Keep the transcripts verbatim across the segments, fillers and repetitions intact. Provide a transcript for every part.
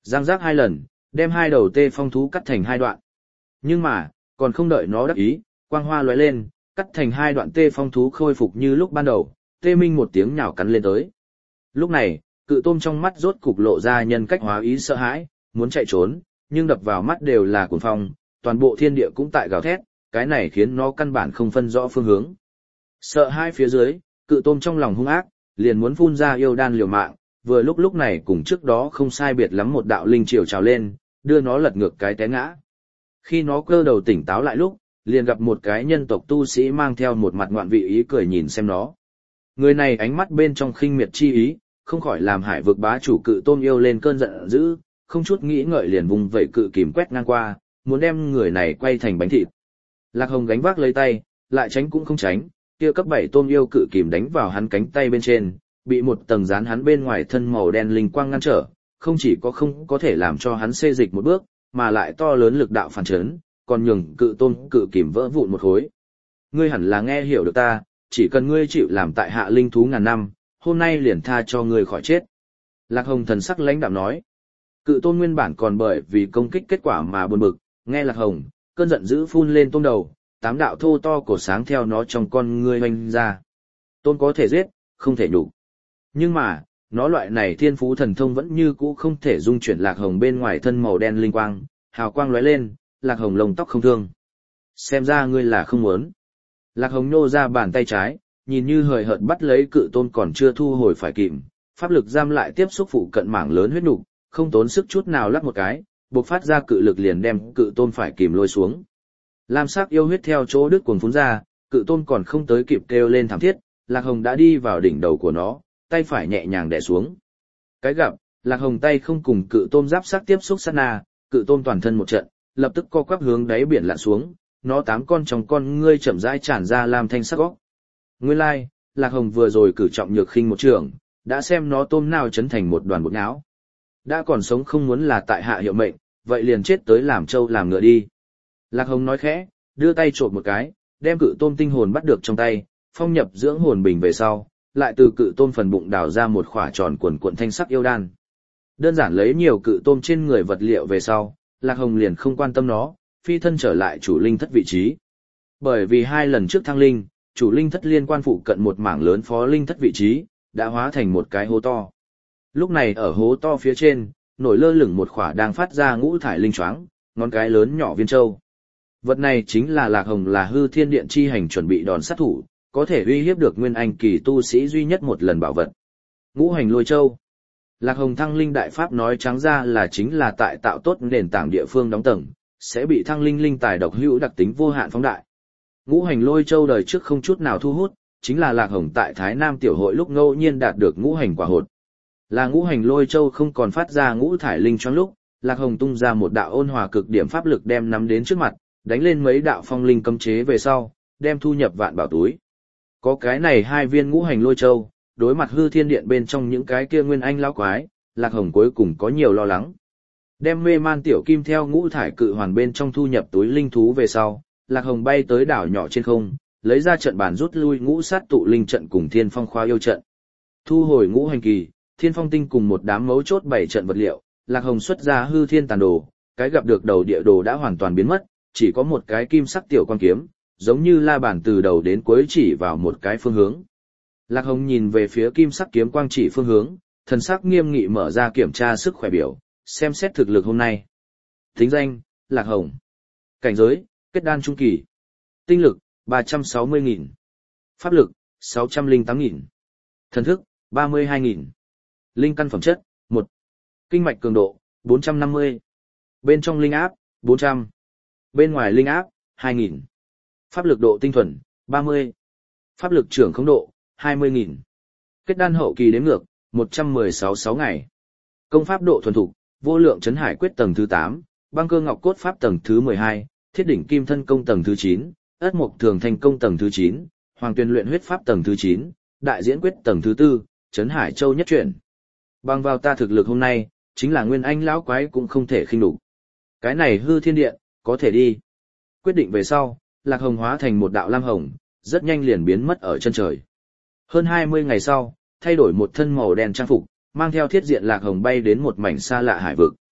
Giang giác hai lần, đem hai đầu tê phong thú cắt thành hai đoạn. Nhưng mà, còn không đợi nó đắc ý, quang hoa lóe lên, cắt thành hai đoạn tê phong thú khôi phục như lúc ban đầu, tê minh một tiếng nhào cắn lên tới. Lúc này, cự tôm trong mắt rốt cục lộ ra nhân cách hóa ý sợ hãi, muốn chạy trốn, nhưng đập vào mắt đều là cuồng phong, toàn bộ thiên địa cũng tại gào thét, cái này khiến nó căn bản không phân rõ phương hướng. Sợ hai phía dưới, cự tôm trong lòng hung ác, liền muốn phun ra yêu đan liều mạng, vừa lúc lúc này cùng trước đó không sai biệt lắm một đạo linh triều trào lên, đưa nó lật ngược cái té ngã. Khi nó cơ đầu tỉnh táo lại lúc, liền gặp một cái nhân tộc tu sĩ mang theo một mặt ngoạn vị ý cười nhìn xem nó. Người này ánh mắt bên trong khinh miệt chi ý, không khỏi làm hải vực bá chủ cự tôm yêu lên cơn giận dữ, không chút nghĩ ngợi liền vùng vẩy cự kìm quét ngang qua, muốn đem người này quay thành bánh thịt. Lạc Hồng gánh vác lấy tay, lại tránh cũng không tránh, kia cấp bảy tôm yêu cự kìm đánh vào hắn cánh tay bên trên, bị một tầng dán hắn bên ngoài thân màu đen linh quang ngăn trở, không chỉ có không có thể làm cho hắn xê dịch một bước, mà lại to lớn lực đạo phản chấn, còn nhường cự tôm cự kìm vỡ vụn một khối. Ngươi hẳn là nghe hiểu được ta, chỉ cần ngươi chịu làm tại hạ linh thú ngàn năm, hôm nay liền tha cho ngươi khỏi chết. Lạc Hồng thần sắc lãnh đạm nói. Cự tôm nguyên bản còn bởi vì công kích kết quả mà buồn bực, nghe Lạc Hồng, cơn giận dữ phun lên tôm đầu, tám đạo thô to cổ sáng theo nó trong con ngươi hoành ra. Tôm có thể giết, không thể nhục. Nhưng mà, nó loại này thiên phú thần thông vẫn như cũ không thể dung chuyển Lạc Hồng bên ngoài thân màu đen linh quang, hào quang lóe lên, Lạc Hồng lông tóc không thương. Xem ra ngươi là không muốn. Lạc Hồng nhô ra bàn tay trái, nhìn như hời hợt bắt lấy cự tôm còn chưa thu hồi phải kìm, pháp lực giam lại tiếp xúc phụ cận mảng lớn huyết nục, không tốn sức chút nào lắc một cái, bộc phát ra cự lực liền đem cự tôm phải kìm lôi xuống. Lam sắc yêu huyết theo chỗ đứt cuồng phun ra, cự tôm còn không tới kịp kêu lên thảm thiết, Lạc Hồng đã đi vào đỉnh đầu của nó, tay phải nhẹ nhàng đè xuống. Cái gặp, Lạc Hồng tay không cùng cự tôm giáp sát tiếp xúc sát na, cự tôm toàn thân một trận, lập tức co quắp hướng đáy biển lặn xuống, nó tám con trong con ngươi chậm rãi tràn ra lam thanh sắc góc. Nguyên lai, like, Lạc Hồng vừa rồi cử trọng nhược khinh một trường, đã xem nó tôm nào chấn thành một đoàn bột nhão. Đã còn sống không muốn là tại hạ hiệu mệnh, vậy liền chết tới làm trâu làm ngựa đi. Lạc Hồng nói khẽ, đưa tay trộn một cái, đem cự tôm tinh hồn bắt được trong tay, phong nhập dưỡng hồn bình về sau, lại từ cự tôm phần bụng đào ra một khỏa tròn cuộn cuộn thanh sắc yêu đan. Đơn giản lấy nhiều cự tôm trên người vật liệu về sau, Lạc Hồng liền không quan tâm nó, phi thân trở lại chủ linh thất vị trí. Bởi vì hai lần trước thăng linh, chủ linh thất liên quan phụ cận một mảng lớn phó linh thất vị trí, đã hóa thành một cái hố to. Lúc này ở hố to phía trên, nổi lơ lửng một khỏa đang phát ra ngũ thải linh choáng, ngón cái lớn nhỏ viên châu. Vật này chính là Lạc Hồng là hư thiên điện chi hành chuẩn bị đòn sát thủ, có thể uy hiếp được nguyên anh kỳ tu sĩ duy nhất một lần bảo vật. Ngũ hành lôi châu. Lạc Hồng thăng linh đại pháp nói trắng ra là chính là tại tạo tốt nền tảng địa phương đóng tầng, sẽ bị thăng linh linh tài độc hữu đặc tính vô hạn phóng đại. Ngũ hành lôi châu đời trước không chút nào thu hút, chính là Lạc Hồng tại Thái Nam tiểu hội lúc ngẫu nhiên đạt được ngũ hành quả hột. Là ngũ hành lôi châu không còn phát ra ngũ thải linh choáng lúc, Lạc Hồng tung ra một đạo ôn hòa cực điểm pháp lực đem nắm đến trước mặt, đánh lên mấy đạo phong linh cấm chế về sau, đem thu nhập vạn bảo túi. Có cái này hai viên ngũ hành lôi châu, đối mặt hư thiên điện bên trong những cái kia nguyên anh lão quái, Lạc Hồng cuối cùng có nhiều lo lắng. Đem mê man tiểu kim theo ngũ thải cự hoàn bên trong thu nhập túi linh thú về sau, Lạc Hồng bay tới đảo nhỏ trên không, lấy ra trận bàn rút lui ngũ sát tụ linh trận cùng thiên phong khoa yêu trận. Thu hồi ngũ hành kỳ, thiên phong tinh cùng một đám mấu chốt bảy trận vật liệu, Lạc Hồng xuất ra hư thiên tàn đồ, cái gặp được đầu địa đồ đã hoàn toàn biến mất, chỉ có một cái kim sắc tiểu quan kiếm, giống như la bàn từ đầu đến cuối chỉ vào một cái phương hướng. Lạc Hồng nhìn về phía kim sắc kiếm quang chỉ phương hướng, thần sắc nghiêm nghị mở ra kiểm tra sức khỏe biểu, xem xét thực lực hôm nay. Tính danh, Lạc Hồng. Cảnh giới, kết đan trung kỳ. Tinh lực, ba trăm sáu mươi nghìn. Pháp lực, sáu trăm lẻ tám nghìn. Thần thức, ba mươi hai nghìn. Linh căn phẩm chất, một. Kinh mạch cường độ, bốn trăm năm mươi. Bên trong linh áp, bốn trăm. Bên ngoài linh áp, hai nghìn. Pháp lực độ tinh thuần, ba mươi. Pháp lực trưởng khống độ, hai mươi nghìn. Kết đan hậu kỳ đếm ngược, một trăm mười sáu sáu ngày. Công pháp độ thuần thục, vô lượng chấn hải quyết tầng thứ tám, băng cơ ngọc cốt pháp tầng thứ mười hai, thiết đỉnh kim thân công tầng thứ chín, ất mục thường thành công tầng thứ chín, hoàng tuyền luyện huyết pháp tầng thứ chín, đại diễn quyết tầng thứ tư, chấn hải châu nhất chuyển. Bằng vào ta thực lực hôm nay, chính là nguyên anh lão quái cũng không thể khinh đủ. Cái này hư thiên điện, có thể đi. Quyết định về sau, Lạc Hồng hóa thành một đạo lam hồng, rất nhanh liền biến mất ở chân trời. Hơn hai mươi ngày sau, thay đổi một thân màu đen trang phục, mang theo thiết diện Lạc Hồng bay đến một mảnh xa lạ hải vực.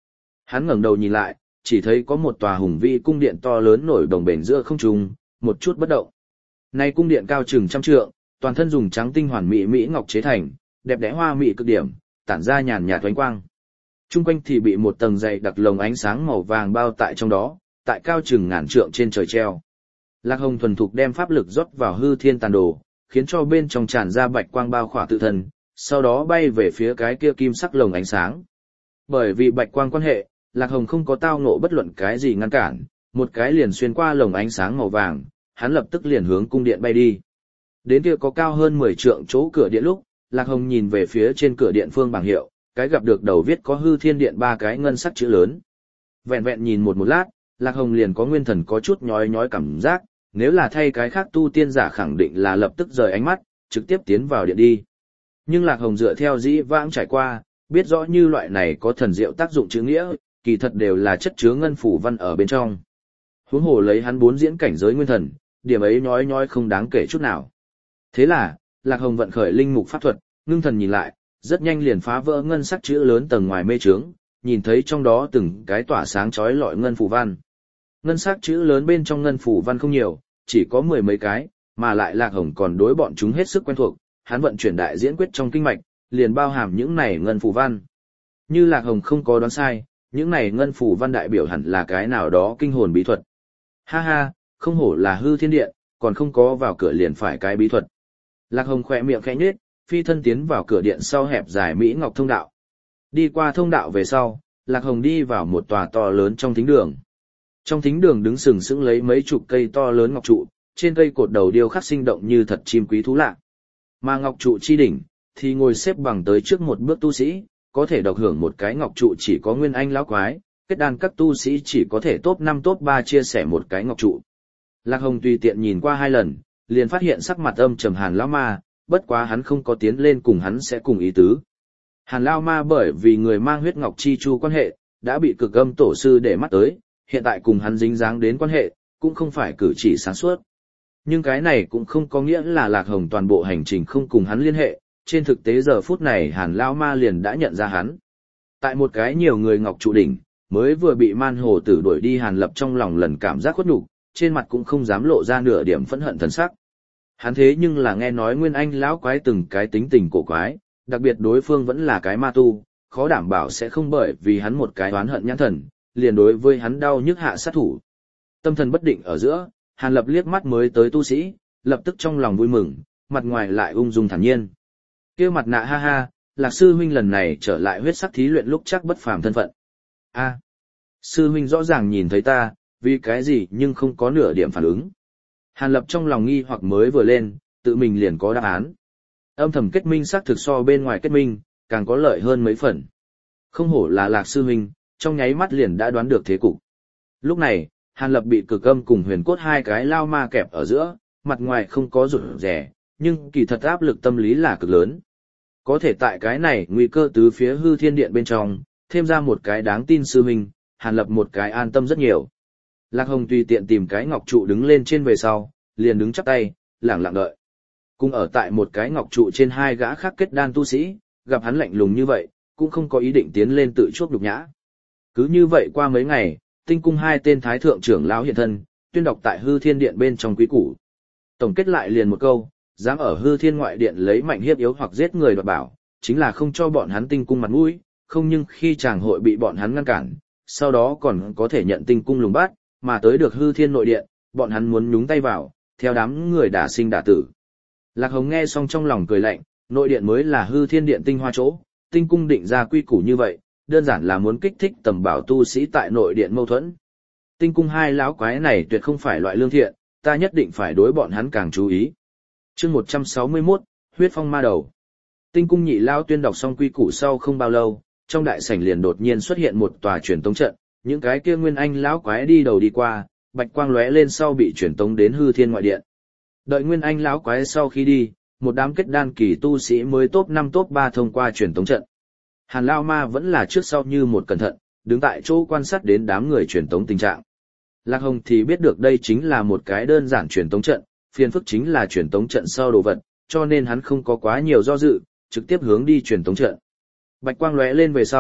Hắn ngẩng đầu nhìn lại, chỉ thấy có một tòa hùng vĩ cung điện to lớn nổi đồng bền giữa không trung, một chút bất động. Này cung điện cao chừng trăm trượng, toàn thân dùng trắng tinh hoàn mỹ mỹ ngọc chế thành, đẹp đẽ hoa mỹ cực điểm, tản ra nhàn nhạt ánh quang. Trung quanh thì bị một tầng dày đặc lồng ánh sáng màu vàng bao tại trong đó, tại cao chừng ngàn trượng trên trời treo. Lạc Hồng thuần thục đem pháp lực rót vào hư thiên tàn đồ, khiến cho bên trong tràn ra bạch quang bao khỏa tự thân, sau đó bay về phía cái kia kim sắc lồng ánh sáng. Bởi vì bạch quang quan hệ, Lạc Hồng không có tao ngộ bất luận cái gì ngăn cản, một cái liền xuyên qua lồng ánh sáng màu vàng, hắn lập tức liền hướng cung điện bay đi. Đến kia có cao hơn mười trượng chỗ cửa điện lúc, Lạc Hồng nhìn về phía trên cửa điện phương bảng hiệu, cái gặp được đầu viết có hư thiên điện ba cái ngân sắc chữ lớn. Vẹn vẹn nhìn một một lát, Lạc Hồng liền có nguyên thần có chút nhói nhói cảm giác, nếu là thay cái khác tu tiên giả khẳng định là lập tức rời ánh mắt, trực tiếp tiến vào điện đi. Nhưng Lạc Hồng dựa theo dĩ vãng trải qua, biết rõ như loại này có thần diệu tác dụng chữ nghĩa, kỳ thật đều là chất chứa ngân phủ văn ở bên trong. Huống hồ lấy hắn bốn diễn cảnh giới nguyên thần, điểm ấy nhói nhói không đáng kể chút nào. Thế là, Lạc Hồng vận khởi linh mục pháp thuật, ngưng thần nhìn lại, rất nhanh liền phá vỡ ngân sắc chữ lớn tầng ngoài mê trướng, nhìn thấy trong đó từng cái tỏa sáng chói lọi ngân phủ văn. Ngân sắc chữ lớn bên trong ngân phủ văn không nhiều, chỉ có mười mấy cái, mà lại Lạc Hồng còn đối bọn chúng hết sức quen thuộc, hắn vận chuyển đại diễn quyết trong kinh mạch, liền bao hàm những này ngân phủ văn. Như Lạc Hồng không có đoán sai, những này ngân phủ văn đại biểu hẳn là cái nào đó kinh hồn bí thuật. Ha ha, không hổ là hư thiên điện, còn không có vào cửa liền phải cái bí thuật. Lạc Hồng khỏe miệng khẽ nhếch, phi thân tiến vào cửa điện sau hẹp dài mỹ ngọc thông đạo. Đi qua thông đạo về sau, Lạc Hồng đi vào một tòa to lớn trong thính đường. Trong thính đường đứng sừng sững lấy mấy chục cây to lớn ngọc trụ, trên cây cột đầu điêu khắc sinh động như thật chim quý thú lạ. Mà ngọc trụ chi đỉnh thì ngồi xếp bằng tới trước một bước tu sĩ, có thể độc hưởng một cái ngọc trụ chỉ có nguyên anh lão quái, kết đan các tu sĩ chỉ có thể top năm top ba chia sẻ một cái ngọc trụ. Lạc Hồng tùy tiện nhìn qua hai lần, liền phát hiện sắc mặt âm trầm Hàn lão ma, bất quá hắn không có tiến lên cùng hắn sẽ cùng ý tứ. Hàn lão ma bởi vì người mang huyết ngọc chi chu quan hệ, đã bị cực âm tổ sư để mắt tới, hiện tại cùng hắn dính dáng đến quan hệ, cũng không phải cử chỉ sáng suốt. Nhưng cái này cũng không có nghĩa là Lạc Hồng toàn bộ hành trình không cùng hắn liên hệ, trên thực tế giờ phút này Hàn lão ma liền đã nhận ra hắn. Tại một cái nhiều người ngọc trụ đỉnh, mới vừa bị man hồ tử đuổi đi Hàn Lập trong lòng lần cảm giác khuất nhục, trên mặt cũng không dám lộ ra nửa điểm phẫn hận thần sắc. Hắn thế nhưng là nghe nói nguyên anh lão quái từng cái tính tình cổ quái, đặc biệt đối phương vẫn là cái ma tu, khó đảm bảo sẽ không bởi vì hắn một cái oán hận nhãn thần, liền đối với hắn đau nhức hạ sát thủ. Tâm thần bất định ở giữa, Hàn Lập liếc mắt mới tới tu sĩ, lập tức trong lòng vui mừng, mặt ngoài lại ung dung thản nhiên. Kia mặt nạ ha ha, Lạc sư huynh lần này trở lại huyết sắc thí luyện lúc chắc bất phàm thân phận. A, sư huynh rõ ràng nhìn thấy ta, vì cái gì nhưng không có nửa điểm phản ứng. Hàn Lập trong lòng nghi hoặc mới vừa lên, tự mình liền có đáp án. Âm thầm kết minh xác thực so bên ngoài kết minh, càng có lợi hơn mấy phần. Không hổ là Lạc sư huynh, trong nháy mắt liền đã đoán được thế cục. Lúc này, Hàn Lập bị cực âm cùng huyền cốt hai cái lao ma kẹp ở giữa, mặt ngoài không có rụt rẻ, nhưng kỳ thật áp lực tâm lý là cực lớn. Có thể tại cái này nguy cơ tứ phía hư thiên điện bên trong, thêm ra một cái đáng tin sư huynh, Hàn Lập một cái an tâm rất nhiều. Lạc Hồng tùy tiện tìm cái ngọc trụ đứng lên trên về sau, liền đứng chắp tay, lẳng lặng đợi. Cùng ở tại một cái ngọc trụ trên hai gã khác kết đan tu sĩ, gặp hắn lạnh lùng như vậy, cũng không có ý định tiến lên tự chuốc nhục nhã. Cứ như vậy qua mấy ngày, tinh cung hai tên thái thượng trưởng lão hiện thân, tuyên đọc tại hư thiên điện bên trong quý củ. Tổng kết lại liền một câu, dám ở hư thiên ngoại điện lấy mạnh hiếp yếu hoặc giết người đoạt bảo, chính là không cho bọn hắn tinh cung mặt mũi, không nhưng khi chàng hội bị bọn hắn ngăn cản, sau đó còn có thể nhận tinh cung lùng bát, mà tới được hư thiên nội điện, bọn hắn muốn nhúng tay vào, theo đám người đả sinh đả tử. Lạc Hồng nghe xong trong lòng cười lạnh, nội điện mới là hư thiên điện tinh hoa chỗ, tinh cung định ra quy củ như vậy, đơn giản là muốn kích thích tầm bảo tu sĩ tại nội điện mâu thuẫn. Tinh cung hai lão quái này tuyệt không phải loại lương thiện, ta nhất định phải đối bọn hắn càng chú ý. Chương một trăm sáu mươi mốt, huyết phong ma đầu. Tinh cung nhị lão tuyên đọc xong quy củ sau không bao lâu, trong đại sảnh liền đột nhiên xuất hiện một tòa truyền tống trận, những cái kia nguyên anh lão quái đi đầu đi qua, bạch quang lóe lên sau bị truyền tống đến hư thiên ngoại điện. Đợi nguyên anh lão quái sau khi đi, một đám kết đan kỳ tu sĩ mới top năm top ba thông qua truyền tống trận. Hàn lão ma vẫn là trước sau như một cẩn thận, đứng tại chỗ quan sát đến đám người truyền tống tình trạng. Lạc Hồng thì biết được đây chính là một cái đơn giản truyền tống trận, phiền phức chính là truyền tống trận sau đồ vật, cho nên hắn không có quá nhiều do dự, trực tiếp hướng đi truyền tống trận. Bạch quang lóe lên về sau,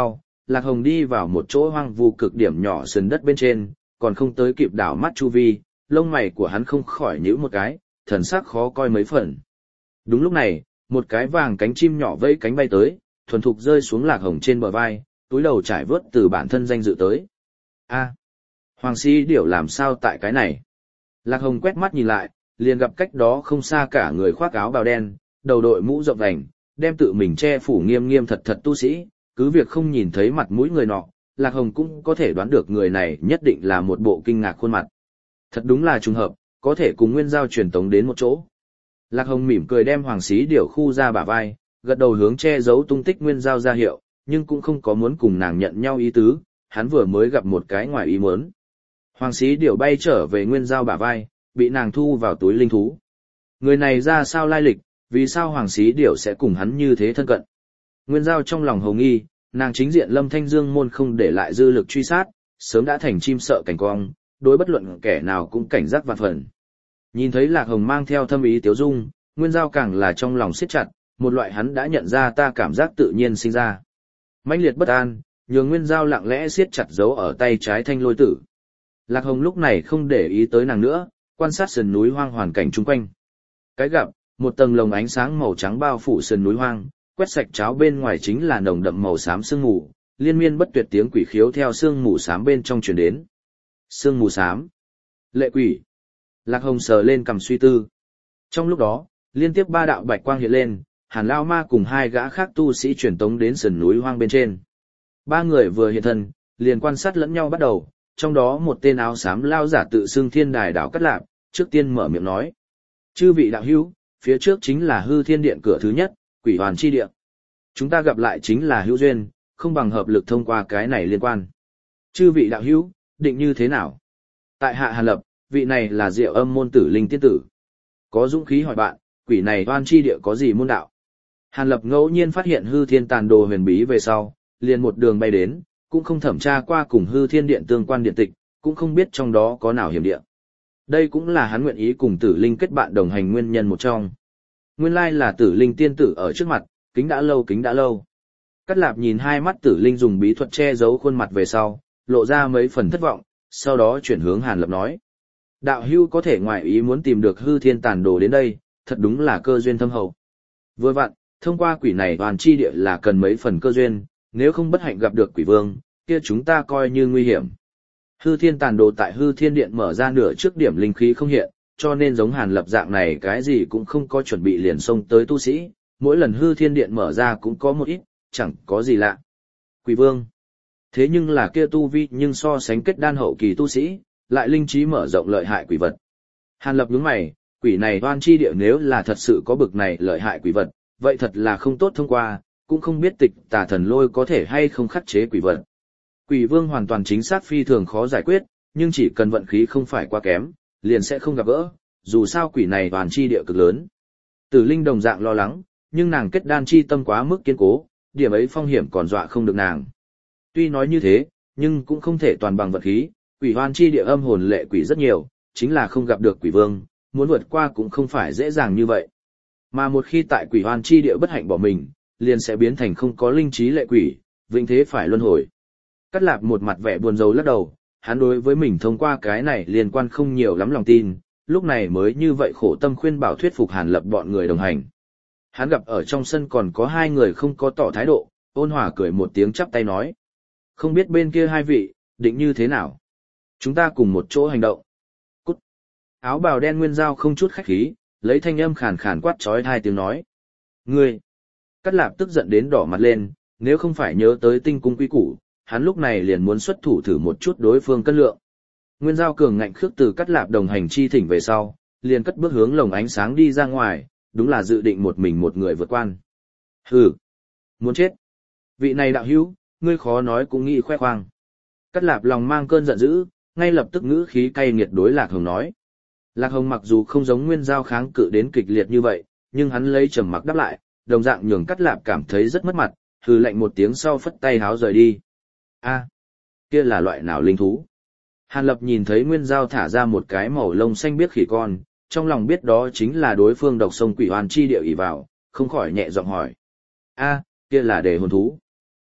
Lạc Hồng đi vào một chỗ hoang vu cực điểm nhỏ sườn đất bên trên, còn không tới kịp đảo mắt chu vi, lông mày của hắn không khỏi nhíu một cái, thần sắc khó coi mấy phần. Đúng lúc này, một cái vàng cánh chim nhỏ vẫy cánh bay tới, thuần thục rơi xuống Lạc Hồng trên bờ vai, túi đầu trải vớt từ bản thân danh dự tới. A, Hoàng Sĩ Điểu làm sao tại cái này? Lạc Hồng quét mắt nhìn lại, liền gặp cách đó không xa cả người khoác áo bào đen, đầu đội mũ rộng vành, đem tự mình che phủ nghiêm nghiêm thật thật tu sĩ, cứ việc không nhìn thấy mặt mũi người nọ, Lạc Hồng cũng có thể đoán được người này nhất định là một bộ kinh ngạc khuôn mặt. Thật đúng là trùng hợp, có thể cùng Nguyên Giao truyền tống đến một chỗ. Lạc Hồng mỉm cười đem Hoàng Sĩ Điểu khu ra bả vai, gật đầu hướng che giấu tung tích Nguyên Giao ra hiệu, nhưng cũng không có muốn cùng nàng nhận nhau ý tứ, hắn vừa mới gặp một cái ngoài ý muốn. Hoàng Sĩ Điểu bay trở về Nguyên Giao bả vai, bị nàng thu vào túi linh thú. Người này ra sao lai lịch, vì sao Hoàng Sĩ Điểu sẽ cùng hắn như thế thân cận? Nguyên Giao trong lòng hồng nghi, nàng chính diện Lâm Thanh Dương môn không để lại dư lực truy sát, sớm đã thành chim sợ cảnh cong, đối bất luận kẻ nào cũng cảnh giác vạn phần. Nhìn thấy Lạc Hồng mang theo thâm ý tiếu dung, Nguyên Giao càng là trong lòng siết chặt, một loại hắn đã nhận ra ta cảm giác tự nhiên sinh ra. Mãnh liệt bất an, nhường Nguyên Giao lặng lẽ siết chặt giấu ở tay trái thanh lôi tử. Lạc Hồng lúc này không để ý tới nàng nữa, quan sát sườn núi hoang hoàn cảnh chung quanh. Cái gặp, một tầng lồng ánh sáng màu trắng bao phủ sườn núi hoang, quét sạch cháo bên ngoài chính là nồng đậm màu xám sương mù, liên miên bất tuyệt tiếng quỷ khiếu theo sương mù xám bên trong truyền đến. Sương mù xám, lệ quỷ. Lạc Hồng sờ lên cầm suy tư. Trong lúc đó, liên tiếp ba đạo bạch quang hiện lên, Hàn Lao Ma cùng hai gã khác tu sĩ truyền tống đến sườn núi hoang bên trên. Ba người vừa hiện thân, liền quan sát lẫn nhau bắt đầu, trong đó một tên áo xám lao giả tự xưng Thiên Đài Đạo Cát Lạp, trước tiên mở miệng nói: "Chư vị đạo hữu, phía trước chính là Hư Thiên Điện cửa thứ nhất, Quỷ Hoàn chi địa. Chúng ta gặp lại chính là hữu duyên, không bằng hợp lực thông qua cái này liên quan. Chư vị đạo hữu, định như thế nào?" Tại hạ Hàn Lập, vị này là Diệu Âm môn tử linh tiên tử. Có dũng khí hỏi bạn, quỷ này oan chi địa có gì môn đạo? Hàn Lập ngẫu nhiên phát hiện Hư Thiên tàn đồ huyền bí về sau, liền một đường bay đến, cũng không thẩm tra qua cùng Hư Thiên Điện tương quan điện tịch, cũng không biết trong đó có nào hiểm địa. Đây cũng là hắn nguyện ý cùng tử linh kết bạn đồng hành nguyên nhân một trong. Nguyên lai là tử linh tiên tử ở trước mặt, kính đã lâu kính đã lâu. Cát Lạp nhìn hai mắt tử linh dùng bí thuật che giấu khuôn mặt về sau, lộ ra mấy phần thất vọng, sau đó chuyển hướng Hàn Lập nói: "Đạo hữu có thể ngoại ý muốn tìm được Hư Thiên tàn đồ đến đây, thật đúng là cơ duyên thâm hậu. Vừa vặn, thông qua quỷ này toàn chi địa là cần mấy phần cơ duyên, nếu không bất hạnh gặp được quỷ vương, kia chúng ta coi như nguy hiểm." Hư Thiên tàn đồ tại Hư Thiên Điện mở ra nửa trước điểm linh khí không hiện, cho nên giống Hàn Lập dạng này cái gì cũng không có chuẩn bị liền xông tới tu sĩ, mỗi lần Hư Thiên Điện mở ra cũng có một ít, chẳng có gì lạ. Quỷ vương. Thế nhưng là kia tu vi nhưng so sánh kết đan hậu kỳ tu sĩ, lại linh trí mở rộng lợi hại quỷ vật. Hàn Lập nhướng mày, quỷ này oan chi địa nếu là thật sự có bực này lợi hại quỷ vật, vậy thật là không tốt thông qua, cũng không biết tịch tà thần lôi có thể hay không khắc chế quỷ vật. Quỷ vương hoàn toàn chính xác phi thường khó giải quyết, nhưng chỉ cần vận khí không phải quá kém, liền sẽ không gặp gỡ, dù sao quỷ này toàn chi địa cực lớn. Tử Linh đồng dạng lo lắng, nhưng nàng kết đan chi tâm quá mức kiên cố, điểm ấy phong hiểm còn dọa không được nàng. Tuy nói như thế, nhưng cũng không thể toàn bằng vận khí, quỷ hoan chi địa âm hồn lệ quỷ rất nhiều, chính là không gặp được quỷ vương, muốn vượt qua cũng không phải dễ dàng như vậy. Mà một khi tại quỷ hoan chi địa bất hạnh bỏ mình, liền sẽ biến thành không có linh trí lệ quỷ, vĩnh thế phải luân hồi. Cát Lạp một mặt vẻ buồn rầu lắc đầu, hắn đối với mình thông qua cái này liên quan không nhiều lắm lòng tin, lúc này mới như vậy khổ tâm khuyên bảo thuyết phục Hàn Lập bọn người đồng hành. Hắn gặp ở trong sân còn có hai người không có tỏ thái độ, ôn hòa cười một tiếng chắp tay nói: "Không biết bên kia hai vị, định như thế nào? Chúng ta cùng một chỗ hành động." Cút. Áo bào đen Nguyên Giao không chút khách khí, lấy thanh âm khàn khàn quát chói hai tiếng nói: "Ngươi!" Cát Lạp tức giận đến đỏ mặt lên, nếu không phải nhớ tới tinh cung quý củ, hắn lúc này liền muốn xuất thủ thử một chút đối phương cân lượng. Nguyên Giao cường ngạnh khước từ Cát Lạp đồng hành chi thỉnh về sau, liền cất bước hướng lồng ánh sáng đi ra ngoài, đúng là dự định một mình một người vượt quan. Hừ, muốn chết. Vị này đạo hữu, ngươi khó nói cũng nghĩ khoe khoang. Cát Lạp lòng mang cơn giận dữ, ngay lập tức ngữ khí cay nghiệt đối Lạc Hồng nói. Lạc Hồng mặc dù không giống Nguyên Giao kháng cự đến kịch liệt như vậy, nhưng hắn lấy trầm mặc đáp lại, đồng dạng nhường Cát Lạp cảm thấy rất mất mặt, hừ lạnh một tiếng sau phất tay háo rời đi. A, kia là loại nào linh thú? Hàn Lập nhìn thấy Nguyên Giao thả ra một cái màu lông xanh biếc khỉ con, trong lòng biết đó chính là đối phương độc sông quỷ hoàn chi địa ỷ vào, không khỏi nhẹ giọng hỏi. A, kia là đề hồn thú.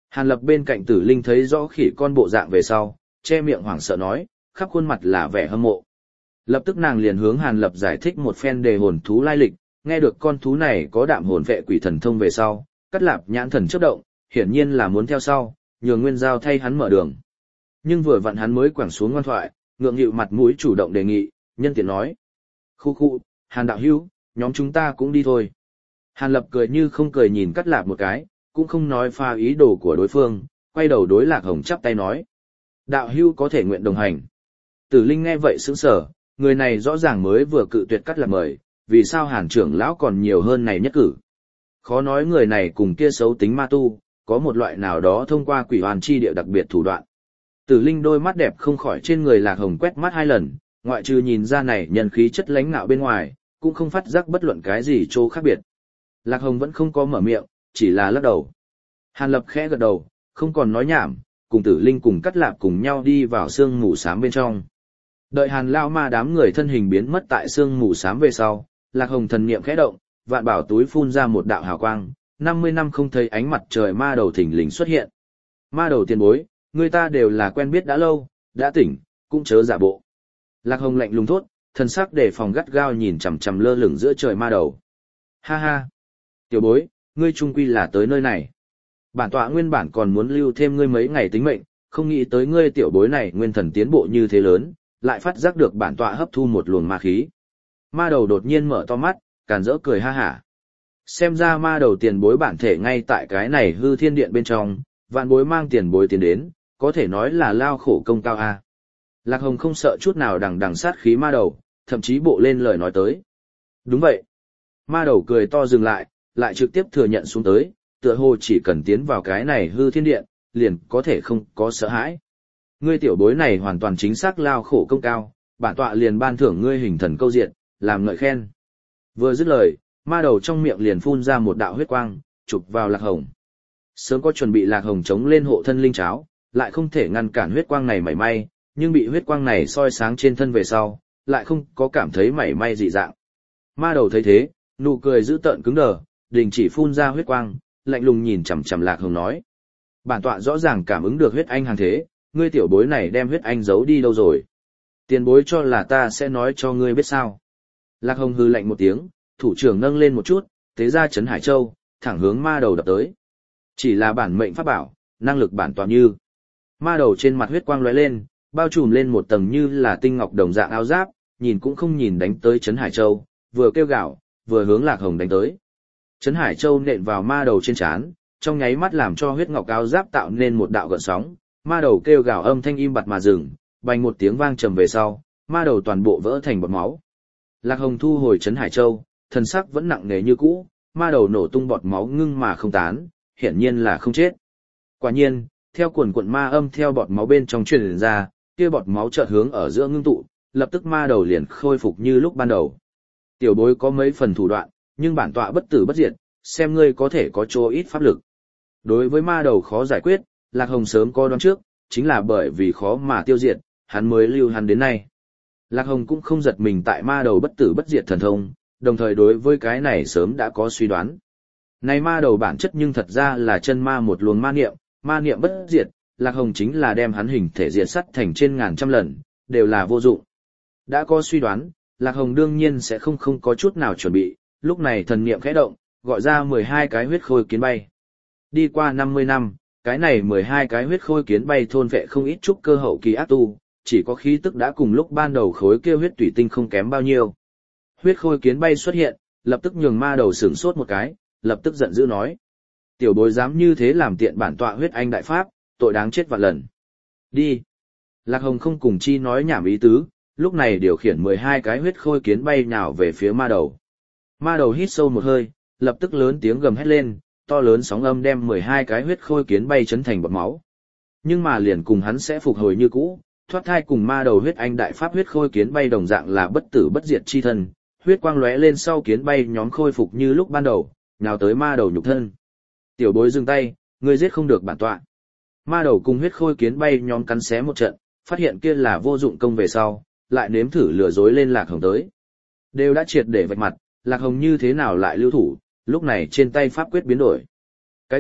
Hàn Lập bên cạnh Tử Linh thấy rõ khỉ con bộ dạng về sau, che miệng hoảng sợ nói, khắp khuôn mặt là vẻ hâm mộ. Lập tức nàng liền hướng Hàn Lập giải thích một phen đề hồn thú lai lịch, nghe được con thú này có đạm hồn vệ quỷ thần thông về sau, Cắt Lạp nhãn thần chớp động, hiển nhiên là muốn theo sau, nhường Nguyên Giao thay hắn mở đường. Nhưng vừa vặn hắn mới quẳng xuống ngoan thoại, ngượng nghịu mặt mũi chủ động đề nghị, nhân tiện nói: "Khu khu, Hàn đạo hữu, nhóm chúng ta cũng đi thôi." Hàn Lập cười như không cười nhìn Cắt Lạp một cái, cũng không nói pha ý đồ của đối phương, quay đầu đối Lạc Hồng chắp tay nói: "Đạo hữu có thể nguyện đồng hành." Tử Linh nghe vậy sững sờ, người này rõ ràng mới vừa cự tuyệt Cắt Lạp mời, vì sao Hàn trưởng lão còn nhiều hơn này nhất cử? Khó nói người này cùng kia xấu tính ma tu, có một loại nào đó thông qua quỷ hoàn chi địa đặc biệt thủ đoạn. Tử Linh đôi mắt đẹp không khỏi trên người Lạc Hồng quét mắt hai lần, ngoại trừ nhìn ra này nhân khí chất lãnh ngạo bên ngoài, cũng không phát giác bất luận cái gì chỗ khác biệt. Lạc Hồng vẫn không có mở miệng, chỉ là lắc đầu. Hàn Lập khẽ gật đầu, không còn nói nhảm, cùng Tử Linh cùng Cắt Lạp cùng nhau đi vào sương mù xám bên trong. Đợi Hàn Lao Ma đám người thân hình biến mất tại sương mù xám về sau, Lạc Hồng thần niệm khẽ động, vạn bảo túi phun ra một đạo hào quang, năm mươi năm không thấy ánh mặt trời ma đầu thỉnh lình xuất hiện. Ma đầu tiền bối, người ta đều là quen biết đã lâu, đã tỉnh, cũng chớ giả bộ. Lạc Hồng lạnh lùng thốt, thần sắc để phòng gắt gao nhìn chằm chằm lơ lửng giữa trời ma đầu. Ha ha, tiểu bối, ngươi trung quy là tới nơi này. Bản tọa nguyên bản còn muốn lưu thêm ngươi mấy ngày tính mệnh, không nghĩ tới ngươi tiểu bối này nguyên thần tiến bộ như thế lớn, lại phát giác được bản tọa hấp thu một luồng ma khí. Ma đầu đột nhiên mở to mắt, càn rỡ cười ha hả. Xem ra ma đầu tiền bối bản thể ngay tại cái này hư thiên điện bên trong, vạn bối mang tiền bối tiến đến, có thể nói là lao khổ công cao a. Lạc Hồng không sợ chút nào đằng đằng sát khí ma đầu, thậm chí bộ lên lời nói tới. Đúng vậy. Ma đầu cười to dừng lại, lại trực tiếp thừa nhận xuống tới, tựa hồ chỉ cần tiến vào cái này hư thiên điện, liền có thể không có sợ hãi. Ngươi tiểu bối này hoàn toàn chính xác lao khổ công cao, bản tọa liền ban thưởng ngươi hình thần câu diệt, làm ngợi khen. Vừa dứt lời, ma đầu trong miệng liền phun ra một đạo huyết quang, chụp vào Lạc Hồng. Sớm có chuẩn bị Lạc Hồng chống lên hộ thân linh cháo, lại không thể ngăn cản huyết quang này mảy may, nhưng bị huyết quang này soi sáng trên thân về sau, lại không có cảm thấy mảy may dị dạng. Ma đầu thấy thế, nụ cười giữ tợn cứng đờ, đình chỉ phun ra huyết quang, lạnh lùng nhìn chằm chằm Lạc Hồng nói: "Bản tọa rõ ràng cảm ứng được huyết anh hàng thế, ngươi tiểu bối này đem huyết anh giấu đi đâu rồi? Tiền bối cho là ta sẽ nói cho ngươi biết sao?" Lạc Hồng hừ lạnh một tiếng, thủ trưởng nâng lên một chút, tế ra Trấn Hải Châu, thẳng hướng ma đầu đập tới. Chỉ là bản mệnh pháp bảo, năng lực bản tọa như. Ma đầu trên mặt huyết quang lóe lên, bao trùm lên một tầng như là tinh ngọc đồng dạng áo giáp, nhìn cũng không nhìn đánh tới Trấn Hải Châu, vừa kêu gào, vừa hướng Lạc Hồng đánh tới. Trấn Hải Châu nện vào ma đầu trên trán, trong nháy mắt làm cho huyết ngọc áo giáp tạo nên một đạo gợn sóng, ma đầu kêu gào âm thanh im bặt mà dừng, bành một tiếng vang trầm về sau, ma đầu toàn bộ vỡ thành bọt máu. Lạc Hồng thu hồi Trấn Hải Châu, thần sắc vẫn nặng nề như cũ, ma đầu nổ tung bọt máu ngưng mà không tán, hiển nhiên là không chết. Quả nhiên, theo quần quần ma âm theo bọt máu bên trong truyền ra, kia bọt máu chợt hướng ở giữa ngưng tụ, lập tức ma đầu liền khôi phục như lúc ban đầu. Tiểu bối có mấy phần thủ đoạn, nhưng bản tọa bất tử bất diệt, xem ngươi có thể có chỗ ít pháp lực. Đối với ma đầu khó giải quyết, Lạc Hồng sớm có đoán trước, chính là bởi vì khó mà tiêu diệt, hắn mới lưu hắn đến nay. Lạc Hồng cũng không giật mình tại ma đầu bất tử bất diệt thần thông, đồng thời đối với cái này sớm đã có suy đoán. Này ma đầu bản chất nhưng thật ra là chân ma một luồng ma niệm, ma niệm bất diệt, Lạc Hồng chính là đem hắn hình thể diệt sắt thành trên ngàn trăm lần, đều là vô dụng. Đã có suy đoán, Lạc Hồng đương nhiên sẽ không không có chút nào chuẩn bị, lúc này thần niệm khẽ động, gọi ra mười hai cái huyết khôi kiến bay. Đi qua năm mươi năm, cái này mười hai cái huyết khôi kiến bay thôn vệ không ít trúc cơ hậu kỳ ác tu, chỉ có khí tức đã cùng lúc ban đầu khối kia huyết tủy tinh không kém bao nhiêu. Huyết khôi kiến bay xuất hiện, lập tức nhường ma đầu sửng sốt một cái, lập tức giận dữ nói: "Tiểu bối dám như thế làm tiện bản tọa huyết anh đại pháp, tội đáng chết vạn lần. Đi." Lạc Hồng không cùng chi nói nhảm ý tứ, lúc này điều khiển mười hai cái huyết khôi kiến bay nhào về phía ma đầu. Ma đầu hít sâu một hơi, lập tức lớn tiếng gầm hét lên, to lớn sóng âm đem mười hai cái huyết khôi kiến bay chấn thành bọt máu. Nhưng mà liền cùng hắn sẽ phục hồi như cũ, thoát thai cùng ma đầu huyết anh đại pháp huyết khôi kiến bay đồng dạng là bất tử bất diệt chi thân, huyết quang lóe lên sau kiến bay nhóm khôi phục như lúc ban đầu, nhào tới ma đầu nhục thân. Tiểu bối dừng tay, ngươi giết không được bản tọa. Ma đầu cùng huyết khôi kiến bay nhóm cắn xé một trận, phát hiện kia là vô dụng công về sau, lại nếm thử lừa dối lên Lạc Hồng tới. Đều đã triệt để vạch mặt, Lạc Hồng như thế nào lại lưu thủ, lúc này trên tay pháp quyết biến đổi. Cái gặp,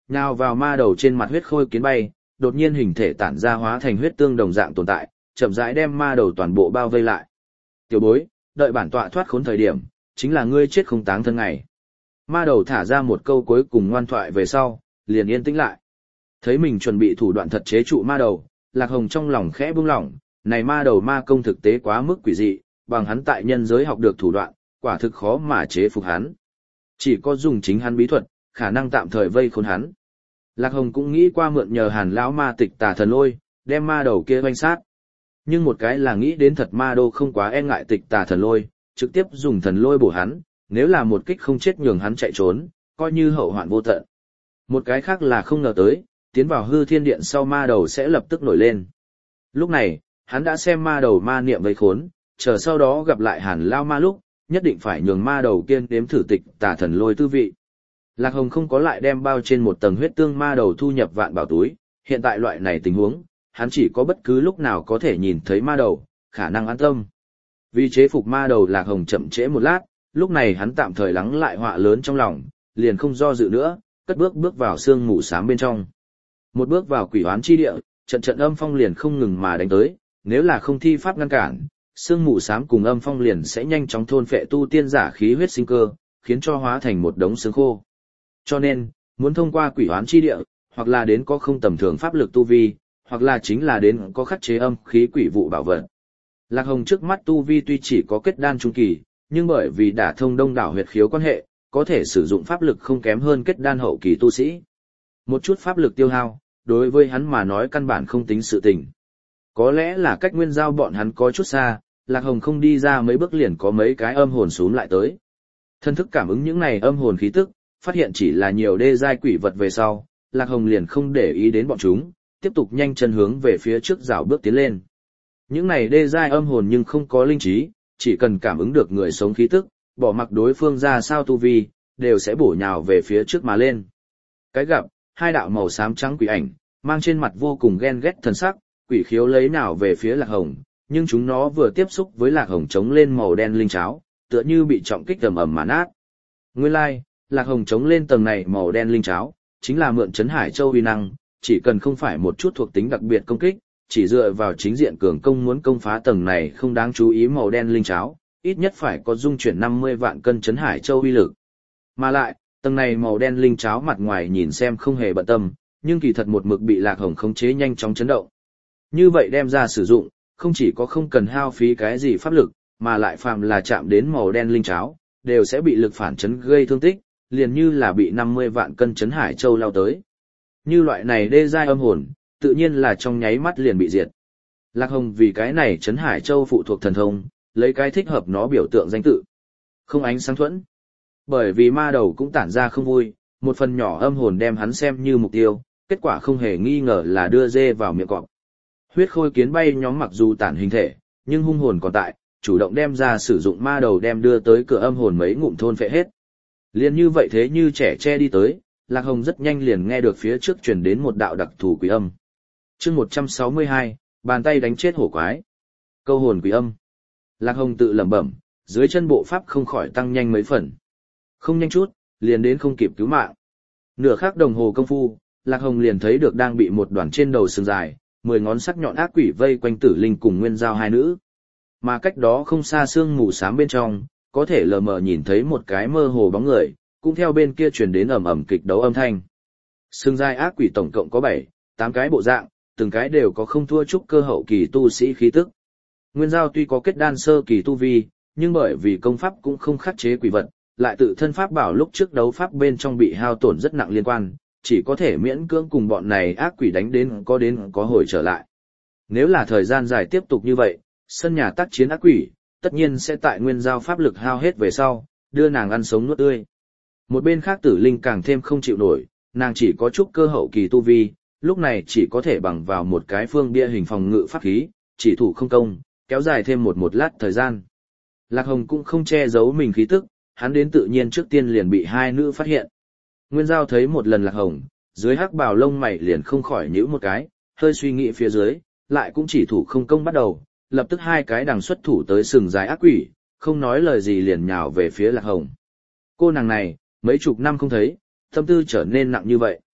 nhào vào ma đầu trên mặt huyết khôi kiến bay, đột nhiên hình thể tản ra hóa thành huyết tương đồng dạng tồn tại, chậm rãi đem ma đầu toàn bộ bao vây lại. Tiểu bối, đợi bản tọa thoát khốn thời điểm, chính là ngươi chết không táng thân ngày. Ma đầu thả ra một câu cuối cùng ngoan thoại về sau, liền yên tĩnh lại. Thấy mình chuẩn bị thủ đoạn thật chế trụ ma đầu, Lạc Hồng trong lòng khẽ buông lỏng, này ma đầu ma công thực tế quá mức quỷ dị, bằng hắn tại nhân giới học được thủ đoạn, quả thực khó mà chế phục hắn. Chỉ có dùng chính hắn bí thuật, khả năng tạm thời vây khốn hắn. Lạc Hồng cũng nghĩ qua mượn nhờ Hàn lão ma tịch tà thần lôi, đem ma đầu kia oanh sát. Nhưng một cái là nghĩ đến thật ma đô không quá e ngại tịch tà thần lôi, trực tiếp dùng thần lôi bổ hắn, nếu là một kích không chết nhường hắn chạy trốn, coi như hậu hoạn vô tận. Một cái khác là không ngờ tới, tiến vào hư thiên điện sau ma đầu sẽ lập tức nổi lên. Lúc này, hắn đã xem ma đầu ma niệm vây khốn, chờ sau đó gặp lại Hàn lão ma lúc, nhất định phải nhường ma đầu kiên đếm thử tịch tà thần lôi tư vị. Lạc Hồng không có lại đem bao trên một tầng huyết tương ma đầu thu nhập vạn bảo túi, hiện tại loại này tình huống, hắn chỉ có bất cứ lúc nào có thể nhìn thấy ma đầu, khả năng an tâm. Vì chế phục ma đầu Lạc Hồng chậm trễ một lát, lúc này hắn tạm thời lắng lại họa lớn trong lòng, liền không do dự nữa, cất bước bước vào sương mù xám bên trong. Một bước vào quỷ oán chi địa, trận trận âm phong liền không ngừng mà đánh tới, nếu là không thi pháp ngăn cản, sương mù xám cùng âm phong liền sẽ nhanh chóng thôn phệ tu tiên giả khí huyết sinh cơ, khiến cho hóa thành một đống xương khô. Cho nên, muốn thông qua quỷ oán chi địa, hoặc là đến có không tầm thường pháp lực tu vi, hoặc là chính là đến có khắc chế âm khí quỷ vụ bảo vật. Lạc Hồng trước mắt tu vi tuy chỉ có kết đan trung kỳ, nhưng bởi vì đả thông đông đảo huyệt khiếu quan hệ, có thể sử dụng pháp lực không kém hơn kết đan hậu kỳ tu sĩ. Một chút pháp lực tiêu hao, đối với hắn mà nói căn bản không tính sự tình. Có lẽ là cách nguyên giao bọn hắn có chút xa, Lạc Hồng không đi ra mấy bước liền có mấy cái âm hồn xuống lại tới. Thân thức cảm ứng những này âm hồn khí tức, phát hiện chỉ là nhiều đê giai quỷ vật về sau, Lạc Hồng liền không để ý đến bọn chúng, tiếp tục nhanh chân hướng về phía trước rảo bước tiến lên. Những này đê giai âm hồn nhưng không có linh trí, chỉ cần cảm ứng được người sống khí tức, bỏ mặc đối phương ra sao tu vi, đều sẽ bổ nhào về phía trước mà lên. Cái gặp, hai đạo màu xám trắng quỷ ảnh, mang trên mặt vô cùng ghen ghét thần sắc, quỷ khiếu lấy nào về phía Lạc Hồng, nhưng chúng nó vừa tiếp xúc với Lạc Hồng chống lên màu đen linh cháo, tựa như bị trọng kích ầm ầm mà nát. Nguyên lai, like, Lạc Hồng chống lên tầng này màu đen linh cháo, chính là mượn Trấn Hải Châu uy năng, chỉ cần không phải một chút thuộc tính đặc biệt công kích, chỉ dựa vào chính diện cường công muốn công phá tầng này không đáng chú ý màu đen linh cháo, ít nhất phải có dung chuyển năm mươi vạn cân Trấn Hải Châu uy lực. Mà lại, tầng này màu đen linh cháo mặt ngoài nhìn xem không hề bận tâm, nhưng kỳ thật một mực bị Lạc Hồng khống chế nhanh chóng chấn động. Như vậy đem ra sử dụng, không chỉ có không cần hao phí cái gì pháp lực, mà lại phàm là chạm đến màu đen linh cháo, đều sẽ bị lực phản chấn gây thương tích, liền như là bị năm mươi vạn cân Trấn Hải Châu lao tới. Như loại này đê giai âm hồn, tự nhiên là trong nháy mắt liền bị diệt. Lạc Hồng vì cái này Trấn Hải Châu phụ thuộc thần thông, lấy cái thích hợp nó biểu tượng danh tự. Không ánh sáng thuẫn. Bởi vì ma đầu cũng tản ra không vui, một phần nhỏ âm hồn đem hắn xem như mục tiêu, kết quả không hề nghi ngờ là đưa dê vào miệng cọp. Huyết khôi kiến bay nhóm mặc dù tản hình thể, nhưng hung hồn còn tại, chủ động đem ra sử dụng ma đầu đem đưa tới cửa âm hồn mấy ngụm thôn phệ hết. Liền như vậy thế như trẻ tre đi tới, Lạc Hồng rất nhanh liền nghe được phía trước truyền đến một đạo đặc thù quỷ âm. Chương một trăm sáu mươi hai, bàn tay đánh chết hổ quái. Câu hồn quỷ âm. Lạc Hồng tự lẩm bẩm, dưới chân bộ pháp không khỏi tăng nhanh mấy phần. Không nhanh chút, liền đến không kịp cứu mạng. Nửa khắc đồng hồ công phu, Lạc Hồng liền thấy được đang bị một đoàn trên đầu sừng dài, mười ngón sắc nhọn ác quỷ vây quanh Tử Linh cùng Nguyên Giao hai nữ. Mà cách đó không xa sương mù xám bên trong, có thể lờ mờ nhìn thấy một cái mơ hồ bóng người, cũng theo bên kia truyền đến ầm ầm kịch đấu âm thanh. Sừng dài ác quỷ tổng cộng có bảy, tám cái bộ dạng, từng cái đều có không thua trúc cơ hậu kỳ tu sĩ khí tức. Nguyên Giao tuy có kết đan sơ kỳ tu vi, nhưng bởi vì công pháp cũng không khắc chế quỷ vật, lại tự thân pháp bảo lúc trước đấu pháp bên trong bị hao tổn rất nặng liên quan, chỉ có thể miễn cưỡng cùng bọn này ác quỷ đánh đến có đến có hồi trở lại. Nếu là thời gian dài tiếp tục như vậy, sân nhà tác chiến ác quỷ, tất nhiên sẽ tại Nguyên Giao pháp lực hao hết về sau, đưa nàng ăn sống nuốt tươi. Một bên khác Tử Linh càng thêm không chịu nổi, nàng chỉ có chút cơ hậu kỳ tu vi, lúc này chỉ có thể bằng vào một cái phương bia hình phòng ngự pháp khí, chỉ thủ không công, kéo dài thêm một một lát thời gian. Lạc Hồng cũng không che giấu mình khí tức, hắn đến tự nhiên trước tiên liền bị hai nữ phát hiện. Nguyên Giao thấy một lần Lạc Hồng, dưới hắc bào lông mày liền không khỏi nhíu một cái, hơi suy nghĩ phía dưới, lại cũng chỉ thủ không công bắt đầu, lập tức hai cái đằng xuất thủ tới sừng dài ác quỷ, không nói lời gì liền nhào về phía Lạc Hồng. Cô nàng này, mấy chục năm không thấy, tâm tư trở nên nặng như vậy.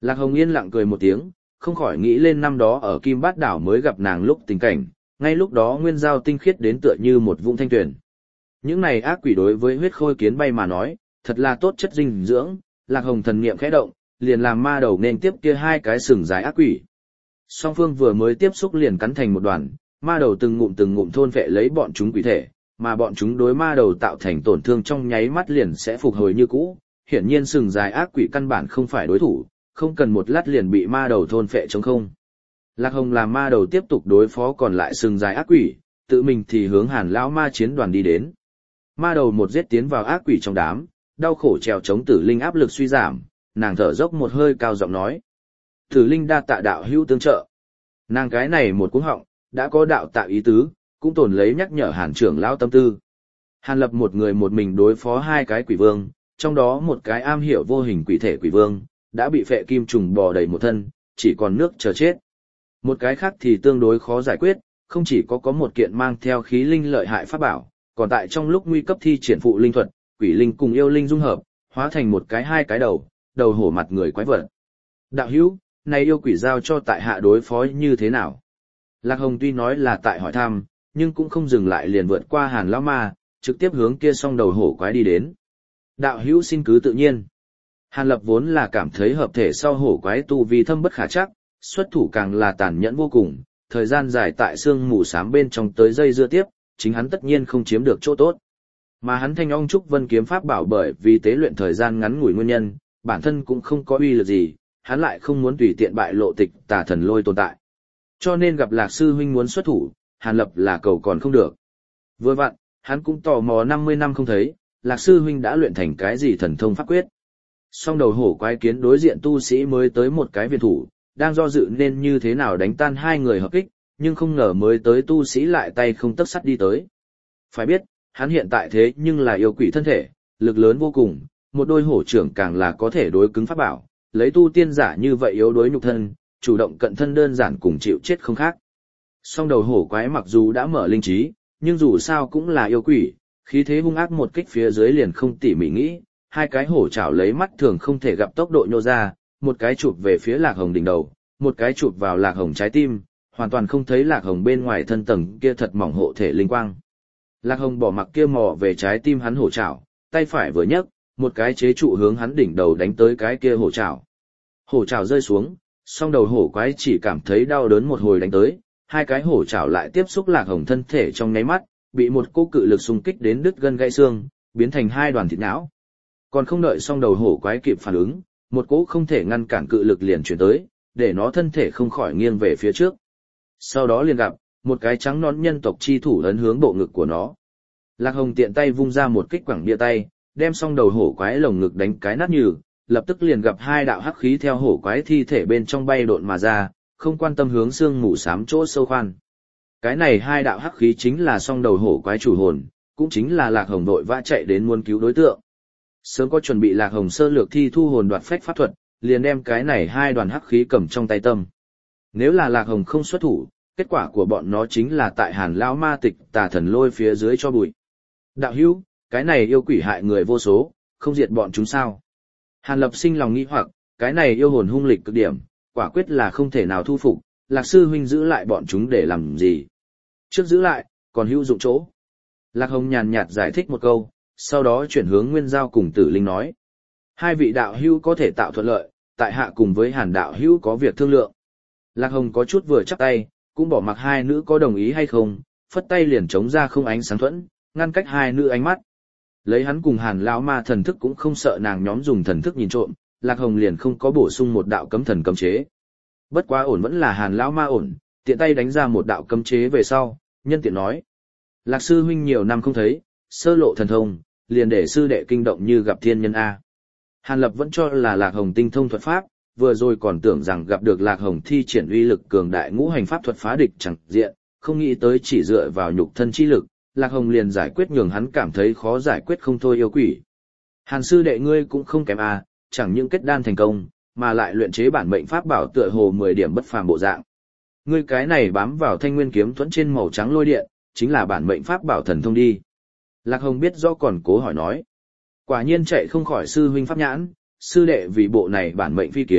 Lạc Hồng yên lặng cười một tiếng, không khỏi nghĩ lên năm đó ở Kim Bát Đảo mới gặp nàng lúc tình cảnh, ngay lúc đó nguyên giao tinh khiết đến tựa như một vũng thanh tuyển. Những này ác quỷ đối với huyết khôi kiến bay mà nói, thật là tốt chất dinh dưỡng, Lạc Hồng thần niệm khẽ động, liền làm ma đầu nên tiếp kia hai cái sừng dài ác quỷ. Song phương vừa mới tiếp xúc liền cắn thành một đoàn, ma đầu từng ngụm từng ngụm thôn vệ lấy bọn chúng quỷ thể, mà bọn chúng đối ma đầu tạo thành tổn thương trong nháy mắt liền sẽ phục hồi như cũ. Hiển nhiên sừng dài ác quỷ căn bản không phải đối thủ, không cần một lát liền bị ma đầu thôn phệ trống không. Lạc Hồng làm ma đầu tiếp tục đối phó còn lại sừng dài ác quỷ, tự mình thì hướng Hàn lão ma chiến đoàn đi đến. Ma đầu một giết tiến vào ác quỷ trong đám, đau khổ trèo chống Tử Linh áp lực suy giảm, nàng thở dốc một hơi cao giọng nói: "Tử Linh đa tạ đạo hữu tương trợ." Nàng cái này một cuống họng, đã có đạo tạ ý tứ, cũng tồn lấy nhắc nhở Hàn trưởng lão tâm tư. Hàn Lập một người một mình đối phó hai cái quỷ vương, trong đó một cái am hiểu vô hình quỷ thể quỷ vương, đã bị phệ kim trùng bò đầy một thân, chỉ còn nước chờ chết. Một cái khác thì tương đối khó giải quyết, không chỉ có có một kiện mang theo khí linh lợi hại pháp bảo, còn tại trong lúc nguy cấp thi triển phụ linh thuật, quỷ linh cùng yêu linh dung hợp, hóa thành một cái hai cái đầu, đầu hổ mặt người quái vật. Đạo hữu, này yêu quỷ giao cho tại hạ đối phó như thế nào? Lạc Hồng tuy nói là tại hỏi thăm, nhưng cũng không dừng lại liền vượt qua Hàn lão ma, trực tiếp hướng kia song đầu hổ quái đi đến. Đạo hữu xin cứ tự nhiên. Hàn Lập vốn là cảm thấy hợp thể sau hổ quái tu vi thâm bất khả chắc, xuất thủ càng là tàn nhẫn vô cùng, thời gian dài tại xương mù xám bên trong tới dây dưa tiếp, chính hắn tất nhiên không chiếm được chỗ tốt. Mà hắn Thanh Ong Trúc Vân kiếm pháp bảo bởi vì tế luyện thời gian ngắn ngủi nguyên nhân, bản thân cũng không có uy lực gì, hắn lại không muốn tùy tiện bại lộ tịch tà thần lôi tồn tại. Cho nên gặp Lạc sư huynh muốn xuất thủ, Hàn Lập là cầu còn không được. Vừa vặn, hắn cũng tò mò năm mươi năm không thấy, Lạc sư huynh đã luyện thành cái gì thần thông pháp quyết. Song đầu hổ quái kiến đối diện tu sĩ mới tới một cái viện thủ, đang do dự nên như thế nào đánh tan hai người hợp kích, nhưng không ngờ mới tới tu sĩ lại tay không tấc sắt đi tới. Phải biết, hắn hiện tại thế nhưng là yêu quỷ thân thể, lực lớn vô cùng, một đôi hổ trưởng càng là có thể đối cứng pháp bảo, lấy tu tiên giả như vậy yếu đối nhục thân, chủ động cận thân đơn giản cùng chịu chết không khác. Song đầu hổ quái mặc dù đã mở linh trí, nhưng dù sao cũng là yêu quỷ, khí thế hung ác một kích phía dưới liền không tỉ mỉ nghĩ, hai cái hổ chảo lấy mắt thường không thể gặp tốc độ nhô ra, một cái chụp về phía Lạc Hồng đỉnh đầu, một cái chụp vào Lạc Hồng trái tim, hoàn toàn không thấy Lạc Hồng bên ngoài thân tầng kia thật mỏng hộ thể linh quang. Lạc Hồng bỏ mặc kia mò về trái tim hắn hổ chảo, tay phải vừa nhấc, một cái chế trụ hướng hắn đỉnh đầu đánh tới cái kia hổ chảo. Hổ chảo rơi xuống, song đầu hổ quái chỉ cảm thấy đau đớn một hồi đánh tới, hai cái hổ chảo lại tiếp xúc Lạc Hồng thân thể trong nháy mắt, bị một cú cự lực xung kích đến đứt gân gãy xương, biến thành hai đoàn thịt não. Còn không đợi song đầu hổ quái kịp phản ứng, một cú không thể ngăn cản cự lực liền chuyển tới, để nó thân thể không khỏi nghiêng về phía trước. Sau đó liền gặp một cái trắng nón nhân tộc chi thủ ấn hướng bộ ngực của nó. Lạc Hồng tiện tay vung ra một kích quẳng bia tay, đem song đầu hổ quái lồng ngực đánh cái nát nhừ, lập tức liền gặp hai đạo hắc khí theo hổ quái thi thể bên trong bay độn mà ra, không quan tâm hướng xương mù xám chỗ sâu khoan. Cái này hai đạo hắc khí chính là song đầu hổ quái chủ hồn, cũng chính là Lạc Hồng vội vã chạy đến muốn cứu đối tượng. Sớm có chuẩn bị Lạc Hồng sơ lược thi thu hồn đoạt phách pháp thuật, liền đem cái này hai đoàn hắc khí cầm trong tay tâm. Nếu là Lạc Hồng không xuất thủ, kết quả của bọn nó chính là tại Hàn lão ma tịch tà thần lôi phía dưới cho bụi. Đạo hữu, cái này yêu quỷ hại người vô số, không diệt bọn chúng sao? Hàn Lập sinh lòng nghi hoặc, cái này yêu hồn hung lịch cực điểm, quả quyết là không thể nào thu phục, Lạc sư huynh giữ lại bọn chúng để làm gì? Trước giữ lại, còn hữu dụng chỗ. Lạc Hồng nhàn nhạt giải thích một câu, sau đó chuyển hướng Nguyên Giao cùng Tử Linh nói. Hai vị đạo hữu có thể tạo thuận lợi, tại hạ cùng với Hàn đạo hữu có việc thương lượng. Lạc Hồng có chút vừa chắp tay, cũng bỏ mặc hai nữ có đồng ý hay không, phất tay liền chống ra không ánh sáng thuẫn, ngăn cách hai nữ ánh mắt. Lấy hắn cùng Hàn lão ma thần thức cũng không sợ nàng nhóm dùng thần thức nhìn trộm, Lạc Hồng liền không có bổ sung một đạo cấm thần cấm chế. Bất quá ổn vẫn là Hàn lão ma ổn, tiện tay đánh ra một đạo cấm chế về sau, nhân tiện nói: Lạc sư huynh nhiều năm không thấy, sơ lộ thần thông, liền để sư đệ kinh động như gặp thiên nhân a. Hàn Lập vẫn cho là Lạc Hồng tinh thông thuật pháp, vừa rồi còn tưởng rằng gặp được Lạc Hồng thi triển uy lực cường đại ngũ hành pháp thuật phá địch chẳng diện, không nghĩ tới chỉ dựa vào nhục thân chi lực, Lạc Hồng liền giải quyết nhường hắn cảm thấy khó giải quyết không thôi yêu quỷ. Hàn sư đệ ngươi cũng không kém a, chẳng những kết đan thành công, mà lại luyện chế bản mệnh pháp bảo tựa hồ mười điểm bất phàm bộ dạng. Ngươi cái này bám vào thanh nguyên kiếm thuẫn trên màu trắng lôi điện, chính là bản mệnh pháp bảo thần thông đi. Lạc Hồng biết rõ còn cố hỏi nói. Quả nhiên chạy không khỏi sư huynh pháp nhãn, sư đệ vì bộ này bản mệnh phi kiếm,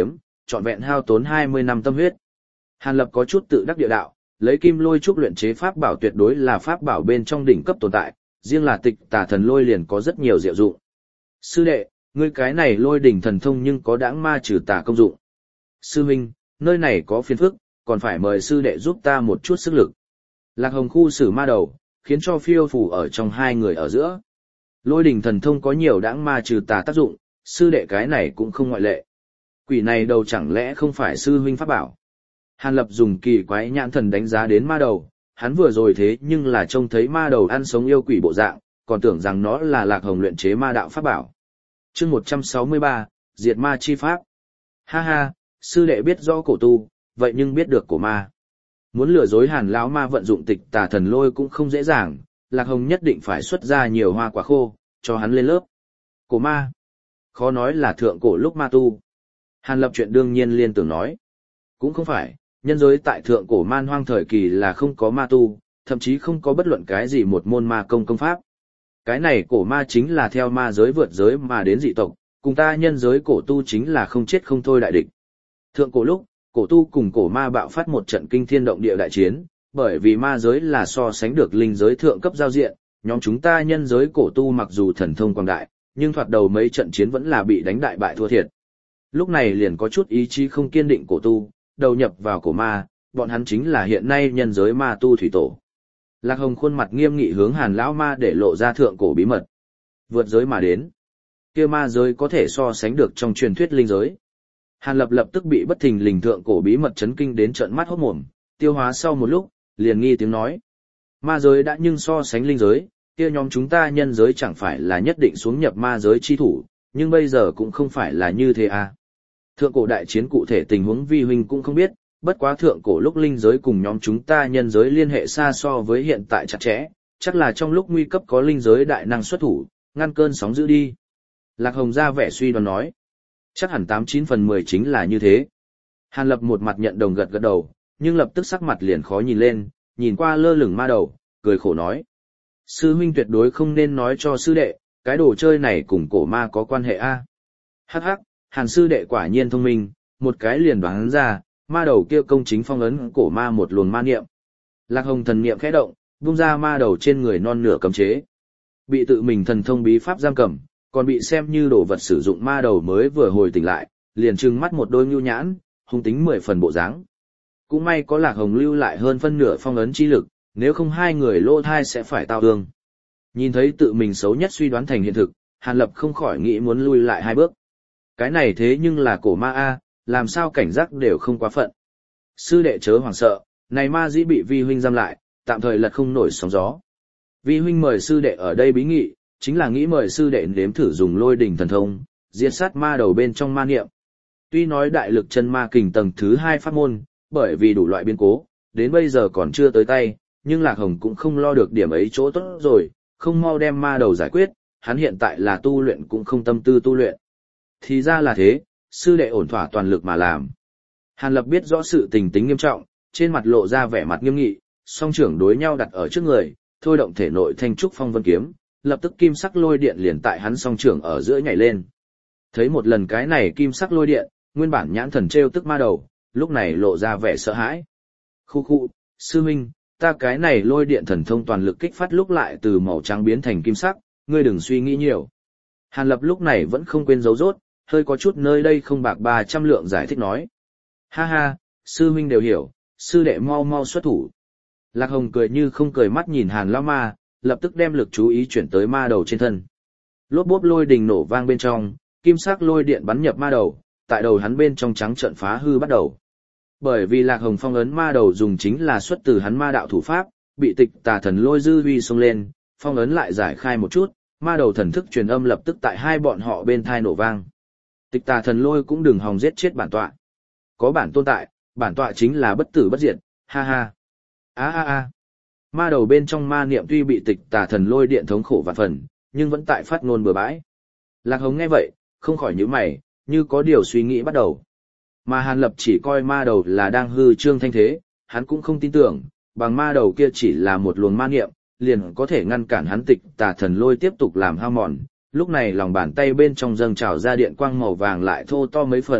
trọn vẹn hao tốn hai mươi năm tâm huyết. Hàn Lập có chút tự đắc địa đạo, lấy kim lôi trúc luyện chế pháp bảo tuyệt đối là pháp bảo bên trong đỉnh cấp tồn tại, riêng là tịch tà thần lôi liền có rất nhiều diệu dụng. Sư đệ, ngươi cái này lôi đỉnh thần thông nhưng có đãng ma trừ tà công dụng. Sư huynh, nơi này có phiền phức, còn phải mời sư đệ giúp ta một chút sức lực. Lạc Hồng khu xử ma đầu, khiến cho phiêu phù ở trong hai người ở giữa. Lôi đỉnh thần thông có nhiều đãng ma trừ tà tác dụng, sư đệ cái này cũng không ngoại lệ. Quỷ này đầu chẳng lẽ không phải sư huynh pháp bảo? Hàn Lập dùng kỳ quái nhãn thần đánh giá đến ma đầu, hắn vừa rồi thế nhưng là trông thấy ma đầu ăn sống yêu quỷ bộ dạng, còn tưởng rằng nó là Lạc Hồng luyện chế ma đạo pháp bảo. Chương một trăm sáu mươi ba, Diệt ma chi pháp. Ha ha, sư đệ biết rõ cổ tu, vậy nhưng biết được cổ ma. Muốn lừa dối Hàn lão ma vận dụng tịch tà thần lôi cũng không dễ dàng, Lạc Hồng nhất định phải xuất ra nhiều hoa quả khô, cho hắn lên lớp. Cổ ma. Khó nói là thượng cổ lúc ma tu. Hàn Lập chuyện đương nhiên liên tưởng nói. Cũng không phải, nhân giới tại thượng cổ man hoang thời kỳ là không có ma tu, thậm chí không có bất luận cái gì một môn ma công công pháp. Cái này cổ ma chính là theo ma giới vượt giới mà đến dị tộc, cùng ta nhân giới cổ tu chính là không chết không thôi đại địch. Thượng cổ lúc, cổ tu cùng cổ ma bạo phát một trận kinh thiên động địa đại chiến, bởi vì ma giới là so sánh được linh giới thượng cấp giao diện, nhóm chúng ta nhân giới cổ tu mặc dù thần thông quang đại, nhưng thoạt đầu mấy trận chiến vẫn là bị đánh đại bại thua thiệt. Lúc này liền có chút ý chí không kiên định cổ tu, đầu nhập vào cổ ma, bọn hắn chính là hiện nay nhân giới ma tu thủy tổ. Lạc Hồng khuôn mặt nghiêm nghị hướng Hàn lão ma để lộ ra thượng cổ bí mật. Vượt giới mà đến, kia ma giới có thể so sánh được trong truyền thuyết linh giới. Hàn Lập lập tức bị bất thình lình thượng cổ bí mật chấn kinh đến trợn mắt hốt mồm, tiêu hóa sau một lúc, liền nghi tiếng nói: ma giới đã nhưng so sánh linh giới, kia nhóm chúng ta nhân giới chẳng phải là nhất định xuống nhập ma giới chi thủ, nhưng bây giờ cũng không phải là như thế à. Thượng cổ đại chiến cụ thể tình huống vi huynh cũng không biết, bất quá thượng cổ lúc linh giới cùng nhóm chúng ta nhân giới liên hệ xa so với hiện tại chặt chẽ, chắc là trong lúc nguy cấp có linh giới đại năng xuất thủ, ngăn cơn sóng dữ đi. Lạc Hồng ra vẻ suy đoán nói, chắc hẳn tám chín phần mười chính là như thế. Hàn Lập một mặt nhận đồng gật gật đầu, nhưng lập tức sắc mặt liền khó nhìn lên, nhìn qua lơ lửng ma đầu, cười khổ nói: sư huynh tuyệt đối không nên nói cho sư đệ, cái đồ chơi này cùng cổ ma có quan hệ a. Hắc hắc, Hàn sư đệ quả nhiên thông minh, một cái liền đoán ra, ma đầu kia công chính phong ấn cổ ma một luồng ma niệm. Lạc Hồng thần niệm khẽ động, vung ra ma đầu trên người non nửa cấm chế. Bị tự mình thần thông bí pháp giam cầm, còn bị xem như đồ vật sử dụng ma đầu mới vừa hồi tỉnh lại, liền trừng mắt một đôi nhu nhãn, hung tính mười phần bộ dáng. Cũng may có Lạc Hồng lưu lại hơn phân nửa phong ấn chi lực, nếu không hai người lô thai sẽ phải tao ương. Nhìn thấy tự mình xấu nhất suy đoán thành hiện thực, Hàn Lập không khỏi nghĩ muốn lui lại hai bước. Cái này thế nhưng là cổ ma a, làm sao cảnh giác đều không quá phận. Sư đệ chớ hoảng sợ, này ma dĩ bị vi huynh giam lại, tạm thời lật không nổi sóng gió. Vi huynh mời sư đệ ở đây bí nghị, chính là nghĩ mời sư đệ nếm thử dùng lôi đỉnh thần thông, diệt sát ma đầu bên trong ma niệm. Tuy nói đại lực chân ma kình tầng thứ hai pháp môn, bởi vì đủ loại biến cố, đến bây giờ còn chưa tới tay, nhưng Lạc Hồng cũng không lo được điểm ấy chỗ tốt rồi, không mau đem ma đầu giải quyết, hắn hiện tại là tu luyện cũng không tâm tư tu luyện. Thì ra là thế, sư đệ ổn thỏa toàn lực mà làm. Hàn Lập biết rõ sự tình tính nghiêm trọng, trên mặt lộ ra vẻ mặt nghiêm nghị, song trưởng đối nhau đặt ở trước người, thôi động thể nội thanh trúc phong vân kiếm, lập tức kim sắc lôi điện liền tại hắn song trưởng ở giữa nhảy lên. Thấy một lần cái này kim sắc lôi điện, nguyên bản nhãn thần trêu tức ma đầu, lúc này lộ ra vẻ sợ hãi. Khu khu, sư huynh, ta cái này lôi điện thần thông toàn lực kích phát lúc lại từ màu trắng biến thành kim sắc, ngươi đừng suy nghĩ nhiều. Hàn Lập lúc này vẫn không quên giấu rốt, hơi có chút nơi đây không bạc ba trăm lượng giải thích nói. Ha ha, sư huynh đều hiểu, sư đệ mau mau xuất thủ. Lạc Hồng cười như không cười mắt nhìn Hàn lão ma, lập tức đem lực chú ý chuyển tới ma đầu trên thân. Lốp bốp lôi đình nổ vang bên trong, kim sắc lôi điện bắn nhập ma đầu, tại đầu hắn bên trong trắng trận phá hư bắt đầu. Bởi vì Lạc Hồng phong ấn ma đầu dùng chính là xuất từ hắn ma đạo thủ pháp, bị tịch tà thần lôi dư huy xông lên, phong ấn lại giải khai một chút, ma đầu thần thức truyền âm lập tức tại hai bọn họ bên thai nổ vang. Tịch tà thần lôi cũng đừng hòng giết chết bản tọa. Có bản tôn tại, bản tọa chính là bất tử bất diệt, ha ha. Á á á. Ma đầu bên trong ma niệm tuy bị tịch tà thần lôi điện thống khổ vạn phần, nhưng vẫn tại phát ngôn bừa bãi. Lạc Hồng nghe vậy, không khỏi nhíu mày, như có điều suy nghĩ bắt đầu. Mà Hàn Lập chỉ coi ma đầu là đang hư trương thanh thế, hắn cũng không tin tưởng, bằng ma đầu kia chỉ là một luồng ma niệm, liền có thể ngăn cản hắn tịch tà thần lôi tiếp tục làm hao mòn. Lúc này lòng bàn tay bên trong dâng trào ra điện quang màu vàng lại thô to mấy phần,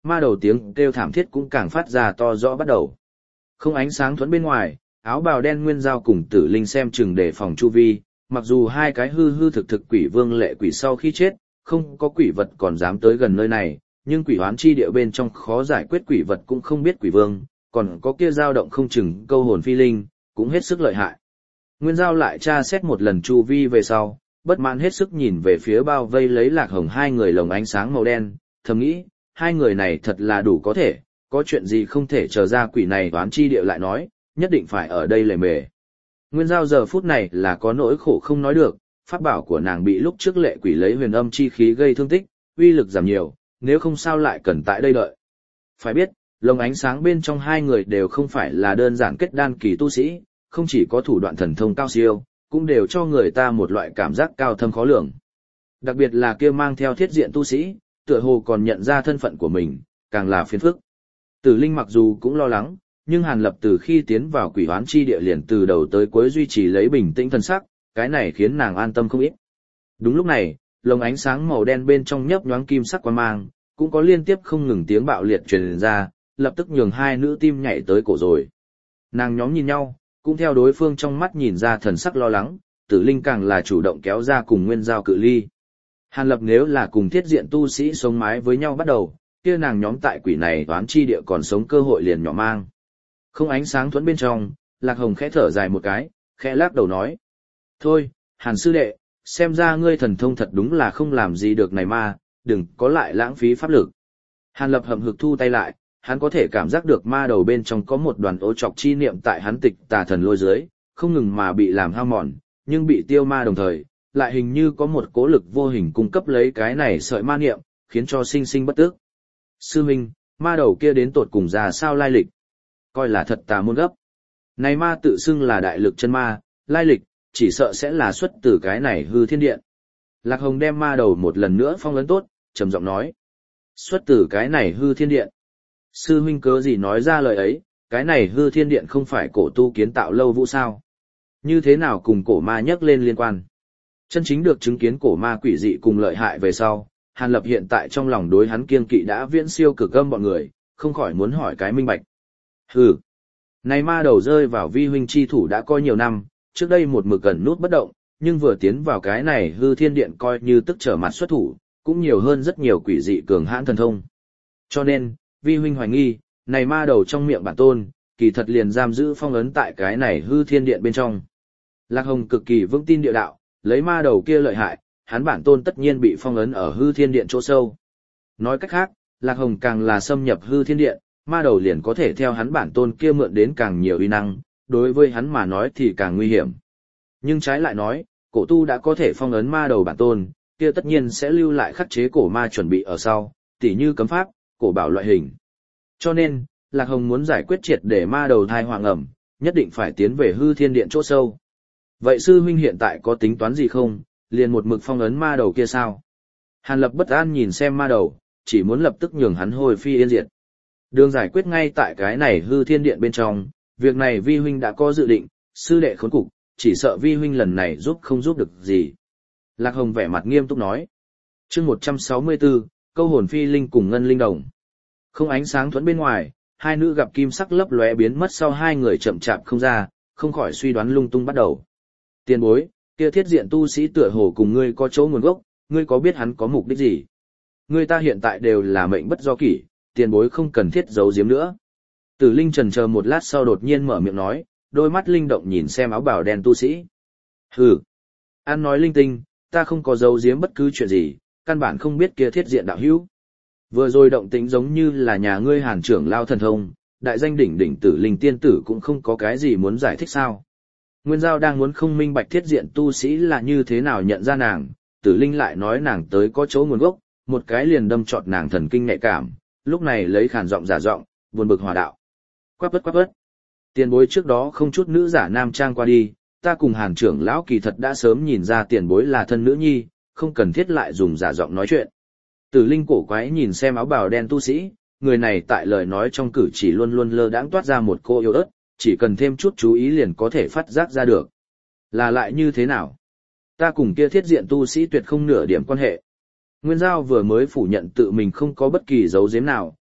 ma đầu tiếng kêu thảm thiết cũng càng phát ra to rõ bắt đầu. Không ánh sáng thuẫn bên ngoài, áo bào đen Nguyên Giao cùng Tử Linh xem chừng để phòng chu vi, mặc dù hai cái hư hư thực thực quỷ vương lệ quỷ sau khi chết, không có quỷ vật còn dám tới gần nơi này, nhưng quỷ hoán chi địa bên trong khó giải quyết quỷ vật cũng không biết quỷ vương, còn có kia dao động không chừng câu hồn phi linh, cũng hết sức lợi hại. Nguyên Giao lại tra xét một lần chu vi về sau, bất mãn hết sức nhìn về phía bao vây lấy Lạc Hồng hai người lồng ánh sáng màu đen, thầm nghĩ, hai người này thật là đủ có thể, có chuyện gì không thể chờ ra quỷ này đoán chi địa lại nói, nhất định phải ở đây lề mề. Nguyên Giao giờ phút này là có nỗi khổ không nói được, pháp bảo của nàng bị lúc trước lệ quỷ lấy huyền âm chi khí gây thương tích, uy lực giảm nhiều, nếu không sao lại cần tại đây đợi. Phải biết, lồng ánh sáng bên trong hai người đều không phải là đơn giản kết đan kỳ tu sĩ, không chỉ có thủ đoạn thần thông cao siêu, cũng đều cho người ta một loại cảm giác cao thâm khó lường. Đặc biệt là kia mang theo thiết diện tu sĩ, tựa hồ còn nhận ra thân phận của mình, càng là phiền phức. Tử Linh mặc dù cũng lo lắng, nhưng Hàn Lập từ khi tiến vào quỷ hoán chi địa liền từ đầu tới cuối duy trì lấy bình tĩnh thần sắc, cái này khiến nàng an tâm không ít. Đúng lúc này, lồng ánh sáng màu đen bên trong nhấp nhoáng kim sắc quang mang, cũng có liên tiếp không ngừng tiếng bạo liệt truyền ra, lập tức nhường hai nữ tim nhảy tới cổ rồi. Nàng nhóm nhìn nhau, cũng theo đối phương trong mắt nhìn ra thần sắc lo lắng, Tử Linh càng là chủ động kéo ra cùng Nguyên Giao cự ly. Hàn Lập nếu là cùng thiết diện tu sĩ sống mái với nhau bắt đầu, kia nàng nhóm tại quỷ này toán chi địa còn sống cơ hội liền nhỏ mang. Không ánh sáng thuẫn bên trong, Lạc Hồng khẽ thở dài một cái, khẽ lắc đầu nói. Thôi, Hàn sư đệ, xem ra ngươi thần thông thật đúng là không làm gì được này ma, đừng có lại lãng phí pháp lực. Hàn Lập hậm hực thu tay lại, hắn có thể cảm giác được ma đầu bên trong có một đoàn ô trọc chi niệm tại hắn tịch tà thần lôi dưới, không ngừng mà bị làm hao mòn, nhưng bị tiêu ma đồng thời, lại hình như có một cố lực vô hình cung cấp lấy cái này sợi ma niệm, khiến cho sinh sinh bất tước. Sư Minh, ma đầu kia đến tột cùng ra sao lai lịch? Coi là thật tà môn gấp. Này ma tự xưng là đại lực chân ma, lai lịch, chỉ sợ sẽ là xuất từ cái này hư thiên điện. Lạc Hồng đem ma đầu một lần nữa phong ấn tốt, trầm giọng nói. Xuất từ cái này hư thiên điện. Sư huynh cớ gì nói ra lời ấy, cái này hư thiên điện không phải cổ tu kiến tạo lâu vũ sao? Như thế nào cùng cổ ma nhắc lên liên quan? Chân chính được chứng kiến cổ ma quỷ dị cùng lợi hại về sau, Hàn Lập hiện tại trong lòng đối hắn kiêng kỵ đã viễn siêu cực âm bọn người, không khỏi muốn hỏi cái minh bạch. Hừ, này ma đầu rơi vào vi huynh chi thủ đã coi nhiều năm, trước đây một mực gần nút bất động, nhưng vừa tiến vào cái này hư thiên điện coi như tức trở mặt xuất thủ, cũng nhiều hơn rất nhiều quỷ dị cường hãn thần thông. Cho nên, vi huynh hoài nghi, này ma đầu trong miệng bản tôn, kỳ thật liền giam giữ phong ấn tại cái này hư thiên điện bên trong. Lạc Hồng cực kỳ vững tin địa đạo, lấy ma đầu kia lợi hại, hắn bản tôn tất nhiên bị phong ấn ở hư thiên điện chỗ sâu. Nói cách khác, Lạc Hồng càng là xâm nhập hư thiên điện, ma đầu liền có thể theo hắn bản tôn kia mượn đến càng nhiều uy năng, đối với hắn mà nói thì càng nguy hiểm. Nhưng trái lại nói, cổ tu đã có thể phong ấn ma đầu bản tôn, kia tất nhiên sẽ lưu lại khắc chế cổ ma chuẩn bị ở sau, tỉ như cấm pháp, cổ bảo loại hình. Cho nên, Lạc Hồng muốn giải quyết triệt để ma đầu thai hoàng ẩm, nhất định phải tiến về hư thiên điện chỗ sâu. Vậy sư huynh hiện tại có tính toán gì không, liền một mực phong ấn ma đầu kia sao? Hàn Lập bất an nhìn xem ma đầu, chỉ muốn lập tức nhường hắn hồi phi yên diệt. Đường giải quyết ngay tại cái này hư thiên điện bên trong, việc này vi huynh đã có dự định, sư đệ khốn cục, chỉ sợ vi huynh lần này giúp không giúp được gì. Lạc Hồng vẻ mặt nghiêm túc nói. Chương một trăm sáu mươi tư, câu hồn phi linh cùng ngân linh đồng. Không ánh sáng thuẫn bên ngoài, hai nữ gặp kim sắc lấp lóe biến mất sau hai người chậm chạp không ra, không khỏi suy đoán lung tung bắt đầu. Tiền bối, kia thiết diện tu sĩ tựa hồ cùng ngươi có chỗ nguồn gốc, ngươi có biết hắn có mục đích gì? Ngươi ta hiện tại đều là mệnh bất do kỷ, tiền bối không cần thiết giấu giếm nữa. Tử Linh trần chờ một lát sau đột nhiên mở miệng nói, đôi mắt linh động nhìn xem áo bào đen tu sĩ. Hừ, an nói linh tinh, ta không có giấu giếm bất cứ chuyện gì, căn bản không biết kia thiết diện đạo hữu. Vừa rồi động tĩnh giống như là nhà ngươi Hàn trưởng lao thần thông, đại danh đỉnh đỉnh Tử Linh tiên tử cũng không có cái gì muốn giải thích sao? Nguyên Giao đang muốn không minh bạch thiết diện tu sĩ là như thế nào nhận ra nàng, Tử Linh lại nói nàng tới có chỗ nguồn gốc, một cái liền đâm trọt nàng thần kinh nhạy cảm, lúc này lấy khàn giọng giả giọng, buồn bực hòa đạo. Quát bất quát bất. Tiền bối trước đó không chút nữ giả nam trang qua đi, ta cùng Hàn trưởng lão kỳ thật đã sớm nhìn ra tiền bối là thân nữ nhi, không cần thiết lại dùng giả giọng nói chuyện. Tử Linh cổ quái nhìn xem áo bào đen tu sĩ, người này tại lời nói trong cử chỉ luôn luôn lơ đãng toát ra một cô yêu ớt, chỉ cần thêm chút chú ý liền có thể phát giác ra được. Là lại như thế nào? Ta cùng kia thiết diện tu sĩ tuyệt không nửa điểm quan hệ. Nguyên Giao vừa mới phủ nhận tự mình không có bất kỳ dấu giếm nào,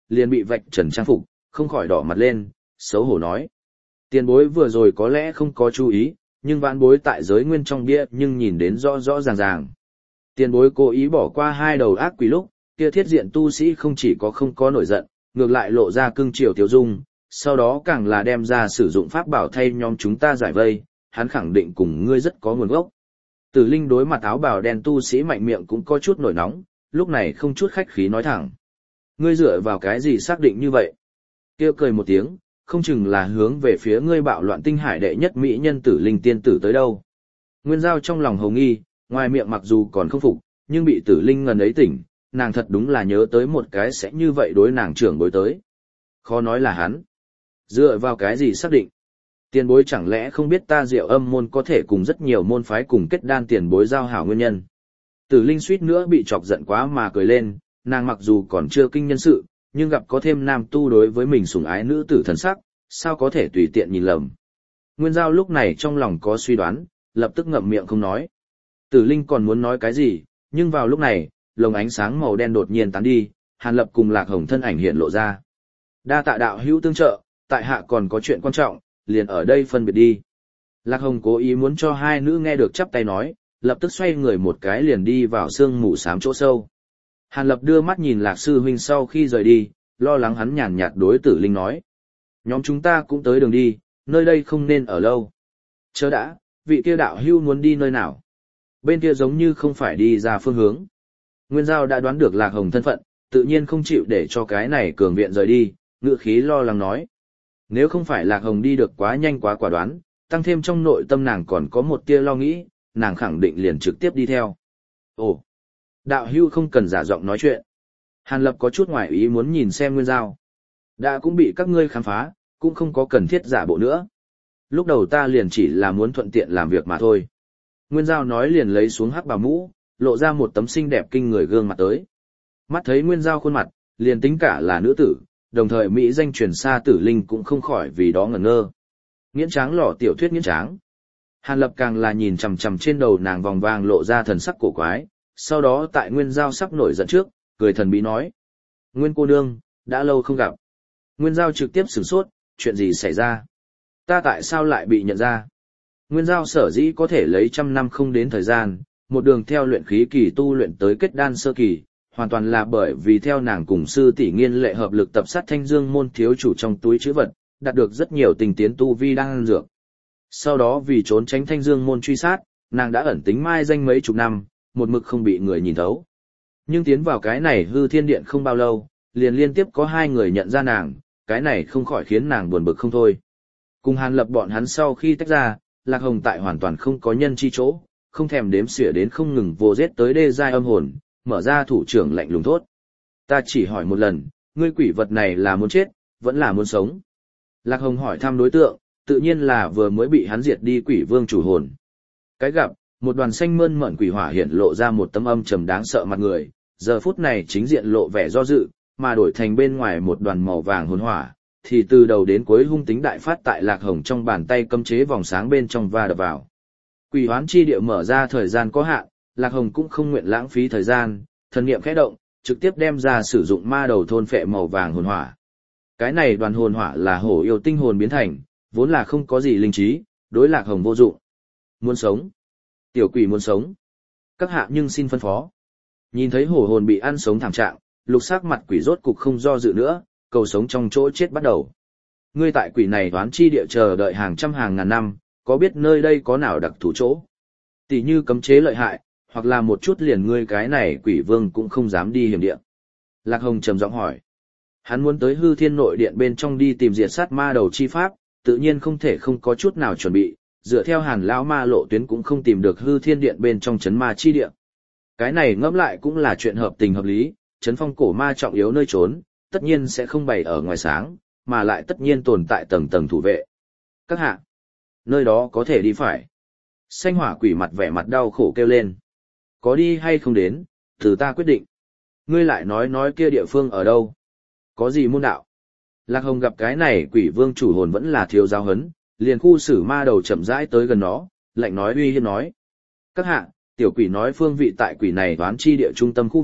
liền bị vạch trần trang phục, không khỏi đỏ mặt lên, xấu hổ nói. Tiền bối vừa rồi có lẽ không có chú ý, nhưng vãn bối tại giới nguyên trong bia nhưng nhìn đến rõ rõ ràng ràng. Tiền bối cố ý bỏ qua hai đầu ác quỷ lúc, kia thiết diện tu sĩ không chỉ có không có nổi giận, ngược lại lộ ra cưng chiều tiêu dung, sau đó càng là đem ra sử dụng pháp bảo thay nhóm chúng ta giải vây, hắn khẳng định cùng ngươi rất có nguồn gốc. Tử Linh đối mặt áo bào đen tu sĩ mạnh miệng cũng có chút nổi nóng, lúc này không chút khách khí nói thẳng. Ngươi dựa vào cái gì xác định như vậy? Kêu cười một tiếng, không chừng là hướng về phía ngươi bạo loạn tinh hải đệ nhất mỹ nhân Tử Linh tiên tử tới đâu. Nguyên Giao trong lòng hồng nghi, ngoài miệng mặc dù còn không phục, nhưng bị Tử Linh ngần ấy tỉnh, nàng thật đúng là nhớ tới một cái sẽ như vậy đối nàng trưởng bối tới. Khó nói là hắn. Dựa vào cái gì xác định? Tiền bối chẳng lẽ không biết ta Diệu Âm môn có thể cùng rất nhiều môn phái cùng kết đan tiền bối giao hảo nguyên nhân. Tử Linh suýt nữa bị chọc giận quá mà cười lên, nàng mặc dù còn chưa kinh nhân sự, nhưng gặp có thêm nam tu đối với mình sủng ái nữ tử thần sắc, sao có thể tùy tiện nhìn lầm. Nguyên Giao lúc này trong lòng có suy đoán, lập tức ngậm miệng không nói. Tử Linh còn muốn nói cái gì, nhưng vào lúc này, lồng ánh sáng màu đen đột nhiên tán đi, Hàn Lập cùng Lạc Hồng thân ảnh hiện lộ ra. Đa tạ đạo hữu tương trợ, tại hạ còn có chuyện quan trọng, liền ở đây phân biệt đi. Lạc Hồng cố ý muốn cho hai nữ nghe được chắp tay nói, lập tức xoay người một cái liền đi vào sương mù xám chỗ sâu. Hàn Lập đưa mắt nhìn Lạc sư huynh sau khi rời đi, lo lắng hắn nhàn nhạt đối Tử Linh nói. Nhóm chúng ta cũng tới đường đi, nơi đây không nên ở lâu. Chớ đã, vị kia đạo hưu muốn đi nơi nào? Bên kia giống như không phải đi ra phương hướng. Nguyên Giao đã đoán được Lạc Hồng thân phận, tự nhiên không chịu để cho cái này cường viện rời đi, ngựa khí lo lắng nói. Nếu không phải Lạc Hồng đi được quá nhanh quá quả đoán, tăng thêm trong nội tâm nàng còn có một tia lo nghĩ, nàng khẳng định liền trực tiếp đi theo. Ồ, đạo hưu không cần giả giọng nói chuyện. Hàn Lập có chút ngoài ý muốn nhìn xem Nguyên Giao. Đã cũng bị các ngươi khám phá, cũng không có cần thiết giả bộ nữa. Lúc đầu ta liền chỉ là muốn thuận tiện làm việc mà thôi. Nguyên Giao nói liền lấy xuống hắc bào mũ, lộ ra một tấm xinh đẹp kinh người gương mặt tới. Mắt thấy Nguyên Giao khuôn mặt, liền tính cả là nữ tử, đồng thời Mỹ danh truyền xa Tử Linh cũng không khỏi vì đó ngẩn ngơ. Nghiễn tráng lỏ tiểu thuyết nghiễn tráng. Hàn Lập càng là nhìn chằm chằm trên đầu nàng vòng vàng lộ ra thần sắc cổ quái, sau đó tại Nguyên Giao sắp nổi giận trước, cười thần bí nói. Nguyên cô nương, đã lâu không gặp. Nguyên Giao trực tiếp sửng sốt, chuyện gì xảy ra? Ta tại sao lại bị nhận ra? Nguyên Giao sở dĩ có thể lấy trăm năm không đến thời gian, một đường theo luyện khí kỳ tu luyện tới kết đan sơ kỳ, hoàn toàn là bởi vì theo nàng cùng sư tỷ Nghiên Lệ hợp lực tập sát Thanh Dương môn thiếu chủ trong túi trữ vật, đạt được rất nhiều tình tiến tu vi đan dược. Sau đó vì trốn tránh Thanh Dương môn truy sát, nàng đã ẩn tính mai danh mấy chục năm, một mực không bị người nhìn thấu. Nhưng tiến vào cái này hư thiên điện không bao lâu, liền liên tiếp có hai người nhận ra nàng, cái này không khỏi khiến nàng buồn bực không thôi. Cùng Hàn Lập bọn hắn sau khi tách ra, Lạc Hồng tại hoàn toàn không có nhân chi chỗ, không thèm đếm xỉa đến không ngừng vô giết tới đê giai âm hồn, mở ra thủ trưởng lạnh lùng thốt. Ta chỉ hỏi một lần, ngươi quỷ vật này là muốn chết, vẫn là muốn sống? Lạc Hồng hỏi thăm đối tượng, tự nhiên là vừa mới bị hắn diệt đi quỷ vương chủ hồn. Cái gặp, một đoàn xanh mơn mởn quỷ hỏa hiện lộ ra một tấm âm trầm đáng sợ mặt người, giờ phút này chính diện lộ vẻ do dự, mà đổi thành bên ngoài một đoàn màu vàng hồn hỏa, thì từ đầu đến cuối hung tính đại phát tại Lạc Hồng trong bàn tay cấm chế vòng sáng bên trong va đập vào. Quỷ hoán chi địa mở ra thời gian có hạn, Lạc Hồng cũng không nguyện lãng phí thời gian, thần niệm khẽ động, trực tiếp đem ra sử dụng ma đầu thôn phệ màu vàng hồn hỏa. Cái này đoàn hồn hỏa là hổ yêu tinh hồn biến thành, vốn là không có gì linh trí, đối Lạc Hồng vô dụng. Muốn sống? Tiểu quỷ muốn sống? Các hạ nhưng xin phân phó. Nhìn thấy hổ hồn bị ăn sống thảm trạng, lục sắc mặt quỷ rốt cục không do dự nữa, cầu sống trong chỗ chết bắt đầu. Ngươi tại quỷ này đoán chi địa chờ đợi hàng trăm hàng ngàn năm, có biết nơi đây có nào đặc thù chỗ? Tỷ như cấm chế lợi hại, hoặc là một chút liền ngươi cái này quỷ vương cũng không dám đi hiểm địa. Lạc Hồng trầm giọng hỏi. Hắn muốn tới hư thiên nội điện bên trong đi tìm diệt sát ma đầu chi pháp, tự nhiên không thể không có chút nào chuẩn bị, dựa theo Hàn lão ma lộ tuyến cũng không tìm được hư thiên điện bên trong chấn ma chi địa. Cái này ngẫm lại cũng là chuyện hợp tình hợp lý, chấn phong cổ ma trọng yếu nơi trốn, tất nhiên sẽ không bày ở ngoài sáng, mà lại tất nhiên tồn tại tầng tầng thủ vệ. Các hạ, nơi đó có thể đi phải. Xanh hỏa quỷ mặt vẻ mặt đau khổ kêu lên. Có đi hay không đến, từ ta quyết định. Ngươi lại nói nói kia địa phương ở đâu? Có gì môn đạo? Lạc Hồng gặp cái này quỷ vương chủ hồn vẫn là thiếu giáo hấn, liền khu xử ma đầu chậm rãi tới gần nó, lạnh nói uy hiếp nói. Các hạ, tiểu quỷ nói phương vị tại quỷ này đoán chi địa trung tâm khu vực,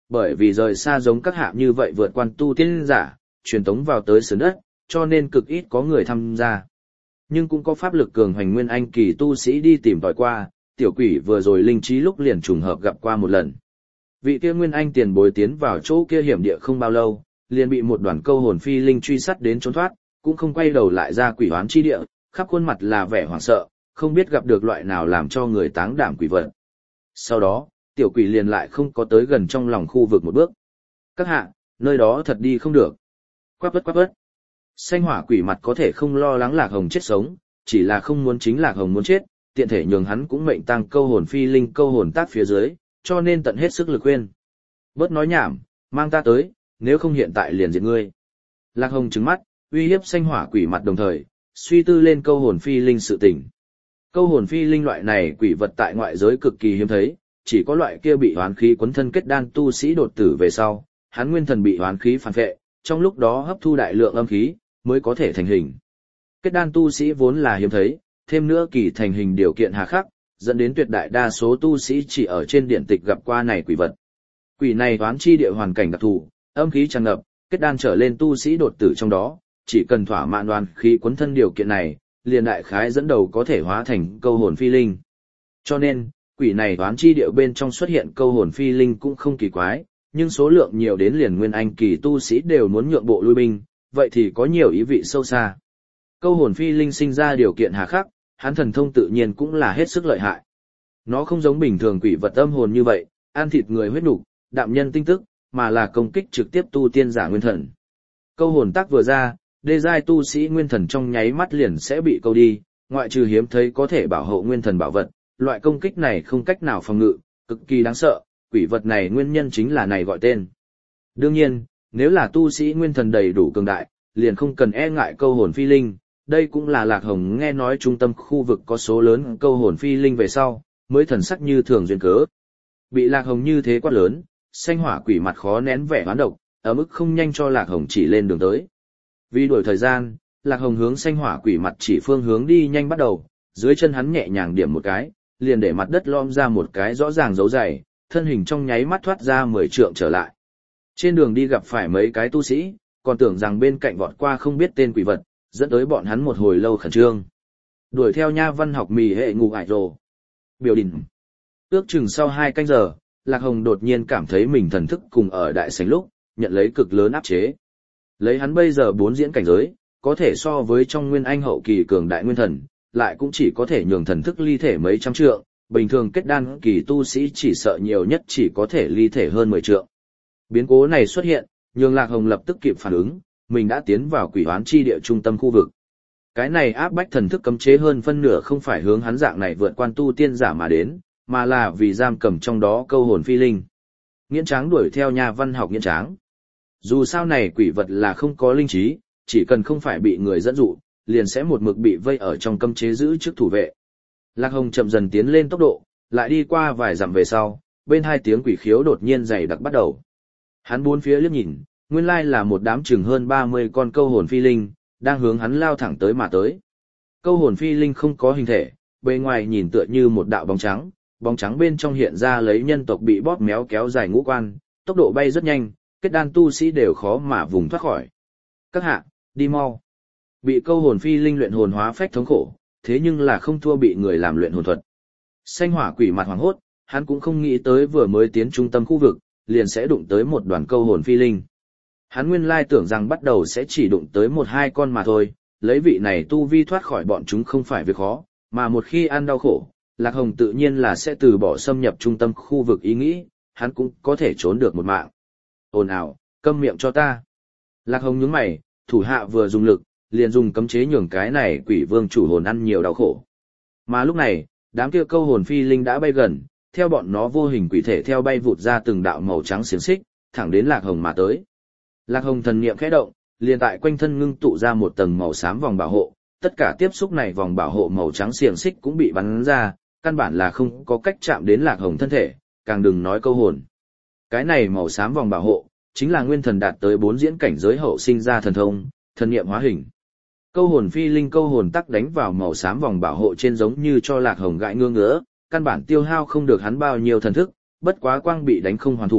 bởi vì rời xa giống các hạ như vậy vượt quan tu tiên giả, truyền tống vào tới sườn đất, cho nên cực ít có người tham gia. Nhưng cũng có pháp lực cường hoành nguyên anh kỳ tu sĩ đi tìm tòi qua, tiểu quỷ vừa rồi linh trí lúc liền trùng hợp gặp qua một lần. Vị kia nguyên anh tiền bối tiến vào chỗ kia hiểm địa không bao lâu, liền bị một đoàn câu hồn phi linh truy sát đến trốn thoát, cũng không quay đầu lại ra quỷ hoán chi địa, khắp khuôn mặt là vẻ hoảng sợ, không biết gặp được loại nào làm cho người táng đảm quỷ vật. Sau đó, tiểu quỷ liền lại không có tới gần trong lòng khu vực một bước. Các hạ, nơi đó thật đi không được. Quát vất quát vất. Xanh hỏa quỷ mặt có thể không lo lắng Lạc Hồng chết sống, chỉ là không muốn chính Lạc Hồng muốn chết, tiện thể nhường hắn cũng mệnh tăng câu hồn phi linh câu hồn tác phía dưới, cho nên tận hết sức lực khuyên. Bớt nói nhảm, mang ta tới, nếu không hiện tại liền diệt ngươi. Lạc Hồng trừng mắt, uy hiếp xanh hỏa quỷ mặt đồng thời, suy tư lên câu hồn phi linh sự tình. Câu hồn phi linh loại này quỷ vật tại ngoại giới cực kỳ hiếm thấy, chỉ có loại kia bị hoán khí quấn thân kết đan tu sĩ đột tử về sau, hắn nguyên thần bị hoán khí phản vệ, trong lúc đó hấp thu đại lượng âm khí, mới có thể thành hình. Kết đan tu sĩ vốn là hiếm thấy, thêm nữa kỳ thành hình điều kiện hà khắc, dẫn đến tuyệt đại đa số tu sĩ chỉ ở trên điện tịch gặp qua này quỷ vật. Quỷ này hoán chi địa hoàn cảnh đặc thù, âm khí tràn ngập, kết đan trở lên tu sĩ đột tử trong đó, chỉ cần thỏa mãn đoan khí quấn thân điều kiện này, liền đại khái dẫn đầu có thể hóa thành câu hồn phi linh. Cho nên, quỷ này hoán chi địa bên trong xuất hiện câu hồn phi linh cũng không kỳ quái, nhưng số lượng nhiều đến liền nguyên anh kỳ tu sĩ đều muốn nhượng bộ lui binh, vậy thì có nhiều ý vị sâu xa. Câu hồn phi linh sinh ra điều kiện hà khắc, hắn thần thông tự nhiên cũng là hết sức lợi hại. Nó không giống bình thường quỷ vật âm hồn như vậy, ăn thịt người huyết nục, đạm nhân tinh tức, mà là công kích trực tiếp tu tiên giả nguyên thần. Câu hồn tác vừa ra, đê giai tu sĩ nguyên thần trong nháy mắt liền sẽ bị câu đi, ngoại trừ hiếm thấy có thể bảo hộ nguyên thần bảo vật, loại công kích này không cách nào phòng ngự, cực kỳ đáng sợ, quỷ vật này nguyên nhân chính là này gọi tên. Đương nhiên, nếu là tu sĩ nguyên thần đầy đủ cường đại, liền không cần e ngại câu hồn phi linh, đây cũng là Lạc Hồng nghe nói trung tâm khu vực có số lớn câu hồn phi linh về sau, mới thần sắc như thường duyên cớ. Bị Lạc Hồng như thế quát lớn, xanh hỏa quỷ mặt khó nén vẻ hoán độc, ở mức không nhanh cho Lạc Hồng chỉ lên đường tới. Vì đuổi thời gian, Lạc Hồng hướng xanh hỏa quỷ mặt chỉ phương hướng đi nhanh bắt đầu, dưới chân hắn nhẹ nhàng điểm một cái, liền để mặt đất lom ra một cái rõ ràng dấu dày, thân hình trong nháy mắt thoát ra mười trượng trở lại. Trên đường đi gặp phải mấy cái tu sĩ, còn tưởng rằng bên cạnh vọt qua không biết tên quỷ vật, dẫn tới bọn hắn một hồi lâu khẩn trương. Đuổi theo nha văn học mì hệ ngủ ải rồ. Biểu đỉnh. Ước chừng sau hai canh giờ, Lạc Hồng đột nhiên cảm thấy mình thần thức cùng ở đại sảnh lúc, nhận lấy cực lớn áp chế. Lấy hắn bây giờ bốn diễn cảnh giới, có thể so với trong nguyên anh hậu kỳ cường đại nguyên thần, lại cũng chỉ có thể nhường thần thức ly thể mấy trăm trượng, bình thường kết đan kỳ tu sĩ chỉ sợ nhiều nhất chỉ có thể ly thể hơn mười trượng. Biến cố này xuất hiện, nhường Lạc Hồng lập tức kịp phản ứng, mình đã tiến vào quỷ hoán chi địa trung tâm khu vực. Cái này áp bách thần thức cấm chế hơn phân nửa không phải hướng hắn dạng này vượt quan tu tiên giả mà đến, mà là vì giam cầm trong đó câu hồn phi linh. Nghiễn Tráng đuổi theo nhà văn học Nghiễn Tráng. Dù sao này quỷ vật là không có linh trí, chỉ cần không phải bị người dẫn dụ, liền sẽ một mực bị vây ở trong cấm chế giữ trước thủ vệ. Lạc Hồng chậm dần tiến lên tốc độ, lại đi qua vài dặm về sau, bên hai tiếng quỷ khiếu đột nhiên dày đặc bắt đầu. Hắn bốn phía liếc nhìn, nguyên lai là một đám chừng hơn ba mươi con câu hồn phi linh, đang hướng hắn lao thẳng tới mà tới. Câu hồn phi linh không có hình thể, bề ngoài nhìn tựa như một đạo bóng trắng, bóng trắng bên trong hiện ra lấy nhân tộc bị bóp méo kéo dài ngũ quan, tốc độ bay rất nhanh, kết đan tu sĩ đều khó mà vùng thoát khỏi. Các hạ, đi mau. Bị câu hồn phi linh luyện hồn hóa phách thống khổ, thế nhưng là không thua bị người làm luyện hồn thuật. Xanh hỏa quỷ mặt hoảng hốt, hắn cũng không nghĩ tới vừa mới tiến trung tâm khu vực, liền sẽ đụng tới một đoàn câu hồn phi linh. Hắn nguyên lai tưởng rằng bắt đầu sẽ chỉ đụng tới một hai con mà thôi, lấy vị này tu vi thoát khỏi bọn chúng không phải việc khó, mà một khi ăn đau khổ, Lạc Hồng tự nhiên là sẽ từ bỏ xâm nhập trung tâm khu vực ý nghĩ, hắn cũng có thể trốn được một mạng. Ồn ào, câm miệng cho ta. Lạc Hồng nhướng mày, thủ hạ vừa dùng lực, liền dùng cấm chế nhường cái này quỷ vương chủ hồn ăn nhiều đau khổ. Mà lúc này, đám kia câu hồn phi linh đã bay gần, theo bọn nó vô hình quỷ thể theo bay vụt ra từng đạo màu trắng xiềng xích, thẳng đến Lạc Hồng mà tới. Lạc Hồng thần niệm khẽ động, liền tại quanh thân ngưng tụ ra một tầng màu xám vòng bảo hộ, tất cả tiếp xúc này vòng bảo hộ màu trắng xiềng xích cũng bị bắn ra, căn bản là không có cách chạm đến Lạc Hồng thân thể, càng đừng nói câu hồn. Cái này màu xám vòng bảo hộ, chính là nguyên thần đạt tới bốn diễn cảnh giới hậu sinh ra thần thông, thần niệm hóa hình. Câu hồn phi linh câu hồn tắc đánh vào màu xám vòng bảo hộ trên giống như cho Lạc Hồng gãi ngứa ngứa, căn bản tiêu hao không được hắn bao nhiêu thần thức, bất quá quang bị đánh không hoàn thủ,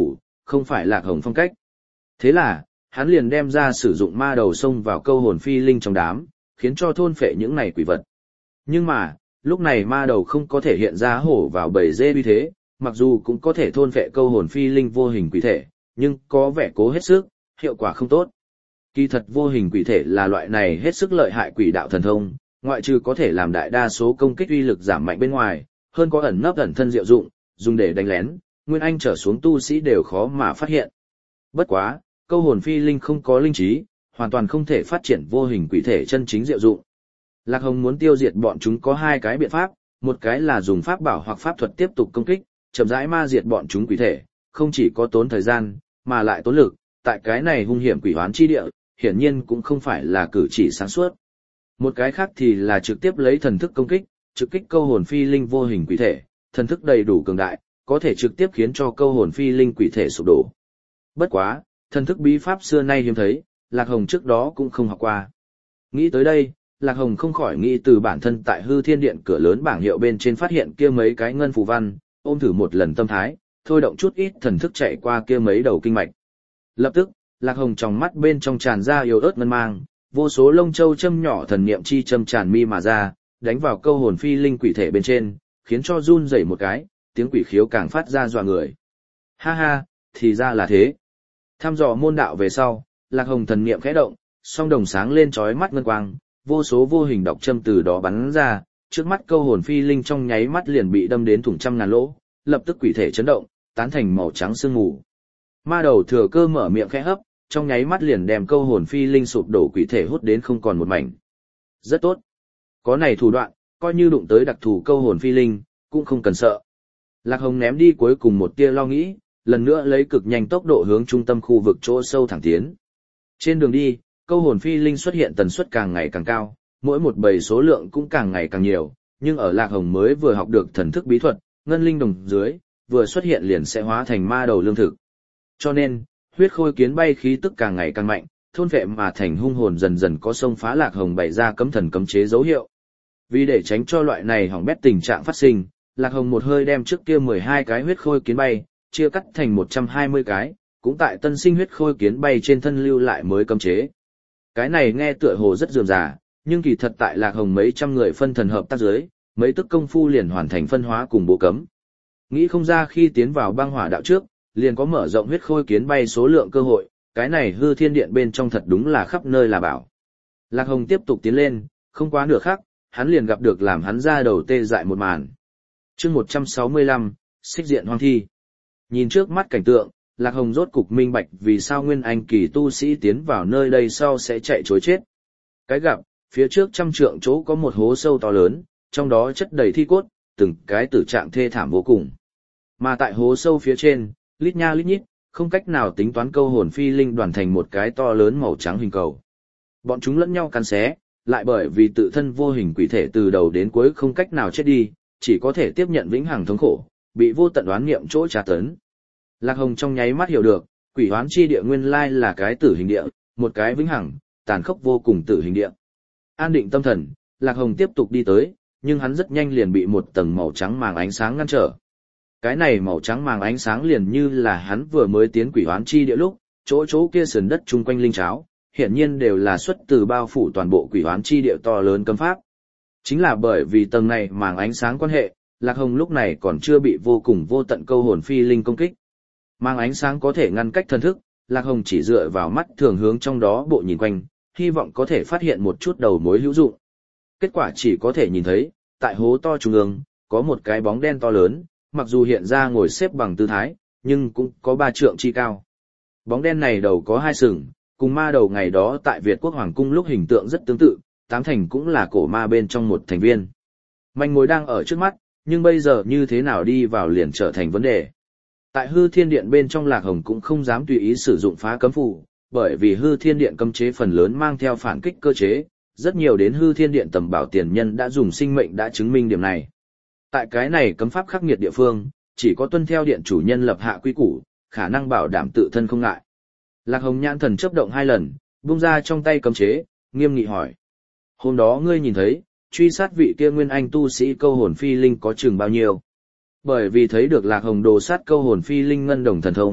không phải Lạc Hồng phong cách. Thế là, hắn liền đem ra sử dụng ma đầu xông vào câu hồn phi linh trong đám, khiến cho thôn phệ những này quỷ vật. Nhưng mà, lúc này ma đầu không có thể hiện ra hổ vào bầy dê uy thế, mặc dù cũng có thể thôn phệ câu hồn phi linh vô hình quỷ thể, nhưng có vẻ cố hết sức, hiệu quả không tốt. Kỳ thật vô hình quỷ thể là loại này hết sức lợi hại quỷ đạo thần thông, ngoại trừ có thể làm đại đa số công kích uy lực giảm mạnh bên ngoài, hơn có ẩn nấp ẩn thân diệu dụng, dùng để đánh lén, nguyên anh trở xuống tu sĩ đều khó mà phát hiện. Bất quá, câu hồn phi linh không có linh trí, hoàn toàn không thể phát triển vô hình quỷ thể chân chính diệu dụng. Lạc Hồng muốn tiêu diệt bọn chúng có hai cái biện pháp, một cái là dùng pháp bảo hoặc pháp thuật tiếp tục công kích, chậm rãi ma diệt bọn chúng quỷ thể, không chỉ có tốn thời gian, mà lại tốn lực, tại cái này hung hiểm quỷ hoán chi địa, hiển nhiên cũng không phải là cử chỉ sáng suốt. Một cái khác thì là trực tiếp lấy thần thức công kích, trực kích câu hồn phi linh vô hình quỷ thể, thần thức đầy đủ cường đại, có thể trực tiếp khiến cho câu hồn phi linh quỷ thể sụp đổ. Bất quá, thần thức bí pháp xưa nay hiếm thấy, Lạc Hồng trước đó cũng không học qua. Nghĩ tới đây, Lạc Hồng không khỏi nghĩ từ bản thân tại Hư Thiên Điện cửa lớn bảng hiệu bên trên phát hiện kia mấy cái ngân phù văn, ôm thử một lần tâm thái, thôi động chút ít thần thức chạy qua kia mấy đầu kinh mạch. Lập tức, Lạc Hồng trong mắt bên trong tràn ra yếu ớt ngân mang, vô số lông châu châm nhỏ thần niệm chi châm tràn mi mà ra, đánh vào câu hồn phi linh quỷ thể bên trên, khiến cho run rẩy một cái, tiếng quỷ khiếu càng phát ra dọa người. Ha ha, thì ra là thế. Tham dò môn đạo về sau, Lạc Hồng thần niệm khẽ động, song đồng sáng lên chói mắt ngân quang, vô số vô hình độc châm từ đó bắn ra, trước mắt câu hồn phi linh trong nháy mắt liền bị đâm đến thủng trăm ngàn lỗ, lập tức quỷ thể chấn động, tán thành màu trắng sương mù. Ma đầu thừa cơ mở miệng khẽ hấp, trong nháy mắt liền đem câu hồn phi linh sụp đổ quỷ thể hút đến không còn một mảnh. Rất tốt. Có này thủ đoạn, coi như đụng tới đặc thù câu hồn phi linh, cũng không cần sợ. Lạc Hồng ném đi cuối cùng một tia lo nghĩ, lần nữa lấy cực nhanh tốc độ hướng trung tâm khu vực chỗ sâu thẳng tiến. Trên đường đi, câu hồn phi linh xuất hiện tần suất càng ngày càng cao, mỗi một bầy số lượng cũng càng ngày càng nhiều, nhưng ở Lạc Hồng mới vừa học được thần thức bí thuật, ngân linh đồng dưới, vừa xuất hiện liền sẽ hóa thành ma đầu lương thực. Cho nên, huyết khôi kiến bay khí tức càng ngày càng mạnh, thôn vệ mà thành hung hồn dần dần có xông phá Lạc Hồng bày ra cấm thần cấm chế dấu hiệu. Vì để tránh cho loại này hỏng bét tình trạng phát sinh, Lạc Hồng một hơi đem trước kia mười hai cái huyết khôi kiến bay, chia cắt thành một trăm hai mươi cái, cũng tại tân sinh huyết khôi kiến bay trên thân lưu lại mới cấm chế. Cái này nghe tựa hồ rất rườm rà, nhưng kỳ thật tại Lạc Hồng mấy trăm người phân thần hợp tác dưới, mấy tức công phu liền hoàn thành phân hóa cùng bộ cấm. Nghĩ không ra khi tiến vào băng hỏa đạo trước, liền có mở rộng huyết khôi kiến bay số lượng cơ hội, cái này Hư Thiên Điện bên trong thật đúng là khắp nơi là bảo. Lạc Hồng tiếp tục tiến lên, không quá nửa khắc, hắn liền gặp được làm hắn ra đầu tê dại một màn. Chương một trăm sáu mươi lăm, xích diện hoang thi. Nhìn trước mắt cảnh tượng, Lạc Hồng rốt cục minh bạch vì sao nguyên anh kỳ tu sĩ tiến vào nơi đây sau sẽ chạy trối chết. Cái gặp, phía trước trăm trượng chỗ có một hố sâu to lớn, trong đó chất đầy thi cốt, từng cái tử trạng thê thảm vô cùng. Mà tại hố sâu phía trên, lít nha lít nhít, không cách nào tính toán câu hồn phi linh đoàn thành một cái to lớn màu trắng hình cầu. Bọn chúng lẫn nhau cắn xé, lại bởi vì tự thân vô hình quỷ thể từ đầu đến cuối không cách nào chết đi, chỉ có thể tiếp nhận vĩnh hằng thống khổ, bị vô tận oán niệm chỗ tra tấn. Lạc Hồng trong nháy mắt hiểu được, quỷ hoán chi địa nguyên lai là cái tử hình địa, một cái vĩnh hằng, tàn khốc vô cùng tử hình địa. An định tâm thần, Lạc Hồng tiếp tục đi tới, nhưng hắn rất nhanh liền bị một tầng màu trắng màng ánh sáng ngăn trở. Cái này màu trắng màng ánh sáng liền như là hắn vừa mới tiến quỷ hoán chi địa lúc, chỗ chỗ kia sườn đất chung quanh linh cháo, hiển nhiên đều là xuất từ bao phủ toàn bộ quỷ hoán chi địa to lớn cấm pháp. Chính là bởi vì tầng này màng ánh sáng quan hệ, Lạc Hồng lúc này còn chưa bị vô cùng vô tận câu hồn phi linh công kích. Màng ánh sáng có thể ngăn cách thần thức, Lạc Hồng chỉ dựa vào mắt thường hướng trong đó bộ nhìn quanh, hy vọng có thể phát hiện một chút đầu mối hữu dụng. Kết quả chỉ có thể nhìn thấy, tại hố to trung ương, có một cái bóng đen to lớn, mặc dù hiện ra ngồi xếp bằng tư thái, nhưng cũng có ba trượng chi cao. Bóng đen này đầu có hai sừng, cùng ma đầu ngày đó tại Việt Quốc Hoàng Cung lúc hình tượng rất tương tự, tám thành cũng là cổ ma bên trong một thành viên. Manh mối đang ở trước mắt, nhưng bây giờ như thế nào đi vào liền trở thành vấn đề. Tại Hư Thiên Điện bên trong Lạc Hồng cũng không dám tùy ý sử dụng phá cấm phù, bởi vì Hư Thiên Điện cấm chế phần lớn mang theo phản kích cơ chế, rất nhiều đến Hư Thiên Điện tầm bảo tiền nhân đã dùng sinh mệnh đã chứng minh điểm này. Tại cái này cấm pháp khắc nghiệt địa phương, chỉ có tuân theo điện chủ nhân lập hạ quy củ, khả năng bảo đảm tự thân không ngại. Lạc Hồng nhãn thần chớp động hai lần, buông ra trong tay cấm chế, nghiêm nghị hỏi: "Hôm đó ngươi nhìn thấy, truy sát vị kia nguyên anh tu sĩ câu hồn phi linh có chừng bao nhiêu?" Bởi vì thấy được Lạc Hồng đồ sát câu hồn phi linh ngân đồng thần thông,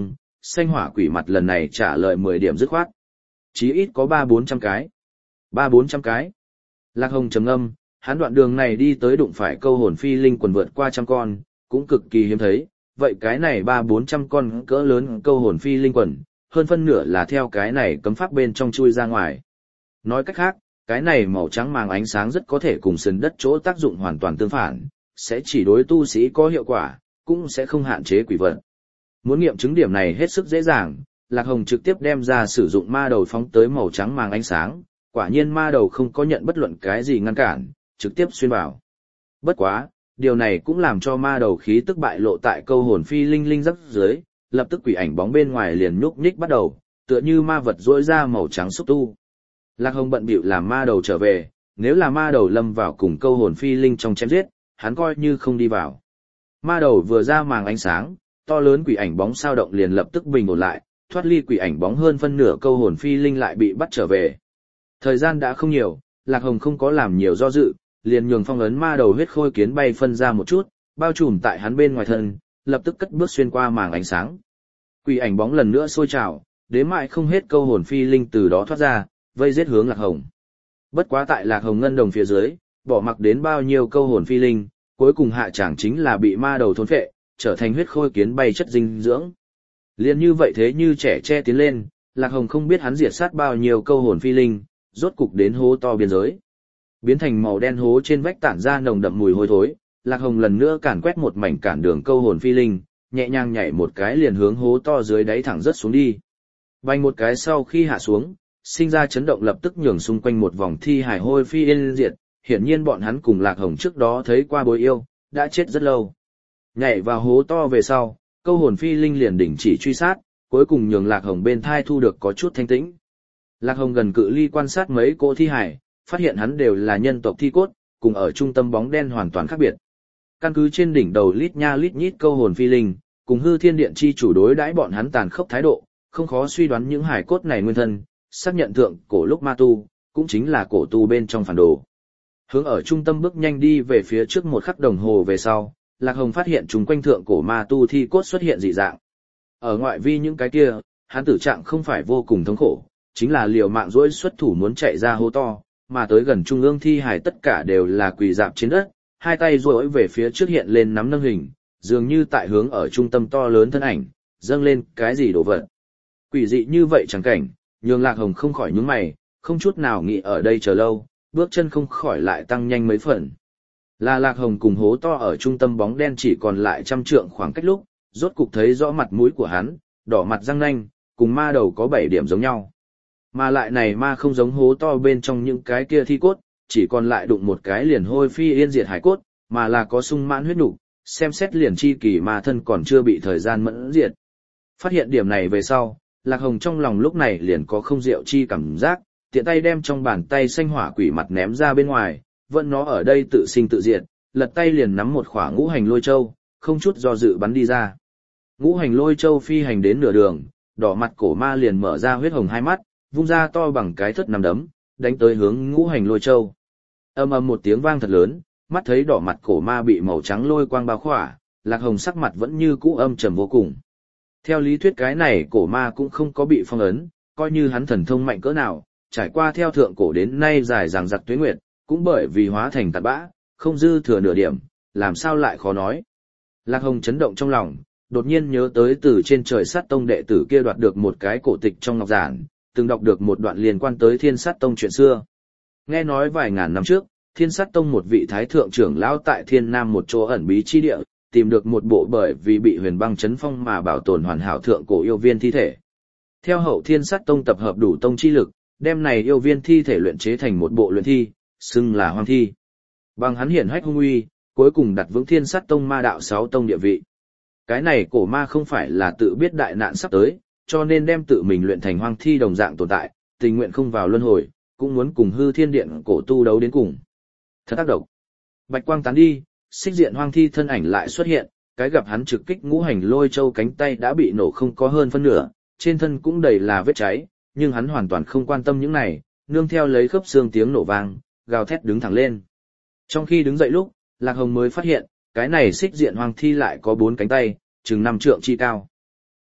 xanh hỏa quỷ mặt lần này trả lời mười điểm dứt khoát. Chí ít có ba bốn trăm cái. Ba bốn trăm cái. Lạc Hồng trầm ngâm, hắn đoạn đường này đi tới đụng phải câu hồn phi linh quần vượt qua trăm con, cũng cực kỳ hiếm thấy, vậy cái này ba bốn trăm con cỡ lớn câu hồn phi linh quần, hơn phân nửa là theo cái này cấm pháp bên trong chui ra ngoài. Nói cách khác, cái này màu trắng màng ánh sáng rất có thể cùng sườn đất chỗ tác dụng hoàn toàn tương phản, sẽ chỉ đối tu sĩ có hiệu quả, cũng sẽ không hạn chế quỷ vật. Muốn nghiệm chứng điểm này hết sức dễ dàng, Lạc Hồng trực tiếp đem ra sử dụng ma đầu phóng tới màu trắng màng ánh sáng, quả nhiên ma đầu không có nhận bất luận cái gì ngăn cản, trực tiếp xuyên vào. Bất quá, điều này cũng làm cho ma đầu khí tức bại lộ tại câu hồn phi linh linh rắc dưới, lập tức quỷ ảnh bóng bên ngoài liền nhúc nhích bắt đầu, tựa như ma vật rỗi ra màu trắng xúc tu. Lạc Hồng bận bịu làm ma đầu trở về, nếu là ma đầu lâm vào cùng câu hồn phi linh trong chém giết, hắn coi như không đi vào. Ma đầu vừa ra màng ánh sáng, to lớn quỷ ảnh bóng sao động liền lập tức bình ổn lại, thoát ly quỷ ảnh bóng hơn phân nửa câu hồn phi linh lại bị bắt trở về. Thời gian đã không nhiều, Lạc Hồng không có làm nhiều do dự, liền nhường phong ấn ma đầu huyết khôi kiến bay phân ra một chút, bao trùm tại hắn bên ngoài thân, lập tức cất bước xuyên qua màng ánh sáng. Quỷ ảnh bóng lần nữa sôi trào, đến mãi không hết câu hồn phi linh từ đó thoát ra, vây giết hướng Lạc Hồng. Bất quá tại Lạc Hồng ngân đồng phía dưới, bỏ mặc đến bao nhiêu câu hồn phi linh, cuối cùng hạ tràng chính là bị ma đầu thôn phệ, trở thành huyết khôi kiến bay chất dinh dưỡng. Liên như vậy thế như trẻ che tiến lên, Lạc Hồng không biết hắn diệt sát bao nhiêu câu hồn phi linh, rốt cục đến hố to biên giới. Biến thành màu đen hố trên vách tản ra nồng đậm mùi hôi thối, Lạc Hồng lần nữa càn quét một mảnh cản đường câu hồn phi linh, nhẹ nhàng nhảy một cái liền hướng hố to dưới đáy thẳng rất xuống đi. Bay một cái sau khi hạ xuống, sinh ra chấn động lập tức nhường xung quanh một vòng thi hải hôi phi yên diệt, hiển nhiên bọn hắn cùng Lạc Hồng trước đó thấy qua bối yêu, đã chết rất lâu. Nhảy vào hố to về sau, câu hồn phi linh liền đình chỉ truy sát, cuối cùng nhường Lạc Hồng bên thai thu được có chút thanh tĩnh. Lạc Hồng gần cự ly quan sát mấy cỗ thi hải, phát hiện hắn đều là nhân tộc thi cốt, cùng ở trung tâm bóng đen hoàn toàn khác biệt. Căn cứ trên đỉnh đầu lít nha lít nhít câu hồn phi linh, cùng hư thiên điện chi chủ đối đãi bọn hắn tàn khốc thái độ, không khó suy đoán những hải cốt này nguyên thân, xác nhận thượng cổ lúc ma tu, cũng chính là cổ tu bên trong phản đồ. Hướng ở trung tâm bước nhanh đi về phía trước một khắc đồng hồ về sau, Lạc Hồng phát hiện chúng quanh thượng cổ ma tu thi cốt xuất hiện dị dạng. Ở ngoại vi những cái kia, hắn tử trạng không phải vô cùng thống khổ, chính là liều mạng dỗi xuất thủ muốn chạy ra hố to, mà tới gần trung ương thi hài tất cả đều là quỳ dạp trên đất, hai tay duỗi về phía trước hiện lên nắm nâng hình, dường như tại hướng ở trung tâm to lớn thân ảnh, dâng lên cái gì đổ vật. Quỷ dị như vậy chẳng cảnh, nhường Lạc Hồng không khỏi nhướng mày, không chút nào nghĩ ở đây chờ lâu, bước chân không khỏi lại tăng nhanh mấy phần. Là Lạc Hồng cùng hố to ở trung tâm bóng đen chỉ còn lại trăm trượng khoảng cách lúc, rốt cục thấy rõ mặt mũi của hắn, đỏ mặt răng nanh, cùng ma đầu có bảy điểm giống nhau. Mà lại này ma không giống hố to bên trong những cái kia thi cốt, chỉ còn lại đụng một cái liền hôi phi yên diệt hải cốt, mà là có sung mãn huyết nục, xem xét liền chi kỳ ma thân còn chưa bị thời gian mẫn diệt. Phát hiện điểm này về sau, Lạc Hồng trong lòng lúc này liền có không diệu chi cảm giác, tiện tay đem trong bàn tay xanh hỏa quỷ mặt ném ra bên ngoài, vẫn nó ở đây tự sinh tự diệt, lật tay liền nắm một khỏa ngũ hành lôi châu, không chút do dự bắn đi ra. Ngũ hành lôi châu phi hành đến nửa đường, đỏ mặt cổ ma liền mở ra huyết hồng hai mắt, vung ra to bằng cái thất nằm đấm, đánh tới hướng ngũ hành lôi châu. Ầm ầm một tiếng vang thật lớn, mắt thấy đỏ mặt cổ ma bị màu trắng lôi quang bao khỏa, Lạc Hồng sắc mặt vẫn như cũ âm trầm vô cùng. Theo lý thuyết cái này cổ ma cũng không có bị phong ấn, coi như hắn thần thông mạnh cỡ nào, trải qua theo thượng cổ đến nay dài dằng dặc tuế nguyệt, cũng bởi vì hóa thành tạt bã, không dư thừa nửa điểm, làm sao lại khó nói. Lạc Hồng chấn động trong lòng, đột nhiên nhớ tới từ trên trời sát tông đệ tử kia đoạt được một cái cổ tịch trong ngọc giản, từng đọc được một đoạn liên quan tới Thiên Sát Tông chuyện xưa. Nghe nói vài ngàn năm trước, Thiên Sát Tông một vị thái thượng trưởng lão tại Thiên Nam một chỗ ẩn bí chi địa, tìm được một bộ bởi vì bị huyền băng chấn phong mà bảo tồn hoàn hảo thượng cổ yêu viên thi thể. Theo hậu Thiên Sát Tông tập hợp đủ tông chi lực, đem này yêu viên thi thể luyện chế thành một bộ luyện thi, xưng là hoang thi. Bằng hắn hiển hách hung uy, cuối cùng đặt vững Thiên Sát Tông ma đạo sáu tông địa vị. Cái này cổ ma không phải là tự biết đại nạn sắp tới, cho nên đem tự mình luyện thành hoang thi đồng dạng tồn tại, tình nguyện không vào luân hồi, cũng muốn cùng hư thiên điện cổ tu đấu đến cùng. Thật ác độc. Bạch quang tán đi, xích diện hoang thi thân ảnh lại xuất hiện, cái gặp hắn trực kích ngũ hành lôi châu cánh tay đã bị nổ không có hơn phân nửa, trên thân cũng đầy là vết cháy, nhưng hắn hoàn toàn không quan tâm những này, nương theo lấy khớp xương tiếng nổ vang, gào thét đứng thẳng lên. Trong khi đứng dậy lúc, Lạc Hồng mới phát hiện, cái này xích diện hoang thi lại có bốn cánh tay, chừng năm trượng chi cao.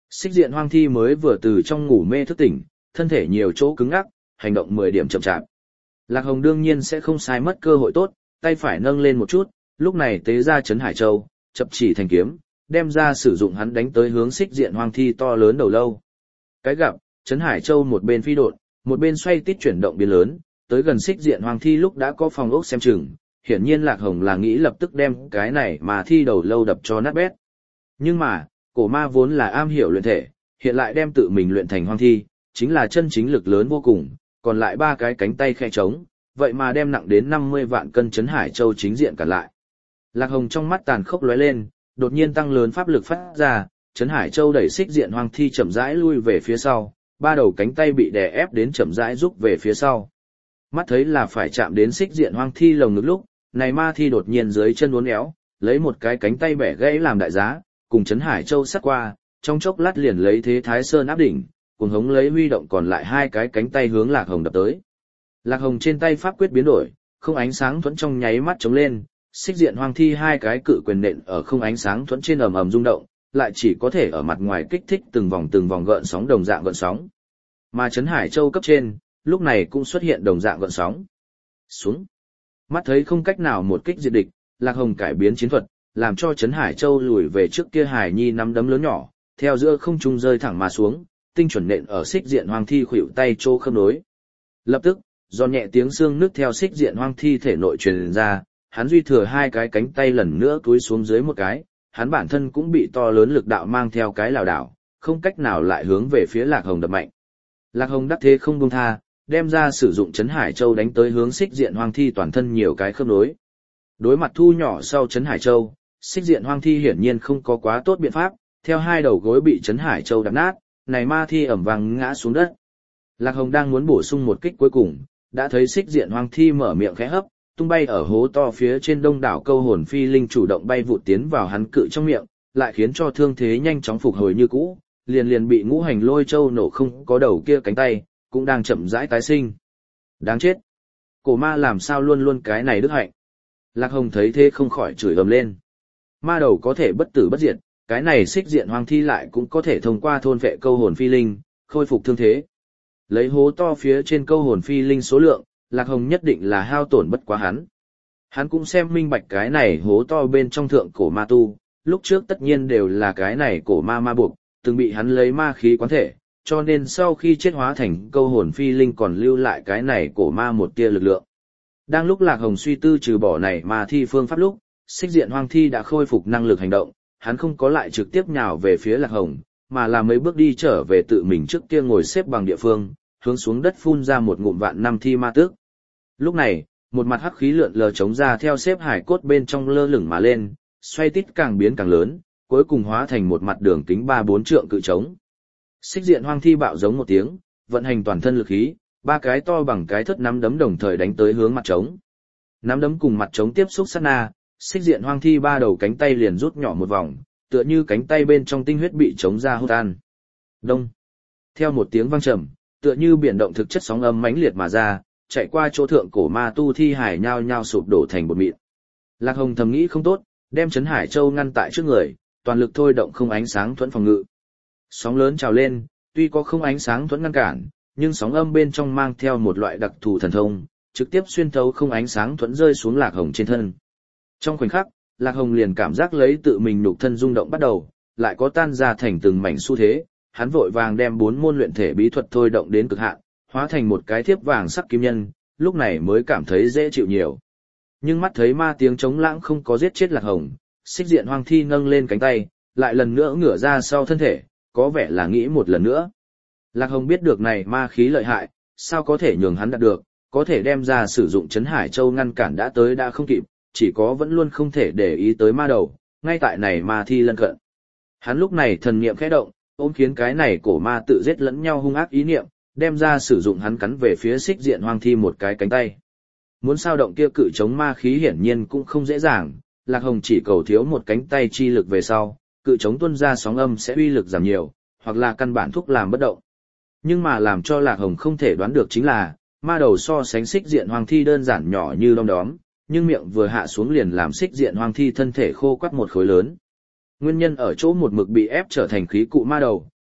Xích diện hoang thi mới vừa từ trong ngủ mê thức tỉnh, thân thể nhiều chỗ cứng ngắc, hành động mười điểm chậm chạp. Lạc Hồng đương nhiên sẽ không sai mất cơ hội tốt, tay phải nâng lên một chút, lúc này tế ra Trấn Hải Châu, chập chỉ thành kiếm, đem ra sử dụng hắn đánh tới hướng xích diện hoang thi to lớn đầu lâu. Cái gặp, Trấn Hải Châu một bên phi độn, một bên xoay tít chuyển động biến lớn, tới gần xích diện hoang thi lúc đã có phòng ốc xem chừng, hiển nhiên Lạc Hồng là nghĩ lập tức đem cái này mà thi đầu lâu đập cho nát bét. Nhưng mà, cổ ma vốn là am hiểu luyện thể, hiện lại đem tự mình luyện thành hoang thi, chính là chân chính lực lớn vô cùng, còn lại ba cái cánh tay khe trống, vậy mà đem nặng đến năm mươi vạn cân Trấn Hải Châu chính diện cả lại. Lạc Hồng trong mắt tàn khốc lóe lên, đột nhiên tăng lớn pháp lực phát ra, Trấn Hải Châu đẩy xích diện hoang thi chậm rãi lui về phía sau, ba đầu cánh tay bị đè ép đến chậm rãi rút về phía sau. Mắt thấy là phải chạm đến xích diện hoang thi lồng ngực lúc, này ma thi đột nhiên dưới chân uốn éo, lấy một cái cánh tay bẻ gãy làm đại giá, cùng Trấn Hải Châu sát qua, trong chốc lát liền lấy thế Thái Sơn áp đỉnh, cùng hống lấy huy động còn lại hai cái cánh tay hướng Lạc Hồng đập tới. Lạc Hồng trên tay pháp quyết biến đổi, không ánh sáng thuẫn trong nháy mắt chống lên, xích diện hoang thi hai cái cự quyền nện ở không ánh sáng thuẫn trên ầm ầm rung động, lại chỉ có thể ở mặt ngoài kích thích từng vòng từng vòng gợn sóng đồng dạng gợn sóng. Mà Trấn Hải Châu cấp trên, lúc này cũng xuất hiện đồng dạng gợn sóng. Xuống. Mắt thấy không cách nào một kích diệt địch, Lạc Hồng cải biến chiến thuật, làm cho Trấn Hải Châu lùi về trước kia Hải Nhi nắm đấm lớn nhỏ, theo giữa không trung rơi thẳng mà xuống, tinh chuẩn nện ở xích diện hoang thi khuỷu tay chỗ khớp nối. Lập tức, giòn nhẹ tiếng xương nứt theo xích diện hoang thi thể nội truyền ra, hắn duy thừa hai cái cánh tay lần nữa cúi xuống dưới một cái, hắn bản thân cũng bị to lớn lực đạo mang theo cái lảo đảo, không cách nào lại hướng về phía Lạc Hồng đập mạnh. Lạc Hồng đắc thế không buông tha, đem ra sử dụng Trấn Hải Châu đánh tới hướng xích diện hoang thi toàn thân nhiều cái khớp nối. Đối mặt thu nhỏ sau Trấn Hải Châu, xích diện hoang thi hiển nhiên không có quá tốt biện pháp, theo hai đầu gối bị Trấn Hải Châu đập nát, này ma thi ẩm vang ngã xuống đất. Lạc Hồng đang muốn bổ sung một kích cuối cùng, đã thấy xích diện hoang thi mở miệng khẽ hấp, tung bay ở hố to phía trên đông đảo câu hồn phi linh chủ động bay vụt tiến vào hắn cự trong miệng, lại khiến cho thương thế nhanh chóng phục hồi như cũ, liền liền bị ngũ hành lôi châu nổ không có đầu kia cánh tay, cũng đang chậm rãi tái sinh. Đáng chết! Cổ ma làm sao luôn luôn cái này đức hạnh? Lạc Hồng thấy thế không khỏi chửi ầm lên. Ma đầu có thể bất tử bất diệt, cái này xích diện hoang thi lại cũng có thể thông qua thôn vệ câu hồn phi linh, khôi phục thương thế. Lấy hố to phía trên câu hồn phi linh số lượng, Lạc Hồng nhất định là hao tổn bất quá hắn. Hắn cũng xem minh bạch cái này hố to bên trong thượng cổ ma tu, lúc trước tất nhiên đều là cái này cổ ma ma buộc, từng bị hắn lấy ma khí quán thể, cho nên sau khi chết hóa thành câu hồn phi linh còn lưu lại cái này cổ ma một tia lực lượng. Đang lúc Lạc Hồng suy tư trừ bỏ này ma thi phương pháp lúc, xích diện hoang thi đã khôi phục năng lực hành động, hắn không có lại trực tiếp nhào về phía Lạc Hồng, mà là mấy bước đi trở về tự mình trước kia ngồi xếp bằng địa phương, hướng xuống đất phun ra một ngụm vạn năm thi ma tước. Lúc này, một mặt hắc khí lượn lờ chống ra theo xếp hải cốt bên trong lơ lửng mà lên, xoay tít càng biến càng lớn, cuối cùng hóa thành một mặt đường kính ba bốn trượng cự trống. Xích diện hoang thi bạo giống một tiếng, vận hành toàn thân lực khí, ba cái to bằng cái thất nắm đấm đồng thời đánh tới hướng mặt trống. Nắm đấm cùng mặt trống tiếp xúc sát na, xích diện hoang thi ba đầu cánh tay liền rút nhỏ một vòng, tựa như cánh tay bên trong tinh huyết bị trống ra hút tan. Đông. Theo một tiếng vang trầm, tựa như biển động thực chất sóng âm mãnh liệt mà ra, chạy qua chỗ thượng cổ ma tu thi hải nhao nhao sụp đổ thành bột mịn. Lạc Hồng thầm nghĩ không tốt, đem Trấn Hải Châu ngăn tại trước người, toàn lực thôi động không ánh sáng thuẫn phòng ngự. Sóng lớn trào lên, tuy có không ánh sáng thuẫn ngăn cản, nhưng sóng âm bên trong mang theo một loại đặc thù thần thông, trực tiếp xuyên thấu không ánh sáng thuẫn rơi xuống Lạc Hồng trên thân. Trong khoảnh khắc, Lạc Hồng liền cảm giác lấy tự mình nhục thân rung động bắt đầu, lại có tan ra thành từng mảnh xu thế, hắn vội vàng đem bốn môn luyện thể bí thuật thôi động đến cực hạn, hóa thành một cái thiếp vàng sắc kim nhân, lúc này mới cảm thấy dễ chịu nhiều. Nhưng mắt thấy ma tiếng chống lãng không có giết chết Lạc Hồng, xích diện hoang thi nâng lên cánh tay, lại lần nữa ngửa ra sau thân thể, có vẻ là nghĩ một lần nữa. Lạc Hồng biết được này ma khí lợi hại, sao có thể nhường hắn đạt được, có thể đem ra sử dụng Trấn Hải Châu ngăn cản đã tới đã không kịp, chỉ có vẫn luôn không thể để ý tới ma đầu, ngay tại này ma thi lân cận. Hắn lúc này thần niệm khẽ động, ôm khiến cái này cổ ma tự giết lẫn nhau hung ác ý niệm, đem ra sử dụng hắn cắn về phía xích diện hoang thi một cái cánh tay. Muốn sao động kia cự chống ma khí hiển nhiên cũng không dễ dàng, Lạc Hồng chỉ cầu thiếu một cánh tay chi lực về sau, cự chống tuôn ra sóng âm sẽ uy lực giảm nhiều, hoặc là căn bản thúc làm bất động. Nhưng mà làm cho Lạc Hồng không thể đoán được chính là, ma đầu so sánh xích diện hoang thi đơn giản nhỏ như đom đóm, nhưng miệng vừa hạ xuống liền làm xích diện hoang thi thân thể khô quắt một khối lớn. Nguyên nhân ở chỗ một mực bị ép trở thành khí cụ ma đầu,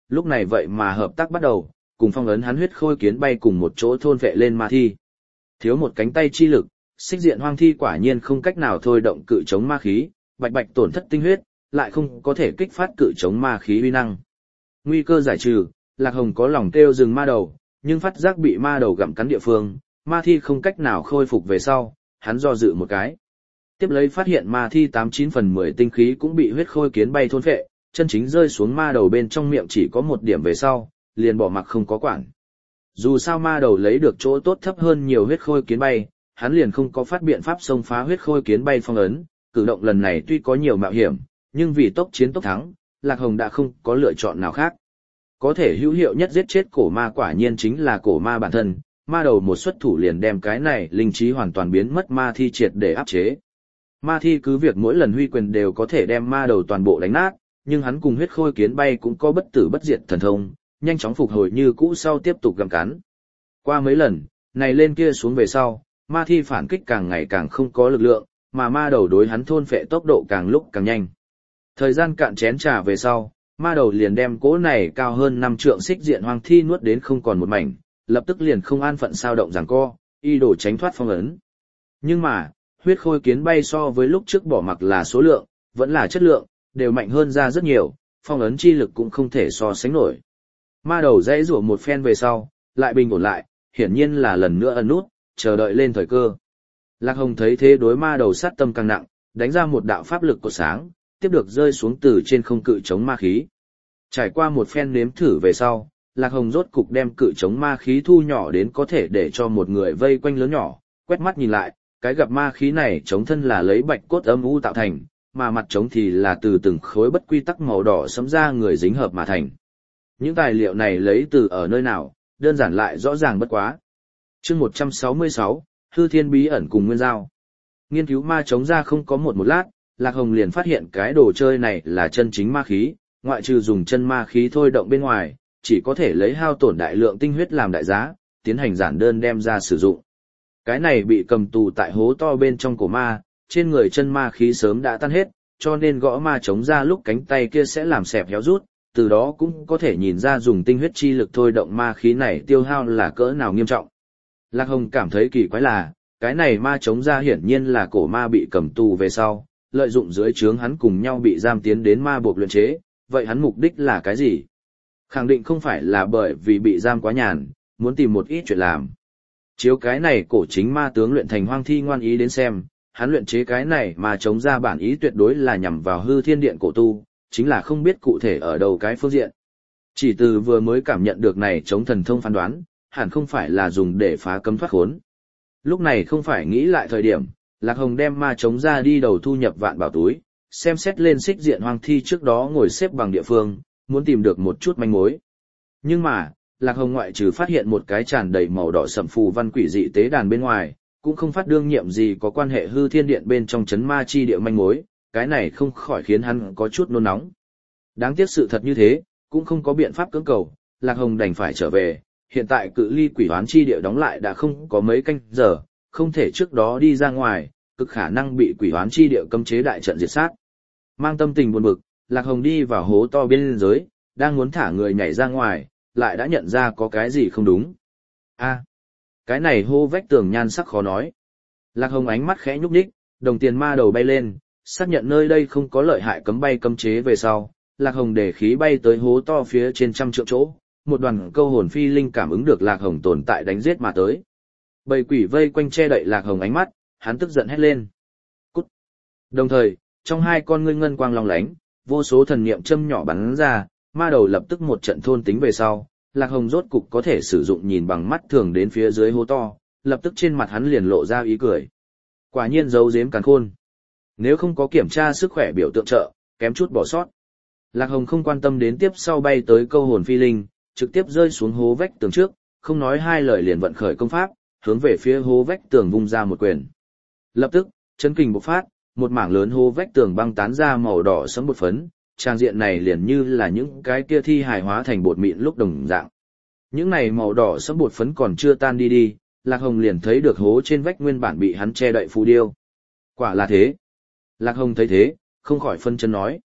lúc này vậy mà hợp tác bắt đầu, cùng phong ấn hắn huyết khôi kiến bay cùng một chỗ thôn vệ lên ma thi. Thiếu một cánh tay chi lực, xích diện hoang thi quả nhiên không cách nào thôi động cự chống ma khí, bạch bạch tổn thất tinh huyết, lại không có thể kích phát cự chống ma khí uy năng. Nguy cơ giải trừ, Lạc Hồng có lòng kêu dừng ma đầu, nhưng phát giác bị ma đầu gặm cắn địa phương, ma thi không cách nào khôi phục về sau, hắn do dự một cái. Tiếp lấy phát hiện ma thi tám chín phần mười tinh khí cũng bị huyết khôi kiến bay thôn phệ, chân chính rơi xuống ma đầu bên trong miệng chỉ có một điểm về sau, liền bỏ mặc không có quản. Dù sao ma đầu lấy được chỗ tốt thấp hơn nhiều huyết khôi kiến bay, hắn liền không có phát biện pháp xông phá huyết khôi kiến bay phong ấn, cử động lần này tuy có nhiều mạo hiểm, nhưng vì tốc chiến tốc thắng, Lạc Hồng đã không có lựa chọn nào khác. Có thể hữu hiệu nhất giết chết cổ ma quả nhiên chính là cổ ma bản thân, ma đầu một xuất thủ liền đem cái này linh trí hoàn toàn biến mất ma thi triệt để áp chế. Ma thi cứ việc mỗi lần huy quyền đều có thể đem ma đầu toàn bộ đánh nát, nhưng hắn cùng huyết khôi kiến bay cũng có bất tử bất diệt thần thông, nhanh chóng phục hồi như cũ sau tiếp tục gặm cắn. Qua mấy lần, này lên kia xuống về sau, ma thi phản kích càng ngày càng không có lực lượng, mà ma đầu đối hắn thôn phệ tốc độ càng lúc càng nhanh. Thời gian cạn chén trà về sau, ma đầu liền đem cỗ này cao hơn năm trượng xích diện hoang thi nuốt đến không còn một mảnh, lập tức liền không an phận sao động giằng co, y đổ tránh thoát phong ấn. Nhưng mà, huyết khôi kiến bay so với lúc trước bỏ mặc là số lượng, vẫn là chất lượng, đều mạnh hơn ra rất nhiều, phong ấn chi lực cũng không thể so sánh nổi. Ma đầu dãy rủa một phen về sau, lại bình ổn lại, hiển nhiên là lần nữa ẩn nút, chờ đợi lên thời cơ. Lạc Hồng thấy thế đối ma đầu sát tâm càng nặng, đánh ra một đạo pháp lực của sáng, tiếp được rơi xuống từ trên không cự chống ma khí. Trải qua một phen nếm thử về sau, Lạc Hồng rốt cục đem cự chống ma khí thu nhỏ đến có thể để cho một người vây quanh lớn nhỏ, quét mắt nhìn lại, cái gặp ma khí này chống thân là lấy bạch cốt âm u tạo thành, mà mặt chống thì là từ từng khối bất quy tắc màu đỏ sẫm ra người dính hợp mà thành. Những tài liệu này lấy từ ở nơi nào, đơn giản lại rõ ràng bất quá. Chương một trăm sáu mươi sáu, Hư Thiên Bí ẩn cùng Nguyên Giao. Nghiên cứu ma chống ra không có một một lát, Lạc Hồng liền phát hiện cái đồ chơi này là chân chính ma khí, ngoại trừ dùng chân ma khí thôi động bên ngoài, chỉ có thể lấy hao tổn đại lượng tinh huyết làm đại giá, tiến hành giản đơn đem ra sử dụng. Cái này bị cầm tù tại hố to bên trong cổ ma, trên người chân ma khí sớm đã tan hết, cho nên gõ ma chống ra lúc cánh tay kia sẽ làm xẹp héo rút, từ đó cũng có thể nhìn ra dùng tinh huyết chi lực thôi động ma khí này tiêu hao là cỡ nào nghiêm trọng. Lạc Hồng cảm thấy kỳ quái là, cái này ma chống ra hiển nhiên là cổ ma bị cầm tù về sau, lợi dụng dưới trướng hắn cùng nhau bị giam tiến đến ma buộc luyện chế, vậy hắn mục đích là cái gì? Khẳng định không phải là bởi vì bị giam quá nhàn, muốn tìm một ít chuyện làm. Chiếu cái này cổ chính ma tướng luyện thành hoang thi ngoan ý đến xem, hắn luyện chế cái này mà chống ra bản ý tuyệt đối là nhằm vào hư thiên điện cổ tu, chính là không biết cụ thể ở đâu cái phương diện. Chỉ từ vừa mới cảm nhận được này chống thần thông phán đoán, hẳn không phải là dùng để phá cấm thoát khốn. Lúc này không phải nghĩ lại thời điểm, Lạc Hồng đem ma chống ra đi đầu thu nhập vạn bảo túi, xem xét lên xích diện hoang thi trước đó ngồi xếp bằng địa phương, muốn tìm được một chút manh mối. Nhưng mà, Lạc Hồng ngoại trừ phát hiện một cái tràn đầy màu đỏ sẫm phù văn quỷ dị tế đàn bên ngoài, cũng không phát đương nhiệm gì có quan hệ hư thiên điện bên trong chấn ma chi địa manh mối, cái này không khỏi khiến hắn có chút nôn nóng. Đáng tiếc sự thật như thế, cũng không có biện pháp cưỡng cầu, Lạc Hồng đành phải trở về, hiện tại cự ly quỷ hoán chi địa đóng lại đã không có mấy canh giờ, không thể trước đó đi ra ngoài, cực khả năng bị quỷ hoán chi địa cấm chế đại trận diệt sát. Mang tâm tình buồn bực, Lạc Hồng đi vào hố to bên dưới, đang muốn thả người nhảy ra ngoài, lại đã nhận ra có cái gì không đúng. A, cái này hô vách tường nhan sắc khó nói. Lạc Hồng ánh mắt khẽ nhúc nhích, đồng tiền ma đầu bay lên, xác nhận nơi đây không có lợi hại cấm bay cấm chế về sau, Lạc Hồng để khí bay tới hố to phía trên trăm trượng chỗ, một đoàn câu hồn phi linh cảm ứng được Lạc Hồng tồn tại đánh giết mà tới. Bầy quỷ vây quanh che đậy Lạc Hồng ánh mắt, hắn tức giận hét lên. Cút! Đồng thời, trong hai con ngươi ngân quang long lánh, vô số thần niệm châm nhỏ bắn ra, ma đầu lập tức một trận thôn tính về sau, Lạc Hồng rốt cục có thể sử dụng nhìn bằng mắt thường đến phía dưới hố to, lập tức trên mặt hắn liền lộ ra ý cười. Quả nhiên giấu giếm càn khôn. Nếu không có kiểm tra sức khỏe biểu tượng trợ, kém chút bỏ sót. Lạc Hồng không quan tâm đến tiếp sau bay tới câu hồn phi linh, trực tiếp rơi xuống hố vách tường trước, không nói hai lời liền vận khởi công pháp, hướng về phía hố vách tường vung ra một quyền. Lập tức, chấn kình bộc phát, một mảng lớn hố vách tường băng tán ra màu đỏ sẫm bột phấn, trang diện này liền như là những cái kia thi hài hóa thành bột mịn lúc đồng dạng. Những này màu đỏ sẫm bột phấn còn chưa tan đi đi, Lạc Hồng liền thấy được hố trên vách nguyên bản bị hắn che đậy phù điêu. Quả là thế. Lạc Hồng thấy thế, không khỏi phân chân nói.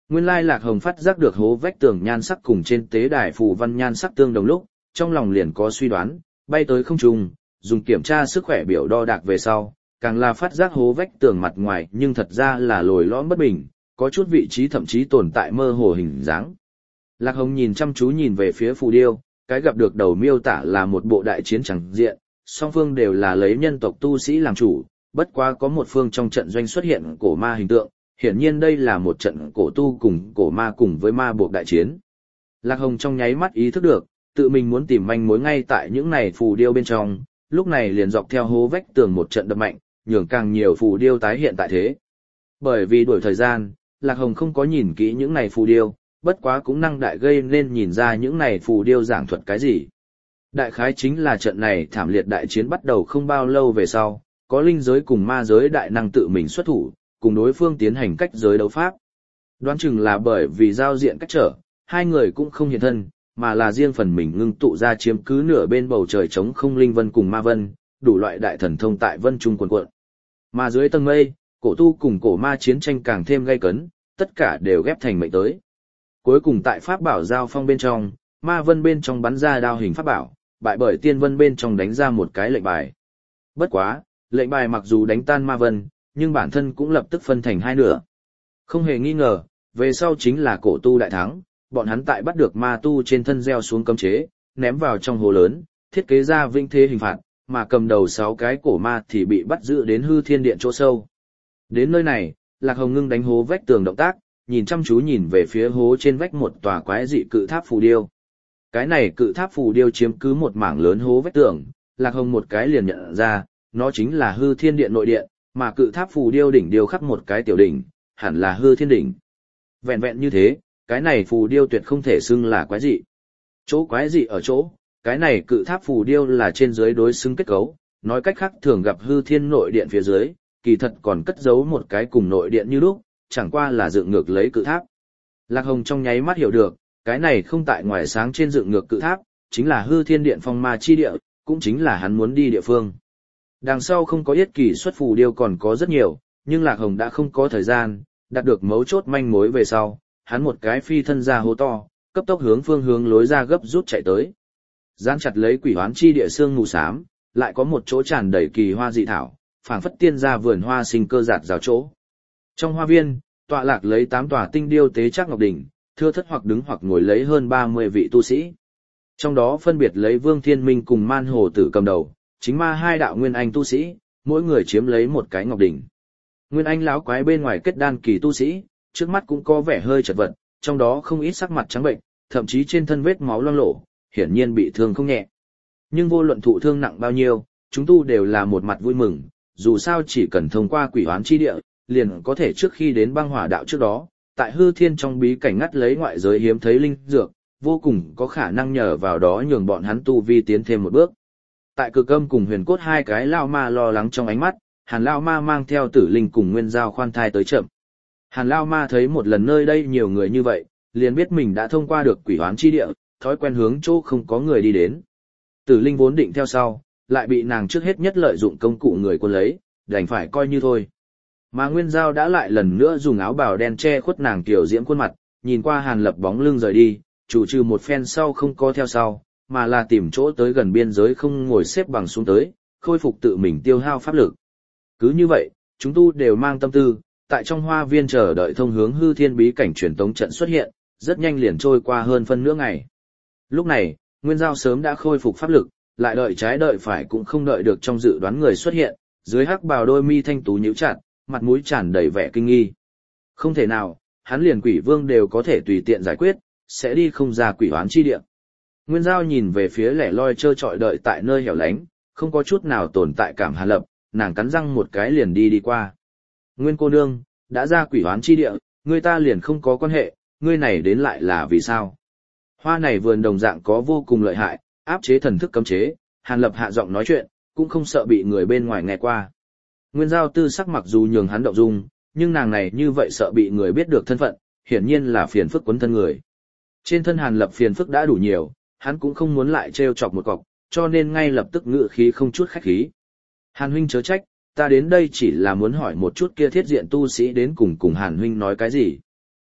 Nguyên lai Lạc Hồng phát giác được hố vách tường nhan sắc cùng trên tế đài phù văn nhan sắc tương đồng lúc, trong lòng liền có suy đoán, bay tới không trung, dùng kiểm tra sức khỏe biểu đo đạc về sau, càng là phát giác hố vách tường mặt ngoài nhưng thật ra là lồi lõm bất bình, có chút vị trí thậm chí tồn tại mơ hồ hình dáng. Lạc Hồng nhìn chăm chú nhìn về phía phù điêu, cái gặp được đầu miêu tả là một bộ đại chiến chẳng diện, song phương đều là lấy nhân tộc tu sĩ làm chủ, bất quá có một phương trong trận doanh xuất hiện cổ ma hình tượng, hiển nhiên đây là một trận cổ tu cùng cổ ma cùng với ma buộc đại chiến. Lạc Hồng trong nháy mắt ý thức được, tự mình muốn tìm manh mối ngay tại những này phù điêu bên trong, lúc này liền dọc theo hố vách tường một trận đập mạnh, nhường càng nhiều phù điêu tái hiện tại thế. Bởi vì đuổi thời gian, Lạc Hồng không có nhìn kỹ những này phù điêu, bất quá cũng năng đại gây nên nhìn ra những này phù điêu giảng thuật cái gì. Đại khái chính là trận này thảm liệt đại chiến bắt đầu không bao lâu về sau, có linh giới cùng ma giới đại năng tự mình xuất thủ, cùng đối phương tiến hành cách giới đấu pháp. Đoán chừng là bởi vì giao diện cách trở, hai người cũng không hiện thân, mà là riêng phần mình ngưng tụ ra chiếm cứ nửa bên bầu trời trống không linh vân cùng ma vân, đủ loại đại thần thông tại vân trung quần quận. Mà dưới tầng mây, cổ tu cùng cổ ma chiến tranh càng thêm gay cấn, tất cả đều ghép thành mệnh tới. Cuối cùng tại pháp bảo giao phong bên trong, ma vân bên trong bắn ra đao hình pháp bảo, bại bởi tiên vân bên trong đánh ra một cái lệnh bài. Bất quá, lệnh bài mặc dù đánh tan ma vân, nhưng bản thân cũng lập tức phân thành hai nửa. Không hề nghi ngờ, về sau chính là cổ tu đại thắng, bọn hắn tại bắt được ma tu trên thân gieo xuống cấm chế, ném vào trong hồ lớn, thiết kế ra vinh thế hình phạt, mà cầm đầu sáu cái cổ ma thì bị bắt giữ đến hư thiên điện chỗ sâu. Đến nơi này, Lạc Hồng ngưng đánh hố vách tường động tác, nhìn chăm chú nhìn về phía hố trên vách một tòa quái dị cự tháp phù điêu. Cái này cự tháp phù điêu chiếm cứ một mảng lớn hố vách tường, Lạc Hồng một cái liền nhận ra, nó chính là hư thiên điện nội điện, mà cự tháp phù điêu đỉnh điêu khắc một cái tiểu đỉnh, hẳn là hư thiên đỉnh. Vẹn vẹn như thế, cái này phù điêu tuyệt không thể xưng là quái dị. Chỗ quái dị ở chỗ, cái này cự tháp phù điêu là trên dưới đối xứng kết cấu, nói cách khác thường gặp hư thiên nội điện phía dưới, kỳ thật còn cất giấu một cái cùng nội điện như lúc, chẳng qua là dựng ngược lấy cự tháp. Lạc Hồng trong nháy mắt hiểu được, cái này không tại ngoài sáng trên dựng ngược cự tháp, chính là hư thiên điện phong ma chi địa, cũng chính là hắn muốn đi địa phương. Đằng sau không có yết kỳ xuất phù điêu còn có rất nhiều, nhưng Lạc Hồng đã không có thời gian, đạt được mấu chốt manh mối về sau, hắn một cái phi thân ra hố to, cấp tốc hướng phương hướng lối ra gấp rút chạy tới. Gián chặt lấy quỷ hoán chi địa xương mù xám, lại có một chỗ tràn đầy kỳ hoa dị thảo, phảng phất tiên ra vườn hoa sinh cơ giạt rào chỗ. Trong hoa viên, tọa lạc lấy tám tòa tinh điêu tế chắc ngọc đỉnh, thưa thất hoặc đứng hoặc ngồi lấy hơn ba mươi vị tu sĩ. Trong đó phân biệt lấy Vương Thiên Minh cùng Man Hồ Tử cầm đầu, chính ma hai đạo nguyên anh tu sĩ, mỗi người chiếm lấy một cái ngọc đỉnh. Nguyên anh lão quái bên ngoài kết đan kỳ tu sĩ, trước mắt cũng có vẻ hơi chật vật, trong đó không ít sắc mặt trắng bệnh, thậm chí trên thân vết máu loang lổ, hiển nhiên bị thương không nhẹ. Nhưng vô luận thụ thương nặng bao nhiêu, chúng tu đều là một mặt vui mừng, dù sao chỉ cần thông qua quỷ hoán chi địa, liền có thể trước khi đến băng hỏa đạo trước đó, tại hư thiên trong bí cảnh ngắt lấy ngoại giới hiếm thấy linh dược, vô cùng có khả năng nhờ vào đó nhường bọn hắn tu vi tiến thêm một bước. Tại Cực Âm cùng Huyền Cốt hai cái lao ma lo lắng trong ánh mắt, Hàn lao ma mang theo Tử Linh cùng Nguyên Giao khoan thai tới chậm. Hàn lao ma thấy một lần nơi đây nhiều người như vậy, liền biết mình đã thông qua được quỷ hoán chi địa, thói quen hướng chỗ không có người đi đến. Tử Linh vốn định theo sau, lại bị nàng trước hết nhất lợi dụng công cụ người quân lấy, đành phải coi như thôi. Mà Nguyên Giao đã lại lần nữa dùng áo bào đen che khuất nàng tiểu diễm khuôn mặt, nhìn qua Hàn Lập bóng lưng rời đi, chủ trừ một phen sau không có theo sau, mà là tìm chỗ tới gần biên giới không ngồi xếp bằng xuống tới, khôi phục tự mình tiêu hao pháp lực. Cứ như vậy, chúng tu đều mang tâm tư, tại trong hoa viên chờ đợi thông hướng hư thiên bí cảnh truyền tống trận xuất hiện, rất nhanh liền trôi qua hơn phân nửa ngày. Lúc này, Nguyên Giao sớm đã khôi phục pháp lực, lại đợi trái đợi phải cũng không đợi được trong dự đoán người xuất hiện, dưới hắc bào đôi mi thanh tú nhíu chặt, mặt mũi tràn đầy vẻ kinh nghi. Không thể nào, hắn liền quỷ vương đều có thể tùy tiện giải quyết, sẽ đi không ra quỷ hoán chi địa. Nguyên Giao nhìn về phía lẻ loi trơ trọi đợi tại nơi hẻo lánh, không có chút nào tồn tại cảm Hàn Lập, nàng cắn răng một cái liền đi đi qua. Nguyên cô nương, đã ra quỷ hoán chi địa, người ta liền không có quan hệ, ngươi này đến lại là vì sao? Hoa này vườn đồng dạng có vô cùng lợi hại, áp chế thần thức cấm chế, Hàn Lập hạ giọng nói chuyện, cũng không sợ bị người bên ngoài nghe qua. Nguyên Giao tư sắc mặc dù nhường hắn động dung, nhưng nàng này như vậy sợ bị người biết được thân phận, hiển nhiên là phiền phức quấn thân người. Trên thân Hàn Lập phiền phức đã đủ nhiều, hắn cũng không muốn lại trêu chọc một cọc, cho nên ngay lập tức ngự khí không chút khách khí. Hàn huynh chớ trách, ta đến đây chỉ là muốn hỏi một chút kia thiết diện tu sĩ đến cùng cùng Hàn huynh nói cái gì.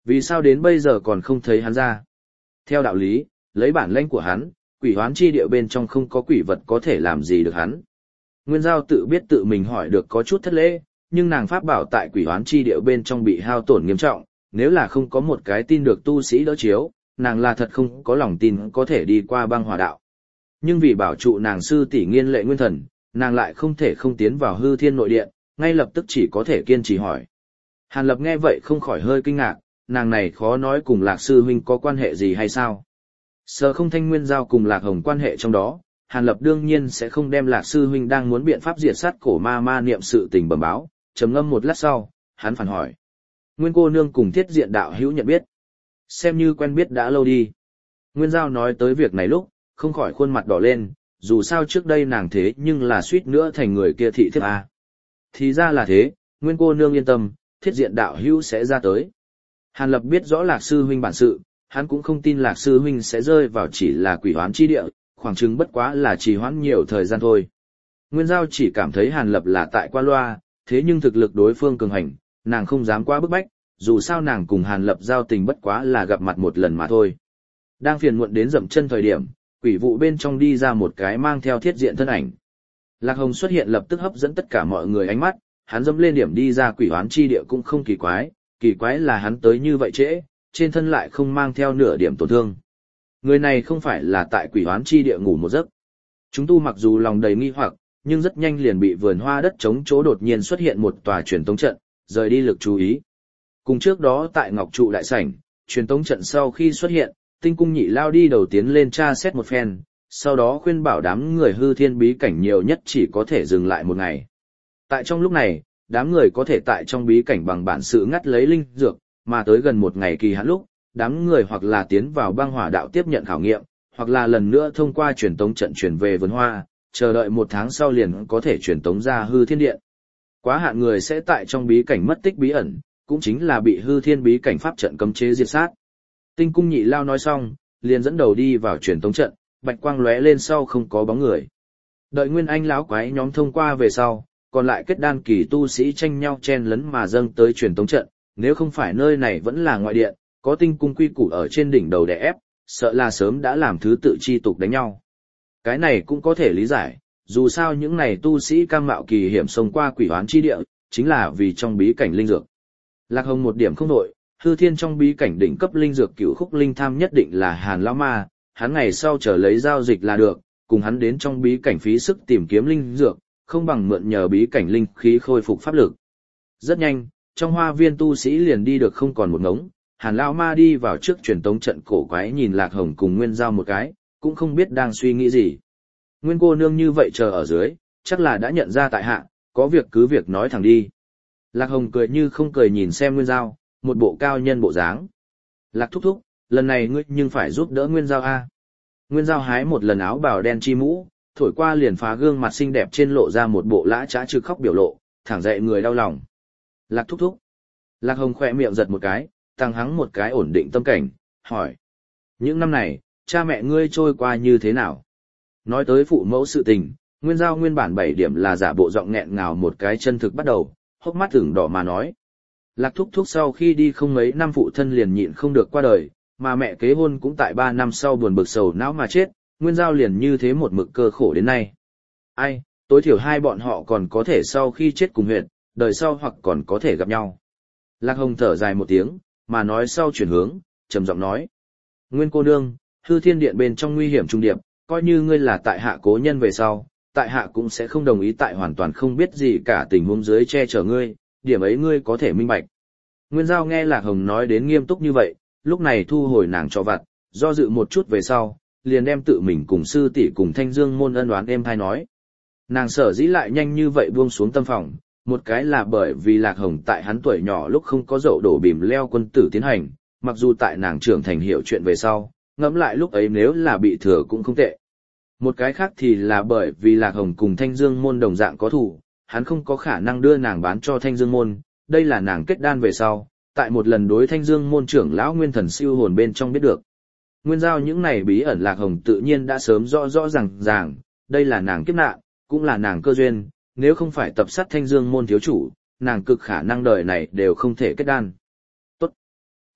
Vì sao đến bây giờ còn không thấy hắn ra? Theo đạo lý, lấy bản lãnh của hắn, quỷ hoán chi địa bên trong không có quỷ vật có thể làm gì được hắn. Nguyên Giao tự biết tự mình hỏi được có chút thất lễ, nhưng nàng pháp bảo tại quỷ hoán chi địa bên trong bị hao tổn nghiêm trọng, nếu là không có một cái tin được tu sĩ đỡ chiếu, nàng là thật không có lòng tin có thể đi qua băng hỏa đạo. Nhưng vì bảo trụ nàng sư tỷ Nghiên Lệ Nguyên Thần, nàng lại không thể không tiến vào hư thiên nội điện, ngay lập tức chỉ có thể kiên trì hỏi. Hàn Lập nghe vậy không khỏi hơi kinh ngạc, nàng này khó nói cùng Lạc sư huynh có quan hệ gì hay sao? Sợ không Thanh Nguyên Giao cùng Lạc Hồng quan hệ trong đó, Hàn Lập đương nhiên sẽ không đem Lạc sư huynh đang muốn biện pháp diệt sát cổ ma ma niệm sự tình bẩm báo, trầm ngâm một lát sau, hắn phản hỏi. Nguyên cô nương cùng Thiết Diện đạo hữu nhận biết. Xem như quen biết đã lâu đi. Nguyên Giao nói tới việc này lúc, không khỏi khuôn mặt đỏ lên, dù sao trước đây nàng thế nhưng là suýt nữa thành người kia thị thiếp à. Thì ra là thế, Nguyên cô nương yên tâm, Thiết Diện đạo hữu sẽ ra tới. Hàn Lập biết rõ Lạc sư huynh bản sự, hắn cũng không tin Lạc sư huynh sẽ rơi vào chỉ là quỷ hoán chi địa, khoảng chừng bất quá là trì hoãn nhiều thời gian thôi. Nguyên Giao chỉ cảm thấy Hàn Lập là tại qua loa, thế nhưng thực lực đối phương cường hành, nàng không dám quá bức bách, dù sao nàng cùng Hàn Lập giao tình bất quá là gặp mặt một lần mà thôi. Đang phiền muộn đến dậm chân thời điểm, quỷ vụ bên trong đi ra một cái mang theo Thiết Diện thân ảnh. Lạc Hồng xuất hiện lập tức hấp dẫn tất cả mọi người ánh mắt, hắn dẫm lên điểm đi ra quỷ hoán chi địa cũng không kỳ quái, kỳ quái là hắn tới như vậy trễ, trên thân lại không mang theo nửa điểm tổn thương. Người này không phải là tại quỷ hoán chi địa ngủ một giấc. Chúng tu mặc dù lòng đầy nghi hoặc, nhưng rất nhanh liền bị vườn hoa đất trống chỗ đột nhiên xuất hiện một tòa truyền tống trận, rời đi lực chú ý. Cùng trước đó tại Ngọc Trụ đại sảnh, truyền tống trận sau khi xuất hiện, Tinh Cung Nhị lao đi đầu tiến lên tra xét một phen, sau đó khuyên bảo đám người hư thiên bí cảnh nhiều nhất chỉ có thể dừng lại một ngày. Tại trong lúc này, đám người có thể tại trong bí cảnh bằng bản sự ngắt lấy linh dược, mà tới gần một ngày kỳ hạn lúc, đám người hoặc là tiến vào băng hỏa đạo tiếp nhận khảo nghiệm, hoặc là lần nữa thông qua truyền tống trận chuyển về vườn hoa, chờ đợi một tháng sau liền có thể truyền tống ra hư thiên điện. Quá hạn người sẽ tại trong bí cảnh mất tích bí ẩn, cũng chính là bị hư thiên bí cảnh pháp trận cấm chế diệt sát. Tinh Cung Nhị lao nói xong, liền dẫn đầu đi vào truyền tống trận, bạch quang lóe lên sau không có bóng người. Đợi Nguyên Anh lão quái nhóm thông qua về sau, còn lại kết đan kỳ tu sĩ tranh nhau chen lấn mà dâng tới truyền tống trận, nếu không phải nơi này vẫn là ngoại điện, có tinh cung quy củ ở trên đỉnh đầu đè ép, sợ là sớm đã làm thứ tự chi tục đánh nhau. Cái này cũng có thể lý giải, dù sao những này tu sĩ cam mạo kỳ hiểm xông qua quỷ hoán chi địa, chính là vì trong bí cảnh linh dược. Lạc Hồng một điểm không nội, hư thiên trong bí cảnh đỉnh cấp linh dược cửu khúc linh tham nhất định là Hàn lão ma, hắn ngày sau chờ lấy giao dịch là được, cùng hắn đến trong bí cảnh phí sức tìm kiếm linh dược, không bằng mượn nhờ bí cảnh linh khí khôi phục pháp lực. Rất nhanh, trong hoa viên tu sĩ liền đi được không còn một ngống, Hàn lão ma đi vào trước truyền tống trận cổ quái nhìn Lạc Hồng cùng Nguyên Giao một cái, cũng không biết đang suy nghĩ gì. Nguyên cô nương như vậy chờ ở dưới, chắc là đã nhận ra tại hạ, có việc cứ việc nói thẳng đi. Lạc Hồng cười như không cười nhìn xem Nguyên Giao, một bộ cao nhân bộ dáng. Lạc thúc thúc, lần này ngươi nhưng phải giúp đỡ Nguyên Giao a. Nguyên Giao hái một lần áo bào đen chi mũ, thổi qua liền phá gương mặt xinh đẹp trên lộ ra một bộ lã trá trực khóc biểu lộ, thẳng dậy người đau lòng. Lạc thúc thúc. Lạc Hồng khỏe miệng giật một cái, tăng hắng một cái ổn định tâm cảnh, hỏi. Những năm này, cha mẹ ngươi trôi qua như thế nào? Nói tới phụ mẫu sự tình, Nguyên Giao nguyên bản bảy điểm là giả bộ giọng nghẹn ngào một cái chân thực bắt đầu, hốc mắt ửng đỏ mà nói. Lạc thúc thúc sau khi đi không mấy năm phụ thân liền nhịn không được qua đời, mà mẹ kế hôn cũng tại ba năm sau buồn bực sầu não mà chết, Nguyên Giao liền như thế một mực cơ khổ đến nay. Ai, tối thiểu hai bọn họ còn có thể sau khi chết cùng huyện, đời sau hoặc còn có thể gặp nhau. Lạc Hồng thở dài một tiếng, mà nói sau chuyển hướng, trầm giọng nói. Nguyên cô nương, hư thiên điện bên trong nguy hiểm trung điệp, coi như ngươi là tại hạ cố nhân về sau, tại hạ cũng sẽ không đồng ý tại hoàn toàn không biết gì cả tình huống dưới che chở ngươi, điểm ấy ngươi có thể minh bạch. Nguyên Giao nghe Lạc Hồng nói đến nghiêm túc như vậy, lúc này thu hồi nàng cho vặt, do dự một chút về sau, liền đem tự mình cùng sư tỷ cùng Thanh Dương môn ân oán êm thai nói. Nàng sở dĩ lại nhanh như vậy buông xuống tâm phòng, một cái là bởi vì Lạc Hồng tại hắn tuổi nhỏ lúc không có dậu đổ bìm leo quân tử tiến hành, mặc dù tại nàng trưởng thành hiểu chuyện về sau, ngẫm lại lúc ấy nếu là bị thừa cũng không tệ. Một cái khác thì là bởi vì Lạc Hồng cùng Thanh Dương môn đồng dạng có thủ, hắn không có khả năng đưa nàng bán cho Thanh Dương môn, đây là nàng kết đan về sau, tại một lần đối Thanh Dương môn trưởng lão Nguyên Thần siêu hồn bên trong biết được. Nguyên Giao những này bí ẩn Lạc Hồng tự nhiên đã sớm rõ rõ ràng ràng, đây là nàng kiếp nạn, cũng là nàng cơ duyên, nếu không phải tập sát Thanh Dương môn thiếu chủ, nàng cực khả năng đời này đều không thể kết đan. Tốt.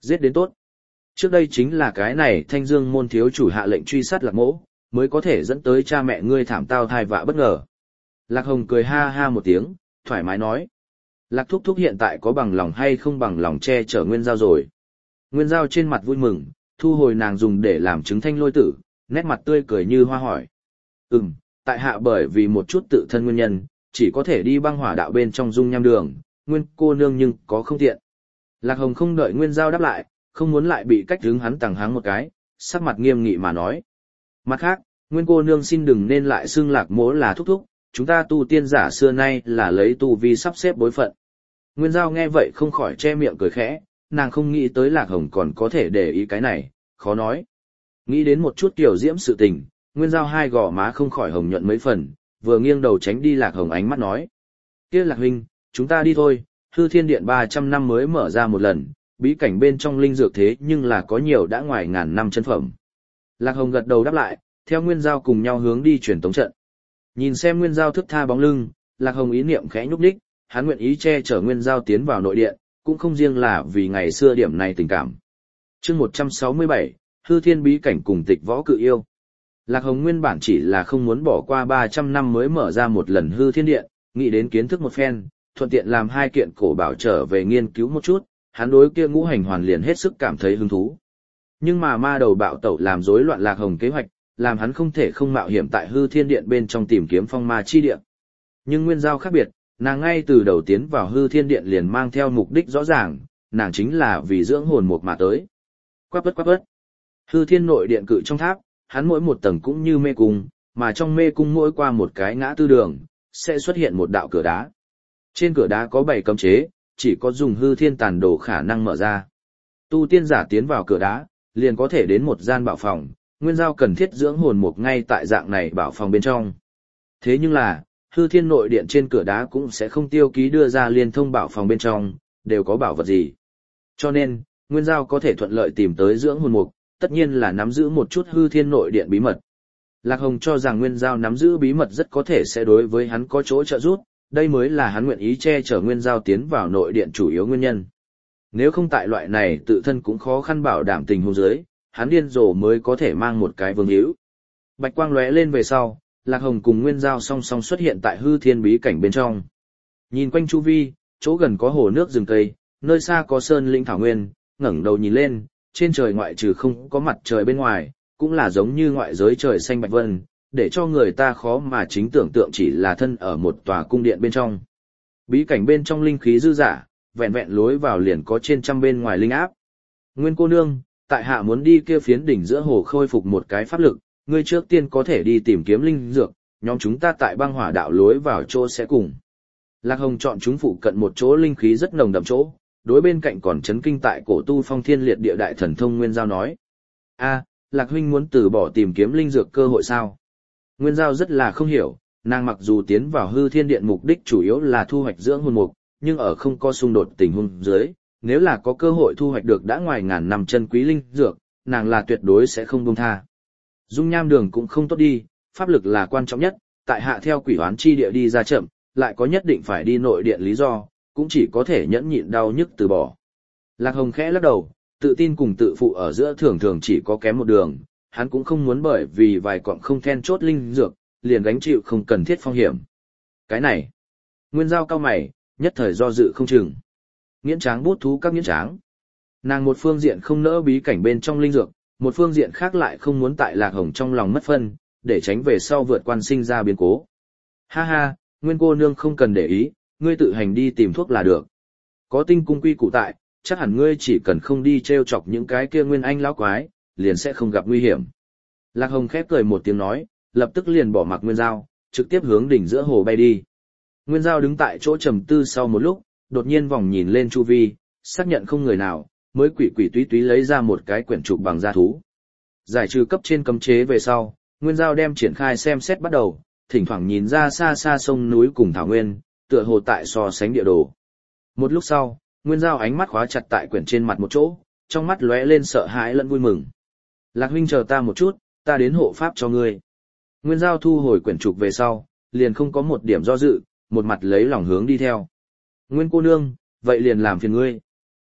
Giết đến tốt. Trước đây chính là cái này Thanh Dương môn thiếu chủ hạ lệnh truy sát Lạc Mỗ, mới có thể dẫn tới cha mẹ ngươi thảm tao thai vạ bất ngờ. Lạc Hồng cười ha ha một tiếng, thoải mái nói. Lạc thúc thúc hiện tại có bằng lòng hay không bằng lòng che chở Nguyên Giao rồi. Nguyên Giao trên mặt vui mừng, thu hồi nàng dùng để làm trứng thanh lôi tử, nét mặt tươi cười như hoa hỏi. Ừm, tại hạ bởi vì một chút tự thân nguyên nhân, chỉ có thể đi băng hỏa đạo bên trong dung nham đường, Nguyên cô nương nhưng có không tiện. Lạc Hồng không đợi Nguyên Giao đáp lại, không muốn lại bị cách hướng hắn tàng háng một cái, sắc mặt nghiêm nghị mà nói. Mặt khác, Nguyên cô nương xin đừng nên lại xưng Lạc Mỗ là thúc thúc, chúng ta tu tiên giả xưa nay là lấy tu vi sắp xếp bối phận. Nguyên Giao nghe vậy không khỏi che miệng cười khẽ, nàng không nghĩ tới Lạc Hồng còn có thể để ý cái này, khó nói. Nghĩ đến một chút kiểu diễm sự tình, Nguyên Giao hai gò má không khỏi hồng nhuận mấy phần, vừa nghiêng đầu tránh đi Lạc Hồng ánh mắt nói. Kia Lạc huynh, chúng ta đi thôi, Hư Thiên Điện ba trăm năm mới mở ra một lần, bí cảnh bên trong linh dược thế nhưng là có nhiều đã ngoài ngàn năm chân phẩm. Lạc Hồng gật đầu đáp lại, theo Nguyên Giao cùng nhau hướng đi truyền tống trận. Nhìn xem Nguyên Giao thức tha bóng lưng, Lạc Hồng ý niệm khẽ nhúc nhích, hắn nguyện ý che chở Nguyên Giao tiến vào nội điện, cũng không riêng là vì ngày xưa điểm này tình cảm. Chương một trăm sáu mươi bảy, Hư Thiên bí cảnh cùng Tịch Võ Cự Yêu. Lạc Hồng nguyên bản chỉ là không muốn bỏ qua ba trăm năm mới mở ra một lần Hư Thiên Điện, nghĩ đến kiến thức một phen, thuận tiện làm hai kiện cổ bảo trở về nghiên cứu một chút, hắn đối kia ngũ hành hoàn liền hết sức cảm thấy hứng thú. Nhưng mà ma đầu bạo tẩu làm rối loạn Lạc Hồng kế hoạch, làm hắn không thể không mạo hiểm tại Hư Thiên Điện bên trong tìm kiếm phong ma chi điện. Nhưng Nguyên Giao khác biệt, nàng ngay từ đầu tiến vào Hư Thiên Điện liền mang theo mục đích rõ ràng, nàng chính là vì dưỡng hồn mục mà tới. Quắc bất quắc bất. Hư Thiên nội điện cự trong tháp, hắn mỗi một tầng cũng như mê cung, mà trong mê cung mỗi qua một cái ngã tư đường, sẽ xuất hiện một đạo cửa đá. Trên cửa đá có bảy cấm chế, chỉ có dùng Hư Thiên tàn đồ khả năng mở ra. Tu tiên giả tiến vào cửa đá, liền có thể đến một gian bảo phòng, Nguyên Giao cần thiết dưỡng hồn mục ngay tại dạng này bảo phòng bên trong. Thế nhưng là, Hư Thiên nội điện trên cửa đá cũng sẽ không tiêu ký đưa ra liên thông bảo phòng bên trong, đều có bảo vật gì. Cho nên, Nguyên Giao có thể thuận lợi tìm tới dưỡng hồn mục, tất nhiên là nắm giữ một chút Hư Thiên nội điện bí mật. Lạc Hồng cho rằng Nguyên Giao nắm giữ bí mật rất có thể sẽ đối với hắn có chỗ trợ giúp, đây mới là hắn nguyện ý che chở Nguyên Giao tiến vào nội điện chủ yếu nguyên nhân. Nếu không tại loại này tự thân cũng khó khăn bảo đảm tình huống dưới, hắn điên rồ mới có thể mang một cái vương hữu. Bạch quang lóe lên về sau, Lạc Hồng cùng Nguyên Giao song song xuất hiện tại Hư Thiên bí cảnh bên trong. Nhìn quanh chu vi, chỗ gần có hồ nước rừng cây, nơi xa có sơn lĩnh thảo nguyên, ngẩng đầu nhìn lên, trên trời ngoại trừ không có mặt trời bên ngoài, cũng là giống như ngoại giới trời xanh bạch vân, để cho người ta khó mà chính tưởng tượng chỉ là thân ở một tòa cung điện bên trong. Bí cảnh bên trong linh khí dư dả, vẹn vẹn lối vào liền có trên trăm bên ngoài linh áp. Nguyên cô nương, tại hạ muốn đi kia phiến đỉnh giữa hồ khôi phục một cái pháp lực, ngươi trước tiên có thể đi tìm kiếm linh dược, nhóm chúng ta tại băng hỏa đạo lối vào chỗ sẽ cùng. Lạc Hồng chọn chúng phụ cận một chỗ linh khí rất nồng đậm chỗ, đối bên cạnh còn chấn kinh tại cổ tu phong thiên liệt địa đại thần thông Nguyên Giao nói. A, Lạc huynh muốn từ bỏ tìm kiếm linh dược cơ hội sao? Nguyên Giao rất là không hiểu, nàng mặc dù tiến vào Hư Thiên Điện mục đích chủ yếu là thu hoạch dưỡng hồn mục, nhưng ở không có xung đột tình huống dưới, nếu là có cơ hội thu hoạch được đã ngoài ngàn năm chân quý linh dược, nàng là tuyệt đối sẽ không buông tha. Dung nham đường cũng không tốt đi, pháp lực là quan trọng nhất, tại hạ theo quỷ hoán chi địa đi ra chậm, lại có nhất định phải đi nội điện lý do, cũng chỉ có thể nhẫn nhịn đau nhức từ bỏ. Lạc Hồng khẽ lắc đầu, tự tin cùng tự phụ ở giữa thường thường chỉ có kém một đường, hắn cũng không muốn bởi vì vài cọng không then chốt linh dược, liền gánh chịu không cần thiết phong hiểm. Cái này, Nguyên Giao cao mày, nhất thời do dự không chừng. Nghiễn tráng bút thú các nghiễn tráng. Nàng một phương diện không nỡ bí cảnh bên trong linh dược, một phương diện khác lại không muốn tại Lạc Hồng trong lòng mất phân, để tránh về sau vượt quan sinh ra biến cố. Ha ha, Nguyên cô nương không cần để ý, ngươi tự hành đi tìm thuốc là được. Có tinh cung quy củ tại, chắc hẳn ngươi chỉ cần không đi treo chọc những cái kia nguyên anh lão quái, liền sẽ không gặp nguy hiểm. Lạc Hồng khép cười một tiếng nói, lập tức liền bỏ mặc Nguyên Giao, trực tiếp hướng đỉnh giữa hồ bay đi. Nguyên Giao đứng tại chỗ trầm tư sau một lúc, đột nhiên vòng nhìn lên chu vi, xác nhận không người nào, mới quỷ quỷ túy túy lấy ra một cái quyển trục bằng da thú. Giải trừ cấp trên cấm chế về sau, Nguyên Giao đem triển khai xem xét bắt đầu, thỉnh thoảng nhìn ra xa xa sông núi cùng thảo nguyên, tựa hồ tại so sánh địa đồ. Một lúc sau, Nguyên Giao ánh mắt khóa chặt tại quyển trên mặt một chỗ, trong mắt lóe lên sợ hãi lẫn vui mừng. Lạc huynh chờ ta một chút, ta đến hộ pháp cho ngươi. Nguyên Giao thu hồi quyển trục về sau, liền không có một điểm do dự, một mặt lấy lòng hướng đi theo. Nguyên cô nương, vậy liền làm phiền ngươi.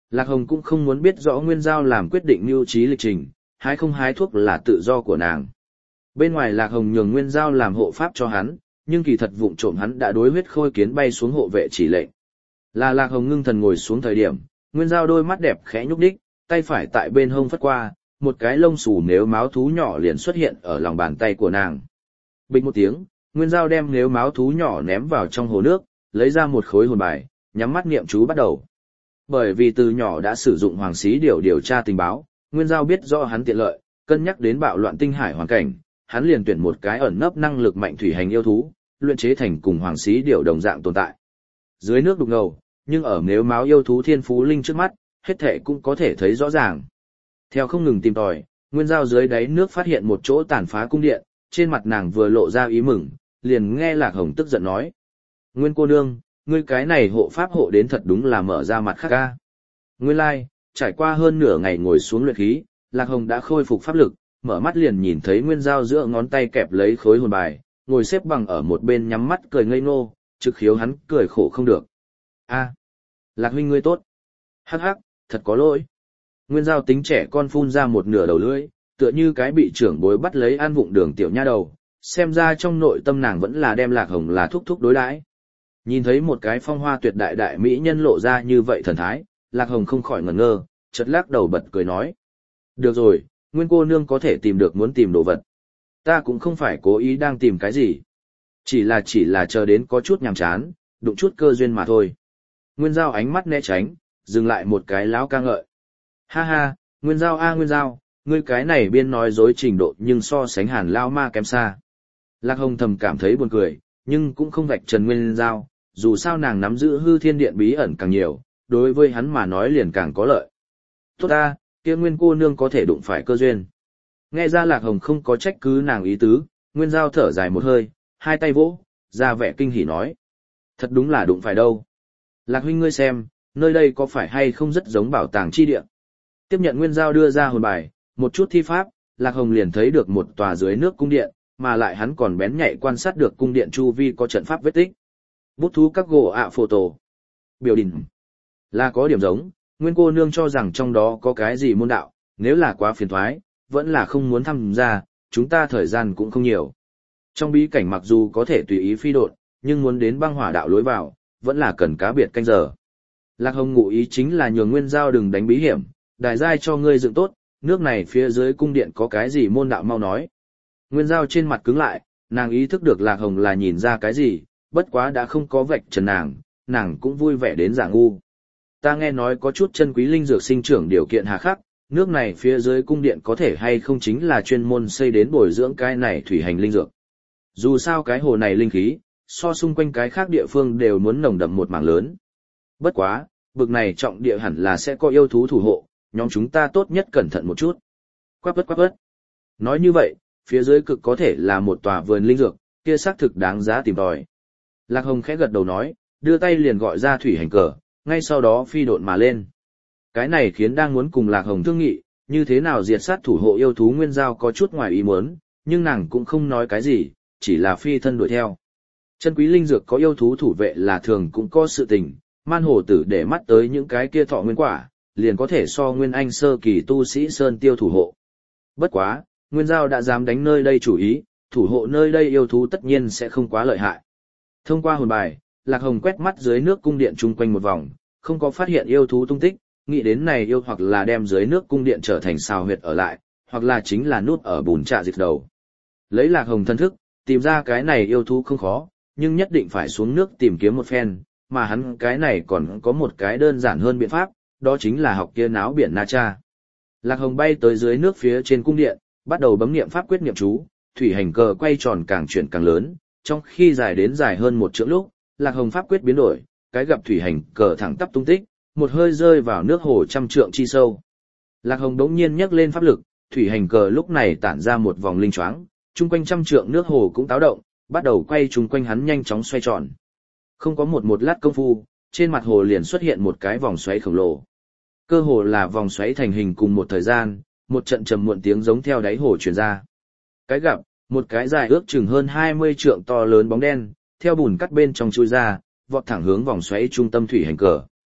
Lạc Hồng cũng không muốn biết rõ Nguyên Giao làm quyết định mưu trí lịch trình, hái không hái thuốc là tự do của nàng. Bên ngoài Lạc Hồng nhường Nguyên Giao làm hộ pháp cho hắn, nhưng kỳ thật vụng trộm hắn đã đối huyết khôi kiến bay xuống hộ vệ chỉ lệnh. Là Lạc Hồng ngưng thần ngồi xuống thời điểm, Nguyên Giao đôi mắt đẹp khẽ nhúc đích, tay phải tại bên hông phất qua, một cái lông xù nếu máu thú nhỏ liền xuất hiện ở lòng bàn tay của nàng. Bịch một tiếng, Nguyên Giao đem nếu máu thú nhỏ ném vào trong hồ nước, lấy ra một khối hồn bài, nhắm mắt niệm chú bắt đầu. Bởi vì từ nhỏ đã sử dụng hoàng xí điều điều tra tình báo, Nguyên Giao biết rõ hắn tiện lợi, cân nhắc đến bạo loạn tinh hải hoàn cảnh, hắn liền tuyển một cái ẩn nấp năng lực mạnh thủy hành yêu thú, luyện chế thành cùng hoàng xí điều đồng dạng tồn tại. Dưới nước đục ngầu, nhưng ở nếu máu yêu thú thiên phú linh trước mắt, hết thảy cũng có thể thấy rõ ràng. Theo không ngừng tìm tòi, Nguyên Giao dưới đáy nước phát hiện một chỗ tàn phá cung điện, trên mặt nàng vừa lộ ra ý mừng, liền nghe Lạc Hồng tức giận nói: "Nguyên cô nương, ngươi cái này hộ pháp hộ đến thật đúng là mở ra mặt khác ca." Nguyên lai, trải qua hơn nửa ngày ngồi xuống luyện khí, Lạc Hồng đã khôi phục pháp lực, mở mắt liền nhìn thấy Nguyên Giao giữa ngón tay kẹp lấy khối hồn bài, ngồi xếp bằng ở một bên nhắm mắt cười ngây ngô, trực khiếu hắn cười khổ không được. "A, Lạc huynh ngươi tốt." "Hắc hắc, thật có lỗi." Nguyên Giao tính trẻ con phun ra một nửa đầu lưỡi, tựa như cái bị trưởng bối bắt lấy ăn vụng đường tiểu nha đầu, xem ra trong nội tâm nàng vẫn là đem Lạc Hồng là thúc thúc đối đãi. Nhìn thấy một cái phong hoa tuyệt đại đại mỹ nhân lộ ra như vậy thần thái, Lạc Hồng không khỏi ngẩn ngơ, chợt lắc đầu bật cười nói: "Được rồi, Nguyên cô nương có thể tìm được muốn tìm đồ vật. Ta cũng không phải cố ý đang tìm cái gì. Chỉ là chỉ là chờ đến có chút nhàm chán, đụng chút cơ duyên mà thôi." Nguyên Giao ánh mắt né tránh, dừng lại một cái láo ca ngợi. "Ha ha, Nguyên Giao a Nguyên Giao, ngươi cái này biên nói dối trình độ nhưng so sánh Hàn lao ma kém xa." Lạc Hồng thầm cảm thấy buồn cười, nhưng cũng không vạch trần Nguyên Giao, dù sao nàng nắm giữ hư thiên điện bí ẩn càng nhiều, đối với hắn mà nói liền càng có lợi. "Tốt ta, kia Nguyên cô nương có thể đụng phải cơ duyên." Nghe ra Lạc Hồng không có trách cứ nàng ý tứ, Nguyên Giao thở dài một hơi, hai tay vỗ, ra vẻ kinh hỉ nói: "Thật đúng là đụng phải đâu. Lạc huynh ngươi xem, nơi đây có phải hay không rất giống bảo tàng chi địa?" Tiếp nhận Nguyên Giao đưa ra hồn bài, một chút thi pháp, Lạc Hồng liền thấy được một tòa dưới nước cung điện, mà lại hắn còn bén nhạy quan sát được cung điện chu vi có trận pháp vết tích. Bút thú các gỗ ạ phô tổ. Biểu đình. Là có điểm giống, Nguyên cô nương cho rằng trong đó có cái gì môn đạo, nếu là quá phiền thoái, vẫn là không muốn tham gia, chúng ta thời gian cũng không nhiều. Trong bí cảnh mặc dù có thể tùy ý phi độn, nhưng muốn đến băng hỏa đạo lối vào, vẫn là cần cá biệt canh giờ. Lạc Hồng ngụ ý chính là nhường Nguyên Giao đừng đánh bí hiểm, đài giai cho ngươi dựng tốt, nước này phía dưới cung điện có cái gì môn đạo mau nói. Nguyên Giao trên mặt cứng lại, nàng ý thức được Lạc Hồng là nhìn ra cái gì, bất quá đã không có vạch trần nàng, nàng cũng vui vẻ đến giả ngu. "Ta nghe nói có chút chân quý linh dược sinh trưởng điều kiện hà khắc, nước này phía dưới cung điện có thể hay không chính là chuyên môn xây đến bồi dưỡng cái này thủy hành linh dược. Dù sao cái hồ này linh khí, so xung quanh cái khác địa phương đều muốn nồng đậm một mảng lớn. Bất quá, bực này trọng địa hẳn là sẽ có yêu thú thủ hộ, nhóm chúng ta tốt nhất cẩn thận một chút." Quắc quất quắc quất. Nói như vậy, phía dưới cực có thể là một tòa vườn linh dược, kia xác thực đáng giá tìm tòi. Lạc Hồng khẽ gật đầu nói, đưa tay liền gọi ra thủy hành cờ, ngay sau đó phi độn mà lên. Cái này khiến đang muốn cùng Lạc Hồng thương nghị, như thế nào diệt sát thủ hộ yêu thú Nguyên Giao có chút ngoài ý muốn, nhưng nàng cũng không nói cái gì, chỉ là phi thân đuổi theo. Chân quý linh dược có yêu thú thủ vệ là thường cũng có sự tình, man hổ tử để mắt tới những cái kia thọ nguyên quả, liền có thể so Nguyên Anh sơ kỳ tu sĩ sơn tiêu thủ hộ. Bất quá, Nguyên Giao đã dám đánh nơi đây chủ ý, thủ hộ nơi đây yêu thú tất nhiên sẽ không quá lợi hại. Thông qua hồn bài, Lạc Hồng quét mắt dưới nước cung điện chung quanh một vòng, không có phát hiện yêu thú tung tích, nghĩ đến này yêu hoặc là đem dưới nước cung điện trở thành xào huyệt ở lại, hoặc là chính là nút ở bùn trạ dịch đầu. Lấy Lạc Hồng thân thức, tìm ra cái này yêu thú không khó, nhưng nhất định phải xuống nước tìm kiếm một phen, mà hắn cái này còn có một cái đơn giản hơn biện pháp, đó chính là học kia náo biển Na Cha. Lạc Hồng bay tới dưới nước phía trên cung điện, bắt đầu bấm niệm pháp quyết niệm chú, thủy hành cờ quay tròn càng chuyển càng lớn, trong khi dài đến dài hơn một trượng lúc, Lạc Hồng pháp quyết biến đổi, cái gặp thủy hành cờ thẳng tắp tung tích, một hơi rơi vào nước hồ trăm trượng chi sâu. Lạc Hồng đống nhiên nhấc lên pháp lực, thủy hành cờ lúc này tản ra một vòng linh choáng, chung quanh trăm trượng nước hồ cũng táo động, bắt đầu quay chung quanh hắn nhanh chóng xoay tròn. Không có một một lát công phu, trên mặt hồ liền xuất hiện một cái vòng xoáy khổng lồ. Cơ hồ là vòng xoáy thành hình cùng một thời gian, một trận trầm muộn tiếng giống theo đáy hồ truyền ra. Cái gặp, một cái dài ước chừng hơn hai mươi trượng to lớn bóng đen, theo bùn cắt bên trong chui ra, vọt thẳng hướng vòng xoáy trung tâm thủy hành cờ.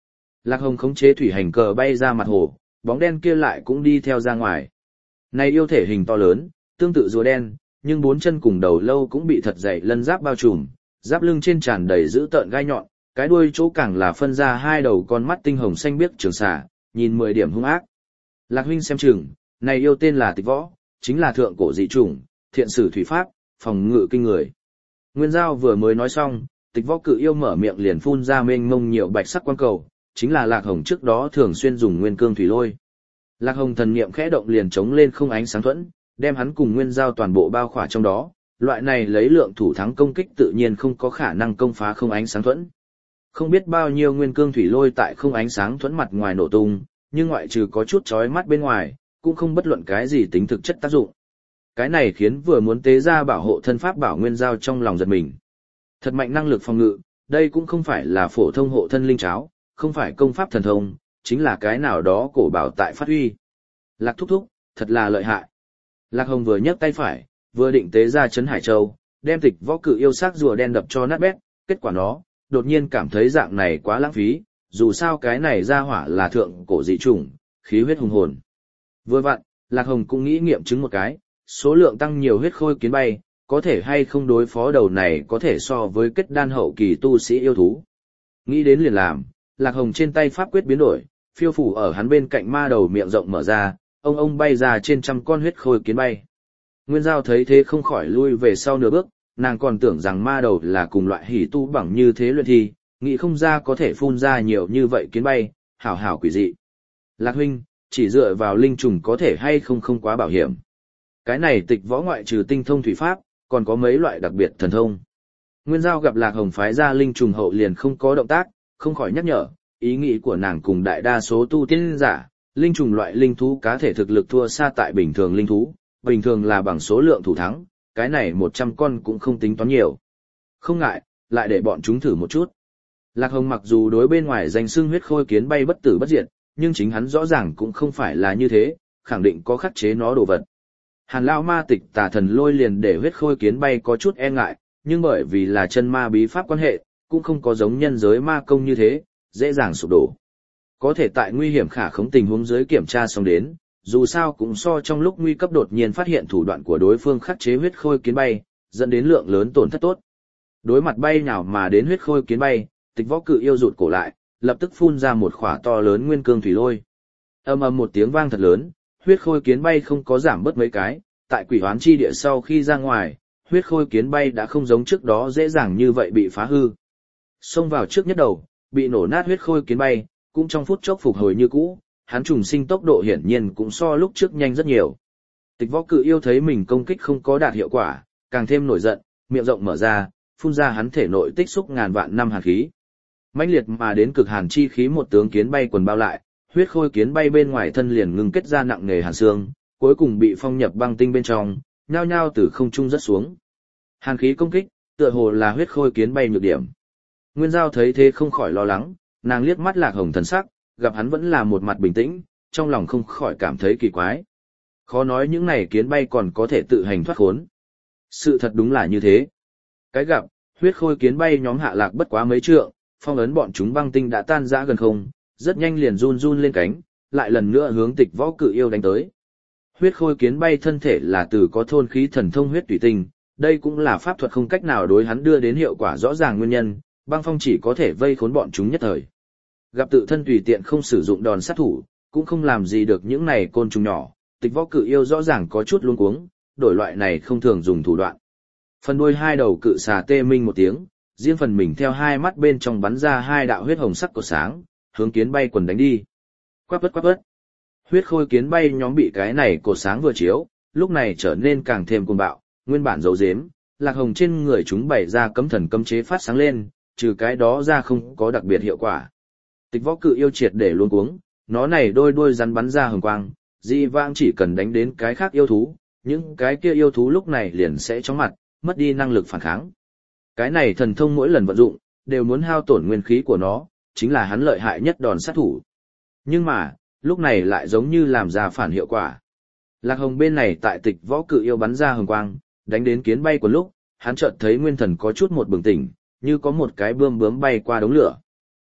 Lạc Hồng khống chế thủy hành cờ bay ra mặt hồ, bóng đen kia lại cũng đi theo ra ngoài. Này yêu thể hình to lớn, tương tự rùa đen, nhưng bốn chân cùng đầu lâu cũng bị thật dày lân giáp bao trùm, giáp lưng trên tràn đầy dữ tợn gai nhọn, cái đuôi chỗ càng là phân ra hai đầu con mắt tinh hồng xanh biếc trường xà, nhìn mười điểm hung ác. Lạc huynh xem chừng, này yêu tên là Tịch Võ, chính là thượng cổ dị chủng, thiện sử thủy pháp, phòng ngự kinh người. Nguyên Giao vừa mới nói xong, Tịch Võ cự yêu mở miệng liền phun ra mênh mông nhiều bạch sắc quang cầu, chính là Lạc Hồng trước đó thường xuyên dùng nguyên cương thủy lôi. Lạc Hồng thần niệm khẽ động liền chống lên không ánh sáng thuẫn, đem hắn cùng Nguyên Giao toàn bộ bao khỏa trong đó, loại này lấy lượng thủ thắng công kích tự nhiên không có khả năng công phá không ánh sáng thuẫn. Không biết bao nhiêu nguyên cương thủy lôi tại không ánh sáng thuẫn mặt ngoài nổ tung, nhưng ngoại trừ có chút chói mắt bên ngoài, cũng không bất luận cái gì tính thực chất tác dụng. Cái này khiến vừa muốn tế ra bảo hộ thân pháp bảo Nguyên Giao trong lòng giật mình. Thật mạnh năng lực phòng ngự, đây cũng không phải là phổ thông hộ thân linh cháo, không phải công pháp thần thông, chính là cái nào đó cổ bảo tại phát huy. Lạc thúc thúc, thật là lợi hại. Lạc Hồng vừa nhấc tay phải, vừa định tế ra Trấn Hải Châu, đem Tịch Võ cự yêu xác rùa đen đập cho nát bét, kết quả nó, đột nhiên cảm thấy dạng này quá lãng phí, dù sao cái này ra hỏa là thượng cổ dị chủng, khí huyết hùng hồn. Vừa vặn, Lạc Hồng cũng nghĩ nghiệm chứng một cái, số lượng tăng nhiều huyết khôi kiến bay, có thể hay không đối phó đầu này có thể so với kết đan hậu kỳ tu sĩ yêu thú. Nghĩ đến liền làm, Lạc Hồng trên tay pháp quyết biến đổi, phiêu phủ ở hắn bên cạnh ma đầu miệng rộng mở ra, ông ông bay ra trên trăm con huyết khôi kiến bay. Nguyên Giao thấy thế không khỏi lui về sau nửa bước, nàng còn tưởng rằng ma đầu là cùng loại hỉ tu bằng như thế luyện thi, nghĩ không ra có thể phun ra nhiều như vậy kiến bay, hảo hảo quỷ dị. Lạc huynh, chỉ dựa vào linh trùng có thể hay không không quá bảo hiểm. Cái này Tịch Võ ngoại trừ tinh thông thủy pháp, còn có mấy loại đặc biệt thần thông. Nguyên Giao gặp Lạc Hồng phái ra linh trùng hậu liền không có động tác, không khỏi nhắc nhở, ý nghĩ của nàng cùng đại đa số tu tiên giả, linh trùng loại linh thú cá thể thực lực thua xa tại bình thường linh thú, bình thường là bằng số lượng thủ thắng, cái này một trăm con cũng không tính toán nhiều. Không ngại, lại để bọn chúng thử một chút. Lạc Hồng mặc dù đối bên ngoài danh xưng huyết khôi kiến bay bất tử bất diệt, nhưng chính hắn rõ ràng cũng không phải là như thế, khẳng định có khắc chế nó đồ vật. Hàn Lão Ma Tịch Tà Thần Lôi liền để huyết khôi kiến bay có chút e ngại, nhưng bởi vì là chân ma bí pháp quan hệ, cũng không có giống nhân giới ma công như thế, dễ dàng sụp đổ. Có thể tại nguy hiểm khả khống tình huống dưới kiểm tra xong đến, dù sao cũng so trong lúc nguy cấp đột nhiên phát hiện thủ đoạn của đối phương khắc chế huyết khôi kiến bay, dẫn đến lượng lớn tổn thất tốt. Đối mặt bay nào mà đến huyết khôi kiến bay, Tịch Võ cự yêu rụt cổ lại, lập tức phun ra một khỏa to lớn nguyên cương thủy lôi. Ầm ầm một tiếng vang thật lớn, huyết khôi kiến bay không có giảm bớt mấy cái, tại quỷ hoán chi địa sau khi ra ngoài, huyết khôi kiến bay đã không giống trước đó dễ dàng như vậy bị phá hư. Xông vào trước nhất đầu, bị nổ nát huyết khôi kiến bay, cũng trong phút chốc phục hồi như cũ, hắn trùng sinh tốc độ hiển nhiên cũng so lúc trước nhanh rất nhiều. Tịch Võ cự yêu thấy mình công kích không có đạt hiệu quả, càng thêm nổi giận, miệng rộng mở ra, phun ra hắn thể nội tích xúc ngàn vạn năm hàn khí. Mãnh liệt mà đến cực hàn chi khí một tướng kiến bay quần bao lại, huyết khôi kiến bay bên ngoài thân liền ngưng kết ra nặng nề hàn xương, cuối cùng bị phong nhập băng tinh bên trong, nhao nhao từ không trung rớt xuống. Hàn khí công kích, tựa hồ là huyết khôi kiến bay nhược điểm. Nguyên Giao thấy thế không khỏi lo lắng, nàng liếc mắt Lạc Hồng thần sắc, gặp hắn vẫn là một mặt bình tĩnh, trong lòng không khỏi cảm thấy kỳ quái. Khó nói những này kiến bay còn có thể tự hành thoát khốn. Sự thật đúng là như thế. Cái gặp, huyết khôi kiến bay nhóm hạ lạc bất quá mấy trượng, phong ấn bọn chúng băng tinh đã tan rã gần không, rất nhanh liền run run lên cánh, lại lần nữa hướng Tịch Võ cự yêu đánh tới. Huyết khôi kiến bay thân thể là từ có thôn khí thần thông huyết tùy tinh, đây cũng là pháp thuật không cách nào đối hắn đưa đến hiệu quả rõ ràng nguyên nhân, băng phong chỉ có thể vây khốn bọn chúng nhất thời. Gặp tự thân tùy tiện không sử dụng đòn sát thủ, cũng không làm gì được những này côn trùng nhỏ, Tịch Võ cự yêu rõ ràng có chút luống cuống, đổi loại này không thường dùng thủ đoạn. Phần đuôi hai đầu cự xà tê minh một tiếng, riêng phần mình theo hai mắt bên trong bắn ra hai đạo huyết hồng sắc cột sáng, hướng kiến bay quần đánh đi. Quát quát quát quát. Huyết khôi kiến bay nhóm bị cái này cột sáng vừa chiếu, lúc này trở nên càng thêm cuồng bạo, nguyên bản giấu giếm, Lạc Hồng trên người chúng bày ra cấm thần cấm chế phát sáng lên, trừ cái đó ra không có đặc biệt hiệu quả. Tịch Võ cự yêu triệt để luống cuống, nó này đôi đôi rắn bắn ra hồng quang, dị vãng chỉ cần đánh đến cái khác yêu thú, những cái kia yêu thú lúc này liền sẽ chóng mặt, mất đi năng lực phản kháng. Cái này thần thông mỗi lần vận dụng, đều muốn hao tổn nguyên khí của nó, chính là hắn lợi hại nhất đòn sát thủ. Nhưng mà, lúc này lại giống như làm ra phản hiệu quả. Lạc Hồng bên này tại Tịch Võ cự yêu bắn ra hồng quang, đánh đến kiến bay của lúc, hắn chợt thấy nguyên thần có chút một bừng tỉnh, như có một cái bươm bướm bay qua đống lửa.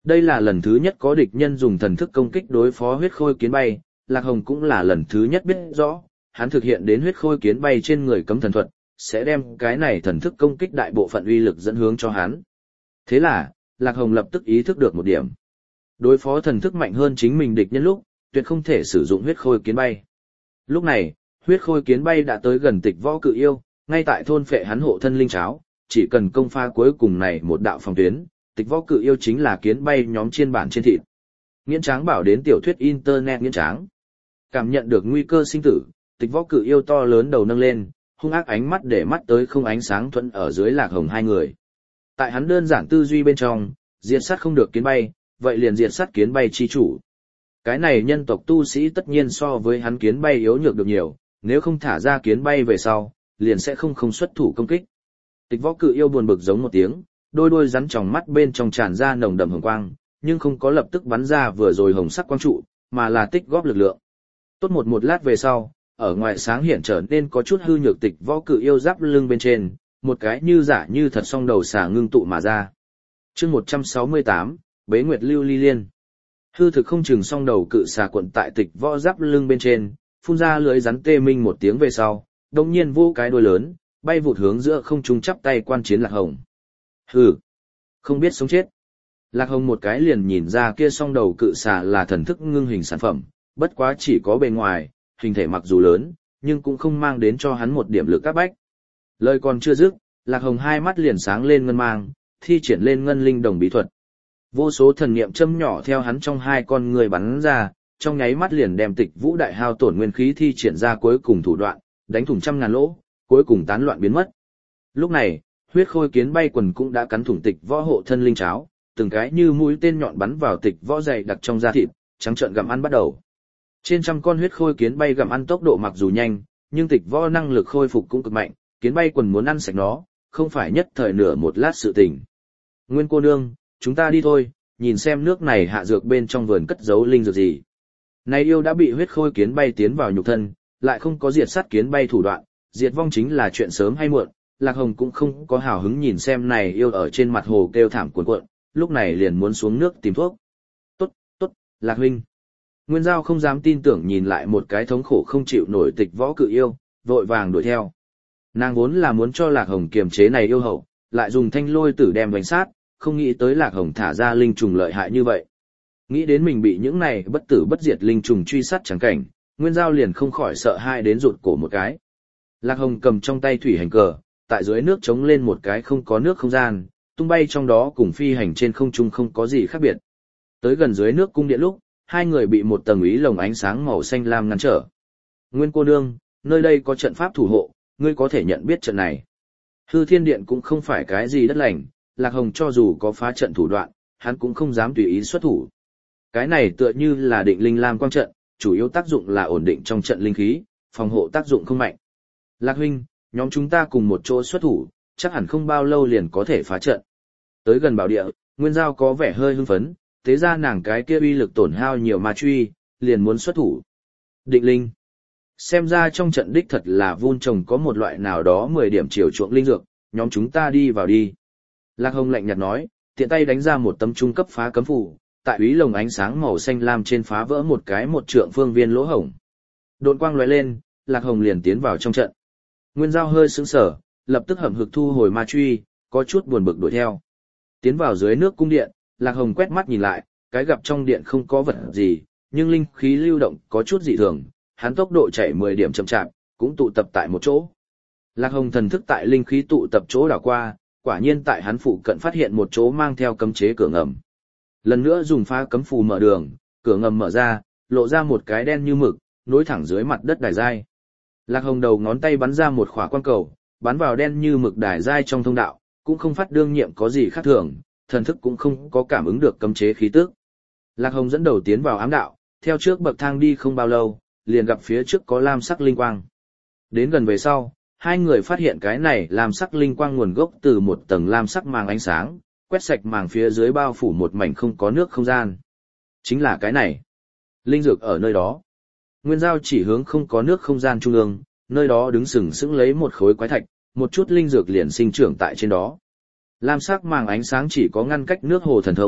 Đây là lần thứ nhất có địch nhân dùng thần thức công kích đối phó huyết khôi kiến bay, Lạc Hồng cũng là lần thứ nhất biết rõ, hắn thực hiện đến huyết khôi kiến bay trên người cấm thần thuật, sẽ đem cái này thần thức công kích đại bộ phận uy lực dẫn hướng cho hắn. Thế là, Lạc Hồng lập tức ý thức được một điểm. Đối phó thần thức mạnh hơn chính mình địch nhân lúc, tuyệt không thể sử dụng huyết khôi kiến bay. Lúc này, huyết khôi kiến bay đã tới gần Tịch Võ Cự Yêu, ngay tại thôn phệ hắn hộ thân linh cháo, chỉ cần công pha cuối cùng này một đạo phòng tuyến, Tịch Võ Cự Yêu chính là kiến bay nhóm chiên bản trên thịt. Nghiễn Tráng bảo đến tiểu thuyết internet Nghiễn Tráng. Cảm nhận được nguy cơ sinh tử, Tịch Võ Cự Yêu to lớn đầu nâng lên, hung ác ánh mắt để mắt tới không ánh sáng thuận ở dưới Lạc Hồng hai người. Tại hắn đơn giản tư duy bên trong, diệt sát không được kiến bay, vậy liền diệt sát kiến bay chi chủ. Cái này nhân tộc tu sĩ tất nhiên so với hắn kiến bay yếu nhược được nhiều, nếu không thả ra kiến bay về sau, liền sẽ không không xuất thủ công kích. Tịch Võ Cự Yêu buồn bực giống một tiếng, đôi đôi rắn tròng mắt bên trong tràn ra nồng đậm hồng quang, nhưng không có lập tức bắn ra vừa rồi hồng sắc quang trụ, mà là tích góp lực lượng. Tốt một một lát về sau, ở ngoài sáng hiện trở nên có chút hư nhược Tịch Võ Cự Yêu giáp lưng bên trên, một cái như giả như thật song đầu xà ngưng tụ mà ra. Chương một trăm sáu mươi tám, Bế Nguyệt Lưu Ly Liên. Hư thực không chừng song đầu cự xà cuộn tại Tịch Võ giáp lưng bên trên, phun ra lưới rắn tê minh một tiếng về sau, đồng nhiên vô cái đuôi lớn, bay vụt hướng giữa không trung chắp tay quan chiến Lạc Hồng. Hừ, không biết sống chết. Lạc Hồng một cái liền nhìn ra kia song đầu cự xà là thần thức ngưng hình sản phẩm, bất quá chỉ có bề ngoài, hình thể mặc dù lớn, nhưng cũng không mang đến cho hắn một điểm lực áp bách. Lời còn chưa dứt, Lạc Hồng hai mắt liền sáng lên ngân mang, thi triển lên ngân linh đồng bí thuật. Vô số thần niệm châm nhỏ theo hắn trong hai con người bắn ra, trong nháy mắt liền đem Tịch Vũ đại hao tổn nguyên khí thi triển ra cuối cùng thủ đoạn, đánh thủng trăm ngàn lỗ, cuối cùng tán loạn biến mất. Lúc này, huyết khôi kiến bay quần cũng đã cắn thủng Tịch Võ hộ thân linh cháo, từng cái như mũi tên nhọn bắn vào Tịch Võ dày đặc trong da thịt, trắng trợn gặm ăn bắt đầu. Trên trăm con huyết khôi kiến bay gặm ăn tốc độ mặc dù nhanh, nhưng Tịch Võ năng lực khôi phục cũng cực mạnh, kiến bay quần muốn ăn sạch nó, không phải nhất thời nửa một lát sự tình. Nguyên cô nương, chúng ta đi thôi, nhìn xem nước này hạ dược bên trong vườn cất giấu linh dược gì. Này yêu đã bị huyết khôi kiến bay tiến vào nhục thân, lại không có diệt sát kiến bay thủ đoạn, diệt vong chính là chuyện sớm hay muộn. Lạc Hồng cũng không có hào hứng nhìn xem này yêu ở trên mặt hồ kêu thảm cuộn cuộn, lúc này liền muốn xuống nước tìm thuốc. Tốt, tốt, Lạc huynh. Nguyên Giao không dám tin tưởng nhìn lại một cái thống khổ không chịu nổi Tịch Võ cự yêu, vội vàng đuổi theo. Nàng vốn là muốn cho Lạc Hồng kiềm chế này yêu hậu, lại dùng thanh lôi tử đem đánh sát, không nghĩ tới Lạc Hồng thả ra linh trùng lợi hại như vậy. Nghĩ đến mình bị những này bất tử bất diệt linh trùng truy sát chẳng cảnh, Nguyên Giao liền không khỏi sợ hãi đến rụt cổ một cái. Lạc Hồng cầm trong tay thủy hành cờ, tại dưới nước chống lên một cái không có nước không gian, tung bay trong đó cùng phi hành trên không trung không có gì khác biệt. Tới gần dưới nước cung điện lúc, hai người bị một tầng ý lồng ánh sáng màu xanh lam ngăn trở. Nguyên cô nương, nơi đây có trận pháp thủ hộ, ngươi có thể nhận biết trận này. Hư Thiên Điện cũng không phải cái gì đất lành, Lạc Hồng cho dù có phá trận thủ đoạn, hắn cũng không dám tùy ý xuất thủ. Cái này tựa như là định linh lam quang trận, chủ yếu tác dụng là ổn định trong trận linh khí, phòng hộ tác dụng không mạnh. Lạc huynh, nhóm chúng ta cùng một chỗ xuất thủ, chắc hẳn không bao lâu liền có thể phá trận. Tới gần bảo địa, Nguyên Giao có vẻ hơi hưng phấn, thế ra nàng cái kia uy lực tổn hao nhiều ma truy, liền muốn xuất thủ. Định linh. Xem ra trong trận đích thật là vun trồng có một loại nào đó mười điểm chiều chuộng linh dược, nhóm chúng ta đi vào đi. Lạc Hồng lạnh nhạt nói, tiện tay đánh ra một tấm trung cấp phá cấm phù, tại úy lồng ánh sáng màu xanh lam trên phá vỡ một cái một trượng phương viên lỗ hổng. Độn quang lóe lên, Lạc Hồng liền tiến vào trong trận. Nguyên Giao hơi sững sờ, lập tức hậm hực thu hồi ma truy, có chút buồn bực đuổi theo. Tiến vào dưới nước cung điện, Lạc Hồng quét mắt nhìn lại, cái gặp trong điện không có vật gì, nhưng linh khí lưu động có chút dị thường, hắn tốc độ chạy mười điểm chậm chạp, cũng tụ tập tại một chỗ. Lạc Hồng thần thức tại linh khí tụ tập chỗ đảo qua, quả nhiên tại hắn phụ cận phát hiện một chỗ mang theo cấm chế cửa ngầm. Lần nữa dùng phá cấm phù mở đường, cửa ngầm mở ra, lộ ra một cái đen như mực, nối thẳng dưới mặt đất đài giai. Lạc Hồng đầu ngón tay bắn ra một khỏa quang cầu, bắn vào đen như mực đài giai trong thông đạo, cũng không phát đương nhiệm có gì khác thường, thần thức cũng không có cảm ứng được cấm chế khí tức. Lạc Hồng dẫn đầu tiến vào ám đạo, theo trước bậc thang đi không bao lâu, liền gặp phía trước có lam sắc linh quang. Đến gần về sau, hai người phát hiện cái này lam sắc linh quang nguồn gốc từ một tầng lam sắc màng ánh sáng, quét sạch màng phía dưới bao phủ một mảnh không có nước không gian. Chính là cái này. Linh dược ở nơi đó. Nguyên Giao chỉ hướng không có nước không gian trung ương, nơi đó đứng sừng sững lấy một khối quái thạch, một chút linh dược liền sinh trưởng tại trên đó. Lam sắc màng ánh sáng chỉ có ngăn cách nước hồ thần thông,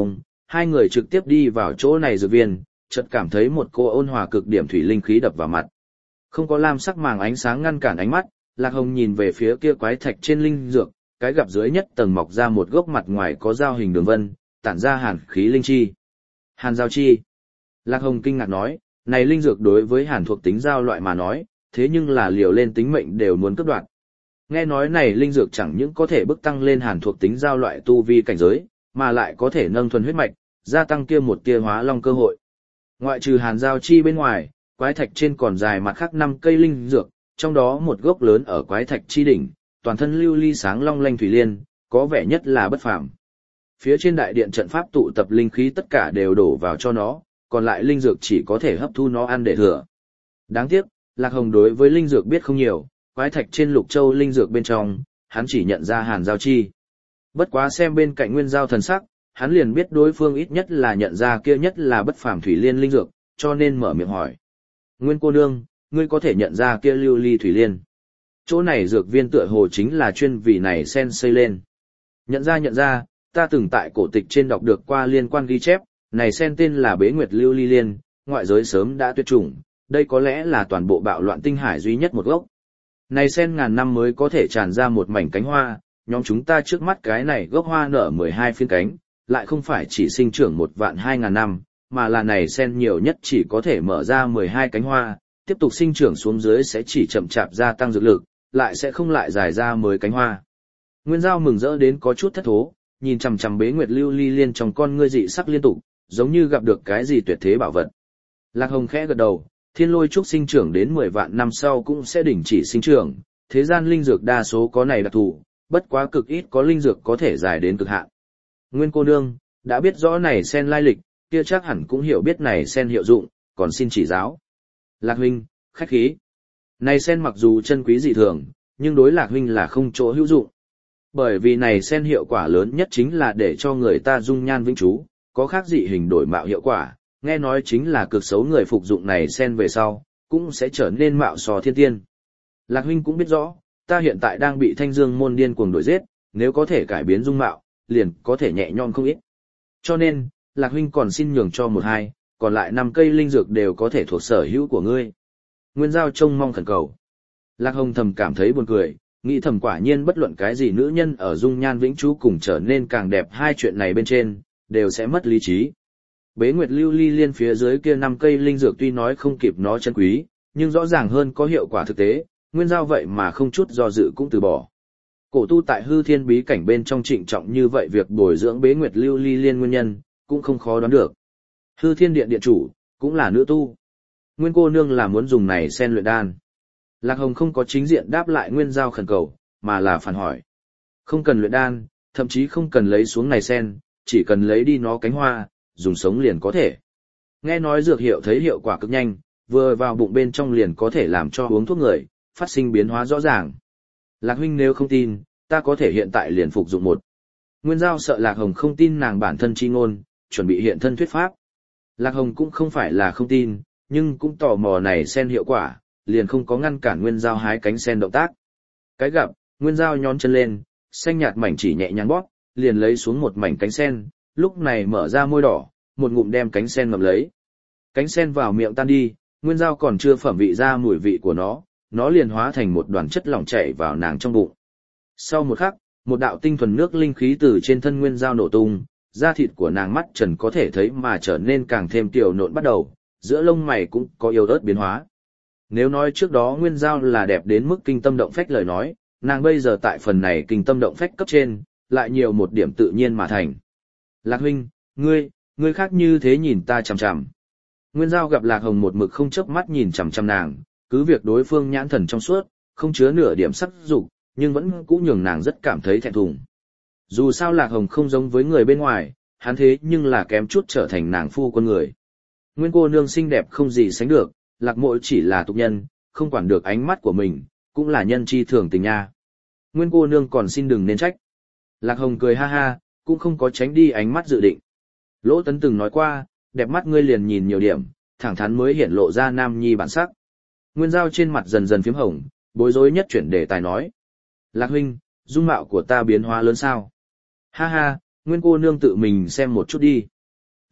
hai người trực tiếp đi vào chỗ này dược viên, chợt cảm thấy một cô ôn hòa cực điểm thủy linh khí đập vào mặt. Không có lam sắc màng ánh sáng ngăn cản ánh mắt, Lạc Hồng nhìn về phía kia quái thạch trên linh dược, cái gặp dưới nhất tầng mọc ra một gốc mặt ngoài có dao hình đường vân, tản ra hàn khí linh chi. Hàn giao chi. Lạc Hồng kinh ngạc nói, này linh dược đối với hàn thuộc tính giao loại mà nói, thế nhưng là liều lên tính mệnh đều muốn cướp đoạt. Nghe nói này linh dược chẳng những có thể bức tăng lên hàn thuộc tính giao loại tu vi cảnh giới, mà lại có thể nâng thuần huyết mạch, gia tăng kia một tia hóa long cơ hội. Ngoại trừ hàn giao chi bên ngoài, quái thạch trên còn dài mặt khác năm cây linh dược, trong đó một gốc lớn ở quái thạch chi đỉnh, toàn thân lưu ly sáng long lanh thủy liên, có vẻ nhất là bất phàm. Phía trên đại điện trận pháp tụ tập linh khí tất cả đều đổ vào cho nó, còn lại linh dược chỉ có thể hấp thu nó ăn để thừa. Đáng tiếc, Lạc Hồng đối với linh dược biết không nhiều, quái thạch trên lục châu linh dược bên trong, hắn chỉ nhận ra hàn giao chi. Bất quá xem bên cạnh nguyên giao thần sắc, hắn liền biết đối phương ít nhất là nhận ra kia nhất là bất phàm thủy liên linh dược, cho nên mở miệng hỏi. Nguyên cô nương, ngươi có thể nhận ra kia lưu ly thủy liên. Chỗ này dược viên tựa hồ chính là chuyên vì này sen xây lên. Nhận ra nhận ra, ta từng tại cổ tịch trên đọc được qua liên quan ghi chép, này sen tên là Bế Nguyệt Lưu Ly Liên, ngoại giới sớm đã tuyệt chủng, đây có lẽ là toàn bộ bạo loạn tinh hải duy nhất một gốc. Này sen ngàn năm mới có thể tràn ra một mảnh cánh hoa, nhóm chúng ta trước mắt cái này gốc hoa nở mười hai phiên cánh, lại không phải chỉ sinh trưởng một vạn hai ngàn năm, mà là này sen nhiều nhất chỉ có thể mở ra mười hai cánh hoa, tiếp tục sinh trưởng xuống dưới sẽ chỉ chậm chạp gia tăng dược lực, lại sẽ không lại dài ra mới cánh hoa. Nguyên Giao mừng rỡ đến có chút thất thố, nhìn chằm chằm Bế Nguyệt Lưu Ly Liên trong con ngươi dị sắc liên tục, giống như gặp được cái gì tuyệt thế bảo vật. Lạc Hồng khẽ gật đầu, thiên lôi trúc sinh trưởng đến mười vạn năm sau cũng sẽ đình chỉ sinh trưởng, thế gian linh dược đa số có này đặc thù, bất quá cực ít có linh dược có thể dài đến cực hạn. Nguyên cô nương, đã biết rõ này sen lai lịch, kia chắc hẳn cũng hiểu biết này sen hiệu dụng, còn xin chỉ giáo. Lạc huynh, khách khí. Này sen mặc dù chân quý dị thường, nhưng đối Lạc huynh là không chỗ hữu dụng. Bởi vì này sen hiệu quả lớn nhất chính là để cho người ta dung nhan vĩnh trú, có khác dị hình đổi mạo hiệu quả, nghe nói chính là cực xấu người phục dụng này sen về sau, cũng sẽ trở nên mạo sò thiên tiên. Lạc huynh cũng biết rõ, ta hiện tại đang bị Thanh Dương môn điên cuồng đuổi giết, nếu có thể cải biến dung mạo, liền có thể nhẹ nhõm không ít. Cho nên, Lạc huynh còn xin nhường cho một hai, còn lại năm cây linh dược đều có thể thuộc sở hữu của ngươi. Nguyên Giao trông mong khẩn cầu. Lạc Hồng thầm cảm thấy buồn cười, nghĩ thầm quả nhiên bất luận cái gì nữ nhân ở dung nhan vĩnh trú cùng trở nên càng đẹp hai chuyện này bên trên, đều sẽ mất lý trí. Bế Nguyệt Lưu Ly Liên phía dưới kia năm cây linh dược tuy nói không kịp nó chân quý, nhưng rõ ràng hơn có hiệu quả thực tế, Nguyên Giao vậy mà không chút do dự cũng từ bỏ. Cổ tu tại hư thiên bí cảnh bên trong trịnh trọng như vậy việc bồi dưỡng Bế Nguyệt Lưu Ly Liên nguyên nhân, cũng không khó đoán được. Hư thiên điện điện chủ, cũng là nữ tu. Nguyên cô nương là muốn dùng này sen luyện đan. Lạc Hồng không có chính diện đáp lại Nguyên Giao khẩn cầu, mà là phản hỏi. Không cần luyện đan, thậm chí không cần lấy xuống này sen, chỉ cần lấy đi nó cánh hoa, dùng sống liền có thể. Nghe nói dược hiệu thấy hiệu quả cực nhanh, vừa vào bụng bên trong liền có thể làm cho uống thuốc người, phát sinh biến hóa rõ ràng. Lạc huynh nếu không tin, ta có thể hiện tại liền phục dụng một. Nguyên Giao sợ Lạc Hồng không tin nàng bản thân chi ngôn, chuẩn bị hiện thân thuyết pháp. Lạc Hồng cũng không phải là không tin, nhưng cũng tò mò này sen hiệu quả, liền không có ngăn cản Nguyên Giao hái cánh sen động tác. Cái gặp, Nguyên Giao nhón chân lên, xanh nhạt mảnh chỉ nhẹ nhàng bóp, liền lấy xuống một mảnh cánh sen, lúc này mở ra môi đỏ, một ngụm đem cánh sen ngậm lấy. Cánh sen vào miệng tan đi, Nguyên Giao còn chưa phẩm vị ra mùi vị của nó, nó liền hóa thành một đoàn chất lỏng chảy vào nàng trong bụng. Sau một khắc, một đạo tinh thuần nước linh khí từ trên thân Nguyên Giao nổ tung, da thịt của nàng mắt trần có thể thấy mà trở nên càng thêm tiểu nộn bắt đầu, giữa lông mày cũng có yếu ớt biến hóa. Nếu nói trước đó Nguyên Giao là đẹp đến mức kinh tâm động phách lời nói, nàng bây giờ tại phần này kinh tâm động phách cấp trên, lại nhiều một điểm tự nhiên mà thành. Lạc huynh, ngươi, ngươi khác như thế nhìn ta chằm chằm. Nguyên Giao gặp Lạc Hồng một mực không chớp mắt nhìn chằm chằm nàng, cứ việc đối phương nhãn thần trong suốt, không chứa nửa điểm sắc dục, nhưng vẫn cũng nhường nàng rất cảm thấy thẹn thùng. Dù sao Lạc Hồng không giống với người bên ngoài, hắn thế nhưng là kém chút trở thành nàng phu quân người. Nguyên cô nương xinh đẹp không gì sánh được, Lạc mộ chỉ là tục nhân, không quản được ánh mắt của mình, cũng là nhân chi thường tình nha. Nguyên cô nương còn xin đừng nên trách. Lạc Hồng cười ha ha, cũng không có tránh đi ánh mắt dự định. Lỗ Tấn từng nói qua, đẹp mắt ngươi liền nhìn nhiều điểm, thẳng thắn mới hiện lộ ra nam nhi bản sắc. Nguyên Giao trên mặt dần dần phím hồng, bối rối nhất chuyển đề tài nói. Lạc huynh, dung mạo của ta biến hóa lớn sao? Ha ha, Nguyên cô nương tự mình xem một chút đi.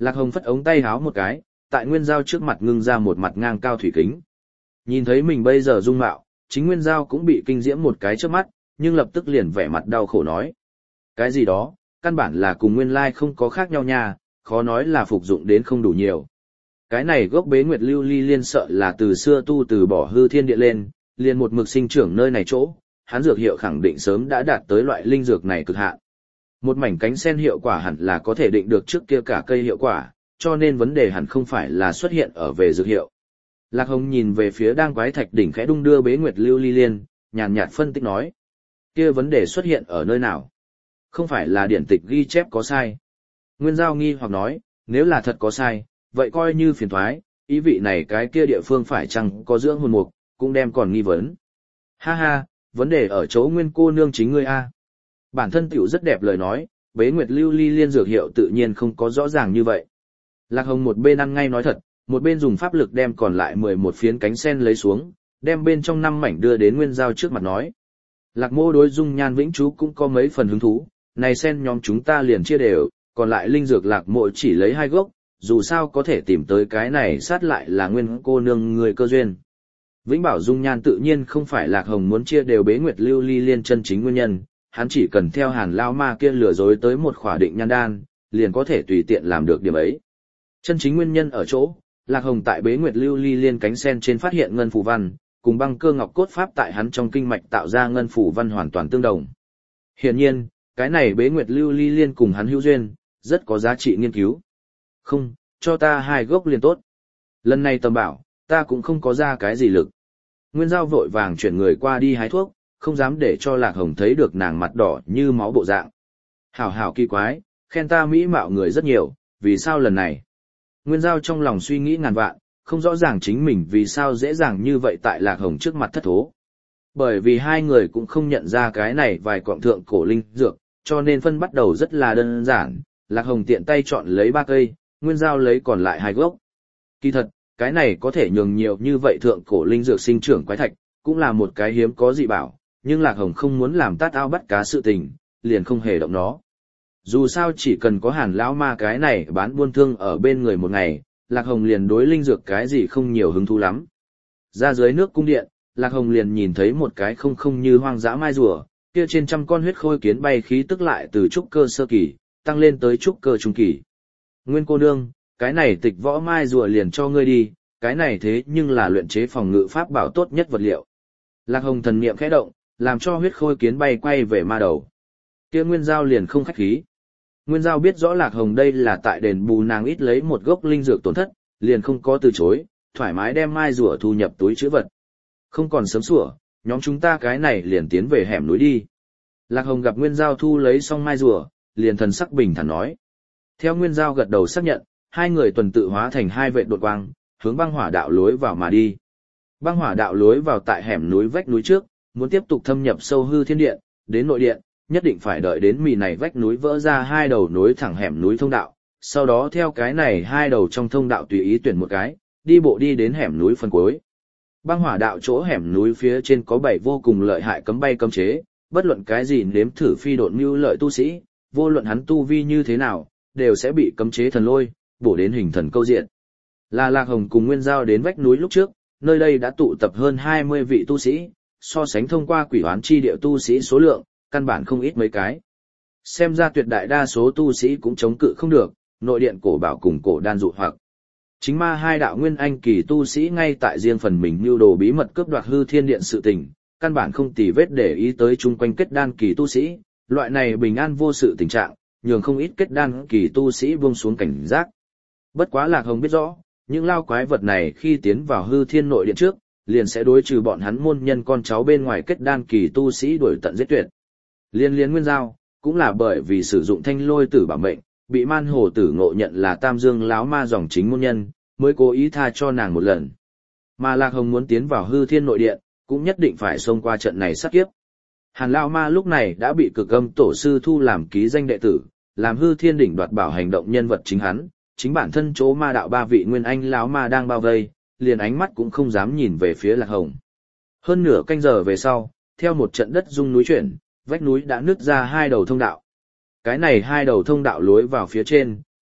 Lạc Hồng phất ống tay háo một cái, tại Nguyên Giao trước mặt ngưng ra một mặt ngang cao thủy kính. Nhìn thấy mình bây giờ dung mạo, chính Nguyên Giao cũng bị kinh diễm một cái trước mắt, nhưng lập tức liền vẻ mặt đau khổ nói. Cái gì đó, căn bản là cùng nguyên lai không có khác nhau nha, khó nói là phục dụng đến không đủ nhiều. Cái này gốc bế nguyệt lưu ly liên sợ là từ xưa tu từ bỏ hư thiên địa lên, liền một mực sinh trưởng nơi này chỗ, hắn dược hiệu khẳng định sớm đã đạt tới loại linh dược này cực hạn. Một mảnh cánh sen hiệu quả hẳn là có thể định được trước kia cả cây hiệu quả, cho nên vấn đề hẳn không phải là xuất hiện ở về dược hiệu. Lạc Hồng nhìn về phía đang quái thạch đỉnh khẽ đung đưa bế nguyệt lưu ly liên, nhàn nhạt phân tích nói. Kia vấn đề xuất hiện ở nơi nào? Không phải là điển tịch ghi chép có sai. Nguyên Giao nghi hoặc nói, nếu là thật có sai, vậy coi như phiền thoái, ý vị này cái kia địa phương phải chăng có dưỡng hồn mục, cũng đem còn nghi vấn. Ha ha, vấn đề ở chỗ Nguyên cô nương chính ngươi a. Bản thân tiểu rất đẹp lời nói, bế nguyệt lưu ly liên dược hiệu tự nhiên không có rõ ràng như vậy. Lạc Hồng một bên ăn ngay nói thật, một bên dùng pháp lực đem còn lại mười một phiến cánh sen lấy xuống, đem bên trong năm mảnh đưa đến Nguyên Giao trước mặt nói. Lạc Mô đối dung nhan vĩnh chú cũng có mấy phần hứng thú, này sen nhóm chúng ta liền chia đều, còn lại linh dược Lạc Mộ chỉ lấy hai gốc, dù sao có thể tìm tới cái này sát lại là Nguyên cô nương người cơ duyên. Vĩnh bảo dung nhan tự nhiên không phải Lạc Hồng muốn chia đều bế nguyệt lưu ly liên chân chính nguyên nhân, hắn chỉ cần theo Hàn Lao Ma kia lừa dối tới một khỏa định nhan đan, liền có thể tùy tiện làm được điểm ấy. Chân chính nguyên nhân ở chỗ, Lạc Hồng tại bế nguyệt lưu ly liên cánh sen trên phát hiện ngân phù văn, cùng băng cơ ngọc cốt pháp tại hắn trong kinh mạch tạo ra ngân phù văn hoàn toàn tương đồng. Hiển nhiên, cái này bế nguyệt lưu ly liên cùng hắn hữu duyên, rất có giá trị nghiên cứu. Không, cho ta hai gốc liền tốt. Lần này tầm bảo, ta cũng không có ra cái gì lực. Nguyên Giao vội vàng chuyển người qua đi hái thuốc, không dám để cho Lạc Hồng thấy được nàng mặt đỏ như máu bộ dạng. Hảo hảo kỳ quái, khen ta mỹ mạo người rất nhiều, vì sao lần này? Nguyên Giao trong lòng suy nghĩ ngàn vạn, không rõ ràng chính mình vì sao dễ dàng như vậy tại Lạc Hồng trước mặt thất thố. Bởi vì hai người cũng không nhận ra cái này vài quạng thượng cổ linh dược, cho nên phân bắt đầu rất là đơn giản, Lạc Hồng tiện tay chọn lấy ba cây, Nguyên Giao lấy còn lại hai gốc. Kỳ thật, cái này có thể nhường nhiều như vậy thượng cổ linh dược sinh trưởng quái thạch, cũng là một cái hiếm có dị bảo, nhưng Lạc Hồng không muốn làm tát ao bắt cá sự tình, liền không hề động nó. Dù sao chỉ cần có Hàn lão ma cái này bán buôn thương ở bên người một ngày, Lạc Hồng liền đối linh dược cái gì không nhiều hứng thú lắm. Ra dưới nước cung điện, Lạc Hồng liền nhìn thấy một cái không không như hoang dã mai rùa, kia trên trăm con huyết khôi kiến bay khí tức lại từ trúc cơ sơ kỳ, tăng lên tới trúc cơ trung kỳ. Nguyên cô nương, cái này tịch võ mai rùa liền cho ngươi đi, cái này thế nhưng là luyện chế phòng ngự pháp bảo tốt nhất vật liệu. Lạc Hồng thần niệm khẽ động, làm cho huyết khôi kiến bay quay về ma đầu. Kia Nguyên Giao liền không khách khí. Nguyên Giao biết rõ Lạc Hồng đây là tại đền bù nàng ít lấy một gốc linh dược tổn thất, liền không có từ chối, thoải mái đem mai rùa thu nhập túi trữ vật. Không còn sớm sủa, nhóm chúng ta cái này liền tiến về hẻm núi đi. Lạc Hồng gặp Nguyên Giao thu lấy xong mai rùa, liền thần sắc bình thản nói. Theo Nguyên Giao gật đầu xác nhận, hai người tuần tự hóa thành hai vệ đột quang, hướng băng hỏa đạo lối vào mà đi. Băng hỏa đạo lối vào tại hẻm núi vách núi trước, muốn tiếp tục thâm nhập sâu hư thiên điện, đến nội điện, nhất định phải đợi đến mì này vách núi vỡ ra hai đầu nối thẳng hẻm núi thông đạo, sau đó theo cái này hai đầu trong thông đạo tùy ý tuyển một cái, đi bộ đi đến hẻm núi phần cuối. Băng hỏa đạo chỗ hẻm núi phía trên có bảy vô cùng lợi hại cấm bay cấm chế, bất luận cái gì nếm thử phi độn mưu lợi tu sĩ, vô luận hắn tu vi như thế nào, đều sẽ bị cấm chế thần lôi, bổ đến hình thần câu diện. Là Lạc Hồng cùng Nguyên Giao đến vách núi lúc trước, nơi đây đã tụ tập hơn hai mươi vị tu sĩ, so sánh thông qua quỷ hoán chi địa tu sĩ số lượng, căn bản không ít mấy cái. Xem ra tuyệt đại đa số tu sĩ cũng chống cự không được, nội điện cổ bảo cùng cổ đan dụ hoặc. Chính ma hai đạo nguyên anh kỳ tu sĩ ngay tại riêng phần mình mưu đồ bí mật cướp đoạt hư thiên điện sự tình, căn bản không tì vết để ý tới chung quanh kết đan kỳ tu sĩ, loại này bình an vô sự tình trạng, nhường không ít kết đan kỳ tu sĩ buông xuống cảnh giác. Bất quá Lạc Hồng biết rõ, những lao quái vật này khi tiến vào hư thiên nội điện trước, liền sẽ đối trừ bọn hắn môn nhân con cháu bên ngoài kết đan kỳ tu sĩ đuổi tận giết tuyệt. Liên liên Nguyên Giao, cũng là bởi vì sử dụng thanh lôi tử bảo mệnh, bị man hồ tử ngộ nhận là tam dương láo ma dòng chính môn nhân, mới cố ý tha cho nàng một lần. Mà Lạc Hồng muốn tiến vào hư thiên nội điện, cũng nhất định phải xông qua trận này sát kiếp. Hàn Lão Ma lúc này đã bị cực âm tổ sư thu làm ký danh đệ tử, làm hư thiên đỉnh đoạt bảo hành động nhân vật chính hắn, chính bản thân chỗ ma đạo ba vị nguyên anh lão ma đang bao vây, liền ánh mắt cũng không dám nhìn về phía Lạc Hồng. Hơn nửa canh giờ về sau, theo một trận đất rung núi chuyển, vách núi đã nứt ra hai đầu thông đạo. Cái này hai đầu thông đạo lối vào phía trên,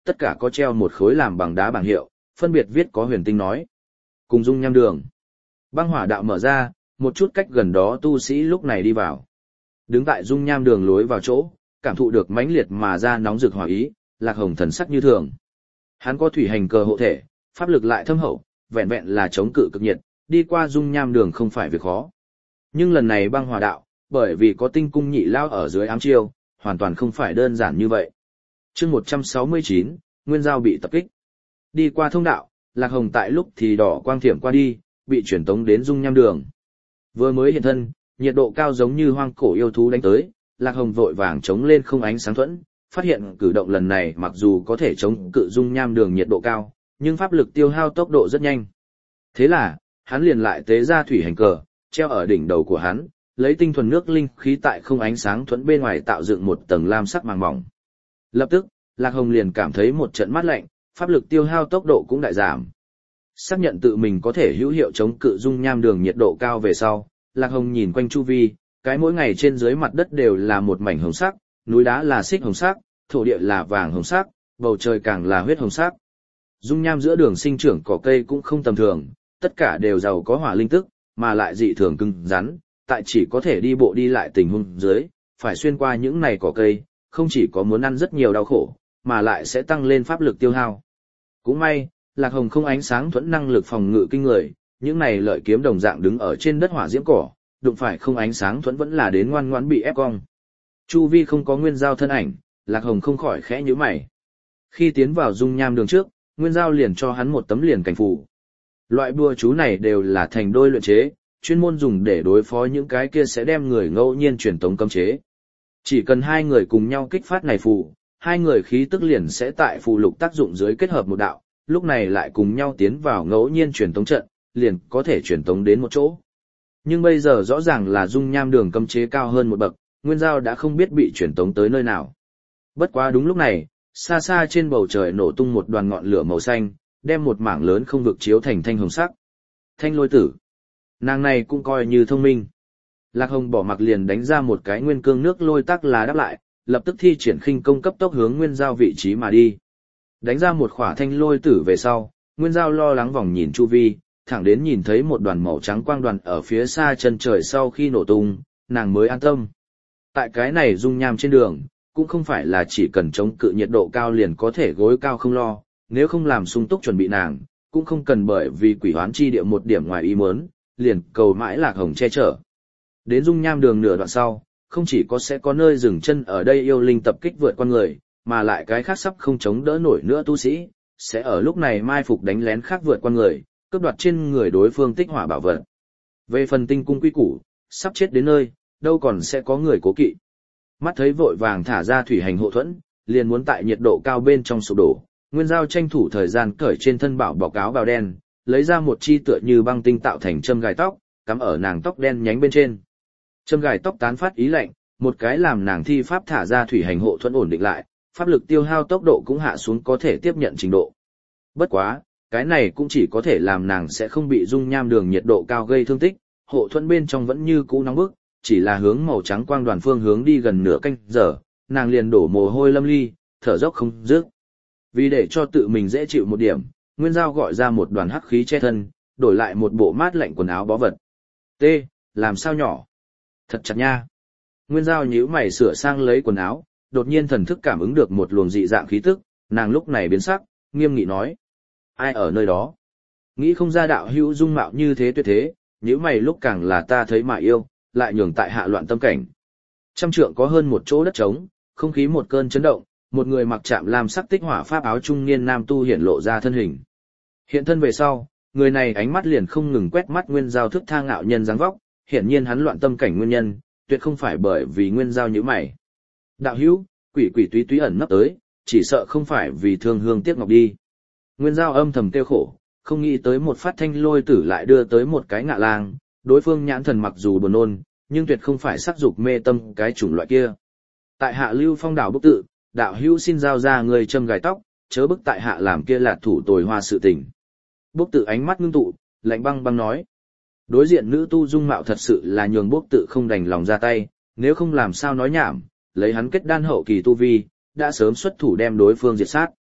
tất cả có treo một khối làm bằng đá bảng hiệu, phân biệt viết có huyền tinh nói. Cùng dung nham đường. Băng hỏa đạo mở ra, một chút cách gần đó tu sĩ lúc này đi vào. Đứng tại dung nham đường lối vào chỗ, cảm thụ được mãnh liệt mà ra nóng rực hỏa ý, Lạc Hồng thần sắc như thường. Hắn có thủy hành cờ hộ thể, pháp lực lại thâm hậu, vẹn vẹn là chống cự cực nhiệt, đi qua dung nham đường không phải việc khó. Nhưng lần này băng hỏa đạo, bởi vì có tinh cung nhị lao ở dưới ám chiêu, hoàn toàn không phải đơn giản như vậy. Chương một trăm sáu mươi chín, Nguyên Giao bị tập kích. Đi qua thông đạo, Lạc Hồng tại lúc thì đỏ quang thiểm qua đi, bị chuyển tống đến dung nham đường. Vừa mới hiện thân, nhiệt độ cao giống như hoang cổ yêu thú đánh tới, Lạc Hồng vội vàng chống lên không ánh sáng thuẫn, phát hiện cử động lần này mặc dù có thể chống cự dung nham đường nhiệt độ cao, nhưng pháp lực tiêu hao tốc độ rất nhanh. Thế là, hắn liền lại tế ra thủy hành cờ, treo ở đỉnh đầu của hắn, lấy tinh thuần nước linh khí tại không ánh sáng thuẫn bên ngoài tạo dựng một tầng lam sắc màng mỏng. Lập tức, Lạc Hồng liền cảm thấy một trận mát lạnh, pháp lực tiêu hao tốc độ cũng đại giảm. Xác nhận tự mình có thể hữu hiệu chống cự dung nham đường nhiệt độ cao về sau, Lạc Hồng nhìn quanh chu vi, cái mỗi ngày trên dưới mặt đất đều là một mảnh hồng sắc, núi đá là xích hồng sắc, thổ địa là vàng hồng sắc, bầu trời càng là huyết hồng sắc. Dung nham giữa đường sinh trưởng cỏ cây cũng không tầm thường, tất cả đều giàu có hỏa linh tức, mà lại dị thường cứng rắn, tại chỉ có thể đi bộ đi lại tình huống dưới, phải xuyên qua những này cỏ cây, không chỉ có muốn ăn rất nhiều đau khổ, mà lại sẽ tăng lên pháp lực tiêu hao. Cũng may, Lạc Hồng không ánh sáng thuẫn năng lực phòng ngự kinh người, những này lợi kiếm đồng dạng đứng ở trên đất hỏa diễm cỏ, đụng phải không ánh sáng thuẫn vẫn là đến ngoan ngoãn bị ép cong. Chu vi không có Nguyên Giao thân ảnh, Lạc Hồng không khỏi khẽ nhíu mày. Khi tiến vào dung nham đường trước, Nguyên Giao liền cho hắn một tấm liền cảnh phù. Loại bùa chú này đều là thành đôi luyện chế, chuyên môn dùng để đối phó những cái kia sẽ đem người ngẫu nhiên truyền tống cấm chế. Chỉ cần hai người cùng nhau kích phát này phù, hai người khí tức liền sẽ tại phù lục tác dụng dưới kết hợp một đạo, lúc này lại cùng nhau tiến vào ngẫu nhiên truyền tống trận, liền có thể truyền tống đến một chỗ. Nhưng bây giờ rõ ràng là dung nham đường cấm chế cao hơn một bậc, Nguyên Giao đã không biết bị truyền tống tới nơi nào. Bất quá đúng lúc này, xa xa trên bầu trời nổ tung một đoàn ngọn lửa màu xanh, đem một mảng lớn không vực chiếu thành thanh hồng sắc. Thanh lôi tử. Nàng này cũng coi như thông minh. Lạc Hồng bỏ mặc liền đánh ra một cái nguyên cương nước lôi tác là đáp lại, lập tức thi triển khinh công cấp tốc hướng Nguyên Giao vị trí mà đi. Đánh ra một khỏa thanh lôi tử về sau, Nguyên Giao lo lắng vòng nhìn chu vi, thẳng đến nhìn thấy một đoàn màu trắng quang đoàn ở phía xa chân trời sau khi nổ tung, nàng mới an tâm. Tại cái này dung nham trên đường, cũng không phải là chỉ cần chống cự nhiệt độ cao liền có thể gối cao không lo, nếu không làm sung túc chuẩn bị nàng, cũng không cần bởi vì quỷ hoán chi địa một điểm ngoài ý muốn, liền cầu mãi Lạc Hồng che chở. Đến dung nham đường nửa đoạn sau, không chỉ có sẽ có nơi dừng chân ở đây yêu linh tập kích vượt con người, mà lại cái khác sắp không chống đỡ nổi nữa tu sĩ, sẽ ở lúc này mai phục đánh lén khác vượt con người, cướp đoạt trên người đối phương tích hỏa bảo vật. Về phần tinh cung quy củ, sắp chết đến nơi, đâu còn sẽ có người cố kỵ. Mắt thấy vội vàng thả ra thủy hành hộ thuẫn, liền muốn tại nhiệt độ cao bên trong sụp đổ, Nguyên Giao tranh thủ thời gian cởi trên thân bảo bọc áo bào đen, lấy ra một chi tựa như băng tinh tạo thành châm gài tóc, cắm ở nàng tóc đen nhánh bên trên. Châm gài tóc tán phát ý lạnh, một cái làm nàng thi pháp thả ra thủy hành hộ thuẫn ổn định lại, pháp lực tiêu hao tốc độ cũng hạ xuống có thể tiếp nhận trình độ. Bất quá, cái này cũng chỉ có thể làm nàng sẽ không bị dung nham đường nhiệt độ cao gây thương tích, hộ thuẫn bên trong vẫn như cũ nóng bức, chỉ là hướng màu trắng quang đoàn phương hướng đi gần nửa canh giờ, nàng liền đổ mồ hôi lâm ly, thở dốc không dứt. Vì để cho tự mình dễ chịu một điểm, Nguyên Giao gọi ra một đoàn hắc khí che thân, đổi lại một bộ mát lạnh quần áo bó vật. T, làm sao nhỏ? Thật chặt nha. Nguyên Giao nhíu mày sửa sang lấy quần áo, đột nhiên thần thức cảm ứng được một luồng dị dạng khí tức, nàng lúc này biến sắc, nghiêm nghị nói: ai ở nơi đó? Nghĩ không ra đạo hữu dung mạo như thế tuyệt thế, nhíu mày lúc càng là ta thấy mà yêu, lại nhường tại hạ loạn tâm cảnh. Trăm trượng có hơn một chỗ đất trống, không khí một cơn chấn động, một người mặc trạm lam sắc tích hỏa pháp áo trung niên nam tu hiển lộ ra thân hình. Hiện thân về sau, người này ánh mắt liền không ngừng quét mắt Nguyên Giao thức tha ngạo nhân dáng vóc, hiển nhiên hắn loạn tâm cảnh nguyên nhân, tuyệt không phải bởi vì Nguyên Giao nhíu mày. Đạo hữu, quỷ quỷ túy túy ẩn nấp tới, chỉ sợ không phải vì thương hương tiếc ngọc đi. Nguyên Giao âm thầm tiêu khổ, không nghĩ tới một phát thanh lôi tử lại đưa tới một cái ngạ lang, đối phương nhãn thần mặc dù buồn nôn, nhưng tuyệt không phải sắc dục mê tâm cái chủng loại kia. Tại hạ Lưu Phong đảo bức tự, đạo hữu xin giao ra người châm gài tóc, chớ bức tại hạ làm kia là thủ tồi hoa sự tình. Bốc tự ánh mắt ngưng tụ, lạnh băng băng nói. Đối diện nữ tu dung mạo thật sự là nhường bốc tự không đành lòng ra tay, nếu không làm sao nói nhảm, lấy hắn kết đan hậu kỳ tu vi, đã sớm xuất thủ đem đối phương diệt sát.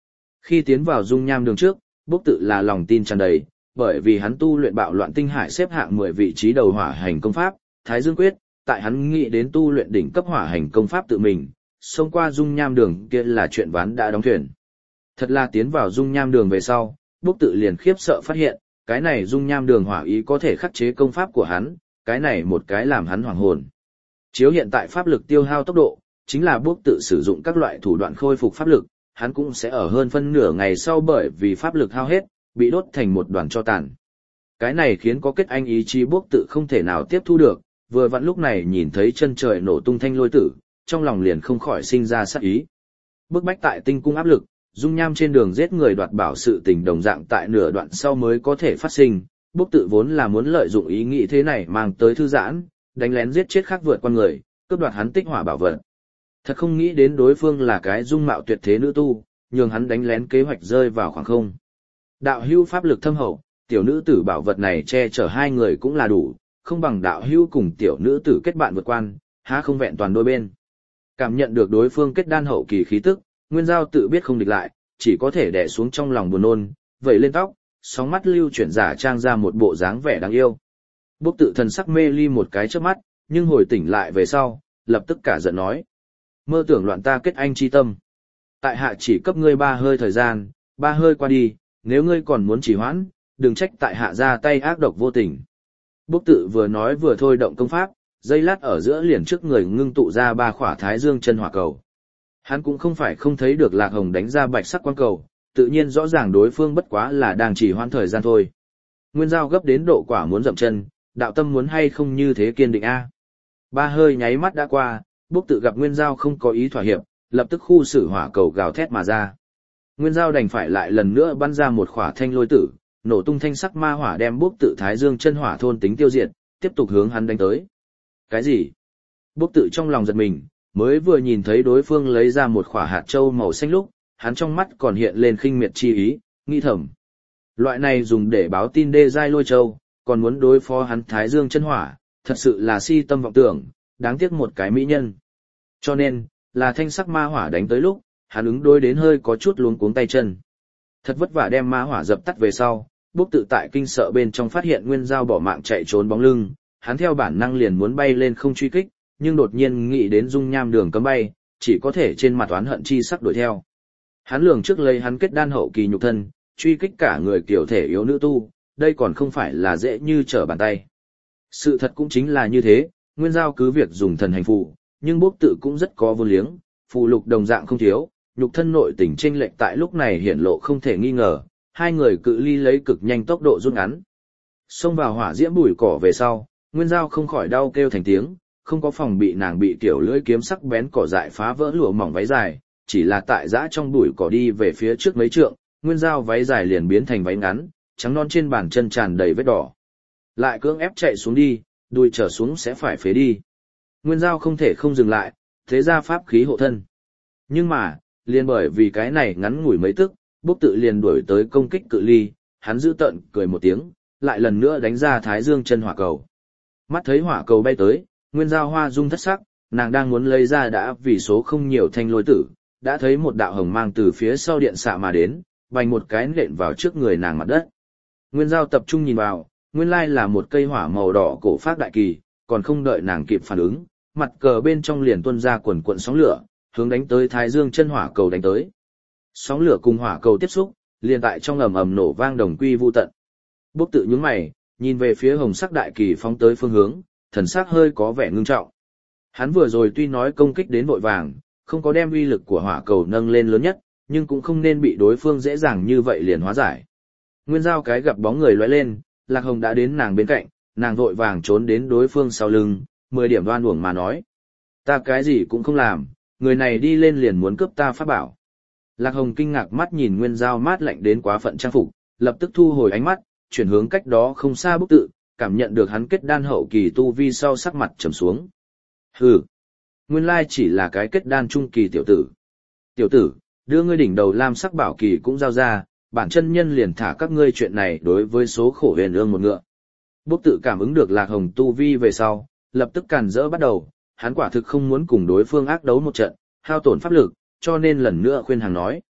Khi tiến vào dung nham đường trước, Bốc Tự là lòng tin tràn đầy, bởi vì hắn tu luyện bạo loạn tinh hải xếp hạng mười vị trí đầu hỏa hành công pháp, Thái Dương Quyết, tại hắn nghĩ đến tu luyện đỉnh cấp hỏa hành công pháp tự mình, xông qua dung nham đường kia là chuyện ván đã đóng thuyền. Thật là tiến vào dung nham đường về sau, Bốc Tự liền khiếp sợ phát hiện, cái này dung nham đường hỏa ý có thể khắc chế công pháp của hắn, cái này một cái làm hắn hoảng hồn. Chiếu hiện tại pháp lực tiêu hao tốc độ, chính là Bốc Tự sử dụng các loại thủ đoạn khôi phục pháp lực, hắn cũng sẽ ở hơn phân nửa ngày sau bởi vì pháp lực hao hết, bị đốt thành một đoàn tro tàn. Cái này khiến có kết anh ý chí Bốc Tự không thể nào tiếp thu được, vừa vặn lúc này nhìn thấy chân trời nổ tung thanh lôi tử, trong lòng liền không khỏi sinh ra sát ý. Bức bách tại tinh cung áp lực, dung nham trên đường giết người đoạt bảo sự tình đồng dạng tại nửa đoạn sau mới có thể phát sinh, Bốc Tự vốn là muốn lợi dụng ý nghĩ thế này mang tới thư giãn, đánh lén giết chết khác vượt qua người, cướp đoạt hắn tích hỏa bảo vật. Thật không nghĩ đến đối phương là cái dung mạo tuyệt thế nữ tu, nhường hắn đánh lén kế hoạch rơi vào khoảng không. Đạo hưu pháp lực thâm hậu, tiểu nữ tử bảo vật này che chở hai người cũng là đủ, không bằng đạo hưu cùng tiểu nữ tử kết bạn vượt quan, há không vẹn toàn đôi bên. Cảm nhận được đối phương kết đan hậu kỳ khí tức, Nguyên Giao tự biết không địch lại, chỉ có thể đè xuống trong lòng buồn nôn, vẩy lên tóc, sóng mắt lưu chuyển giả trang ra một bộ dáng vẻ đáng yêu. Bốc Tự thần sắc mê ly một cái trước mắt, nhưng hồi tỉnh lại về sau, lập tức cả giận nói. Mơ tưởng loạn ta kết anh chi tâm. Tại hạ chỉ cấp ngươi ba hơi thời gian, ba hơi qua đi, nếu ngươi còn muốn trì hoãn, đừng trách tại hạ ra tay ác độc vô tình. Bốc Tự vừa nói vừa thôi động công pháp, giây lát ở giữa liền trước người ngưng tụ ra ba khỏa thái dương chân hỏa cầu. Hắn cũng không phải không thấy được Lạc Hồng đánh ra bạch sắc quang cầu, tự nhiên rõ ràng đối phương bất quá là đang trì hoãn thời gian thôi. Nguyên Giao gấp đến độ quả muốn dậm chân, đạo tâm muốn hay không như thế kiên định a. Ba hơi nháy mắt đã qua, Bốc Tự gặp Nguyên Giao không có ý thỏa hiệp, lập tức khu xử hỏa cầu gào thét mà ra. Nguyên Giao đành phải lại lần nữa bắn ra một khỏa thanh lôi tử, nổ tung thanh sắc ma hỏa đem Bốc Tự thái dương chân hỏa thôn tính tiêu diệt, tiếp tục hướng hắn đánh tới. Cái gì? Bốc Tự trong lòng giật mình, mới vừa nhìn thấy đối phương lấy ra một khỏa hạt châu màu xanh lúc, hắn trong mắt còn hiện lên khinh miệt chi ý, nghi thầm. Loại này dùng để báo tin đê giai lôi châu, còn muốn đối phó hắn thái dương chân hỏa, thật sự là si tâm vọng tưởng, đáng tiếc một cái mỹ nhân. Cho nên, là thanh sắc ma hỏa đánh tới lúc, hắn ứng đối đến hơi có chút luống cuống tay chân. Thật vất vả đem ma hỏa dập tắt về sau, Bốc Tự tại kinh sợ bên trong phát hiện Nguyên Giao bỏ mạng chạy trốn bóng lưng, hắn theo bản năng liền muốn bay lên không truy kích, nhưng đột nhiên nghĩ đến dung nham đường cấm bay, chỉ có thể trên mặt oán hận chi sắc đuổi theo. Hắn lường trước lấy hắn kết đan hậu kỳ nhục thân, truy kích cả người kiểu thể yếu nữ tu, đây còn không phải là dễ như trở bàn tay. Sự thật cũng chính là như thế, Nguyên Giao cứ việc dùng thần hành phù, nhưng Bốc Tự cũng rất có vô liếng, phù lục đồng dạng không thiếu, nhục thân nội tình chênh lệch tại lúc này hiển lộ không thể nghi ngờ, hai người cự ly lấy cực nhanh tốc độ rút ngắn. Xông vào hỏa diễm bụi cỏ về sau, Nguyên Giao không khỏi đau kêu thành tiếng, không có phòng bị nàng bị tiểu lưỡi kiếm sắc bén cỏ dại phá vỡ lụa mỏng váy dài, chỉ là tại dã trong bụi cỏ đi về phía trước mấy trượng, Nguyên Giao váy dài liền biến thành váy ngắn, trắng non trên bàn chân tràn đầy vết đỏ. Lại cưỡng ép chạy xuống đi, đuôi trở xuống sẽ phải phế đi. Nguyên Giao không thể không dừng lại, thế ra pháp khí hộ thân. Nhưng mà, liền bởi vì cái này ngắn ngủi mấy tức, Bốc Tự liền đuổi tới công kích cự ly, hắn giữ tợn cười một tiếng, lại lần nữa đánh ra thái dương chân hỏa cầu. Mắt thấy hỏa cầu bay tới, Nguyên Giao hoa dung thất sắc, nàng đang muốn lấy ra đã vì số không nhiều thanh lôi tử, đã thấy một đạo hồng mang từ phía sau điện xạ mà đến, vành một cái nện vào trước người nàng mặt đất. Nguyên Giao tập trung nhìn vào, nguyên lai là một cây hỏa màu đỏ cổ phát đại kỳ, còn không đợi nàng kịp phản ứng, mặt cờ bên trong liền tuôn ra quần cuộn sóng lửa, hướng đánh tới thái dương chân hỏa cầu đánh tới. Sóng lửa cùng hỏa cầu tiếp xúc, liền tại trong ầm ầm nổ vang đồng quy vu tận. Bốc Tự nhướng mày, nhìn về phía hồng sắc đại kỳ phóng tới phương hướng, thần sắc hơi có vẻ ngưng trọng. Hắn vừa rồi tuy nói công kích đến vội vàng, không có đem uy lực của hỏa cầu nâng lên lớn nhất, nhưng cũng không nên bị đối phương dễ dàng như vậy liền hóa giải. Nguyên Giao cái gặp bóng người lóe lên, Lạc Hồng đã đến nàng bên cạnh, nàng vội vàng trốn đến đối phương sau lưng, mười điểm đoan uổng mà nói. Ta cái gì cũng không làm, người này đi lên liền muốn cướp ta pháp bảo. Lạc Hồng kinh ngạc mắt nhìn Nguyên Giao mát lạnh đến quá phận trang phục, lập tức thu hồi ánh mắt, chuyển hướng cách đó không xa Bốc Tự, cảm nhận được hắn kết đan hậu kỳ tu vi sau sắc mặt trầm xuống. Hừ, nguyên lai chỉ là cái kết đan trung kỳ tiểu tử. Tiểu tử, đưa ngươi đỉnh đầu lam sắc bảo kỳ cũng giao ra, bản chân nhân liền thả các ngươi chuyện này đối với số khổ huyền ương một ngựa. Bốc Tự cảm ứng được Lạc Hồng tu vi về sau, lập tức càn rỡ bắt đầu, hắn quả thực không muốn cùng đối phương ác đấu một trận, hao tổn pháp lực, cho nên lần nữa khuyên hàng nói.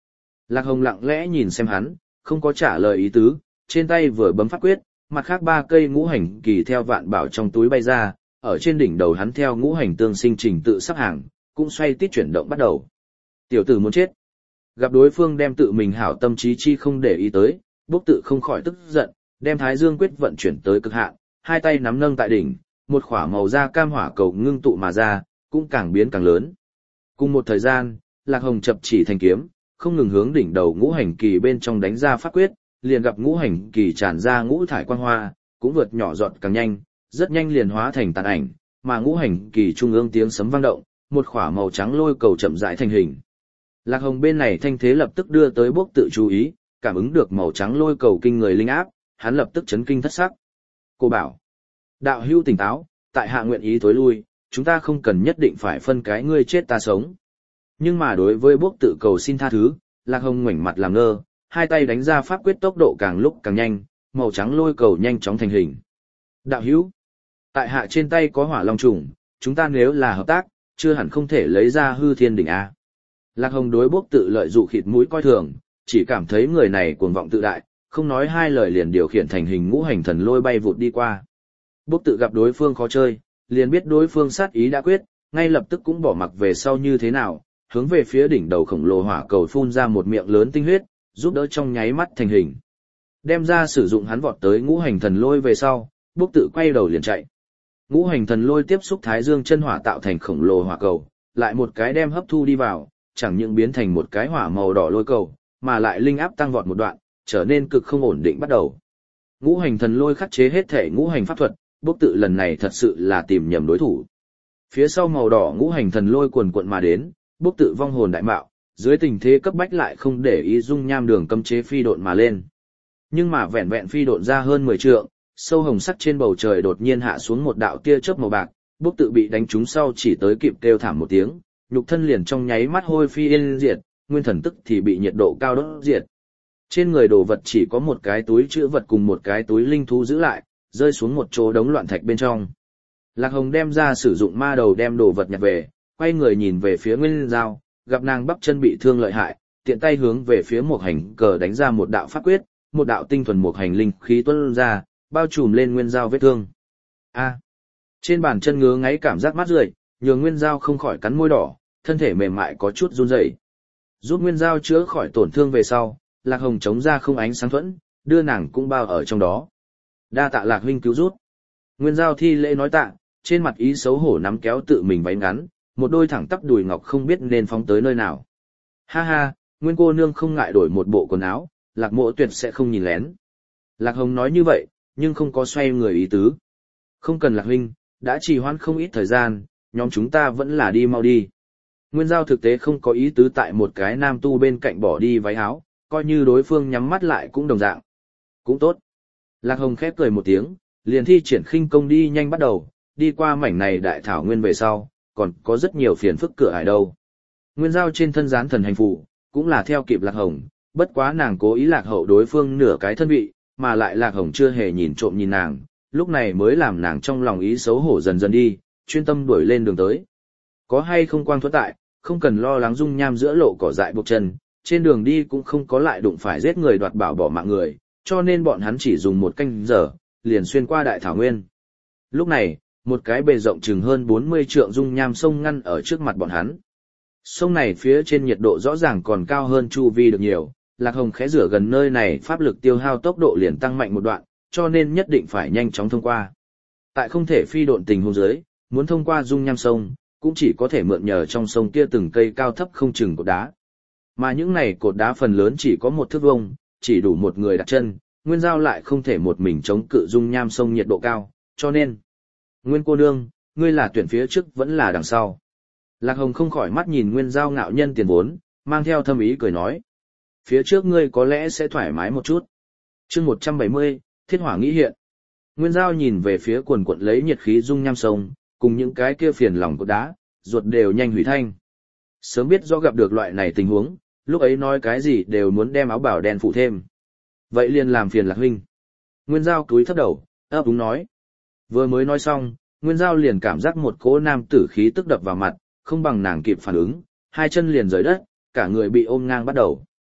Lạc Hồng lặng lẽ nhìn xem hắn, không có trả lời ý tứ, trên tay vừa bấm pháp quyết, mặt khác ba cây ngũ hành kỳ theo vạn bảo trong túi bay ra, ở trên đỉnh đầu hắn theo ngũ hành tương sinh trình tự sắp hàng, cũng xoay tít chuyển động bắt đầu. Tiểu tử muốn chết. Gặp đối phương đem tự mình hảo tâm trí chi không để ý tới, Bốc Tự không khỏi tức giận, đem Thái Dương quyết vận chuyển tới cực hạn, hai tay nắm nâng tại đỉnh, một khỏa màu da cam hỏa cầu ngưng tụ mà ra, cũng càng biến càng lớn. Cùng một thời gian, Lạc Hồng chập chỉ thành kiếm, không ngừng hướng đỉnh đầu ngũ hành kỳ bên trong đánh ra pháp quyết, liền gặp ngũ hành kỳ tràn ra ngũ thải quang hoa, cũng vượt nhỏ giọt càng nhanh, rất nhanh liền hóa thành tàn ảnh, mà ngũ hành kỳ trung ương tiếng sấm vang động, một khỏa màu trắng lôi cầu chậm rãi thành hình. Lạc Hồng bên này thanh thế lập tức đưa tới Bốc Tự chú ý, cảm ứng được màu trắng lôi cầu kinh người linh áp, hắn lập tức chấn kinh thất sắc. Cô bảo, đạo hữu tỉnh táo, tại hạ nguyện ý thối lui, chúng ta không cần nhất định phải phân cái ngươi chết ta sống. Nhưng mà đối với Bốc Tự cầu xin tha thứ, Lạc Hồng ngoảnh mặt làm ngơ, hai tay đánh ra pháp quyết tốc độ càng lúc càng nhanh, màu trắng lôi cầu nhanh chóng thành hình. Đạo hữu, tại hạ trên tay có hỏa long trùng, chúng ta nếu là hợp tác, chưa hẳn không thể lấy ra hư thiên đỉnh A. Lạc Hồng đối Bốc Tự lợi dụ khịt mũi coi thường, chỉ cảm thấy người này cuồng vọng tự đại, không nói hai lời liền điều khiển thành hình ngũ hành thần lôi bay vụt đi qua. Bốc Tự gặp đối phương khó chơi, liền biết đối phương sát ý đã quyết, ngay lập tức cũng bỏ mặc về sau như thế nào, hướng về phía đỉnh đầu khổng lồ hỏa cầu phun ra một miệng lớn tinh huyết, giúp đỡ trong nháy mắt thành hình. Đem ra sử dụng hắn vọt tới ngũ hành thần lôi về sau, Bốc Tự quay đầu liền chạy. Ngũ hành thần lôi tiếp xúc Thái Dương chân hỏa tạo thành khổng lồ hỏa cầu, lại một cái đem hấp thu đi vào, chẳng những biến thành một cái hỏa màu đỏ lôi cầu, mà lại linh áp tăng vọt một đoạn, trở nên cực không ổn định bắt đầu. Ngũ hành thần lôi khắc chế hết thể ngũ hành pháp thuật, Bốc Tự lần này thật sự là tìm nhầm đối thủ. Phía sau màu đỏ ngũ hành thần lôi cuồn cuộn mà đến, Bốc Tự vong hồn đại mạo, dưới tình thế cấp bách lại không để ý dung nham đường cấm chế phi độn mà lên. Nhưng mà vẹn vẹn phi độn ra hơn mười trượng, sâu hồng sắc trên bầu trời đột nhiên hạ xuống một đạo tia chớp màu bạc, Bốc Tự bị đánh trúng sau chỉ tới kịp kêu thảm một tiếng, nhục thân liền trong nháy mắt hôi phi yên diệt, nguyên thần tức thì bị nhiệt độ cao đốt diệt. Trên người đồ vật chỉ có một cái túi chữ vật cùng một cái túi linh thú giữ lại, rơi xuống một chỗ đống loạn thạch bên trong. Lạc Hồng đem ra sử dụng ma đầu đem đồ vật nhặt về, quay người nhìn về phía Nguyên Giao, gặp nàng bắp chân bị thương lợi hại, tiện tay hướng về phía một hành cờ đánh ra một đạo pháp quyết, một đạo tinh thuần một hành linh khí tuôn ra, bao trùm lên Nguyên Giao vết thương. A, trên bàn chân ngứa ngáy cảm giác mát rượi, nhường Nguyên Giao không khỏi cắn môi đỏ, thân thể mềm mại có chút run rẩy. Giúp Nguyên Giao chữa khỏi tổn thương về sau, Lạc Hồng chống ra không ánh sáng thuẫn, đưa nàng cũng bao ở trong đó. Đa tạ Lạc huynh cứu rút. Nguyên Giao thi lễ nói tạ, trên mặt ý xấu hổ nắm kéo tự mình váy ngắn, một đôi thẳng tắp đùi ngọc không biết nên phóng tới nơi nào. Ha ha, Nguyên cô nương không ngại đổi một bộ quần áo, Lạc mộ tuyệt sẽ không nhìn lén. Lạc Hồng nói như vậy, nhưng không có xoay người ý tứ. Không cần Lạc huynh, đã trì hoãn không ít thời gian, nhóm chúng ta vẫn là đi mau đi. Nguyên Giao thực tế không có ý tứ tại một cái nam tu bên cạnh bỏ đi váy áo, coi như đối phương nhắm mắt lại cũng đồng dạng. Cũng tốt. Lạc Hồng khép cười một tiếng, liền thi triển khinh công đi nhanh bắt đầu, đi qua mảnh này đại thảo nguyên về sau, còn có rất nhiều phiền phức cửa ải đâu. Nguyên Giao trên thân gián thần hành phù, cũng là theo kịp Lạc Hồng, bất quá nàng cố ý lạc hậu đối phương nửa cái thân vị, mà lại Lạc Hồng chưa hề nhìn trộm nhìn nàng, lúc này mới làm nàng trong lòng ý xấu hổ dần dần đi, chuyên tâm đuổi lên đường tới. Có hay không quang thuẫn tại, không cần lo lắng dung nham giữa lộ cỏ dại buộc chân, trên đường đi cũng không có lại đụng phải giết người đoạt bảo bỏ mạng người, cho nên bọn hắn chỉ dùng một canh giờ, liền xuyên qua đại thảo nguyên. Lúc này, một cái bề rộng chừng hơn bốn mươi trượng dung nham sông ngăn ở trước mặt bọn hắn. Sông này phía trên nhiệt độ rõ ràng còn cao hơn chu vi được nhiều, Lạc Hồng khẽ rửa gần nơi này pháp lực tiêu hao tốc độ liền tăng mạnh một đoạn, cho nên nhất định phải nhanh chóng thông qua. Tại không thể phi độn tình huống dưới, muốn thông qua dung nham sông, cũng chỉ có thể mượn nhờ trong sông kia từng cây cao thấp không chừng cột đá. Mà những này cột đá phần lớn chỉ có một thước vuông, chỉ đủ một người đặt chân, Nguyên Giao lại không thể một mình chống cự dung nham sông nhiệt độ cao, cho nên Nguyên cô nương, ngươi là tuyển phía trước vẫn là đằng sau. Lạc Hồng không khỏi mắt nhìn Nguyên Giao ngạo nhân tiền vốn, mang theo thâm ý cười nói. Phía trước ngươi có lẽ sẽ thoải mái một chút. Chương một trăm bảy mươi, Thiết hỏa nghĩ hiện. Nguyên Giao nhìn về phía quần quận lấy nhiệt khí dung nham sông, cùng những cái kia phiền lòng cột đá, ruột đều nhanh hủy thanh. Sớm biết do gặp được loại này tình huống, lúc ấy nói cái gì đều muốn đem áo bảo đen phủ thêm. Vậy liền làm phiền Lạc huynh. Nguyên Giao cúi thấp đầu, ấp úng nói. Vừa mới nói xong, Nguyên Giao liền cảm giác một cỗ nam tử khí tức đập vào mặt, không bằng nàng kịp phản ứng, hai chân liền rời đất, cả người bị ôm ngang bắt đầu.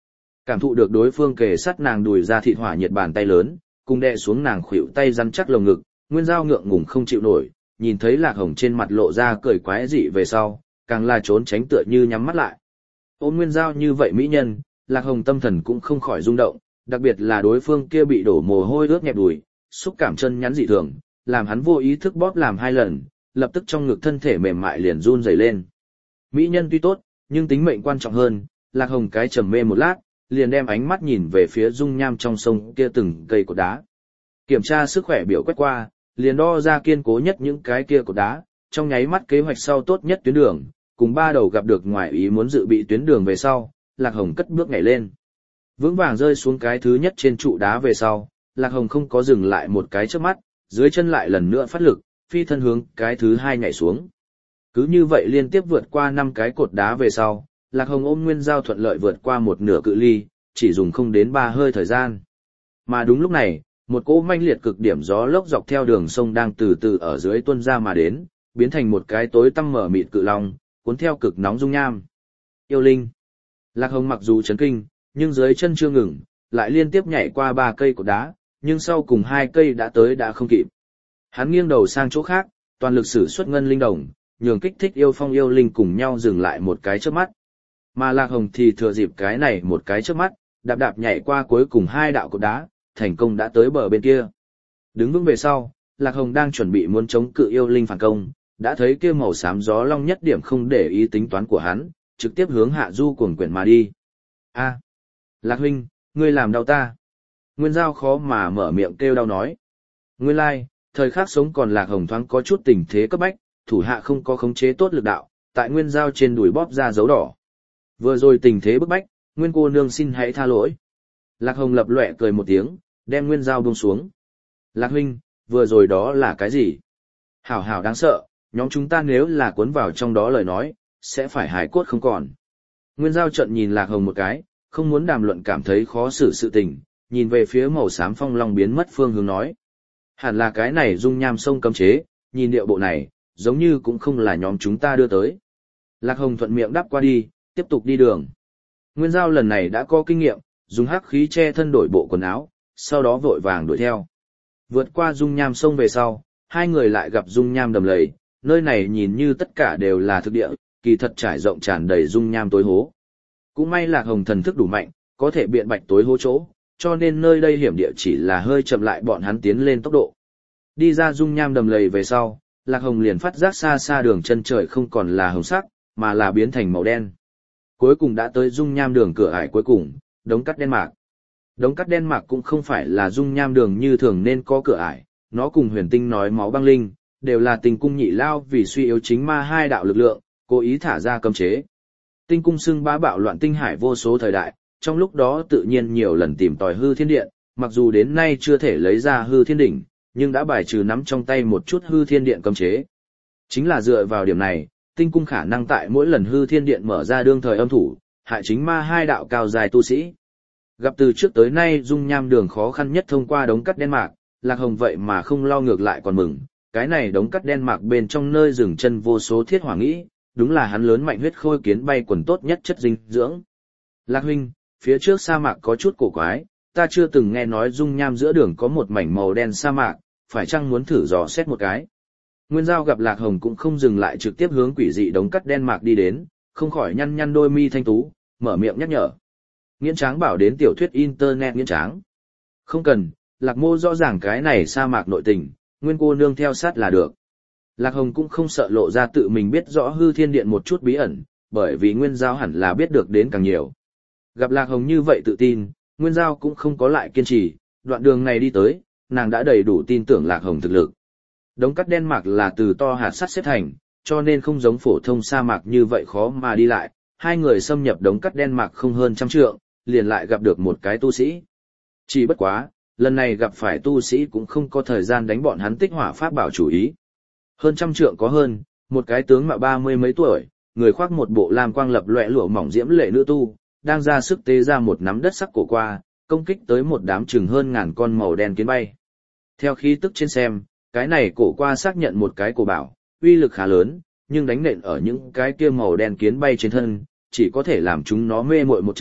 Cảm thụ được đối phương kề sát nàng đùi ra thịt hỏa nhiệt bàn tay lớn, cùng đè xuống nàng khuỷu tay rắn chắc lồng ngực, Nguyên Giao ngượng ngùng không chịu nổi, nhìn thấy Lạc Hồng trên mặt lộ ra cười quái dị về sau, càng là trốn tránh tựa như nhắm mắt lại. Ôm Nguyên Giao như vậy mỹ nhân, Lạc Hồng tâm thần cũng không khỏi rung động, đặc biệt là đối phương kia bị đổ mồ hôi ướt nhẹp đùi, xúc cảm chân nhắn dị thường, làm hắn vô ý thức bóp làm hai lần, lập tức trong ngực thân thể mềm mại liền run rẩy lên. Mỹ nhân tuy tốt, nhưng tính mệnh quan trọng hơn, Lạc Hồng cái trầm mê một lát, liền đem ánh mắt nhìn về phía dung nham trong sông kia từng cây cột đá. Kiểm tra sức khỏe biểu quét qua, liền đo ra kiên cố nhất những cái kia cột đá, trong nháy mắt kế hoạch sau tốt nhất tuyến đường, cùng ba đầu gặp được ngoài ý muốn dự bị tuyến đường về sau, Lạc Hồng cất bước nhảy lên. Vững vàng rơi xuống cái thứ nhất trên trụ đá về sau, Lạc Hồng không có dừng lại một cái trước mắt, dưới chân lại lần nữa phát lực, phi thân hướng cái thứ hai nhảy xuống. Cứ như vậy liên tiếp vượt qua năm cái cột đá về sau, Lạc Hồng ôm Nguyên Giao thuận lợi vượt qua một nửa cự ly, chỉ dùng không đến ba hơi thời gian. Mà đúng lúc này, một cỗ manh liệt cực điểm gió lốc dọc theo đường sông đang từ từ ở dưới tuôn ra mà đến, biến thành một cái tối tăm mở mịt cự long, cuốn theo cực nóng dung nham. Yêu linh. Lạc Hồng mặc dù chấn kinh, nhưng dưới chân chưa ngừng, lại liên tiếp nhảy qua ba cây cột đá, nhưng sau cùng hai cây đã tới đã không kịp. Hắn nghiêng đầu sang chỗ khác, toàn lực sử xuất ngân linh đồng, nhường kích thích yêu phong yêu linh cùng nhau dừng lại một cái chớp mắt. Mà Lạc Hồng thì thừa dịp cái này một cái chớp mắt, đạp đạp nhảy qua cuối cùng hai đạo cột đá, thành công đã tới bờ bên kia. Đứng vững về sau, Lạc Hồng đang chuẩn bị muốn chống cự yêu linh phản công, đã thấy kia màu xám gió long nhất điểm không để ý tính toán của hắn, trực tiếp hướng hạ du cuồng quyển mà đi. A, Lạc huynh, ngươi làm đau ta. Nguyên Giao khó mà mở miệng kêu đau nói. Nguyên lai, thời khắc sống còn Lạc Hồng thoáng có chút tình thế cấp bách, thủ hạ không có khống chế tốt lực đạo, tại Nguyên Giao trên đùi bóp ra dấu đỏ. Vừa rồi tình thế bức bách, Nguyên cô nương xin hãy tha lỗi. Lạc Hồng lập lệ cười một tiếng, đem Nguyên Giao buông xuống. Lạc huynh, vừa rồi đó là cái gì? Hảo hảo đáng sợ, nhóm chúng ta nếu là cuốn vào trong đó lời nói, sẽ phải hài cốt không còn. Nguyên Giao trận nhìn Lạc Hồng một cái, không muốn đàm luận cảm thấy khó xử sự tình, nhìn về phía màu xám phong long biến mất phương hướng nói. Hẳn là cái này dung nham sông cấm chế, nhìn điệu bộ này, giống như cũng không là nhóm chúng ta đưa tới. Lạc Hồng thuận miệng đáp qua đi, tiếp tục đi đường. Nguyên Giao lần này đã có kinh nghiệm, dùng hắc khí che thân đổi bộ quần áo, sau đó vội vàng đuổi theo. Vượt qua dung nham sông về sau, hai người lại gặp dung nham đầm lầy, nơi này nhìn như tất cả đều là thực địa, kỳ thật trải rộng tràn đầy dung nham tối hố. Cũng may Lạc Hồng thần thức đủ mạnh, có thể biện bạch tối hố chỗ, cho nên nơi đây hiểm địa chỉ là hơi chậm lại bọn hắn tiến lên tốc độ. Đi ra dung nham đầm lầy về sau, Lạc Hồng liền phát giác xa xa đường chân trời không còn là hồng sắc, mà là biến thành màu đen. Cuối cùng đã tới dung nham đường cửa ải cuối cùng, đống cắt đen mạc. Đống cắt đen mạc cũng không phải là dung nham đường như thường nên có cửa ải, nó cùng huyền tinh nói máu băng linh, đều là tình cung nhị lao vì suy yếu chính ma hai đạo lực lượng, cố ý thả ra cấm chế. Tinh cung xưng bá bạo loạn tinh hải vô số thời đại, trong lúc đó tự nhiên nhiều lần tìm tòi hư thiên điện, mặc dù đến nay chưa thể lấy ra hư thiên đỉnh, nhưng đã bài trừ nắm trong tay một chút hư thiên điện cấm chế. Chính là dựa vào điểm này, tinh cung khả năng tại mỗi lần hư thiên điện mở ra đương thời âm thủ, hại chính ma hai đạo cao dài tu sĩ. Gặp từ trước tới nay dung nham đường khó khăn nhất thông qua đống cắt đen mạc, Lạc Hồng vậy mà không lo ngược lại còn mừng, cái này đống cắt đen mạc bên trong nơi dừng chân vô số thiết hỏa nghĩ, đúng là hắn lớn mạnh huyết khôi kiến bay quần tốt nhất chất dinh dưỡng. Lạc huynh, phía trước sa mạc có chút cổ quái, ta chưa từng nghe nói dung nham giữa đường có một mảnh màu đen sa mạc, phải chăng muốn thử dò xét một cái. Nguyên Giao gặp Lạc Hồng cũng không dừng lại trực tiếp hướng quỷ dị đống cắt đen mạc đi đến, không khỏi nhăn nhăn đôi mi thanh tú, mở miệng nhắc nhở. Nghiễn Tráng bảo đến tiểu thuyết internet Nghiễn Tráng. Không cần, Lạc mô rõ ràng cái này sa mạc nội tình, Nguyên cô nương theo sát là được. Lạc Hồng cũng không sợ lộ ra tự mình biết rõ hư thiên điện một chút bí ẩn, bởi vì Nguyên Giao hẳn là biết được đến càng nhiều. Gặp Lạc Hồng như vậy tự tin, Nguyên Giao cũng không có lại kiên trì, đoạn đường này đi tới, nàng đã đầy đủ tin tưởng Lạc Hồng thực lực. Đống cắt đen mạc là từ to hạt sắt xếp thành, cho nên không giống phổ thông sa mạc như vậy khó mà đi lại, hai người xâm nhập đống cắt đen mạc không hơn trăm trượng, liền lại gặp được một cái tu sĩ. Chỉ bất quá, lần này gặp phải tu sĩ cũng không có thời gian đánh bọn hắn tích hỏa pháp bảo chủ ý. Hơn trăm trượng có hơn, một cái tướng mạo ba mươi mấy tuổi, người khoác một bộ lam quang lập loè lụa mỏng diễm lệ nữ tu, đang ra sức tế ra một nắm đất sắc cổ qua, công kích tới một đám chừng hơn ngàn con màu đen kiến bay. Theo khí tức trên xem, cái này cổ qua xác nhận một cái cổ bảo, uy lực khá lớn, nhưng đánh nện ở những cái kia màu đen kiến bay trên thân, chỉ có thể làm chúng nó mê muội một trận,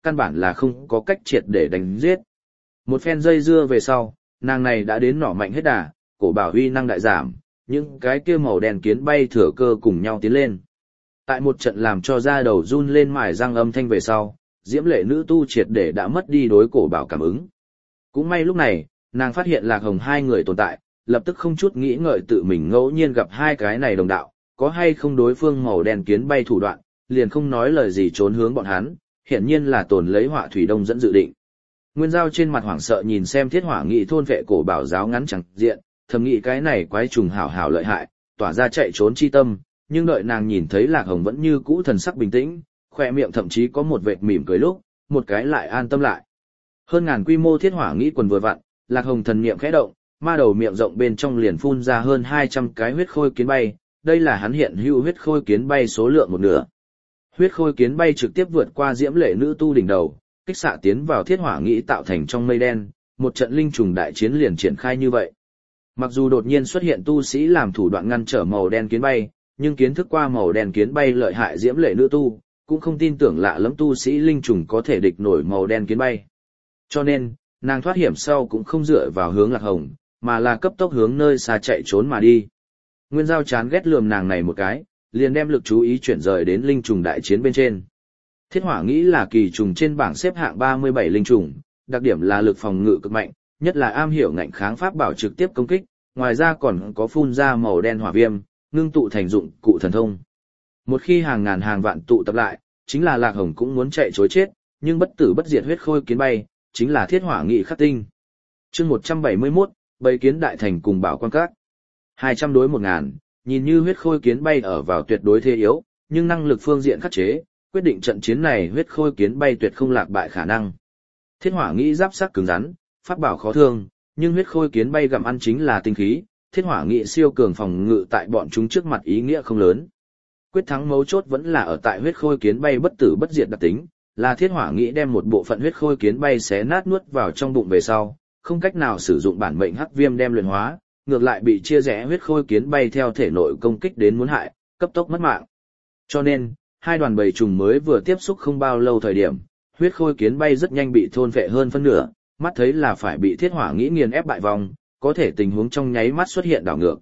căn bản là không có cách triệt để đánh giết. Một phen dây dưa về sau, nàng này đã đến nỏ mạnh hết đà, cổ bảo huy năng đại giảm, những cái kia màu đen kiến bay thừa cơ cùng nhau tiến lên. Tại một trận làm cho da đầu run lên mài răng âm thanh về sau, diễm lệ nữ tu triệt để đã mất đi đối cổ bảo cảm ứng. Cũng may lúc này, nàng phát hiện Lạc Hồng hai người tồn tại, lập tức không chút nghĩ ngợi tự mình ngẫu nhiên gặp hai cái này đồng đạo, có hay không đối phương màu đen kiến bay thủ đoạn, liền không nói lời gì trốn hướng bọn hắn, hiển nhiên là tồn lấy họa thủy đông dẫn dự định. Nguyên Giao trên mặt hoảng sợ nhìn xem Thiết Hỏa Nghị thôn vệ cổ bảo giáo ngắn chẳng diện, thầm nghĩ cái này quái trùng hảo hảo lợi hại, tỏa ra chạy trốn chi tâm, nhưng đợi nàng nhìn thấy Lạc Hồng vẫn như cũ thần sắc bình tĩnh, khoe miệng thậm chí có một vệt mỉm cười lúc, một cái lại an tâm lại. Hơn ngàn quy mô Thiết Hỏa Nghị quần vừa vặn, Lạc Hồng thần niệm khẽ động, ma đầu miệng rộng bên trong liền phun ra hơn hai trăm cái huyết khôi kiến bay, đây là hắn hiện hữu huyết khôi kiến bay số lượng một nửa. Huyết khôi kiến bay trực tiếp vượt qua diễm lệ nữ tu đỉnh đầu, kích xạ tiến vào Thiết Hỏa Nghị tạo thành trong mây đen, một trận linh trùng đại chiến liền triển khai như vậy. Mặc dù đột nhiên xuất hiện tu sĩ làm thủ đoạn ngăn trở màu đen kiến bay, nhưng kiến thức qua màu đen kiến bay lợi hại diễm lệ nữ tu, cũng không tin tưởng lạ lẫm tu sĩ linh trùng có thể địch nổi màu đen kiến bay. Cho nên, nàng thoát hiểm sau cũng không dựa vào hướng Lạc Hồng, mà là cấp tốc hướng nơi xa chạy trốn mà đi. Nguyên Giao chán ghét lườm nàng này một cái, liền đem lực chú ý chuyển rời đến linh trùng đại chiến bên trên. Thiết Hỏa Nghĩ là kỳ trùng trên bảng xếp hạng ba mươi bảy linh trùng, đặc điểm là lực phòng ngự cực mạnh, nhất là am hiểu ngạnh kháng pháp bảo trực tiếp công kích, ngoài ra còn có phun ra màu đen hỏa viêm, ngưng tụ thành dụng cụ thần thông. Một khi hàng ngàn hàng vạn tụ tập lại, chính là Lạc Hồng cũng muốn chạy trối chết, nhưng bất tử bất diệt huyết khôi kiến bay, chính là Thiết Hỏa Nghị khắc tinh. Chương một trăm bảy mươi mốt, bầy kiến đại thành cùng bảo quan các. hai trăm đối một ngàn, nhìn như huyết khôi kiến bay ở vào tuyệt đối thế yếu, nhưng năng lực phương diện khắc chế, quyết định trận chiến này huyết khôi kiến bay tuyệt không lạc bại khả năng. Thiết Hỏa Nghị giáp sắc cứng rắn, pháp bảo khó thương, nhưng huyết khôi kiến bay gặm ăn chính là tinh khí, Thiết Hỏa Nghị siêu cường phòng ngự tại bọn chúng trước mặt ý nghĩa không lớn. Quyết thắng mấu chốt vẫn là ở tại huyết khôi kiến bay bất tử bất diệt đặc tính, là Thiết Hỏa Nghị đem một bộ phận huyết khôi kiến bay xé nát nuốt vào trong bụng về sau, không cách nào sử dụng bản mệnh hắc viêm đem luyện hóa, ngược lại bị chia rẽ huyết khôi kiến bay theo thể nội công kích đến muốn hại, cấp tốc mất mạng. Cho nên, hai đoàn bầy trùng mới vừa tiếp xúc không bao lâu thời điểm, huyết khôi kiến bay rất nhanh bị thôn phệ hơn phân nửa, mắt thấy là phải bị Thiết Hỏa Nghĩ nghiền ép bại vòng, có thể tình huống trong nháy mắt xuất hiện đảo ngược.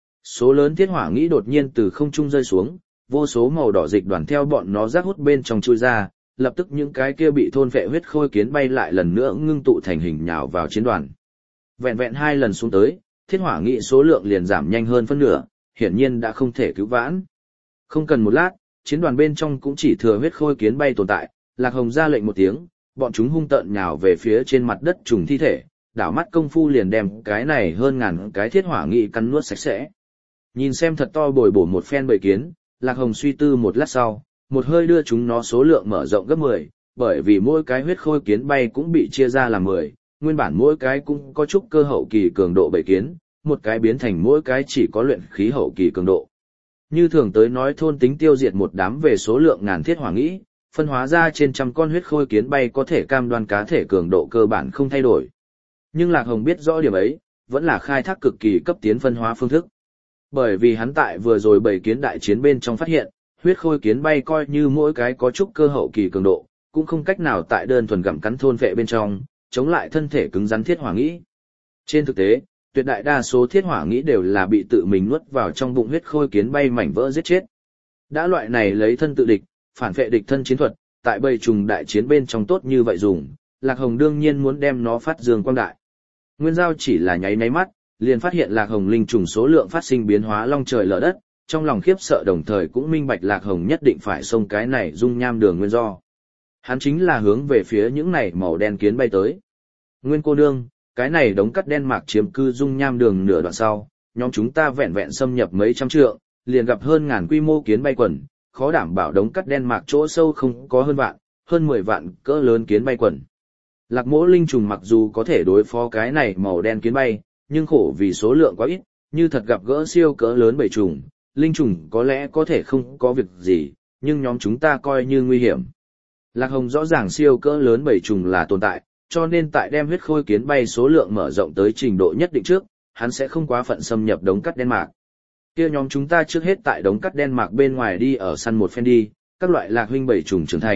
Số lớn Thiết Hỏa Nghĩ đột nhiên từ không trung rơi xuống, vô số màu đỏ dịch đoàn theo bọn nó rác hút bên trong chui ra, lập tức những cái kia bị thôn phệ huyết khôi kiến bay lại lần nữa ngưng tụ thành hình nhào vào chiến đoàn. Vẹn vẹn hai lần xuống tới, Thiết Hỏa Nghị số lượng liền giảm nhanh hơn phân nửa, hiển nhiên đã không thể cứu vãn. Không cần một lát, chiến đoàn bên trong cũng chỉ thừa huyết khôi kiến bay tồn tại, Lạc Hồng ra lệnh một tiếng, bọn chúng hung tợn nhào về phía trên mặt đất trùng thi thể, đảo mắt công phu liền đem cái này hơn ngàn cái Thiết Hỏa Nghị cắn nuốt sạch sẽ. Nhìn xem thật to bồi bổ một phen bầy kiến, Lạc Hồng suy tư một lát sau, một hơi đưa chúng nó số lượng mở rộng gấp mười, bởi vì mỗi cái huyết khôi kiến bay cũng bị chia ra làm mười, nguyên bản mỗi cái cũng có chút cơ hậu kỳ cường độ bầy kiến, một cái biến thành mỗi cái chỉ có luyện khí hậu kỳ cường độ. Như thường tới nói thôn tính tiêu diệt một đám về số lượng ngàn Thiết Hỏa Nghĩ, phân hóa ra trên trăm con huyết khôi kiến bay có thể cam đoan cá thể cường độ cơ bản không thay đổi. Nhưng Lạc Hồng biết rõ điểm ấy, vẫn là khai thác cực kỳ cấp tiến phân hóa phương thức. Bởi vì hắn tại vừa rồi bầy kiến đại chiến bên trong phát hiện, huyết khôi kiến bay coi như mỗi cái có chút cơ hậu kỳ cường độ, cũng không cách nào tại đơn thuần gặm cắn thôn vệ bên trong, chống lại thân thể cứng rắn Thiết Hỏa Nghĩ. Trên thực tế, tuyệt đại đa số Thiết Hỏa Nghĩ đều là bị tự mình nuốt vào trong bụng huyết khôi kiến bay mảnh vỡ giết chết. Đã loại này lấy thân tự địch, phản vệ địch thân chiến thuật, tại bầy trùng đại chiến bên trong tốt như vậy dùng, Lạc Hồng đương nhiên muốn đem nó phát dương quang đại. Nguyên Giao chỉ là nháy nháy mắt, liền phát hiện Lạc Hồng linh trùng số lượng phát sinh biến hóa long trời lở đất, trong lòng khiếp sợ đồng thời cũng minh bạch Lạc Hồng nhất định phải xông cái này dung nham đường nguyên do. Hắn chính là hướng về phía những này màu đen kiến bay tới. Nguyên cô nương, cái này đống cắt đen mạc chiếm cư dung nham đường nửa đoạn sau, nhóm chúng ta vẹn vẹn xâm nhập mấy trăm trượng, liền gặp hơn ngàn quy mô kiến bay quần, khó đảm bảo đống cắt đen mạc chỗ sâu không có hơn vạn, hơn mười vạn cỡ lớn kiến bay quần. Lạc Mỗ linh trùng mặc dù có thể đối phó cái này màu đen kiến bay, nhưng khổ vì số lượng quá ít, như thật gặp gỡ siêu cỡ lớn bầy trùng, linh trùng có lẽ có thể không có việc gì, nhưng nhóm chúng ta coi như nguy hiểm. Lạc Hồng rõ ràng siêu cỡ lớn bầy trùng là tồn tại, cho nên tại đem huyết khôi kiến bay số lượng mở rộng tới trình độ nhất định trước, hắn sẽ không quá phận xâm nhập đống cắt đen mạc. Kia nhóm chúng ta trước hết tại đống cắt đen mạc bên ngoài đi ở săn một phen đi, các loại lạc huynh bầy trùng trưởng thành,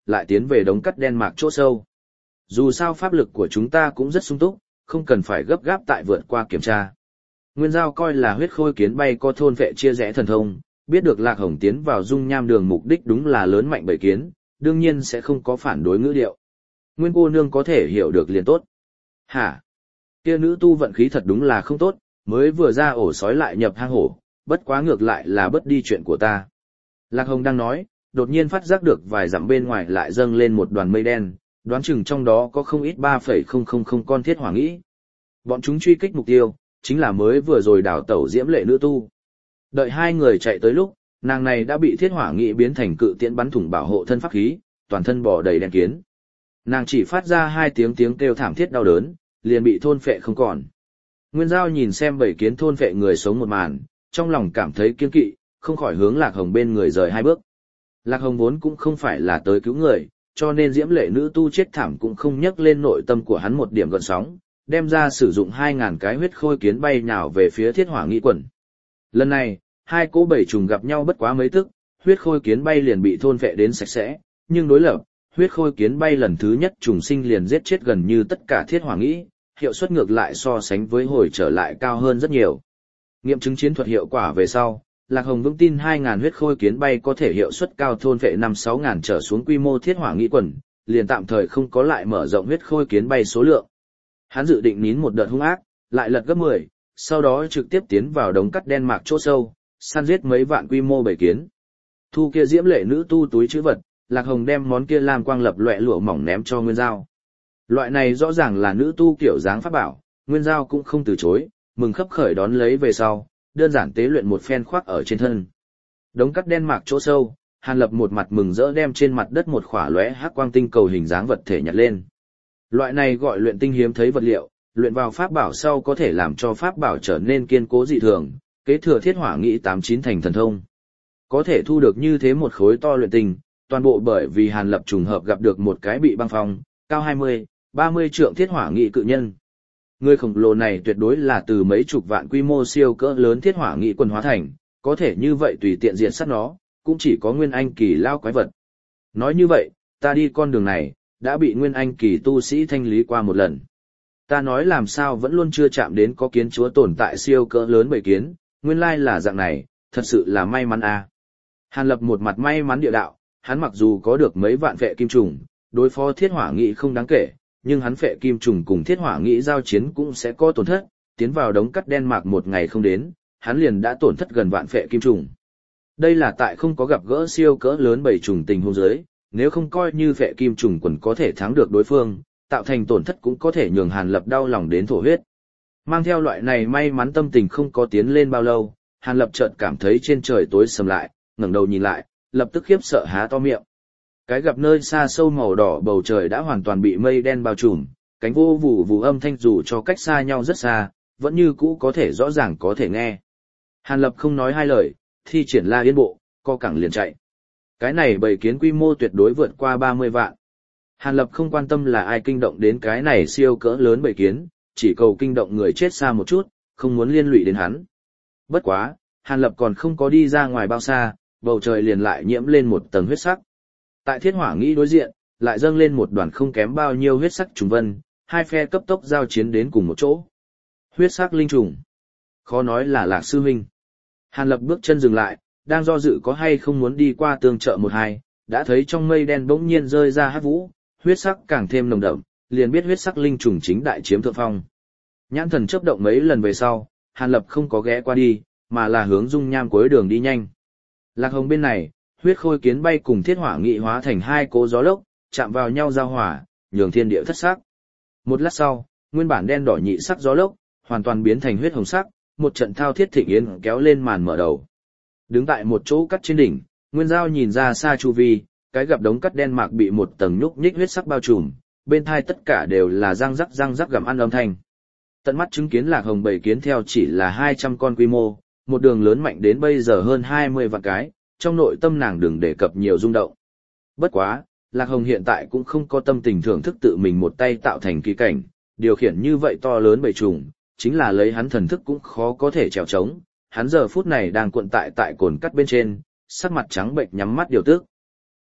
lại tiến về đống cắt đen mạc chỗ sâu. Dù sao pháp lực của chúng ta cũng rất sung túc, không cần phải gấp gáp tại vượt qua kiểm tra. Nguyên Giao coi là huyết khôi kiến bay có thôn vệ chia rẽ thần thông, biết được Lạc Hồng tiến vào dung nham đường mục đích đúng là lớn mạnh bầy kiến, đương nhiên sẽ không có phản đối ngữ điệu. Nguyên cô nương có thể hiểu được liền tốt. Hả? Kia nữ tu vận khí thật đúng là không tốt, mới vừa ra ổ sói lại nhập hang hổ, bất quá ngược lại là bất đi chuyện của ta. Lạc Hồng đang nói, đột nhiên phát giác được vài dặm bên ngoài lại dâng lên một đoàn mây đen, đoán chừng trong đó có không ít ba phẩy không không không con thiết hỏa nghĩ. Bọn chúng truy kích mục tiêu, chính là mới vừa rồi đào tẩu diễm lệ nữ tu. Đợi hai người chạy tới lúc, nàng này đã bị thiết hỏa nghị biến thành cự tiễn bắn thủng bảo hộ thân pháp khí, toàn thân bò đầy đen kiến. Nàng chỉ phát ra hai tiếng tiếng kêu thảm thiết đau đớn, liền bị thôn phệ không còn. Nguyên Giao nhìn xem bảy kiến thôn phệ người sống một màn, trong lòng cảm thấy kiên kỵ, không khỏi hướng Lạc Hồng bên người rời hai bước. Lạc Hồng vốn cũng không phải là tới cứu người, cho nên diễm lệ nữ tu chết thảm cũng không nhắc lên nội tâm của hắn một điểm gợn sóng, đem ra sử dụng hai ngàn cái huyết khôi kiến bay nhào về phía thiết hỏa nghị quần. Lần này, hai cỗ bảy trùng gặp nhau bất quá mấy tức, huyết khôi kiến bay liền bị thôn phệ đến sạch sẽ, nhưng đối lập, huyết khôi kiến bay lần thứ nhất trùng sinh liền giết chết gần như tất cả thiết hỏa nghĩ, hiệu suất ngược lại so sánh với hồi trở lại cao hơn rất nhiều. Nghiệm chứng chiến thuật hiệu quả về sau, Lạc Hồng vững tin hai ngàn huyết khôi kiến bay có thể hiệu suất cao thôn phệ năm sáu ngàn trở xuống quy mô thiết hỏa nghĩ quần, liền tạm thời không có lại mở rộng huyết khôi kiến bay số lượng. Hắn dự định nín một đợt hung ác, lại lật gấp mười, sau đó trực tiếp tiến vào đống cắt đen mạc chỗ sâu, săn giết mấy vạn quy mô bầy kiến. Thu kia diễm lệ nữ tu túi trữ vật, Lạc Hồng đem món kia lam quang lập loè lụa mỏng ném cho Nguyên Giao. Loại này rõ ràng là nữ tu kiểu dáng pháp bảo, Nguyên Giao cũng không từ chối, mừng khấp khởi đón lấy về sau, đơn giản tế luyện một phen khoác ở trên thân. Đống cắt đen mạc chỗ sâu, Hàn Lập một mặt mừng rỡ đem trên mặt đất một khỏa lóe hắc quang tinh cầu hình dáng vật thể nhặt lên. Loại này gọi luyện tinh hiếm thấy vật liệu, luyện vào pháp bảo sau có thể làm cho pháp bảo trở nên kiên cố dị thường, kế thừa thiết hỏa nghĩ tám chín thành thần thông. Có thể thu được như thế một khối to luyện tinh, toàn bộ bởi vì Hàn Lập trùng hợp gặp được một cái bị băng phong, cao hai mươi, ba mươi trượng thiết hỏa nghị cự nhân. Người khổng lồ này tuyệt đối là từ mấy chục vạn quy mô siêu cỡ lớn thiết hỏa nghị quần hóa thành, có thể như vậy tùy tiện diện sát nó, cũng chỉ có nguyên anh kỳ lao quái vật. Nói như vậy, ta đi con đường này, đã bị nguyên anh kỳ tu sĩ thanh lý qua một lần. Ta nói làm sao vẫn luôn chưa chạm đến có kiến chúa tồn tại siêu cỡ lớn bầy kiến, nguyên lai là dạng này, thật sự là may mắn à. Hàn Lập một mặt may mắn địa đạo, hắn mặc dù có được mấy vạn vệ kim trùng, đối phó thiết hỏa nghị không đáng kể, nhưng hắn phệ kim trùng cùng thiết hỏa nghị giao chiến cũng sẽ có tổn thất, tiến vào đống cắt đen mạc một ngày không đến, hắn liền đã tổn thất gần vạn phệ kim trùng. Đây là tại không có gặp gỡ siêu cỡ lớn bảy trùng tình huống dưới, nếu không coi như phệ kim trùng quần có thể thắng được đối phương, tạo thành tổn thất cũng có thể nhường Hàn Lập đau lòng đến thổ huyết. Mang theo loại này may mắn tâm tình không có tiến lên bao lâu, Hàn Lập chợt cảm thấy trên trời tối sầm lại, ngẩng đầu nhìn lại, lập tức khiếp sợ há to miệng. Cái gặp nơi xa sâu màu đỏ bầu trời đã hoàn toàn bị mây đen bao trùm, cánh vô vụ vụ âm thanh dù cho cách xa nhau rất xa, vẫn như cũ có thể rõ ràng có thể nghe. Hàn Lập không nói hai lời, thi triển La Yên Bộ, co cẳng liền chạy. Cái này bầy kiến quy mô tuyệt đối vượt qua ba mươi vạn. Hàn Lập không quan tâm là ai kinh động đến cái này siêu cỡ lớn bầy kiến, chỉ cầu kinh động người chết xa một chút, không muốn liên lụy đến hắn. Bất quá, Hàn Lập còn không có đi ra ngoài bao xa, bầu trời liền lại nhiễm lên một tầng huyết sắc. Tại thiết hỏa nghĩ đối diện, lại dâng lên một đoàn không kém bao nhiêu huyết sắc trùng vân, hai phe cấp tốc giao chiến đến cùng một chỗ. Huyết sắc linh trùng. Khó nói là Lạc sư huynh. Hàn Lập bước chân dừng lại, đang do dự có hay không muốn đi qua tương trợ một hai, đã thấy trong mây đen bỗng nhiên rơi ra hắc vũ, huyết sắc càng thêm nồng đậm, liền biết huyết sắc linh trùng chính đại chiếm thượng phong. Nhãn thần chớp động mấy lần về sau, Hàn Lập không có ghé qua đi, mà là hướng dung nham cuối đường đi nhanh. Lạc Hồng bên này, huyết khôi kiến bay cùng thiết hỏa nghị hóa thành hai cỗ gió lốc, chạm vào nhau giao hỏa, nhường thiên địa thất sắc. Một lát sau, nguyên bản đen đỏ nhị sắc gió lốc, hoàn toàn biến thành huyết hồng sắc, một trận thao thiết thịnh yến kéo lên màn mở đầu. Đứng tại một chỗ cắt trên đỉnh, Nguyên Giao nhìn ra xa chu vi, cái gặp đống cắt đen mạc bị một tầng nhúc nhích huyết sắc bao trùm, bên thai tất cả đều là răng rắc răng rắc gặm ăn âm thanh. Tận mắt chứng kiến Lạc Hồng bầy kiến theo chỉ là hai trăm con quy mô, một đường lớn mạnh đến bây giờ hơn hai mươi vạn cái, trong nội tâm nàng đừng đề cập nhiều rung động. Bất quá, Lạc Hồng hiện tại cũng không có tâm tình thưởng thức tự mình một tay tạo thành kỳ cảnh, điều khiển như vậy to lớn bầy trùng, chính là lấy hắn thần thức cũng khó có thể trèo trống. Hắn giờ phút này đang cuộn tại tại cồn cắt bên trên, sắc mặt trắng bệnh nhắm mắt điều tức.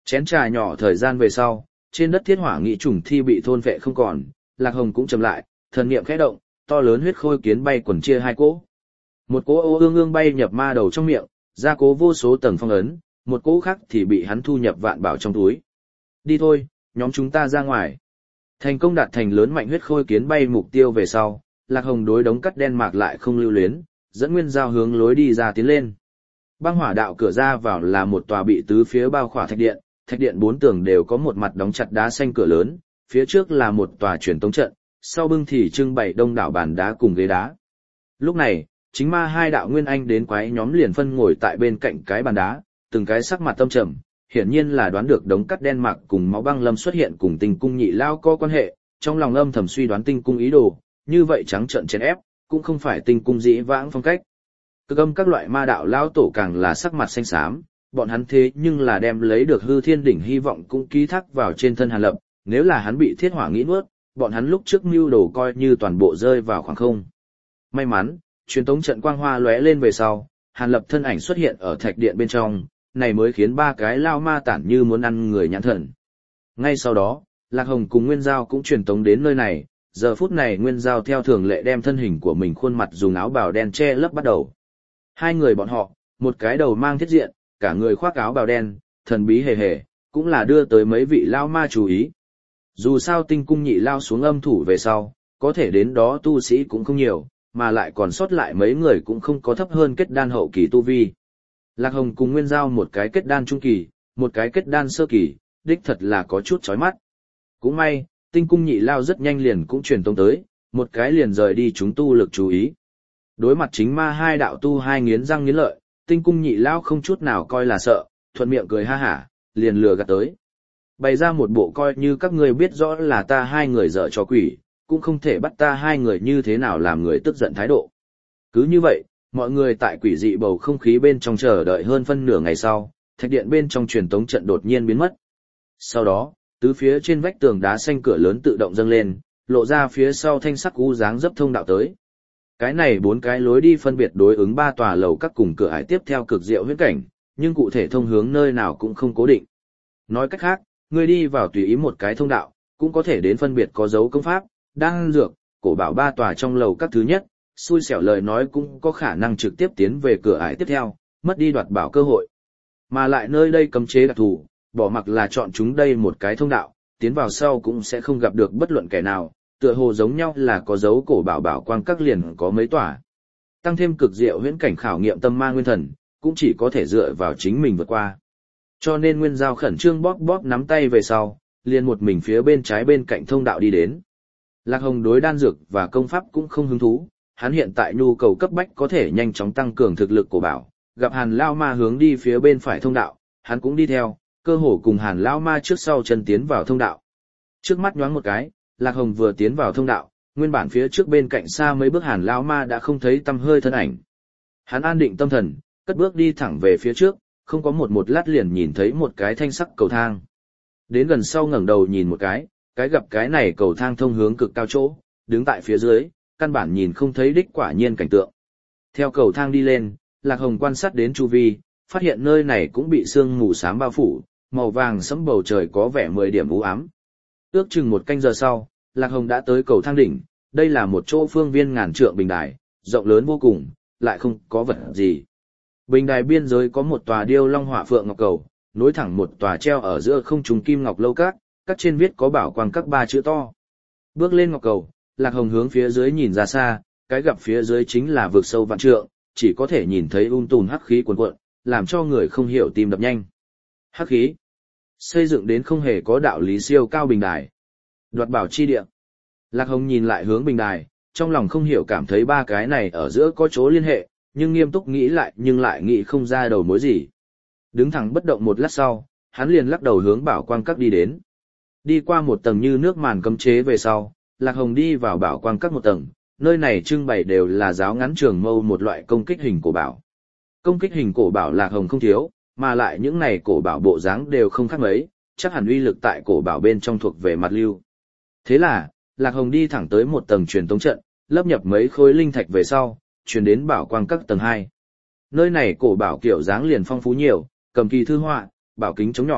Chén trà nhỏ thời gian về sau, trên đất thiết hỏa nghị trùng thi bị thôn vệ không còn, Lạc Hồng cũng chậm lại, thần niệm khẽ động, to lớn huyết khôi kiến bay quần chia hai cỗ. Một cỗ ô ương ương bay nhập ma đầu trong miệng, ra cố vô số tầng phong ấn, một cỗ khác thì bị hắn thu nhập vạn bảo trong túi. Đi thôi, nhóm chúng ta ra ngoài. Thành công đạt thành lớn mạnh huyết khôi kiến bay mục tiêu về sau, Lạc Hồng đối đống cắt đen mạc lại không lưu luyến, dẫn Nguyên Giao hướng lối đi ra tiến lên. Băng hỏa đạo cửa ra vào là một tòa bị tứ phía bao khỏa thạch điện, thạch điện bốn tường đều có một mặt đóng chặt đá xanh cửa lớn, phía trước là một tòa truyền tống trận, sau bưng thì trưng bày đông đảo bàn đá cùng ghế đá. Lúc này, chính ma hai đạo nguyên anh đến quái nhóm liền phân ngồi tại bên cạnh cái bàn đá, từng cái sắc mặt tâm trầm, hiển nhiên là đoán được đống cắt đen mạc cùng máu băng lâm xuất hiện cùng Tinh Cung Nhị Lao có quan hệ, trong lòng âm thầm suy đoán Tinh Cung ý đồ, như vậy trắng trợn chèn ép, cũng không phải Tinh Cung dĩ vãng phong cách. Cực âm các loại ma đạo lao tổ càng là sắc mặt xanh xám, bọn hắn thế nhưng là đem lấy được hư thiên đỉnh hy vọng cũng ký thác vào trên thân Hàn Lập, nếu là hắn bị thiết hỏa nghĩ nuốt, bọn hắn lúc trước mưu đồ coi như toàn bộ rơi vào khoảng không. May mắn, truyền tống trận quang hoa lóe lên về sau, Hàn Lập thân ảnh xuất hiện ở thạch điện bên trong, này mới khiến ba cái lao ma tản như muốn ăn người nhãn thần. Ngay sau đó, Lạc Hồng cùng Nguyên Giao cũng truyền tống đến nơi này, giờ phút này Nguyên Giao theo thường lệ đem thân hình của mình khuôn mặt dùng áo bào đen che lấp bắt đầu. Hai người bọn họ, một cái đầu mang thiết diện, cả người khoác áo bào đen, thần bí hề hề, cũng là đưa tới mấy vị lao ma chú ý. Dù sao Tinh Cung Nhị Lao xuống âm thủ về sau, có thể đến đó tu sĩ cũng không nhiều, mà lại còn sót lại mấy người cũng không có thấp hơn kết đan hậu kỳ tu vi. Lạc Hồng cùng Nguyên Giao một cái kết đan trung kỳ, một cái kết đan sơ kỳ, đích thật là có chút chói mắt. Cũng may, Tinh Cung Nhị Lao rất nhanh liền cũng truyền tông tới, một cái liền rời đi chúng tu lực chú ý. Đối mặt chính ma hai đạo tu hai nghiến răng nghiến lợi, Tinh Cung Nhị Lao không chút nào coi là sợ, thuận miệng cười ha hả, liền lừa gạt tới. Bày ra một bộ coi như các ngươi biết rõ là ta hai người dở trò quỷ, cũng không thể bắt ta hai người như thế nào làm người tức giận thái độ. Cứ như vậy, mọi người tại quỷ dị bầu không khí bên trong chờ đợi hơn phân nửa ngày sau, thạch điện bên trong truyền tống trận đột nhiên biến mất. Sau đó, tứ phía trên vách tường đá xanh cửa lớn tự động dâng lên, lộ ra phía sau thanh sắc u dáng dấp thông đạo tới. Cái này bốn cái lối đi phân biệt đối ứng ba tòa lầu các cùng cửa ải tiếp theo cực diệu huyễn cảnh, nhưng cụ thể thông hướng nơi nào cũng không cố định. Nói cách khác, người đi vào tùy ý một cái thông đạo, cũng có thể đến phân biệt có dấu công pháp, đan dược, cổ bảo ba tòa trong lầu các thứ nhất, xui xẻo lời nói cũng có khả năng trực tiếp tiến về cửa ải tiếp theo, mất đi đoạt bảo cơ hội. Mà lại nơi đây cấm chế đặc thù, bỏ mặc là chọn chúng đây một cái thông đạo, tiến vào sau cũng sẽ không gặp được bất luận kẻ nào, tựa hồ giống nhau là có dấu cổ bảo bảo quang các liền có mấy tòa. Tăng thêm cực diệu huyễn cảnh khảo nghiệm tâm ma nguyên thần, cũng chỉ có thể dựa vào chính mình vượt qua. Cho nên Nguyên Giao khẩn trương bóp bóp nắm tay về sau, liền một mình phía bên trái bên cạnh thông đạo đi đến. Lạc Hồng đối đan dược và công pháp cũng không hứng thú, hắn hiện tại nhu cầu cấp bách có thể nhanh chóng tăng cường thực lực của bảo, gặp Hàn Lao Ma hướng đi phía bên phải thông đạo, hắn cũng đi theo, cơ hồ cùng Hàn Lao Ma trước sau chân tiến vào thông đạo. Trước mắt nhoáng một cái, Lạc Hồng vừa tiến vào thông đạo, nguyên bản phía trước bên cạnh xa mấy bước Hàn Lao Ma đã không thấy tăm hơi thân ảnh. Hắn an định tâm thần, cất bước đi thẳng về phía trước, không có một một lát liền nhìn thấy một cái thanh sắc cầu thang. Đến gần sau ngẩng đầu nhìn một cái, cái gặp cái này cầu thang thông hướng cực cao chỗ, đứng tại phía dưới, căn bản nhìn không thấy đích quả nhiên cảnh tượng. Theo cầu thang đi lên, Lạc Hồng quan sát đến chu vi, phát hiện nơi này cũng bị sương mù xám bao phủ, màu vàng sẫm bầu trời có vẻ mười điểm u ám. Ước chừng một canh giờ sau, Lạc Hồng đã tới cầu thang đỉnh, đây là một chỗ phương viên ngàn trượng bình đài, rộng lớn vô cùng, lại không có vật gì. Bình đài biên giới có một tòa điêu long hỏa phượng ngọc cầu, nối thẳng một tòa treo ở giữa không trung kim ngọc lâu các, các trên viết có bảo quang các ba chữ to. Bước lên ngọc cầu, Lạc Hồng hướng phía dưới nhìn ra xa, cái gặp phía dưới chính là vực sâu vạn trượng, chỉ có thể nhìn thấy um tùm hắc khí cuồn cuộn, làm cho người không hiểu tim đập nhanh. Hắc khí xây dựng đến không hề có đạo lý siêu cao bình đài. Đoạt bảo chi địa. Lạc Hồng nhìn lại hướng bình đài, trong lòng không hiểu cảm thấy ba cái này ở giữa có chỗ liên hệ, nhưng nghiêm túc nghĩ lại nhưng lại nghĩ không ra đầu mối gì. Đứng thẳng bất động một lát sau, hắn liền lắc đầu hướng bảo quang các đi đến. Đi qua một tầng như nước màn cấm chế về sau, Lạc Hồng đi vào bảo quang các một tầng, nơi này trưng bày đều là giáo ngắn trường mâu một loại công kích hình cổ bảo. Công kích hình cổ bảo Lạc Hồng không thiếu, mà lại những này cổ bảo bộ dáng đều không khác mấy, chắc hẳn uy lực tại cổ bảo bên trong thuộc về mặt lưu. Thế là, Lạc Hồng đi thẳng tới một tầng truyền tống trận, lấp nhập mấy khối linh thạch về sau, truyền đến bảo quang các tầng hai. Nơi này cổ bảo kiểu dáng liền phong phú nhiều, cầm kỳ thư họa, bảo kính chống nhỏ,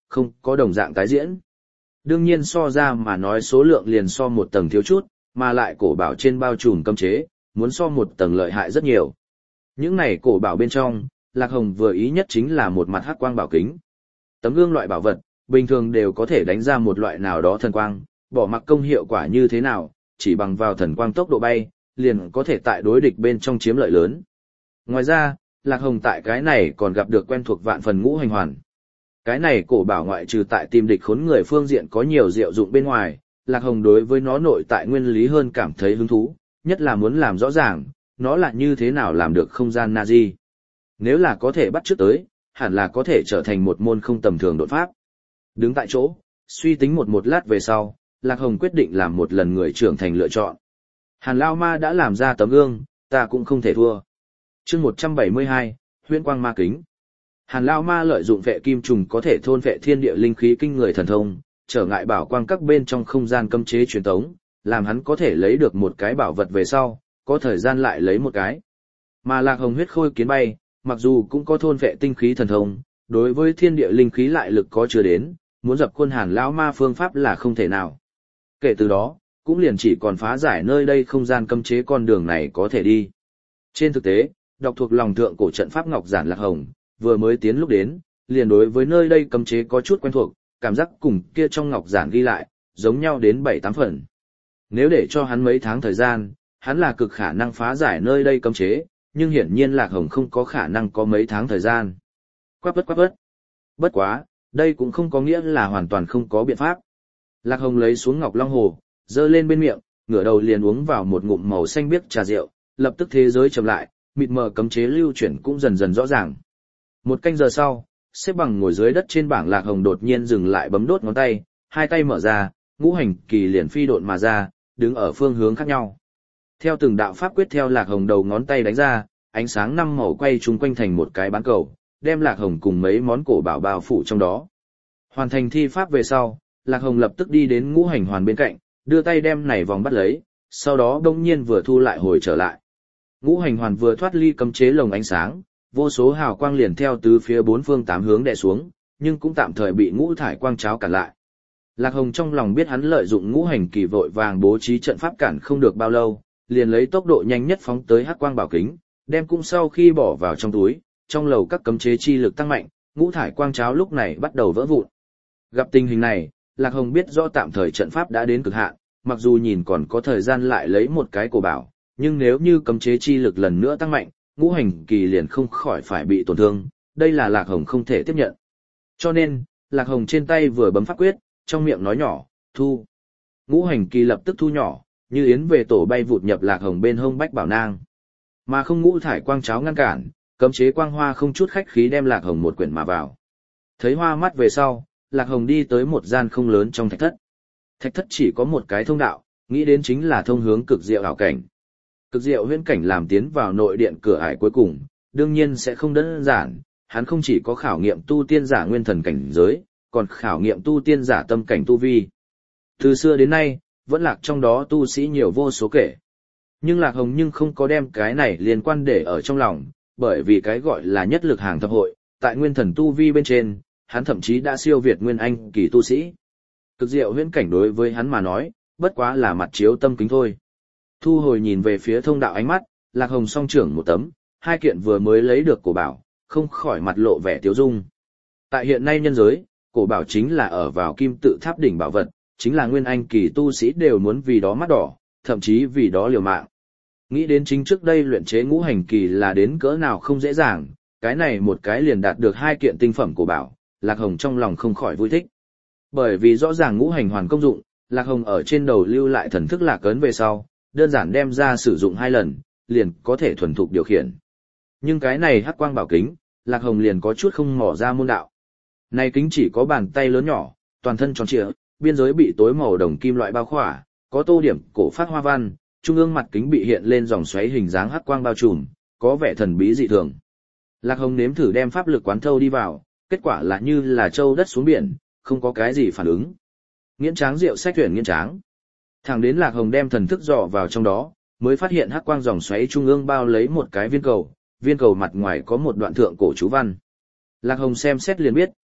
không có đồng dạng tái diễn. Đương nhiên so ra mà nói số lượng liền so một tầng thiếu chút, mà lại cổ bảo trên bao trùm cấm chế, muốn so một tầng lợi hại rất nhiều. Những này cổ bảo bên trong, Lạc Hồng vừa ý nhất chính là một mặt hắc quang bảo kính. Tấm gương loại bảo vật, bình thường đều có thể đánh ra một loại nào đó thần quang, bỏ mặc công hiệu quả như thế nào, chỉ bằng vào thần quang tốc độ bay, liền có thể tại đối địch bên trong chiếm lợi lớn. Ngoài ra, Lạc Hồng tại cái này còn gặp được quen thuộc vạn phần ngũ hành hoàn. Cái này cổ bảo ngoại trừ tại tìm địch khốn người phương diện có nhiều diệu dụng bên ngoài, Lạc Hồng đối với nó nội tại nguyên lý hơn cảm thấy hứng thú, nhất là muốn làm rõ ràng, nó là như thế nào làm được không gian Nazi. Nếu là có thể bắt chước tới, hẳn là có thể trở thành một môn không tầm thường đột pháp. Đứng tại chỗ, suy tính một một lát về sau, Lạc Hồng quyết định làm một lần người trưởng thành lựa chọn. Hàn Lao Ma đã làm ra tấm gương, ta cũng không thể thua. Chương một trăm bảy mươi hai, Huyễn Quang Ma Kính. Hàn Lao Ma lợi dụng vệ kim trùng có thể thôn vệ thiên địa linh khí kinh người thần thông, trở ngại bảo quang các bên trong không gian cấm chế truyền tống, làm hắn có thể lấy được một cái bảo vật về sau, có thời gian lại lấy một cái. Mà Lạc Hồng huyết khôi kiến bay, mặc dù cũng có thôn vệ tinh khí thần thông, đối với thiên địa linh khí lại lực có chưa đến, muốn dập khuôn Hàn Lão Ma phương pháp là không thể nào. Kể từ đó, cũng liền chỉ còn phá giải nơi đây không gian cấm chế con đường này có thể đi. Trên thực tế, đọc thuộc lòng thượng cổ trận pháp ngọc giản Lạc Hồng, vừa mới tiến lúc đến, liền đối với nơi đây cấm chế có chút quen thuộc, cảm giác cùng kia trong ngọc giản ghi lại, giống nhau đến bảy tám phần. Nếu để cho hắn mấy tháng thời gian, hắn là cực khả năng phá giải nơi đây cấm chế, nhưng hiển nhiên Lạc Hồng không có khả năng có mấy tháng thời gian. Quắc bất quắc bất. Bất quá, đây cũng không có nghĩa là hoàn toàn không có biện pháp. Lạc Hồng lấy xuống ngọc long hồ, dơ lên bên miệng, ngửa đầu liền uống vào một ngụm màu xanh biếc trà rượu, lập tức thế giới chậm lại, mịt mờ cấm chế lưu chuyển cũng dần dần rõ ràng. Một canh giờ sau, xếp bằng ngồi dưới đất trên bảng Lạc Hồng đột nhiên dừng lại bấm đốt ngón tay, hai tay mở ra, ngũ hành kỳ liền phi độn mà ra, đứng ở phương hướng khác nhau. Theo từng đạo pháp quyết theo Lạc Hồng đầu ngón tay đánh ra, ánh sáng năm màu quay chung quanh thành một cái bán cầu, đem Lạc Hồng cùng mấy món cổ bảo bao phủ trong đó. Hoàn thành thi pháp về sau, Lạc Hồng lập tức đi đến ngũ hành hoàn bên cạnh, đưa tay đem này vòng bắt lấy, sau đó đông nhiên vừa thu lại hồi trở lại. Ngũ hành hoàn vừa thoát ly cấm chế lồng ánh sáng, vô số hào quang liền theo từ phía bốn phương tám hướng đè xuống, nhưng cũng tạm thời bị ngũ thải quang cháo cản lại. Lạc Hồng trong lòng biết hắn lợi dụng ngũ hành kỳ vội vàng bố trí trận pháp cản không được bao lâu, liền lấy tốc độ nhanh nhất phóng tới hắc quang bảo kính, đem cung sau khi bỏ vào trong túi, trong lầu các cấm chế chi lực tăng mạnh, ngũ thải quang cháo lúc này bắt đầu vỡ vụn. Gặp tình hình này, Lạc Hồng biết rõ tạm thời trận pháp đã đến cực hạn, mặc dù nhìn còn có thời gian lại lấy một cái cổ bảo, nhưng nếu như cấm chế chi lực lần nữa tăng mạnh, ngũ hành kỳ liền không khỏi phải bị tổn thương, đây là Lạc Hồng không thể tiếp nhận. Cho nên, Lạc Hồng trên tay vừa bấm pháp quyết, trong miệng nói nhỏ, thu. Ngũ hành kỳ lập tức thu nhỏ, như yến về tổ bay vụt nhập Lạc Hồng bên hông bách bảo nang. Mà không ngũ thải quang cháo ngăn cản, cấm chế quang hoa không chút khách khí đem Lạc Hồng một quyển mà vào. Thấy hoa mắt về sau, Lạc Hồng đi tới một gian không lớn trong thạch thất. Thạch thất chỉ có một cái thông đạo, nghĩ đến chính là thông hướng cực diệu ảo cảnh. Cực diệu huyễn cảnh làm tiến vào nội điện cửa ải cuối cùng, đương nhiên sẽ không đơn giản, hắn không chỉ có khảo nghiệm tu tiên giả nguyên thần cảnh giới, còn khảo nghiệm tu tiên giả tâm cảnh tu vi. Từ xưa đến nay, vẫn lạc trong đó tu sĩ nhiều vô số kể. Nhưng Lạc Hồng nhưng không có đem cái này liên quan để ở trong lòng, bởi vì cái gọi là nhất lực hàng thập hội, tại nguyên thần tu vi bên trên, hắn thậm chí đã siêu việt nguyên anh kỳ tu sĩ. Cực diệu huyễn cảnh đối với hắn mà nói, bất quá là mặt chiếu tâm kính thôi. Thu hồi nhìn về phía thông đạo ánh mắt, Lạc Hồng song trưởng một tấm, hai kiện vừa mới lấy được cổ bảo, không khỏi mặt lộ vẻ tiếu dung. Tại hiện nay nhân giới, cổ bảo chính là ở vào kim tự tháp đỉnh bảo vật, chính là nguyên anh kỳ tu sĩ đều muốn vì đó mắt đỏ, thậm chí vì đó liều mạng. Nghĩ đến chính trước đây luyện chế ngũ hành kỳ là đến cỡ nào không dễ dàng, cái này một cái liền đạt được hai kiện tinh phẩm cổ bảo, Lạc Hồng trong lòng không khỏi vui thích. Bởi vì rõ ràng ngũ hành hoàn công dụng, Lạc Hồng ở trên đầu lưu lại thần thức lạc ấn về sau, đơn giản đem ra sử dụng hai lần, liền có thể thuần thục điều khiển. Nhưng cái này hắc quang bảo kính, Lạc Hồng liền có chút không mò ra môn đạo. Này kính chỉ có bàn tay lớn nhỏ, toàn thân tròn trịa, biên giới bị tối màu đồng kim loại bao khỏa, có tô điểm cổ phát hoa văn, trung ương mặt kính bị hiện lên dòng xoáy hình dáng hắc quang bao trùm, có vẻ thần bí dị thường. Lạc Hồng nếm thử đem pháp lực quán thâu đi vào, kết quả là như là trâu đất xuống biển, không có cái gì phản ứng. Nghiễn tráng rượu sách tuyển nghiễn tráng. Thẳng đến Lạc Hồng đem thần thức dò vào trong đó, mới phát hiện hắc quang dòng xoáy trung ương bao lấy một cái viên cầu, viên cầu mặt ngoài có một đoạn thượng cổ chú văn. Lạc Hồng xem xét liền biết,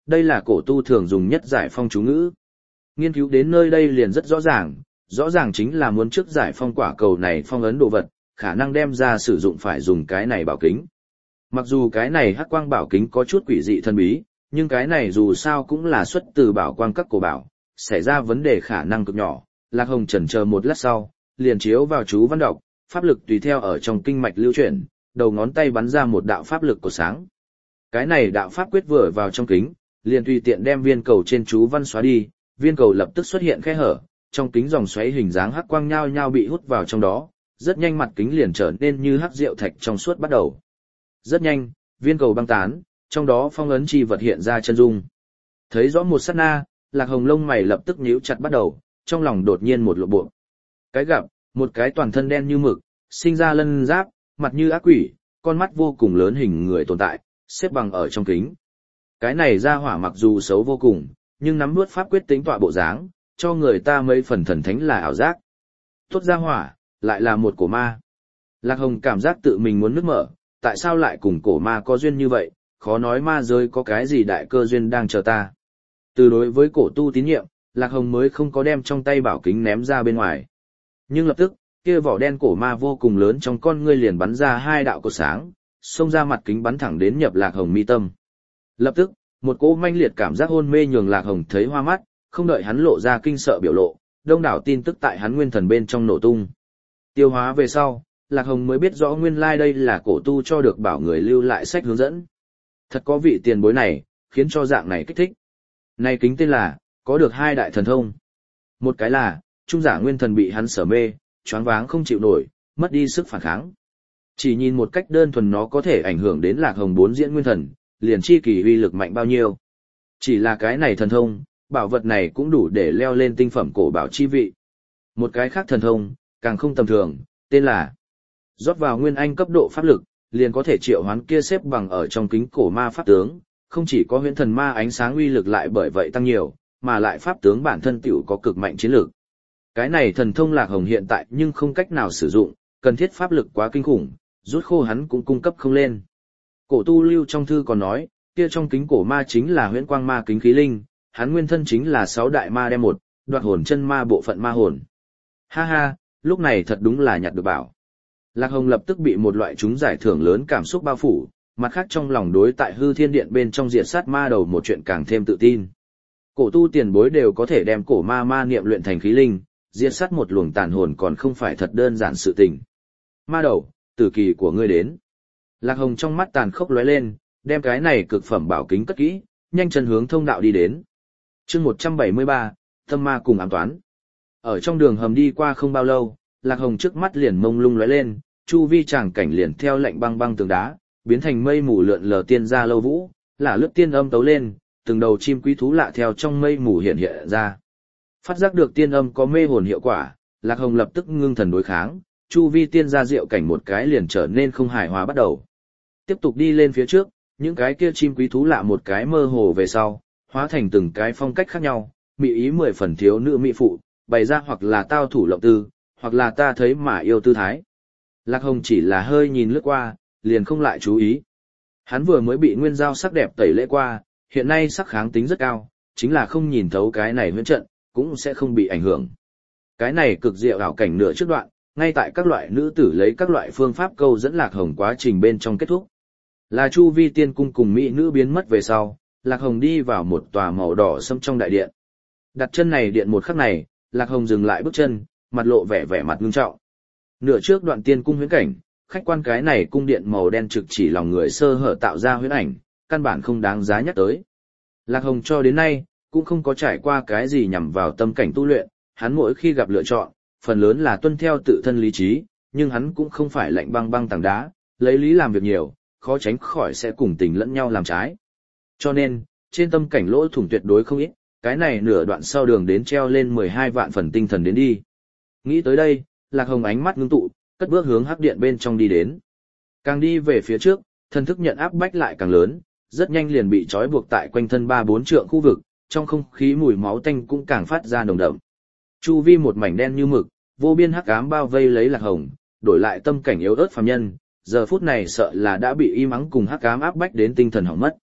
đây là cổ tu thường dùng nhất giải phong chú ngữ. Nghiên cứu đến nơi đây liền rất rõ ràng, rõ ràng chính là muốn trước giải phong quả cầu này phong ấn đồ vật, khả năng đem ra sử dụng phải dùng cái này bảo kính. Mặc dù cái này hắc quang bảo kính có chút quỷ dị thân bí, nhưng cái này dù sao cũng là xuất từ bảo quang các cổ bảo, xảy ra vấn đề khả năng cực nhỏ. Lạc Hồng chần chờ một lát sau, liền chiếu vào chú văn đọc, pháp lực tùy theo ở trong kinh mạch lưu chuyển, đầu ngón tay bắn ra một đạo pháp lực của sáng. Cái này đạo pháp quyết vừa vào trong kính, liền tùy tiện đem viên cầu trên chú văn xóa đi, viên cầu lập tức xuất hiện khe hở, trong kính dòng xoáy hình dáng hắc quang nhao nhao bị hút vào trong đó, rất nhanh mặt kính liền trở nên như hắc rượu thạch trong suốt bắt đầu. Rất nhanh, viên cầu băng tán, trong đó phong ấn chi vật hiện ra chân dung. Thấy rõ một sát na, Lạc Hồng lông mày lập tức nhíu chặt bắt đầu, trong lòng đột nhiên một lộ bộ. Cái gặp, một cái toàn thân đen như mực, sinh ra lân giáp, mặt như ác quỷ, con mắt vô cùng lớn hình người tồn tại, xếp bằng ở trong kính. Cái này ra hỏa mặc dù xấu vô cùng, nhưng nắm nuốt pháp quyết tính tọa bộ dáng, cho người ta mấy phần thần thánh là ảo giác. Tốt ra hỏa, lại là một cổ ma. Lạc Hồng cảm giác tự mình muốn nứt mở, tại sao lại cùng cổ ma có duyên như vậy, khó nói ma giới có cái gì đại cơ duyên đang chờ ta. Từ đối với cổ tu tín nhiệm, Lạc Hồng mới không có đem trong tay bảo kính ném ra bên ngoài. Nhưng lập tức, kia vỏ đen cổ ma vô cùng lớn trong con ngươi liền bắn ra hai đạo cột sáng, xông ra mặt kính bắn thẳng đến nhập Lạc Hồng mi tâm. Lập tức, một cỗ manh liệt cảm giác hôn mê nhường Lạc Hồng thấy hoa mắt, không đợi hắn lộ ra kinh sợ biểu lộ, đông đảo tin tức tại hắn nguyên thần bên trong nổ tung. Tiêu hóa về sau, Lạc Hồng mới biết rõ nguyên lai like đây là cổ tu cho được bảo người lưu lại sách hướng dẫn. Thật có vị tiền bối này, khiến cho dạng này kích thích. Này kính tên là, có được hai đại thần thông. Một cái là, trung giả nguyên thần bị hắn sở mê, choáng váng không chịu nổi, mất đi sức phản kháng. Chỉ nhìn một cách đơn thuần nó có thể ảnh hưởng đến Lạc Hồng bốn diễn nguyên thần, liền chi kỳ uy lực mạnh bao nhiêu. Chỉ là cái này thần thông, bảo vật này cũng đủ để leo lên tinh phẩm cổ bảo chi vị. Một cái khác thần thông, càng không tầm thường, tên là rót vào nguyên anh cấp độ pháp lực, liền có thể triệu hoán kia xếp bằng ở trong kính cổ ma pháp tướng, không chỉ có huyễn thần ma ánh sáng uy lực lại bởi vậy tăng nhiều, mà lại pháp tướng bản thân tiểu có cực mạnh chiến lực. Cái này thần thông Lạc Hồng hiện tại nhưng không cách nào sử dụng, cần thiết pháp lực quá kinh khủng, rút khô hắn cũng cung cấp không lên. Cổ tu lưu trong thư còn nói, kia trong kính cổ ma chính là huyễn quang ma kính khí linh, hắn nguyên thân chính là sáu đại ma đem một, đoạt hồn chân ma bộ phận ma hồn. Ha ha, lúc này thật đúng là nhặt được bảo. Lạc Hồng lập tức bị một loại chúng giải thưởng lớn cảm xúc bao phủ, mặt khác trong lòng đối tại hư thiên điện bên trong diệt sát ma đầu một chuyện càng thêm tự tin. Cổ tu tiền bối đều có thể đem cổ ma ma niệm luyện thành khí linh, diệt sát một luồng tàn hồn còn không phải thật đơn giản sự tình. Ma đầu, tử kỳ của ngươi đến. Lạc Hồng trong mắt tàn khốc lóe lên, đem cái này cực phẩm bảo kính cất kỹ, nhanh chân hướng thông đạo đi đến. Chương một trăm bảy mươi ba, tâm ma cùng ám toán. Ở trong đường hầm đi qua không bao lâu, Lạc Hồng trước mắt liền mông lung lóe lên, chu vi tràng cảnh liền theo lệnh băng băng tường đá, biến thành mây mù lượn lờ tiên gia lâu vũ, là lướt tiên âm tấu lên, từng đầu chim quý thú lạ theo trong mây mù hiện hiện ra. Phát giác được tiên âm có mê hồn hiệu quả, Lạc Hồng lập tức ngưng thần đối kháng, chu vi tiên gia diệu cảnh một cái liền trở nên không hài hòa bắt đầu. Tiếp tục đi lên phía trước, những cái kia chim quý thú lạ một cái mơ hồ về sau, hóa thành từng cái phong cách khác nhau, mỹ ý mười phần thiếu nữ mỹ phụ, bày ra hoặc là tao thủ lộng tư, hoặc là ta thấy mà yêu tư thái. Lạc Hồng chỉ là hơi nhìn lướt qua, liền không lại chú ý. Hắn vừa mới bị nguyên giao sắc đẹp tẩy lễ qua, hiện nay sắc kháng tính rất cao, chính là không nhìn thấu cái này huyễn trận, cũng sẽ không bị ảnh hưởng. Cái này cực diệu ảo cảnh nửa trước đoạn, ngay tại các loại nữ tử lấy các loại phương pháp câu dẫn Lạc Hồng quá trình bên trong kết thúc. Là chu vi tiên cung cùng mỹ nữ biến mất về sau, Lạc Hồng đi vào một tòa màu đỏ sẫm trong đại điện. Đặt chân này điện một khắc này, Lạc Hồng dừng lại bước chân, mặt lộ vẻ vẻ mặt ngưng trọng. Nửa trước đoạn tiên cung huyễn cảnh, khách quan cái này cung điện màu đen trực chỉ lòng người sơ hở tạo ra huyễn ảnh, căn bản không đáng giá nhắc tới. Lạc Hồng cho đến nay, cũng không có trải qua cái gì nhằm vào tâm cảnh tu luyện, hắn mỗi khi gặp lựa chọn, phần lớn là tuân theo tự thân lý trí, nhưng hắn cũng không phải lạnh băng băng tảng đá, lấy lý làm việc nhiều, khó tránh khỏi sẽ cùng tình lẫn nhau làm trái. Cho nên, trên tâm cảnh lỗ thủng tuyệt đối không ít, cái này nửa đoạn sau đường đến treo lên mười hai vạn phần tinh thần đến đi. Nghĩ tới đây, Lạc Hồng ánh mắt ngưng tụ, cất bước hướng hắc điện bên trong đi đến. Càng đi về phía trước, thân thức nhận áp bách lại càng lớn, rất nhanh liền bị trói buộc tại quanh thân ba bốn trượng khu vực, trong không khí mùi máu tanh cũng càng phát ra nồng đậm. Chu vi một mảnh đen như mực, vô biên hắc ám bao vây lấy Lạc Hồng, đổi lại tâm cảnh yếu ớt phàm nhân, giờ phút này sợ là đã bị y mắng cùng hắc ám áp bách đến tinh thần hỏng mất.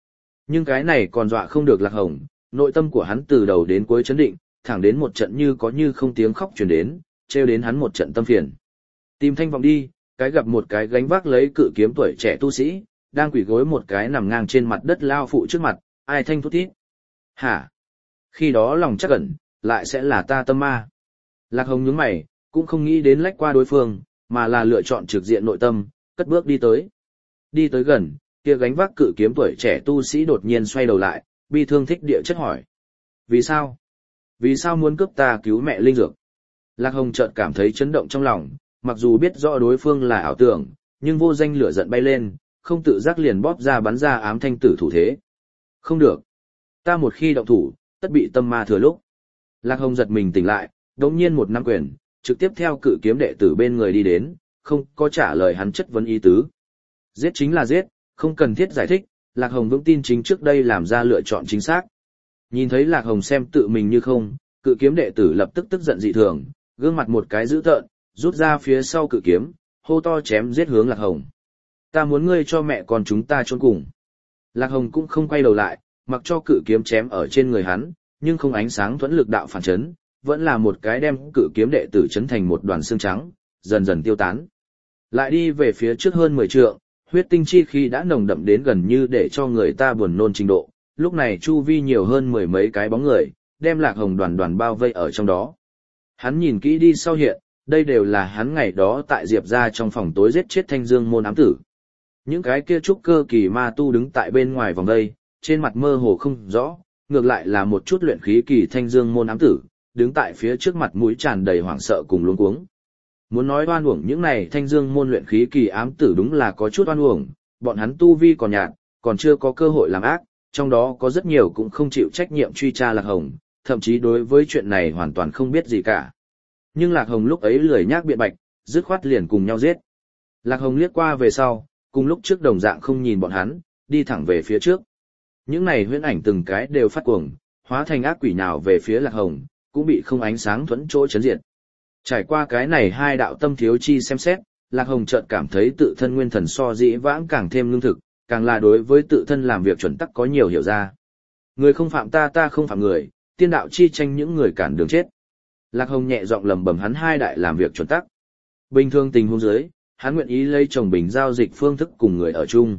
Nhưng cái này còn dọa không được Lạc Hồng, nội tâm của hắn từ đầu đến cuối chấn định, thẳng đến một trận như có như không tiếng khóc truyền đến, trêu đến hắn một trận tâm phiền. Tìm thanh vọng đi, cái gặp một cái gánh vác lấy cự kiếm tuổi trẻ tu sĩ, đang quỳ gối một cái nằm ngang trên mặt đất lao phụ trước mặt, ai thanh thút thít. Hả? Khi đó lòng chắc ẩn, lại sẽ là ta tâm ma. Lạc Hồng nhướng mày, cũng không nghĩ đến lách qua đối phương, mà là lựa chọn trực diện nội tâm, cất bước đi tới. Đi tới gần, kia gánh vác cự kiếm tuổi trẻ tu sĩ đột nhiên xoay đầu lại, bi thương thích địa chất hỏi. Vì sao? Vì sao muốn cướp ta cứu mẹ linh dược? Lạc Hồng chợt cảm thấy chấn động trong lòng, mặc dù biết rõ đối phương là ảo tưởng, nhưng vô danh lửa giận bay lên, không tự giác liền bóp ra bắn ra ám thanh tử thủ thế. Không được. Ta một khi động thủ, tất bị tâm ma thừa lúc. Lạc Hồng giật mình tỉnh lại, đống nhiên một năm quyền, trực tiếp theo cự kiếm đệ tử bên người đi đến, không có trả lời hắn chất vấn ý tứ. Giết chính là giết, không cần thiết giải thích, Lạc Hồng vững tin chính trước đây làm ra lựa chọn chính xác. Nhìn thấy Lạc Hồng xem tự mình như không, cự kiếm đệ tử lập tức tức giận dị thường, gương mặt một cái dữ tợn, rút ra phía sau cự kiếm, hô to chém giết hướng Lạc Hồng. Ta muốn ngươi cho mẹ con chúng ta chôn cùng. Lạc Hồng cũng không quay đầu lại, mặc cho cự kiếm chém ở trên người hắn, nhưng không ánh sáng thuẫn lực đạo phản chấn, vẫn là một cái đem cự kiếm đệ tử chấn thành một đoàn xương trắng, dần dần tiêu tán. Lại đi về phía trước hơn mười trượng, huyết tinh chi khí đã nồng đậm đến gần như để cho người ta buồn nôn trình độ, lúc này chu vi nhiều hơn mười mấy cái bóng người, đem Lạc Hồng đoàn đoàn bao vây ở trong đó. Hắn nhìn kỹ đi sau hiện, đây đều là hắn ngày đó tại Diệp gia trong phòng tối giết chết Thanh Dương môn ám tử. Những cái kia trúc cơ kỳ ma tu đứng tại bên ngoài vòng đây, trên mặt mơ hồ không rõ, ngược lại là một chút luyện khí kỳ Thanh Dương môn ám tử, đứng tại phía trước mặt mũi tràn đầy hoảng sợ cùng luống cuống. Muốn nói oan uổng những này Thanh Dương môn luyện khí kỳ ám tử đúng là có chút oan uổng, bọn hắn tu vi còn nhạt, còn chưa có cơ hội làm ác, trong đó có rất nhiều cũng không chịu trách nhiệm truy tra Lạc Hồng, thậm chí đối với chuyện này hoàn toàn không biết gì cả. Nhưng Lạc Hồng lúc ấy lười nhác biện bạch, dứt khoát liền cùng nhau giết. Lạc Hồng liếc qua về sau, cùng lúc trước đồng dạng không nhìn bọn hắn, đi thẳng về phía trước. Những này huyễn ảnh từng cái đều phát cuồng, hóa thành ác quỷ nào về phía Lạc Hồng, cũng bị không ánh sáng thuẫn chỗ chấn diệt. Trải qua cái này hai đạo tâm thiếu chi xem xét, Lạc Hồng chợt cảm thấy tự thân nguyên thần so dĩ vãng càng thêm lương thực, càng là đối với tự thân làm việc chuẩn tắc có nhiều hiểu ra. Người không phạm ta ta không phạm người, tiên đạo chi tranh những người cản đường chết. Lạc Hồng nhẹ giọng lẩm bẩm hắn hai đại làm việc chuẩn tắc. Bình thường tình huống dưới, hắn nguyện ý lấy chồng bình giao dịch phương thức cùng người ở chung.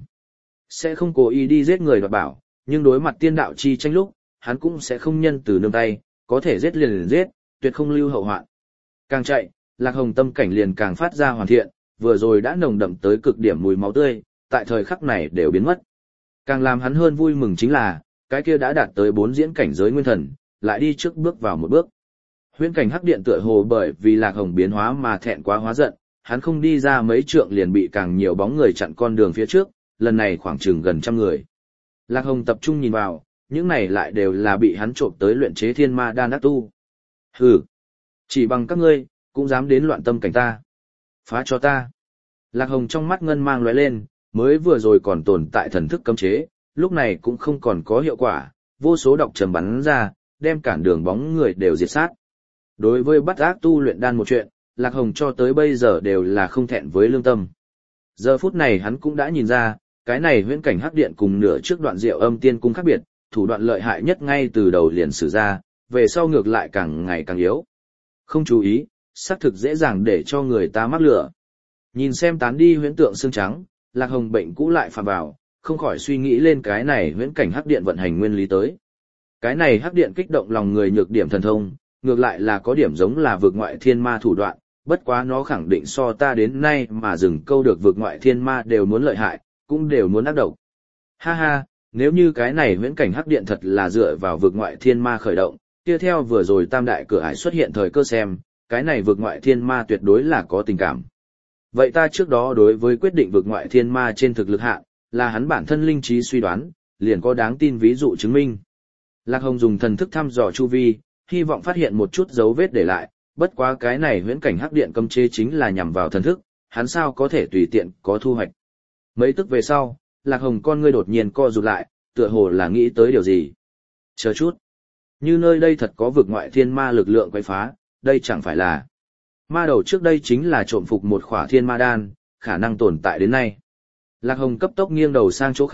Sẽ không cố ý đi giết người đoạt bảo, nhưng đối mặt tiên đạo chi tranh lúc, hắn cũng sẽ không nhân từ nương tay, có thể giết liền liền giết, tuyệt không lưu hậu hoạn. Càng chạy, Lạc Hồng tâm cảnh liền càng phát ra hoàn thiện, vừa rồi đã nồng đậm tới cực điểm mùi máu tươi, tại thời khắc này đều biến mất. Càng làm hắn hơn vui mừng chính là, cái kia đã đạt tới bốn diễn cảnh giới nguyên thần, lại đi trước bước vào một bước. Huyễn cảnh hắc điện tựa hồ bởi vì Lạc Hồng biến hóa mà thẹn quá hóa giận, hắn không đi ra mấy trượng liền bị càng nhiều bóng người chặn con đường phía trước, lần này khoảng chừng gần trăm người. Lạc Hồng tập trung nhìn vào, những này lại đều là bị hắn trộm tới luyện chế thiên ma đan ác tu. Hừ, chỉ bằng các ngươi, cũng dám đến loạn tâm cảnh ta. Phá cho ta. Lạc Hồng trong mắt ngân mang lóe lên, mới vừa rồi còn tồn tại thần thức cấm chế, lúc này cũng không còn có hiệu quả, vô số độc trầm bắn ra, đem cản đường bóng người đều diệt sát. Đối với bắt ác tu luyện đan một chuyện, Lạc Hồng cho tới bây giờ đều là không thẹn với lương tâm. Giờ phút này hắn cũng đã nhìn ra, cái này huyễn cảnh hắc điện cùng nửa trước đoạn diệu âm tiên cung khác biệt, thủ đoạn lợi hại nhất ngay từ đầu liền sử ra, về sau ngược lại càng ngày càng yếu. Không chú ý, xác thực dễ dàng để cho người ta mắc lửa. Nhìn xem tán đi huyễn tượng xương trắng, Lạc Hồng bệnh cũ lại phạm vào, không khỏi suy nghĩ lên cái này huyễn cảnh hắc điện vận hành nguyên lý tới. Cái này hắc điện kích động lòng người nhược điểm thần thông, ngược lại là có điểm giống là vượt ngoại thiên ma thủ đoạn, bất quá nó khẳng định so ta đến nay mà dừng câu được vượt ngoại thiên ma đều muốn lợi hại, cũng đều muốn ác độc. Ha ha, nếu như cái này huyễn cảnh hắc điện thật là dựa vào vượt ngoại thiên ma khởi động, kia theo vừa rồi tam đại cửa ải xuất hiện thời cơ xem, cái này vượt ngoại thiên ma tuyệt đối là có tình cảm. Vậy ta trước đó đối với quyết định vượt ngoại thiên ma trên thực lực hạn, là hắn bản thân linh trí suy đoán, liền có đáng tin ví dụ chứng minh. Lạc Hồng dùng thần thức thăm dò chu vi, hy vọng phát hiện một chút dấu vết để lại, bất quá cái này huyễn cảnh hắc điện cấm chế chính là nhằm vào thần thức, hắn sao có thể tùy tiện có thu hoạch. Mấy tức về sau, Lạc Hồng con ngươi đột nhiên co rụt lại, tựa hồ là nghĩ tới điều gì. Chờ chút. Như nơi đây thật có vực ngoại thiên ma lực lượng quấy phá, đây chẳng phải là... Ma đầu trước đây chính là trộm phục một khỏa thiên ma đan, khả năng tồn tại đến nay. Lạc Hồng cấp tốc nghiêng đầu sang chỗ khác,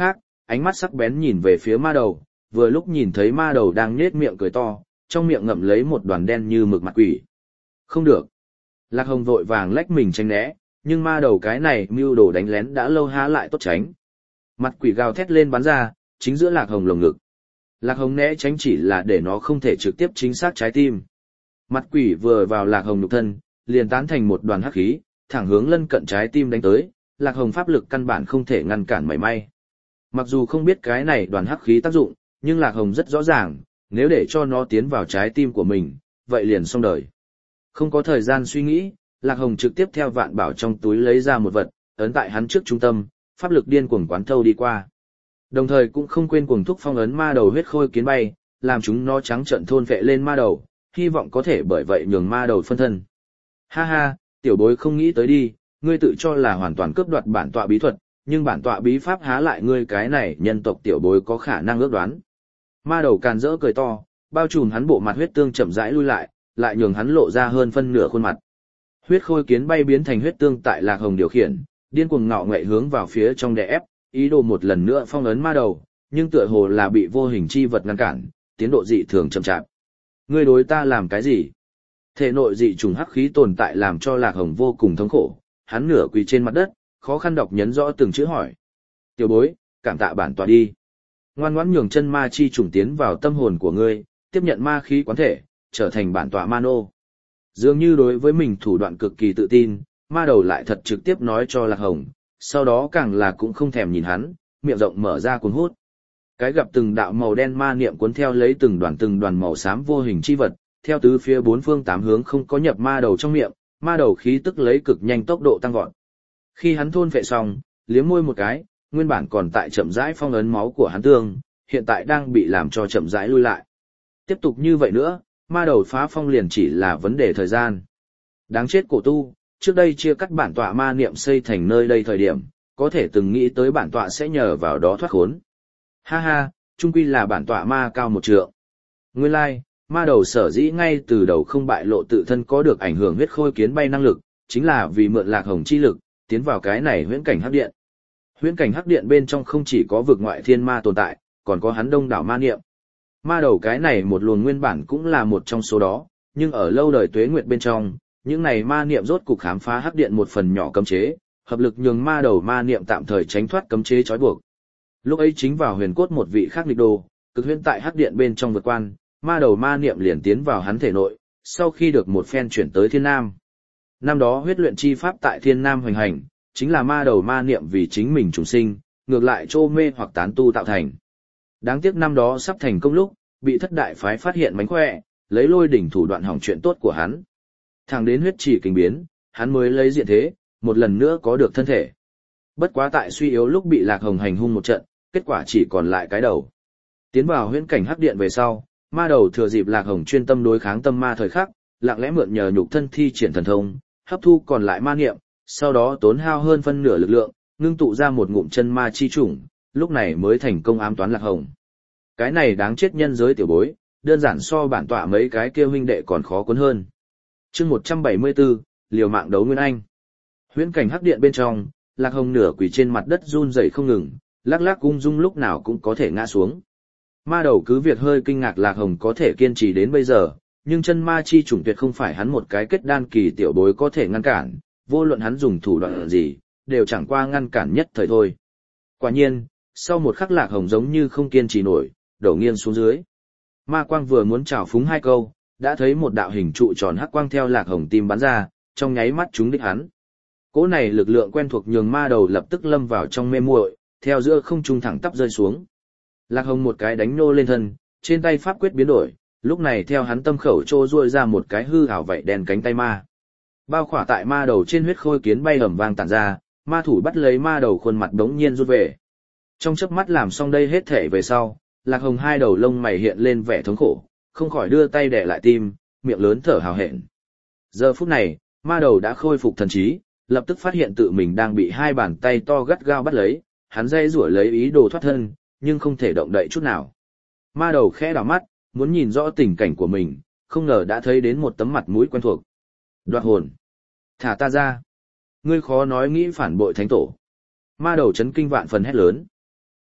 ánh mắt sắc bén nhìn về phía ma đầu, vừa lúc nhìn thấy ma đầu đang nhếch miệng cười to, trong miệng ngậm lấy một đoàn đen như mực mặt quỷ. Không được. Lạc Hồng vội vàng lách mình tránh né, nhưng ma đầu cái này mưu đồ đánh lén đã lâu há lại tốt tránh. Mặt quỷ gào thét lên bắn ra, chính giữa Lạc Hồng lồng ngực. Lạc Hồng né tránh chỉ là để nó không thể trực tiếp chính xác trái tim. Mặt quỷ vừa vào Lạc Hồng nhục thân, liền tán thành một đoàn hắc khí, thẳng hướng lân cận trái tim đánh tới, Lạc Hồng pháp lực căn bản không thể ngăn cản mảy may. Mặc dù không biết cái này đoàn hắc khí tác dụng, nhưng Lạc Hồng rất rõ ràng, nếu để cho nó tiến vào trái tim của mình, vậy liền xong đời. Không có thời gian suy nghĩ, Lạc Hồng trực tiếp theo vạn bảo trong túi lấy ra một vật, ấn tại hắn trước trung tâm, pháp lực điên cuồng quán thâu đi qua. Đồng thời cũng không quên cuồng thúc phong ấn ma đầu huyết khôi kiến bay, làm chúng nó trắng trợn thôn vệ lên ma đầu, hy vọng có thể bởi vậy nhường ma đầu phân thân. Ha ha, tiểu bối không nghĩ tới đi, ngươi tự cho là hoàn toàn cướp đoạt bản tọa bí thuật, nhưng bản tọa bí pháp há lại ngươi cái này nhân tộc tiểu bối có khả năng ước đoán. Ma đầu càn rỡ cười to, bao trùm hắn bộ mặt huyết tương chậm rãi lui lại, lại nhường hắn lộ ra hơn phân nửa khuôn mặt. Huyết khôi kiến bay biến thành huyết tương tại Lạc Hồng điều khiển, điên cuồng ngạo nghệ hướng vào phía trong đè ép, ý đồ một lần nữa phong ấn ma đầu, nhưng tựa hồ là bị vô hình chi vật ngăn cản, tiến độ dị thường chậm chạp. Ngươi đối ta làm cái gì? Thể nội dị trùng hắc khí tồn tại làm cho Lạc Hồng vô cùng thống khổ, hắn nửa quỳ trên mặt đất, khó khăn đọc nhấn rõ từng chữ hỏi. Tiểu bối, cảm tạ bản tọa đi. Ngoan ngoãn nhường chân ma chi trùng tiến vào tâm hồn của ngươi, tiếp nhận ma khí quán thể, trở thành bản tọa ma nô. Dường như đối với mình thủ đoạn cực kỳ tự tin, ma đầu lại thật trực tiếp nói cho Lạc Hồng, sau đó càng là cũng không thèm nhìn hắn, miệng rộng mở ra cuốn hút. Cái gặp từng đạo màu đen ma niệm cuốn theo lấy từng đoàn từng đoàn màu xám vô hình chi vật, theo tứ phía bốn phương tám hướng không có nhập ma đầu trong miệng, ma đầu khí tức lấy cực nhanh tốc độ tăng vọt. Khi hắn thôn phệ xong, liếm môi một cái, nguyên bản còn tại chậm rãi phong ấn máu của hắn tương, hiện tại đang bị làm cho chậm rãi lui lại. Tiếp tục như vậy nữa, ma đầu phá phong liền chỉ là vấn đề thời gian. Đáng chết cổ tu, trước đây chia cắt bản tọa ma niệm xây thành nơi đây thời điểm, có thể từng nghĩ tới bản tọa sẽ nhờ vào đó thoát khốn. Ha ha, chung quy là bản tọa ma cao một trượng. Nguyên lai, like, ma đầu sở dĩ ngay từ đầu không bại lộ tự thân có được ảnh hưởng huyết khôi kiến bay năng lực, chính là vì mượn Lạc Hồng chi lực, tiến vào cái này huyễn cảnh hắc điện. Huyễn cảnh hắc điện bên trong không chỉ có vực ngoại thiên ma tồn tại, còn có hắn đông đảo ma niệm. Ma đầu cái này một luồng nguyên bản cũng là một trong số đó, nhưng ở lâu đời tuế nguyệt bên trong, những này ma niệm rốt cục khám phá hắc điện một phần nhỏ cấm chế, hợp lực nhường ma đầu ma niệm tạm thời tránh thoát cấm chế trói buộc. Lúc ấy chính vào huyền cốt một vị khác nghịch đồ, cực huyễn tại hắc điện bên trong vượt quan, ma đầu ma niệm liền tiến vào hắn thể nội, sau khi được một phen chuyển tới Thiên Nam. Năm đó huyết luyện chi pháp tại Thiên Nam hoành hành, chính là ma đầu ma niệm vì chính mình trùng sinh, ngược lại trô mê hoặc tán tu tạo thành. Đáng tiếc năm đó sắp thành công lúc, bị thất đại phái phát hiện mánh khỏe, lấy lôi đỉnh thủ đoạn hỏng chuyện tốt của hắn. Thẳng đến huyết chỉ kinh biến, hắn mới lấy diện thế, một lần nữa có được thân thể. Bất quá tại suy yếu lúc bị Lạc Hồng hành hung một trận, kết quả chỉ còn lại cái đầu. Tiến vào huyễn cảnh hắc điện về sau, ma đầu thừa dịp Lạc Hồng chuyên tâm đối kháng tâm ma thời khắc, lặng lẽ mượn nhờ nhục thân thi triển thần thông, hấp thu còn lại ma niệm, sau đó tốn hao hơn phân nửa lực lượng, ngưng tụ ra một ngụm chân ma chi chủng, lúc này mới thành công ám toán Lạc Hồng. Cái này đáng chết nhân giới tiểu bối, đơn giản so bản tọa mấy cái kia huynh đệ còn khó cuốn hơn. Chương một trăm bảy mươi tư, liều mạng đấu Nguyên Anh. Huyễn cảnh hắc điện bên trong, Lạc Hồng nửa quỳ trên mặt đất run rẩy không ngừng, lắc lắc ung dung lúc nào cũng có thể ngã xuống. Ma đầu cứ việc hơi kinh ngạc Lạc Hồng có thể kiên trì đến bây giờ, nhưng chân ma chi chủng tuyệt không phải hắn một cái kết đan kỳ tiểu bối có thể ngăn cản, vô luận hắn dùng thủ đoạn gì, đều chẳng qua ngăn cản nhất thời thôi. Quả nhiên, sau một khắc Lạc Hồng giống như không kiên trì nổi, đổ nghiêng xuống dưới. Ma quang vừa muốn chào phúng hai câu, đã thấy một đạo hình trụ tròn hắc quang theo Lạc Hồng tim bắn ra, trong nháy mắt trúng đích hắn. Cỗ này lực lượng quen thuộc nhường ma đầu lập tức lâm vào trong mê muội, theo giữa không trung thẳng tắp rơi xuống. Lạc Hồng một cái đánh nô lên thân, trên tay pháp quyết biến đổi, lúc này theo hắn tâm khẩu trô ruôi ra một cái hư ảo vậy đen cánh tay ma. Bao khỏa tại ma đầu trên huyết khôi kiến bay ầm vang tản ra, ma thủ bắt lấy ma đầu khuôn mặt đống nhiên rút về. Trong chớp mắt làm xong đây hết thể về sau, Lạc Hồng hai đầu lông mày hiện lên vẻ thống khổ, không khỏi đưa tay đè lại tim, miệng lớn thở hào hẹn. Giờ phút này, ma đầu đã khôi phục thần trí, lập tức phát hiện tự mình đang bị hai bàn tay to gắt gao bắt lấy, hắn dây rủa lấy ý đồ thoát thân, nhưng không thể động đậy chút nào. Ma đầu khẽ đảo mắt, muốn nhìn rõ tình cảnh của mình, không ngờ đã thấy đến một tấm mặt mũi quen thuộc. Đoạt hồn! Thả ta ra! Ngươi khó nói nghĩ phản bội thánh tổ. Ma đầu chấn kinh vạn phần hét lớn.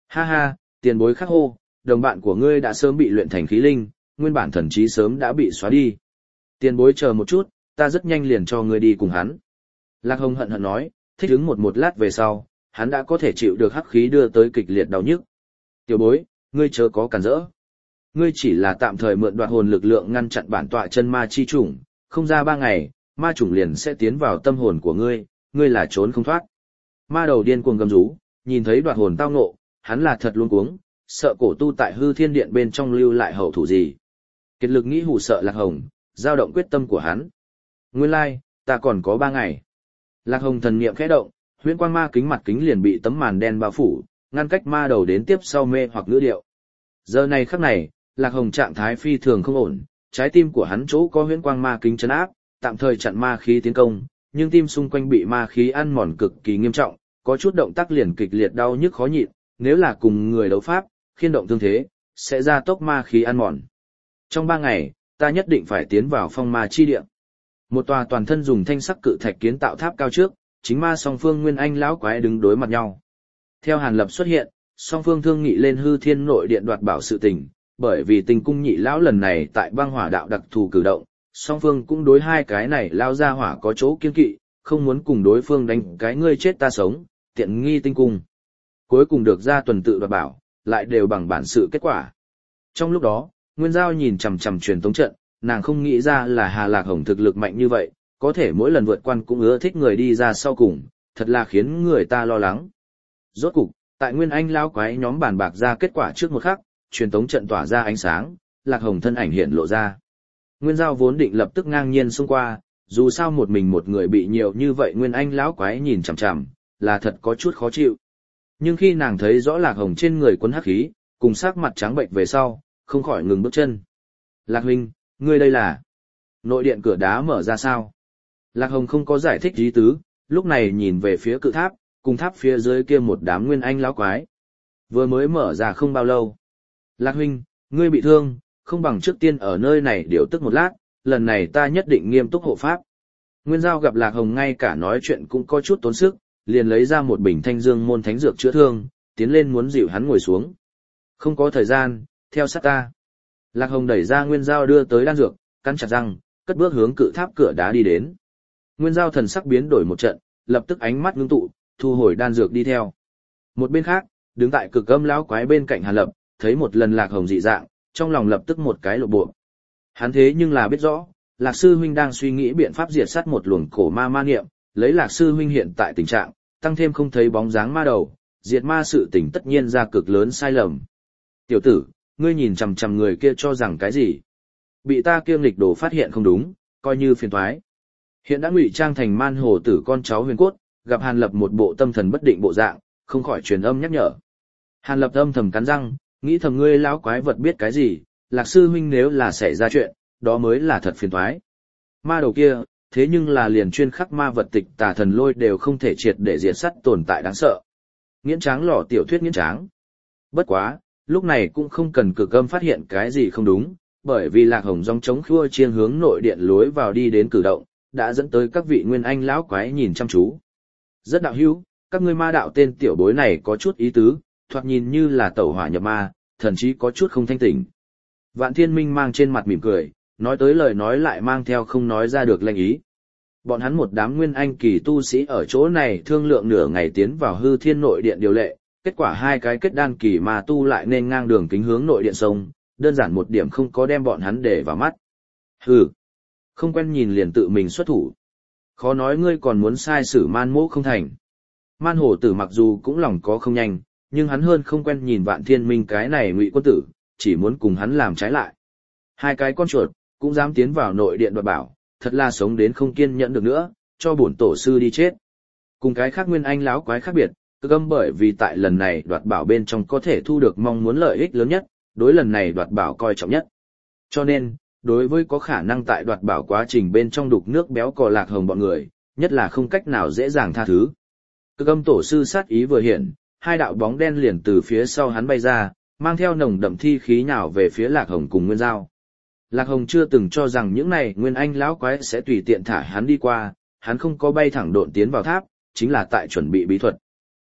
Ha ha, tiền bối khắc hô, đồng bạn của ngươi đã sớm bị luyện thành khí linh, nguyên bản thần trí sớm đã bị xóa đi. Tiền bối chờ một chút, ta rất nhanh liền cho ngươi đi cùng hắn. Lạc Hồng hận hận nói, thích ứng một một lát về sau, hắn đã có thể chịu được hắc khí đưa tới kịch liệt đau nhức. Tiểu bối, ngươi chớ có cản rỡ. Ngươi chỉ là tạm thời mượn đoạt hồn lực lượng ngăn chặn bản tọa chân ma chi chủng, không ra ba ngày, ma chủng liền sẽ tiến vào tâm hồn của ngươi, ngươi là trốn không thoát. Ma đầu điên cuồng gầm rú, nhìn thấy đoạt hồn tao ngộ, hắn là thật luống cuống, sợ cổ tu tại hư thiên điện bên trong lưu lại hậu thủ gì. Kiệt lực nghĩ hù sợ Lạc Hồng, dao động quyết tâm của hắn. Nguyên lai, like, ta còn có ba ngày. Lạc Hồng thần niệm khẽ động, huyễn quang ma kính mặt kính liền bị tấm màn đen bao phủ, ngăn cách ma đầu đến tiếp sau mê hoặc ngữ điệu. Giờ này khắc này, Lạc Hồng trạng thái phi thường không ổn, trái tim của hắn chỗ có huyễn quang ma kính trấn áp, tạm thời chặn ma khí tiến công, nhưng tim xung quanh bị ma khí ăn mòn cực kỳ nghiêm trọng, có chút động tác liền kịch liệt đau nhức khó nhịn, nếu là cùng người đấu pháp, khiên động thương thế, sẽ ra tốc ma khí ăn mòn. Trong ba ngày, ta nhất định phải tiến vào phong ma chi địa. Một tòa toàn thân dùng thanh sắc cự thạch kiến tạo tháp cao trước, chính ma song phương Nguyên Anh lão quái đứng đối mặt nhau. Theo Hàn Lập xuất hiện, song phương thương nghị lên hư thiên nội điện đoạt bảo sự tình, bởi vì tình cung nhị lão lần này tại băng hỏa đạo đặc thù cử động, song phương cũng đối hai cái này lao ra hỏa có chỗ kiên kỵ, không muốn cùng đối phương đánh cái ngươi chết ta sống, tiện nghi tinh cung. Cuối cùng được ra tuần tự đoạt bảo, lại đều bằng bản sự kết quả. Trong lúc đó, Nguyên Giao nhìn chằm chằm truyền tống trận, nàng không nghĩ ra là Hà Lạc Hồng thực lực mạnh như vậy, có thể mỗi lần vượt quan cũng ưa thích người đi ra sau cùng, thật là khiến người ta lo lắng. Rốt cục, tại Nguyên Anh lão quái nhóm bàn bạc ra kết quả trước một khắc, truyền tống trận tỏa ra ánh sáng, Lạc Hồng thân ảnh hiện lộ ra. Nguyên Giao vốn định lập tức ngang nhiên xông qua, dù sao một mình một người bị nhiều như vậy Nguyên Anh lão quái nhìn chằm chằm, là thật có chút khó chịu. Nhưng khi nàng thấy rõ Lạc Hồng trên người quấn hắc khí, cùng sắc mặt trắng bệnh về sau, không khỏi ngừng bước chân. Lạc huynh, ngươi đây là... Nội điện cửa đá mở ra sao? Lạc Hồng không có giải thích ý tứ, lúc này nhìn về phía cự tháp, cùng tháp phía dưới kia một đám Nguyên Anh lão quái. Vừa mới mở ra không bao lâu. Lạc huynh, ngươi bị thương, không bằng trước tiên ở nơi này điều tức một lát, lần này ta nhất định nghiêm túc hộ pháp. Nguyên Giao gặp Lạc Hồng ngay cả nói chuyện cũng có chút tốn sức, liền lấy ra một bình thanh dương môn thánh dược chữa thương, tiến lên muốn dịu hắn ngồi xuống. Không có thời gian, theo sát ta. Lạc Hồng đẩy ra Nguyên Giao đưa tới đan dược, cắn chặt răng, cất bước hướng cự tháp cửa đá đi đến. Nguyên Giao thần sắc biến đổi một trận, lập tức ánh mắt ngưng tụ, thu hồi đan dược đi theo. Một bên khác, đứng tại cực âm lão quái bên cạnh Hàn Lập, thấy một lần Lạc Hồng dị dạng, trong lòng lập tức một cái lộ bộ. Hắn thế nhưng là biết rõ, Lạc sư huynh đang suy nghĩ biện pháp diệt sát một luồng cổ ma ma niệm, lấy Lạc sư huynh hiện tại tình trạng, tăng thêm không thấy bóng dáng ma đầu, diệt ma sự tình tất nhiên ra cực lớn sai lầm. Tiểu tử, ngươi nhìn chằm chằm người kia cho rằng cái gì? Bị ta kiêm lịch đồ phát hiện không đúng, coi như phiền toái. Hiện đã ngụy trang thành man hồ tử con cháu huyền cốt, gặp Hàn Lập một bộ tâm thần bất định bộ dạng, không khỏi truyền âm nhắc nhở. Hàn Lập âm thầm cắn răng, nghĩ thầm ngươi lão quái vật biết cái gì, Lạc sư huynh nếu là xảy ra chuyện, đó mới là thật phiền toái. Ma đầu kia, thế nhưng là liền chuyên khắc ma vật tịch tà thần lôi đều không thể triệt để diệt sát tồn tại đáng sợ. Nghiễn Tráng lò tiểu thuyết Nghiễn Tráng. Bất quá, lúc này cũng không cần cực âm phát hiện cái gì không đúng, bởi vì Lạc Hồng dòng chống khua chiêng hướng nội điện lối vào đi đến cử động, đã dẫn tới các vị Nguyên Anh lão quái nhìn chăm chú. Rất đạo hữu, các ngươi ma đạo tên tiểu bối này có chút ý tứ, thoạt nhìn như là tẩu hỏa nhập ma, thậm chí có chút không thanh tỉnh. Vạn Thiên Minh mang trên mặt mỉm cười, nói tới lời nói lại mang theo không nói ra được lệnh ý. Bọn hắn một đám Nguyên Anh kỳ tu sĩ ở chỗ này thương lượng nửa ngày tiến vào hư thiên nội điện điều lệ, kết quả hai cái kết đan kỳ mà tu lại nên ngang đường kính hướng nội điện sông, đơn giản một điểm không có đem bọn hắn để vào mắt. Hừ, không quen nhìn liền tự mình xuất thủ. Khó nói ngươi còn muốn sai sử man mỗ không thành. Man hổ tử mặc dù cũng lòng có không nhanh, nhưng hắn hơn không quen nhìn Vạn Thiên Minh cái này ngụy quân tử, chỉ muốn cùng hắn làm trái lại. Hai cái con chuột, cũng dám tiến vào nội điện đoạt bảo, thật là sống đến không kiên nhẫn được nữa, cho bổn tổ sư đi chết. Cùng cái khác Nguyên Anh láo quái khác biệt, cực âm bởi vì tại lần này đoạt bảo bên trong có thể thu được mong muốn lợi ích lớn nhất, đối lần này đoạt bảo coi trọng nhất. Cho nên, đối với có khả năng tại đoạt bảo quá trình bên trong đục nước béo cò Lạc Hồng bọn người, nhất là không cách nào dễ dàng tha thứ. Cực âm tổ sư sát ý vừa hiện, hai đạo bóng đen liền từ phía sau hắn bay ra, mang theo nồng đậm thi khí nhào về phía Lạc Hồng cùng Nguyên Giao. Lạc Hồng chưa từng cho rằng những này Nguyên Anh lão quái sẽ tùy tiện thả hắn đi qua, hắn không có bay thẳng độn tiến vào tháp, chính là tại chuẩn bị bí thuật.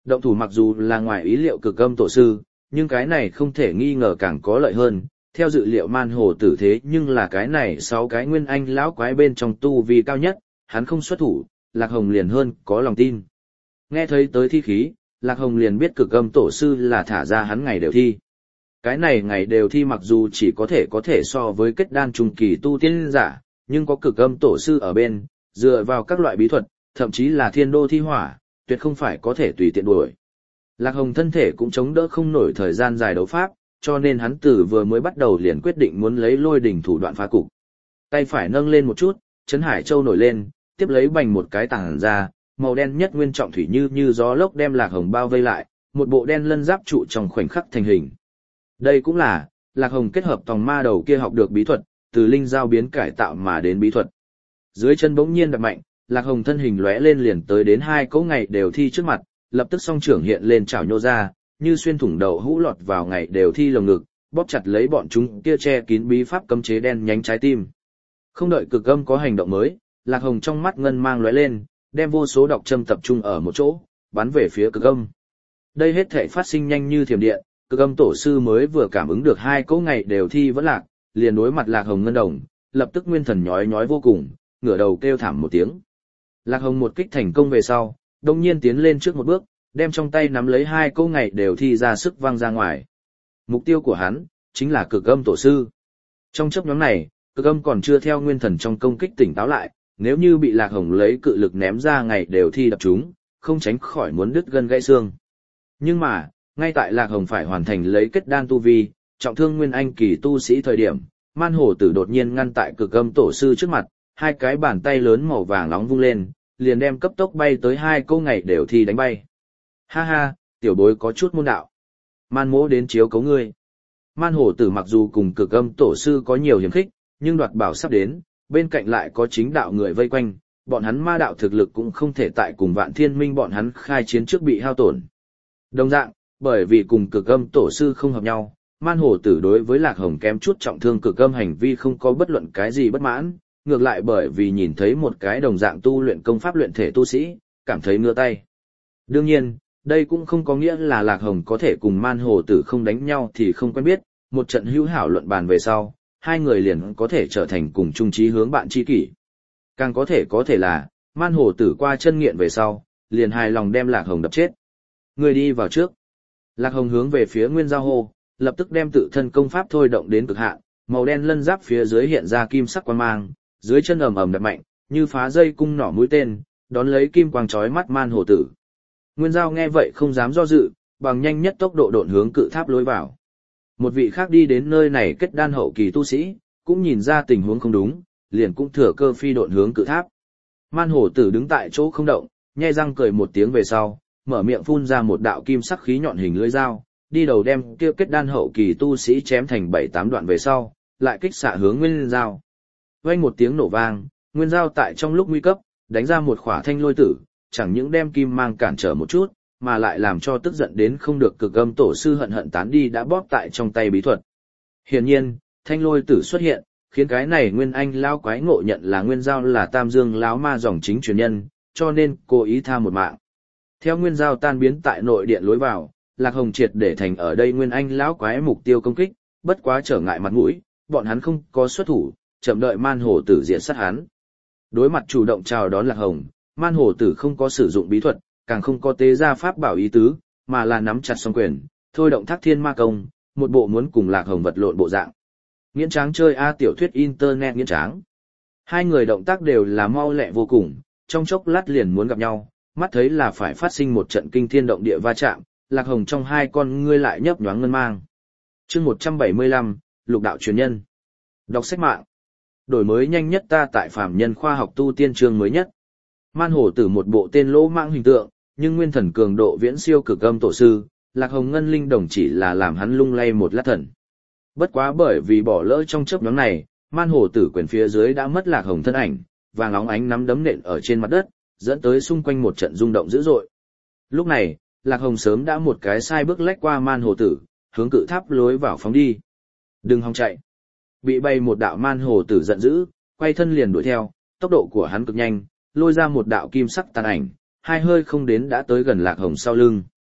Động thủ mặc dù là ngoài ý liệu cực âm tổ sư, nhưng cái này không thể nghi ngờ càng có lợi hơn. Theo dự liệu man hồ tử thế nhưng là cái này sáu cái nguyên anh lão quái bên trong tu vi cao nhất, hắn không xuất thủ, Lạc Hồng liền hơn có lòng tin. Nghe thấy tới thi khí, Lạc Hồng liền biết cực âm tổ sư là thả ra hắn ngày đều thi. Cái này ngày đều thi mặc dù chỉ có thể có thể so với kết đan trung kỳ tu tiên giả, nhưng có cực âm tổ sư ở bên, dựa vào các loại bí thuật, thậm chí là thiên đô thi hỏa, tuyệt không phải có thể tùy tiện đuổi. Lạc Hồng thân thể cũng chống đỡ không nổi thời gian dài đấu pháp, cho nên hắn từ vừa mới bắt đầu liền quyết định muốn lấy lôi đỉnh thủ đoạn phá cục. Tay phải nâng lên một chút, Trấn Hải Châu nổi lên, tiếp lấy bành một cái tảng ra, màu đen nhất nguyên trọng thủy như như gió lốc đem Lạc Hồng bao vây lại, một bộ đen lân giáp trụ trong khoảnh khắc thành hình. Đây cũng là Lạc Hồng kết hợp tòng ma đầu kia học được bí thuật, từ linh giao biến cải tạo mà đến bí thuật. Dưới chân bỗng nhiên đập mạnh, Lạc Hồng thân hình lóe lên liền tới đến hai cỗ ngày đều thi trước mặt, lập tức song trưởng hiện lên chảo nhô ra, như xuyên thủng đầu hũ lọt vào ngày đều thi lồng ngực, bóp chặt lấy bọn chúng kia che kín bí pháp cấm chế đen nhánh trái tim. Không đợi cực âm có hành động mới, Lạc Hồng trong mắt ngân mang lóe lên, đem vô số độc châm tập trung ở một chỗ, bắn về phía cực âm. Đây hết thể phát sinh nhanh như thiểm điện, cực âm tổ sư mới vừa cảm ứng được hai cỗ ngày đều thi vẫn lạc, liền đối mặt Lạc Hồng ngân đồng, lập tức nguyên thần nhói nhói vô cùng, ngửa đầu kêu thảm một tiếng. Lạc Hồng một kích thành công về sau, đông nhiên tiến lên trước một bước, đem trong tay nắm lấy hai cỗ ngày đều thi ra sức văng ra ngoài. Mục tiêu của hắn chính là cực âm tổ sư. Trong chốc nhóm này, cực âm còn chưa theo nguyên thần trong công kích tỉnh táo lại, nếu như bị Lạc Hồng lấy cự lực ném ra ngày đều thi đập chúng, không tránh khỏi muốn đứt gân gãy xương. Nhưng mà, ngay tại Lạc Hồng phải hoàn thành lấy kết đan tu vi, trọng thương nguyên anh kỳ tu sĩ thời điểm, man hổ tử đột nhiên ngăn tại cực âm tổ sư trước mặt, hai cái bàn tay lớn màu vàng nóng vung lên, liền đem cấp tốc bay tới hai câu ngày đều thi đánh bay. Ha ha, tiểu bối có chút môn đạo. Man mỗ đến chiếu cấu ngươi. Man hổ tử mặc dù cùng cực âm tổ sư có nhiều hiểm khích, nhưng đoạt bảo sắp đến, bên cạnh lại có chính đạo người vây quanh, bọn hắn ma đạo thực lực cũng không thể tại cùng vạn thiên minh bọn hắn khai chiến trước bị hao tổn. Đồng dạng, bởi vì cùng cực âm tổ sư không hợp nhau, man hổ tử đối với Lạc Hồng kém chút trọng thương cực âm hành vi không có bất luận cái gì bất mãn, ngược lại bởi vì nhìn thấy một cái đồng dạng tu luyện công pháp luyện thể tu sĩ, cảm thấy ngứa tay. Đương nhiên, đây cũng không có nghĩa là Lạc Hồng có thể cùng man hổ tử không đánh nhau thì không quen biết, một trận hữu hảo luận bàn về sau, hai người liền có thể trở thành cùng chung chí hướng bạn tri kỷ. Càng có thể có thể là, man hổ tử qua chân nghiện về sau, liền hài lòng đem Lạc Hồng đập chết. Người đi vào trước. Lạc Hồng hướng về phía Nguyên Giao hô, lập tức đem tự thân công pháp thôi động đến cực hạn, màu đen lân giáp phía dưới hiện ra kim sắc quang mang, dưới chân ầm ầm đập mạnh, như phá dây cung nỏ mũi tên, đón lấy kim quang chói mắt man hổ tử. Nguyên Giao nghe vậy không dám do dự, bằng nhanh nhất tốc độ độn hướng cự tháp lối vào. Một vị khác đi đến nơi này kết đan hậu kỳ tu sĩ, cũng nhìn ra tình huống không đúng, liền cũng thừa cơ phi độn hướng cự tháp. Man hổ tử đứng tại chỗ không động, nhe răng cười một tiếng về sau, mở miệng phun ra một đạo kim sắc khí nhọn hình lưỡi dao, đi đầu đem kia kết đan hậu kỳ tu sĩ chém thành bảy tám đoạn về sau, lại kích xạ hướng Nguyên Giao. Vang một tiếng nổ vang, Nguyên Giao tại trong lúc nguy cấp, đánh ra một khỏa thanh lôi tử, chẳng những đem kim mang cản trở một chút, mà lại làm cho tức giận đến không được cực âm tổ sư hận hận tán đi đã bóp tại trong tay bí thuật. Hiển nhiên, thanh lôi tử xuất hiện, khiến cái này Nguyên Anh lão quái ngộ nhận là Nguyên Giao là Tam Dương lão ma dòng chính truyền nhân, cho nên cố ý tha một mạng. Theo Nguyên Giao tan biến tại nội điện lối vào, Lạc Hồng triệt để thành ở đây Nguyên Anh lão quái mục tiêu công kích, bất quá trở ngại mặt mũi, bọn hắn không có xuất thủ, chậm đợi man hổ tử diện sát hắn. Đối mặt chủ động chào đón Lạc Hồng, man hổ tử không có sử dụng bí thuật, càng không có tế ra pháp bảo ý tứ, mà là nắm chặt song quyền, thôi động Thác Thiên Ma Công, một bộ muốn cùng Lạc Hồng vật lộn bộ dạng. Nghiễn Tráng chơi a tiểu thuyết internet Nghiễn Tráng. Hai người động tác đều là mau lẹ vô cùng, trong chốc lát liền muốn gặp nhau, mắt thấy là phải phát sinh một trận kinh thiên động địa va chạm, Lạc Hồng trong hai con ngươi lại nhấp nhoáng ngân mang. Chương một trăm bảy mươi lăm, Lục đạo truyền nhân. Đọc sách mạng. Đổi mới nhanh nhất ta tại Phàm Nhân khoa học tu tiên chương mới nhất. Man hổ tử một bộ tên lỗ mạng hình tượng, nhưng nguyên thần cường độ viễn siêu cực âm tổ sư, Lạc Hồng ngân linh đồng chỉ là làm hắn lung lay một lát thần. Bất quá bởi vì bỏ lỡ trong chớp nhoáng này, man hổ tử quyền phía dưới đã mất Lạc Hồng thân ảnh, vàng óng ánh nắm đấm nện ở trên mặt đất, dẫn tới xung quanh một trận rung động dữ dội. Lúc này, Lạc Hồng sớm đã một cái sai bước lách qua man hổ tử, hướng cự tháp lối vào phóng đi. Đừng hòng chạy. Bị bay một đạo man hổ tử giận dữ, quay thân liền đuổi theo, tốc độ của hắn cực nhanh, lôi ra một đạo kim sắc tàn ảnh, hai hơi không đến đã tới gần Lạc Hồng sau lưng.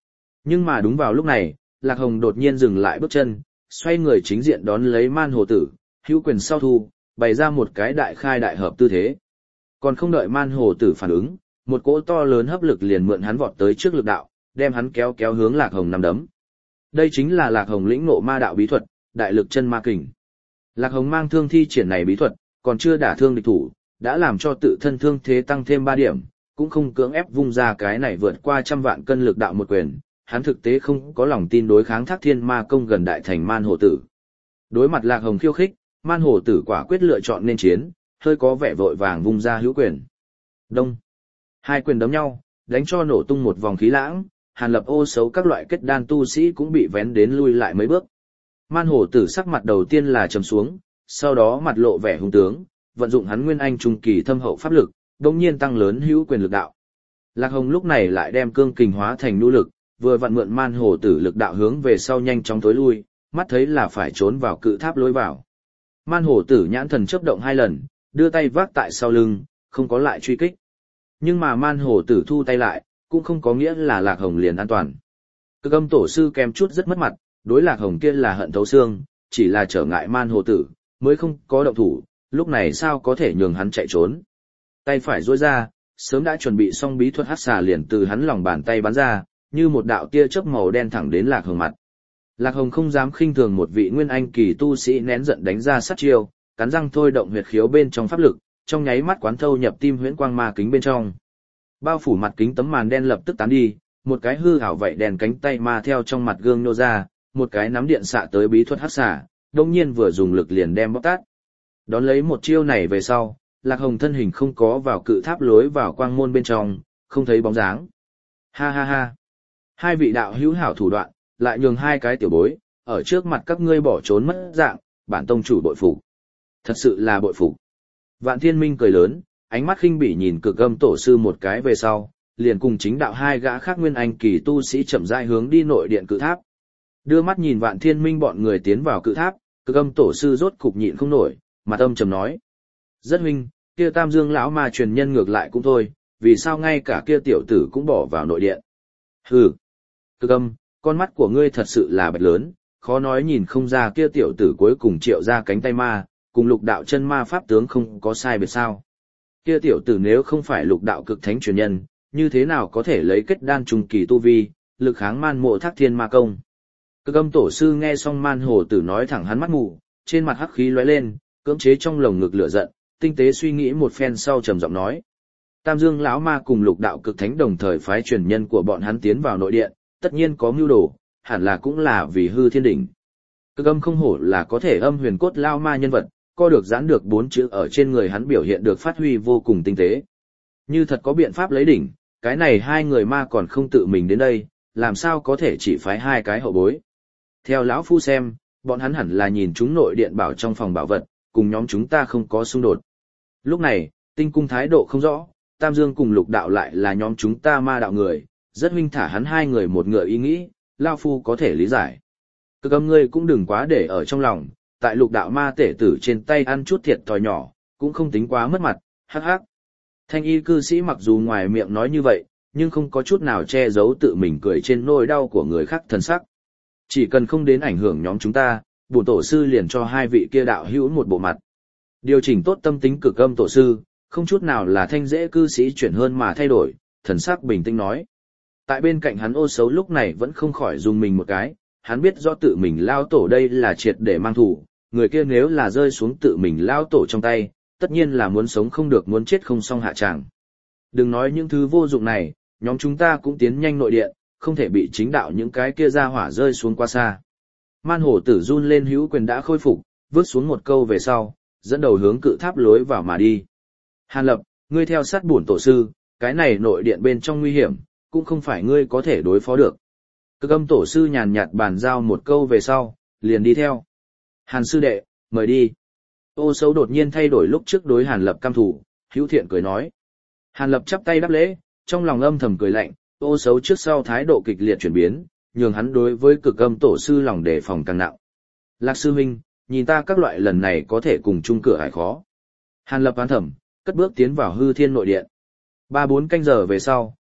Nhưng mà đúng vào lúc này, Lạc Hồng đột nhiên dừng lại bước chân, xoay người chính diện đón lấy man hồ tử, hữu quyền sau thu, bày ra một cái đại khai đại hợp tư thế. Còn không đợi man hồ tử phản ứng, một cỗ to lớn hấp lực liền mượn hắn vọt tới trước lực đạo, đem hắn kéo kéo hướng Lạc Hồng nằm đấm. Đây chính là Lạc Hồng lĩnh ngộ ma đạo bí thuật, đại lực chân ma kình. Lạc Hồng mang thương thi triển này bí thuật, còn chưa đả thương địch thủ, đã làm cho tự thân thương thế tăng thêm ba điểm, cũng không cưỡng ép vung ra cái này vượt qua trăm vạn cân lực đạo một quyền, hắn thực tế không có lòng tin đối kháng Thác Thiên Ma công gần đại thành man hồ tử. Đối mặt Lạc Hồng khiêu khích, man hồ tử quả quyết lựa chọn nên chiến, hơi có vẻ vội vàng vung ra hữu quyền. Đông. Hai quyền đấm nhau, đánh cho nổ tung một vòng khí lãng, Hàn Lập ô xấu các loại kết đan tu sĩ cũng bị vén đến lui lại mấy bước. Man hồ tử sắc mặt đầu tiên là trầm xuống, sau đó mặt lộ vẻ hung tướng, vận dụng hắn nguyên anh trung kỳ thâm hậu pháp lực, đồng nhiên tăng lớn hữu quyền lực đạo. Lạc Hồng lúc này lại đem cương kình hóa thành nhu lực, vừa vặn mượn man hồ tử lực đạo hướng về sau nhanh chóng tối lui, mắt thấy là phải trốn vào cự tháp lối vào. Man hồ tử nhãn thần chớp động hai lần, đưa tay vác tại sau lưng, không có lại truy kích. Nhưng mà man hồ tử thu tay lại, cũng không có nghĩa là Lạc Hồng liền an toàn. Cực Âm tổ sư kèm chút rất mất mặt, đối Lạc Hồng kia là hận thấu xương, chỉ là trở ngại man hồ tử, mới không có động thủ, lúc này sao có thể nhường hắn chạy trốn. Tay phải duỗi ra, sớm đã chuẩn bị xong bí thuật hắc xà liền từ hắn lòng bàn tay bắn ra, như một đạo tia chớp màu đen thẳng đến Lạc Hồng mặt. Lạc Hồng không dám khinh thường một vị nguyên anh kỳ tu sĩ nén giận đánh ra sát chiêu, cắn răng thôi động huyệt khiếu bên trong pháp lực, trong nháy mắt quán thâu nhập tim huyễn quang ma kính bên trong. Bao phủ mặt kính tấm màn đen lập tức tán đi, một cái hư ảo vậy đèn cánh tay ma theo trong mặt gương nô ra, một cái nắm điện xạ tới bí thuật hắc xà, đột nhiên vừa dùng lực liền đem bóc tát. Đón lấy một chiêu này về sau, Lạc Hồng thân hình không có vào cự tháp lối vào quang môn bên trong, không thấy bóng dáng. Ha ha ha. Hai vị đạo hữu hảo thủ đoạn, lại nhường hai cái tiểu bối, ở trước mặt các ngươi bỏ trốn mất dạng, bản tông chủ bội phục. Thật sự là bội phục. Vạn Thiên Minh cười lớn, ánh mắt khinh bỉ nhìn Cực Âm tổ sư một cái về sau, liền cùng chính đạo hai gã khác nguyên anh kỳ tu sĩ chậm rãi hướng đi nội điện cự tháp. Đưa mắt nhìn Vạn Thiên Minh bọn người tiến vào cự tháp, Cực Âm tổ sư rốt cục nhịn không nổi, mặt âm trầm nói: "Rất huynh, kia Tam Dương lão ma truyền nhân ngược lại cũng thôi, vì sao ngay cả kia tiểu tử cũng bỏ vào nội điện?" "Hừ." Cực Âm, con mắt của ngươi thật sự là bạch lớn, khó nói nhìn không ra kia tiểu tử cuối cùng triệu ra cánh tay ma, cùng lục đạo chân ma pháp tướng không có sai biệt sao. Kia tiểu tử nếu không phải lục đạo cực thánh truyền nhân, như thế nào có thể lấy kết đan trùng kỳ tu vi, lực kháng man mộ Thác Thiên ma công. Cực Âm tổ sư nghe xong man hồ tử nói thẳng hắn mắt mù, trên mặt hắc khí lóe lên, cưỡng chế trong lồng ngực lửa giận, tinh tế suy nghĩ một phen sau trầm giọng nói: Tam Dương lão ma cùng lục đạo cực thánh đồng thời phái truyền nhân của bọn hắn tiến vào nội điện, tất nhiên có mưu đồ, hẳn là cũng là vì hư thiên đỉnh. Cực Âm không hổ là có thể âm huyền cốt lao ma nhân vật, co được giãn được bốn chữ ở trên người hắn biểu hiện được phát huy vô cùng tinh tế. Như thật có biện pháp lấy đỉnh, cái này hai người ma còn không tự mình đến đây, làm sao có thể chỉ phái hai cái hậu bối. Theo lão phu xem, bọn hắn hẳn là nhìn chúng nội điện bảo trong phòng bảo vật, cùng nhóm chúng ta không có xung đột. Lúc này, Tinh Cung thái độ không rõ, Tam Dương cùng lục đạo lại là nhóm chúng ta ma đạo người, rất huynh thả hắn hai người một ngựa ý nghĩ, lão phu có thể lý giải. Cực Âm ngươi cũng đừng quá để ở trong lòng, tại lục đạo ma tể tử trên tay ăn chút thiệt thòi nhỏ, cũng không tính quá mất mặt, hắc hắc. Thanh y cư sĩ mặc dù ngoài miệng nói như vậy, nhưng không có chút nào che giấu tự mình cười trên nỗi đau của người khác thần sắc. Chỉ cần không đến ảnh hưởng nhóm chúng ta, bổn tổ sư liền cho hai vị kia đạo hữu một bộ mặt. Điều chỉnh tốt tâm tính Cực Âm tổ sư, không chút nào là thanh dễ cư sĩ chuyển hơn mà thay đổi, thần sắc bình tĩnh nói. Tại bên cạnh hắn ô xấu lúc này vẫn không khỏi dùng mình một cái, hắn biết rõ tự mình lao tổ đây là triệt để mang thủ, người kia nếu là rơi xuống tự mình lao tổ trong tay, tất nhiên là muốn sống không được muốn chết không xong hạ tràng. Đừng nói những thứ vô dụng này, nhóm chúng ta cũng tiến nhanh nội điện, không thể bị chính đạo những cái kia ra hỏa rơi xuống quá xa. Man hổ tử run lên hữu quyền đã khôi phục, vứt xuống một câu về sau, dẫn đầu hướng cự tháp lối vào mà đi. Hàn Lập, ngươi theo sát bổn tổ sư, cái này nội điện bên trong nguy hiểm, cũng không phải ngươi có thể đối phó được. Cực Âm tổ sư nhàn nhạt bàn giao một câu về sau, liền đi theo. Hàn sư đệ, mời đi. Ô xấu đột nhiên thay đổi lúc trước đối Hàn Lập cam thủ, hữu thiện cười nói. Hàn Lập chắp tay đáp lễ, trong lòng âm thầm cười lạnh, ô xấu trước sau thái độ kịch liệt chuyển biến, nhường hắn đối với Cực Âm tổ sư lòng đề phòng càng nặng. Lạc sư huynh, nhìn ta các loại lần này có thể cùng chung cửa hải khó. Hàn Lập án thầm, cất bước tiến vào hư thiên nội điện. Ba bốn canh giờ về sau,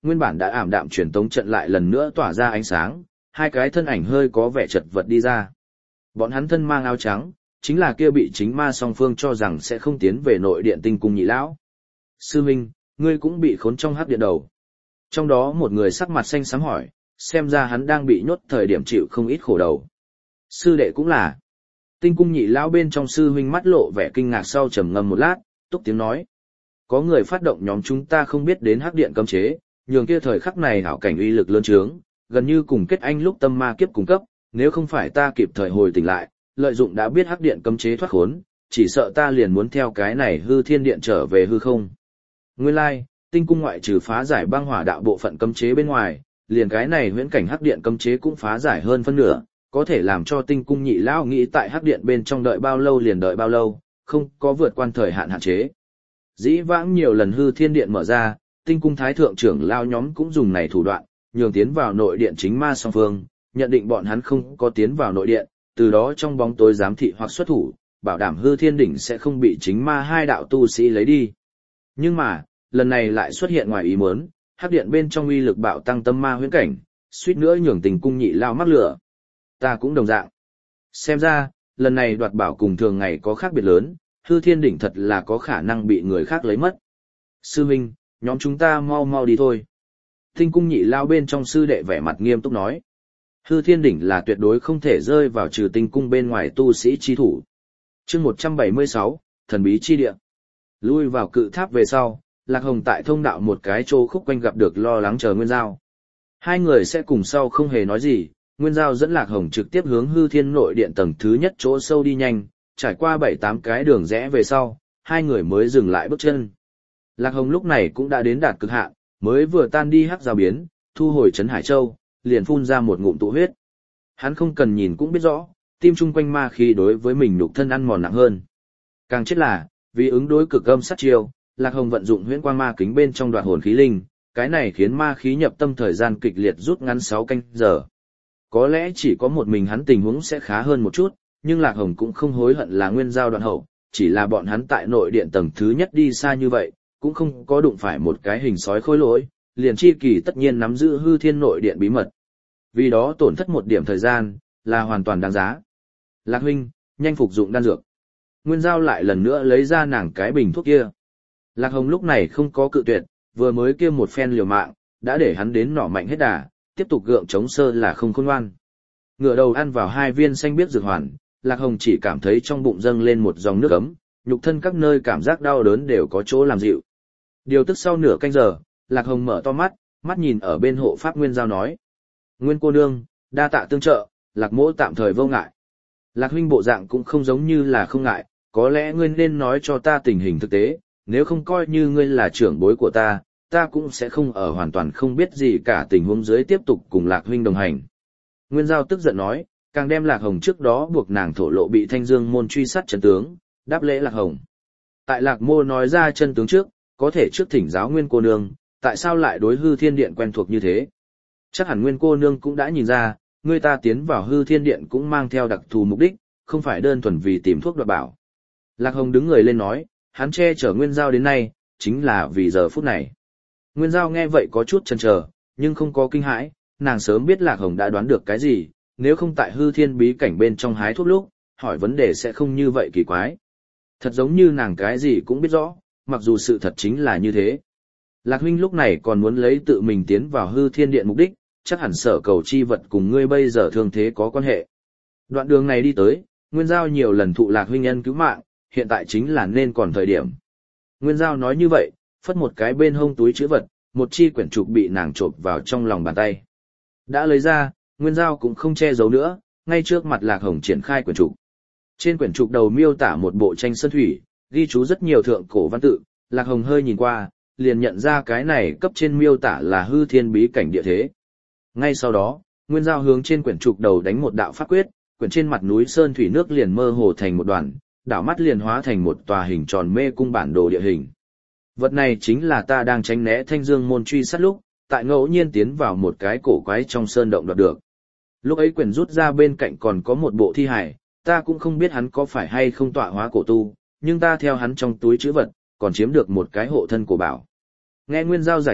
Nguyên bản đã ảm đạm truyền tống trận lại lần nữa tỏa ra ánh sáng, hai cái thân ảnh hơi có vẻ chật vật đi ra. Bọn hắn thân mang áo trắng, chính là kia bị chính ma song phương cho rằng sẽ không tiến về nội điện Tinh Cung Nhị lão. Sư Minh, ngươi cũng bị khốn trong hắc điện đầu. Trong đó một người sắc mặt xanh xám hỏi, xem ra hắn đang bị nhốt thời điểm chịu không ít khổ đầu. Sư đệ cũng là. Tinh Cung Nhị lão bên trong sư huynh mắt lộ vẻ kinh ngạc sau trầm ngâm một lát, túc tiếng nói. Có người phát động nhóm chúng ta không biết đến hắc điện cấm chế, nhường kia thời khắc này hảo cảnh uy lực lớn trướng, gần như cùng kết anh lúc tâm ma kiếp cung cấp, nếu không phải ta kịp thời hồi tỉnh lại, lợi dụng đã biết hắc điện cấm chế thoát khốn, chỉ sợ ta liền muốn theo cái này hư thiên điện trở về hư không. Nguyên lai, Tinh Cung ngoại trừ phá giải băng hỏa đạo bộ phận cấm chế bên ngoài, liền cái này huyễn cảnh hắc điện cấm chế cũng phá giải hơn phân nửa, có thể làm cho Tinh Cung Nhị lão nghĩ tại hắc điện bên trong đợi bao lâu liền đợi bao lâu, không có vượt qua thời hạn hạn chế. Dĩ vãng nhiều lần hư thiên điện mở ra, Tinh Cung thái thượng trưởng lao nhóm cũng dùng này thủ đoạn, nhường tiến vào nội điện chính ma song phương, nhận định bọn hắn không có tiến vào nội điện, từ đó trong bóng tối giám thị hoặc xuất thủ, bảo đảm hư thiên đỉnh sẽ không bị chính ma hai đạo tu sĩ lấy đi. Nhưng mà, lần này lại xuất hiện ngoài ý muốn, hắc điện bên trong uy lực bạo tăng tâm ma huyễn cảnh, suýt nữa nhường Tinh Cung Nhị lao mắc lửa. Ta cũng đồng dạng. Xem ra, lần này đoạt bảo cùng thường ngày có khác biệt lớn, hư thiên đỉnh thật là có khả năng bị người khác lấy mất. Sư Minh, nhóm chúng ta mau mau đi thôi. Tinh Cung Nhị lao bên trong sư đệ vẻ mặt nghiêm túc nói. Hư thiên đỉnh là tuyệt đối không thể rơi vào trừ tinh cung bên ngoài tu sĩ chi thủ. Chương một trăm bảy mươi sáu, thần bí chi địa. Lui vào cự tháp về sau, Lạc Hồng tại thông đạo một cái chỗ khúc quanh gặp được lo lắng chờ Nguyên Giao. Hai người sẽ cùng sau không hề nói gì, Nguyên Giao dẫn Lạc Hồng trực tiếp hướng hư thiên nội điện tầng thứ nhất chỗ sâu đi nhanh, trải qua bảy tám cái đường rẽ về sau, hai người mới dừng lại bước chân. Lạc Hồng lúc này cũng đã đến đạt cực hạn, mới vừa tan đi hắc giao biến, thu hồi trấn Hải Châu, liền phun ra một ngụm tụ huyết. Hắn không cần nhìn cũng biết rõ, tim chung quanh ma khí đối với mình nhục thân ăn mòn nặng hơn. Càng chết là, vì ứng đối cực âm sát chiêu, Lạc Hồng vận dụng huyễn quang ma kính bên trong đoạt hồn khí linh, cái này khiến ma khí nhập tâm thời gian kịch liệt rút ngắn sáu canh giờ. Có lẽ chỉ có một mình hắn tình huống sẽ khá hơn một chút, nhưng Lạc Hồng cũng không hối hận là nguyên giao đoạn hậu, chỉ là bọn hắn tại nội điện tầng thứ nhất đi xa như vậy, cũng không có đụng phải một cái hình sói khôi lỗi, liền chi kỳ tất nhiên nắm giữ hư thiên nội điện bí mật. Vì đó tổn thất một điểm thời gian, là hoàn toàn đáng giá. Lạc huynh, nhanh phục dụng đan dược. Nguyên Giao lại lần nữa lấy ra nàng cái bình thuốc kia. Lạc Hồng lúc này không có cự tuyệt, vừa mới kia một phen liều mạng, đã để hắn đến nỏ mạnh hết đà, tiếp tục gượng chống sơ là không khôn ngoan. Ngửa đầu ăn vào hai viên xanh biếc dược hoàn, Lạc Hồng chỉ cảm thấy trong bụng dâng lên một dòng nước ấm, nhục thân các nơi cảm giác đau đớn đều có chỗ làm dịu. Điều tức sau nửa canh giờ, Lạc Hồng mở to mắt, mắt nhìn ở bên hộ pháp Nguyên Giao nói. Nguyên cô nương, đa tạ tương trợ, Lạc mỗ tạm thời vô ngại. Lạc huynh bộ dạng cũng không giống như là không ngại, có lẽ ngươi nên nói cho ta tình hình thực tế, nếu không coi như ngươi là trưởng bối của ta, ta cũng sẽ không ở hoàn toàn không biết gì cả tình huống dưới tiếp tục cùng Lạc huynh đồng hành. Nguyên Giao tức giận nói, càng đem Lạc Hồng trước đó buộc nàng thổ lộ bị Thanh Dương môn truy sát chân tướng, đáp lễ Lạc Hồng. Tại Lạc mô nói ra chân tướng trước, có thể trước thỉnh giáo Nguyên cô nương, tại sao lại đối hư thiên điện quen thuộc như thế? Chắc hẳn Nguyên cô nương cũng đã nhìn ra, người ta tiến vào hư thiên điện cũng mang theo đặc thù mục đích, không phải đơn thuần vì tìm thuốc đoạt bảo. Lạc Hồng đứng người lên nói, hắn che chở Nguyên Giao đến nay, chính là vì giờ phút này. Nguyên Giao nghe vậy có chút chần chờ, nhưng không có kinh hãi, nàng sớm biết Lạc Hồng đã đoán được cái gì, nếu không tại hư thiên bí cảnh bên trong hái thuốc lúc, hỏi vấn đề sẽ không như vậy kỳ quái. Thật giống như nàng cái gì cũng biết rõ, mặc dù sự thật chính là như thế. Lạc huynh lúc này còn muốn lấy tự mình tiến vào hư thiên điện mục đích, chắc hẳn sở cầu chi vật cùng ngươi bây giờ thương thế có quan hệ. Đoạn đường này đi tới, Nguyên Giao nhiều lần thụ Lạc huynh nhân cứu mạng, hiện tại chính là nên còn thời điểm. Nguyên Giao nói như vậy, phất một cái bên hông túi chữ vật, một chi quyển trục bị nàng chộp vào trong lòng bàn tay. Đã lấy ra, Nguyên Giao cũng không che giấu nữa, ngay trước mặt Lạc Hồng triển khai quyển trục. Trên quyển trục đầu miêu tả một bộ tranh sơn thủy, ghi chú rất nhiều thượng cổ văn tự, Lạc Hồng hơi nhìn qua, liền nhận ra cái này cấp trên miêu tả là hư thiên bí cảnh địa thế. Ngay sau đó, Nguyên Giao hướng trên quyển trục đầu đánh một đạo pháp quyết, quyển trên mặt núi sơn thủy nước liền mơ hồ thành một đoàn, đảo mắt liền hóa thành một tòa hình tròn mê cung bản đồ địa hình. Vật này chính là ta đang tránh né Thanh Dương môn truy sát lúc, tại ngẫu nhiên tiến vào một cái cổ quái trong sơn động đoạt được. Lúc ấy quyển rút ra bên cạnh còn có một bộ thi hài, ta cũng không biết hắn có phải hay không tọa hóa cổ tu, nhưng ta theo hắn trong túi trữ vật, còn chiếm được một cái hộ thân cổ bảo. Nghe Nguyên Giao giải thích,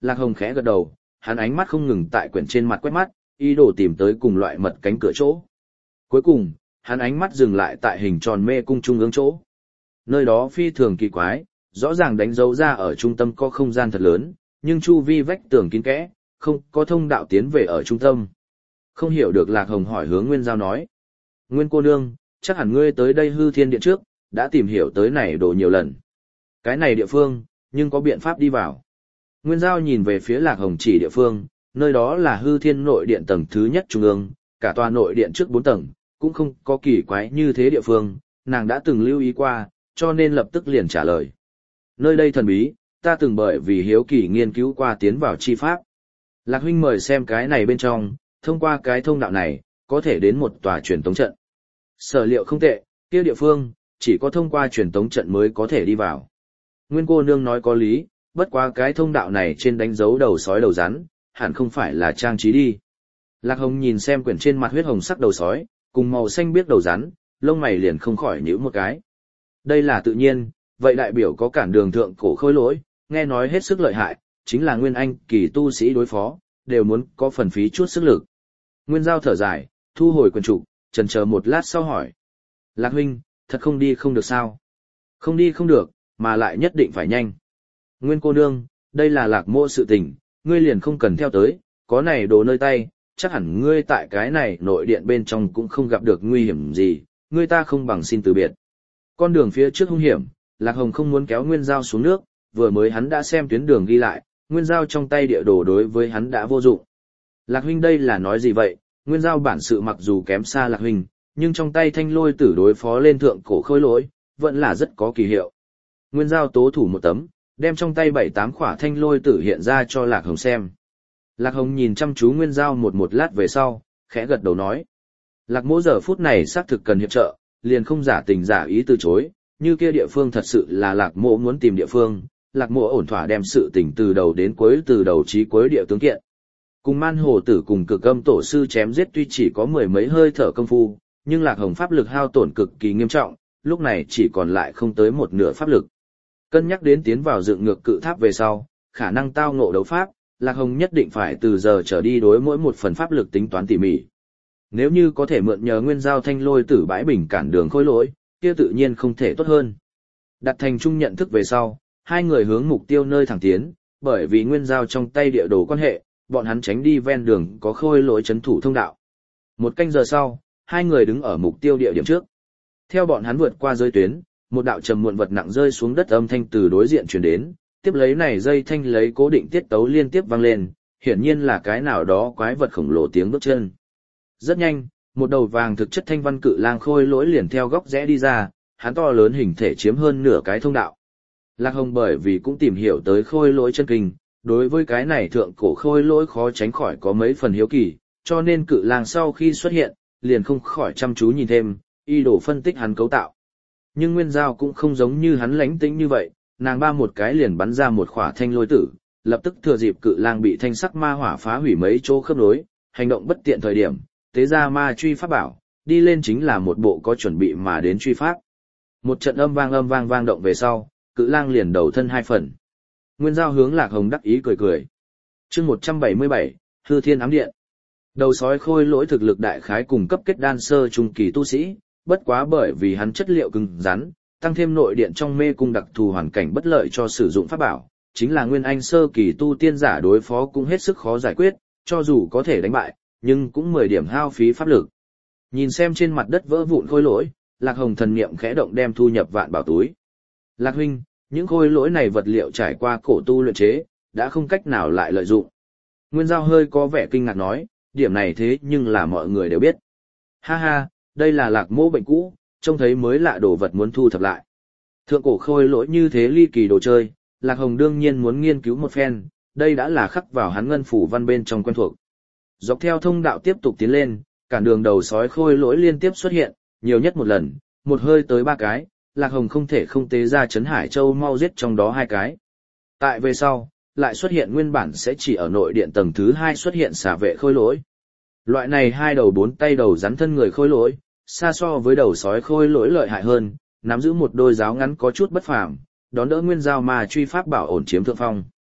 Lạc Hồng khẽ gật đầu, hắn ánh mắt không ngừng tại quyển trên mặt quét mắt, ý đồ tìm tới cùng loại mật cánh cửa chỗ. Cuối cùng, hắn ánh mắt dừng lại tại hình tròn mê cung trung ương chỗ. Nơi đó phi thường kỳ quái, rõ ràng đánh dấu ra ở trung tâm có không gian thật lớn, nhưng chu vi vách tường kín kẽ, không có thông đạo tiến về ở trung tâm. Không hiểu được Lạc Hồng hỏi hướng Nguyên Giao nói. Nguyên cô nương, chắc hẳn ngươi tới đây hư thiên điện trước, đã tìm hiểu tới này đồ nhiều lần. Cái này địa phương, nhưng có biện pháp đi vào. Nguyên Giao nhìn về phía Lạc Hồng chỉ địa phương, nơi đó là hư thiên nội điện tầng thứ nhất trung ương, cả tòa nội điện trước bốn tầng, cũng không có kỳ quái như thế địa phương, nàng đã từng lưu ý qua, cho nên lập tức liền trả lời. Nơi đây thần bí, ta từng bởi vì hiếu kỳ nghiên cứu qua tiến vào chi pháp. Lạc huynh mời xem cái này bên trong, thông qua cái thông đạo này, có thể đến một tòa truyền tống trận. Sở liệu không tệ, kia địa phương, chỉ có thông qua truyền tống trận mới có thể đi vào. Nguyên cô nương nói có lý, bất quá cái thông đạo này trên đánh dấu đầu sói đầu rắn, hẳn không phải là trang trí đi. Lạc Hồng nhìn xem quyển trên mặt huyết hồng sắc đầu sói, cùng màu xanh biếc đầu rắn, lông mày liền không khỏi nhíu một cái. Đây là tự nhiên, vậy đại biểu có cản đường thượng cổ khôi lỗi, nghe nói hết sức lợi hại, chính là nguyên anh kỳ tu sĩ đối phó, đều muốn có phần phí chút sức lực. Nguyên Giao thở dài, thu hồi quyển trục, chần chờ một lát sau hỏi. Lạc huynh, thật không đi không được sao? Không đi không được, mà lại nhất định phải nhanh. Nguyên cô nương, đây là Lạc mộ sự tình, ngươi liền không cần theo tới, có này đồ nơi tay, chắc hẳn ngươi tại cái này nội điện bên trong cũng không gặp được nguy hiểm gì, ngươi ta không bằng xin từ biệt. Con đường phía trước hung hiểm, Lạc Hồng không muốn kéo Nguyên Giao xuống nước, vừa mới hắn đã xem tuyến đường ghi lại, Nguyên Giao trong tay địa đồ đối với hắn đã vô dụng. Lạc huynh đây là nói gì vậy? Nguyên Giao bản sự mặc dù kém xa Lạc huynh, nhưng trong tay thanh lôi tử đối phó lên thượng cổ khôi lỗi, vẫn là rất có kỳ hiệu. Nguyên Giao tố thủ một tấm, đem trong tay bảy tám khỏa thanh lôi tử hiện ra cho Lạc Hồng xem. Lạc Hồng nhìn chăm chú Nguyên Giao một một lát về sau, khẽ gật đầu nói. Lạc mỗ giờ phút này xác thực cần hiệp trợ, liền không giả tình giả ý từ chối, như kia địa phương thật sự là Lạc mỗ muốn tìm địa phương, Lạc mỗ ổn thỏa đem sự tình từ đầu đến cuối từ đầu chí cuối địa tướng kiện. Cùng Man Hồ Tử cùng Cực Âm tổ sư chém giết tuy chỉ có mười mấy hơi thở công phu, nhưng Lạc Hồng pháp lực hao tổn cực kỳ nghiêm trọng, lúc này chỉ còn lại không tới một nửa pháp lực. Cân nhắc đến tiến vào dựng ngược cự tháp về sau, khả năng tao ngộ đấu pháp, Lạc Hồng nhất định phải từ giờ trở đi đối mỗi một phần pháp lực tính toán tỉ mỉ. Nếu như có thể mượn nhờ Nguyên Giao thanh lôi tử bãi bình cản đường khôi lỗi, kia tự nhiên không thể tốt hơn. Đặt thành chung nhận thức về sau, hai người hướng mục tiêu nơi thẳng tiến, bởi vì Nguyên Giao trong tay địa đồ quan hệ, bọn hắn tránh đi ven đường có khôi lỗi chấn thủ thông đạo. Một canh giờ sau, hai người đứng ở mục tiêu địa điểm trước. Theo bọn hắn vượt qua giới tuyến, một đạo trầm muộn vật nặng rơi xuống đất âm thanh từ đối diện truyền đến, tiếp lấy này dây thanh lấy cố định tiết tấu liên tiếp vang lên, hiển nhiên là cái nào đó quái vật khổng lồ tiếng bước chân. Rất nhanh, một đầu vàng thực chất thanh văn cự lang khôi lỗi liền theo góc rẽ đi ra, hắn to lớn hình thể chiếm hơn nửa cái thông đạo. Lạc Hồng bởi vì cũng tìm hiểu tới khôi lỗi chân kinh, đối với cái này thượng cổ khôi lỗi khó tránh khỏi có mấy phần hiếu kỳ, cho nên cự lang sau khi xuất hiện, liền không khỏi chăm chú nhìn thêm, y đồ phân tích hắn cấu tạo. Nhưng Nguyên Giao cũng không giống như hắn lánh tĩnh như vậy, nàng ba một cái liền bắn ra một khỏa thanh lôi tử, lập tức thừa dịp cự lang bị thanh sắc ma hỏa phá hủy mấy chỗ khớp nối, hành động bất tiện thời điểm, tế ra ma truy pháp bảo, đi lên chính là một bộ có chuẩn bị mà đến truy pháp. Một trận âm vang âm vang vang động về sau, cự lang liền đầu thân hai phần. Nguyên Giao hướng Lạc Hồng đắc ý cười cười. Chương một trăm bảy mươi bảy, Hư Thiên Ám Điện. Đầu sói khôi lỗi thực lực đại khái cùng cấp kết đan sơ trung kỳ tu sĩ, bất quá bởi vì hắn chất liệu cứng rắn, tăng thêm nội điện trong mê cung đặc thù hoàn cảnh bất lợi cho sử dụng pháp bảo, chính là nguyên anh sơ kỳ tu tiên giả đối phó cũng hết sức khó giải quyết, cho dù có thể đánh bại, nhưng cũng mười điểm hao phí pháp lực. Nhìn xem trên mặt đất vỡ vụn khôi lỗi, Lạc Hồng thần niệm khẽ động đem thu nhập vạn bảo túi. Lạc huynh, những khôi lỗi này vật liệu trải qua cổ tu luyện chế, đã không cách nào lại lợi dụng. Nguyên Giao hơi có vẻ kinh ngạc nói, điểm này thế nhưng là mọi người đều biết. Ha ha, đây là Lạc mỗ bệnh cũ, trông thấy mới lạ đồ vật muốn thu thập lại. Thượng cổ khôi lỗi như thế ly kỳ đồ chơi, Lạc Hồng đương nhiên muốn nghiên cứu một phen, đây đã là khắc vào hắn ngân phủ văn bên trong quen thuộc. Dọc theo thông đạo tiếp tục tiến lên, cản đường đầu sói khôi lỗi liên tiếp xuất hiện, nhiều nhất một lần, một hơi tới ba cái, Lạc Hồng không thể không tế ra Trấn Hải Châu mau giết trong đó hai cái. Tại về sau, lại xuất hiện nguyên bản sẽ chỉ ở nội điện tầng thứ hai xuất hiện xả vệ khôi lỗi. Loại này hai đầu bốn tay đầu rắn thân người khôi lỗi, xa so với đầu sói khôi lỗi lợi hại hơn, nắm giữ một đôi giáo ngắn có chút bất phàm, đón đỡ Nguyên Giao mà truy pháp bảo ổn chiếm thượng phong.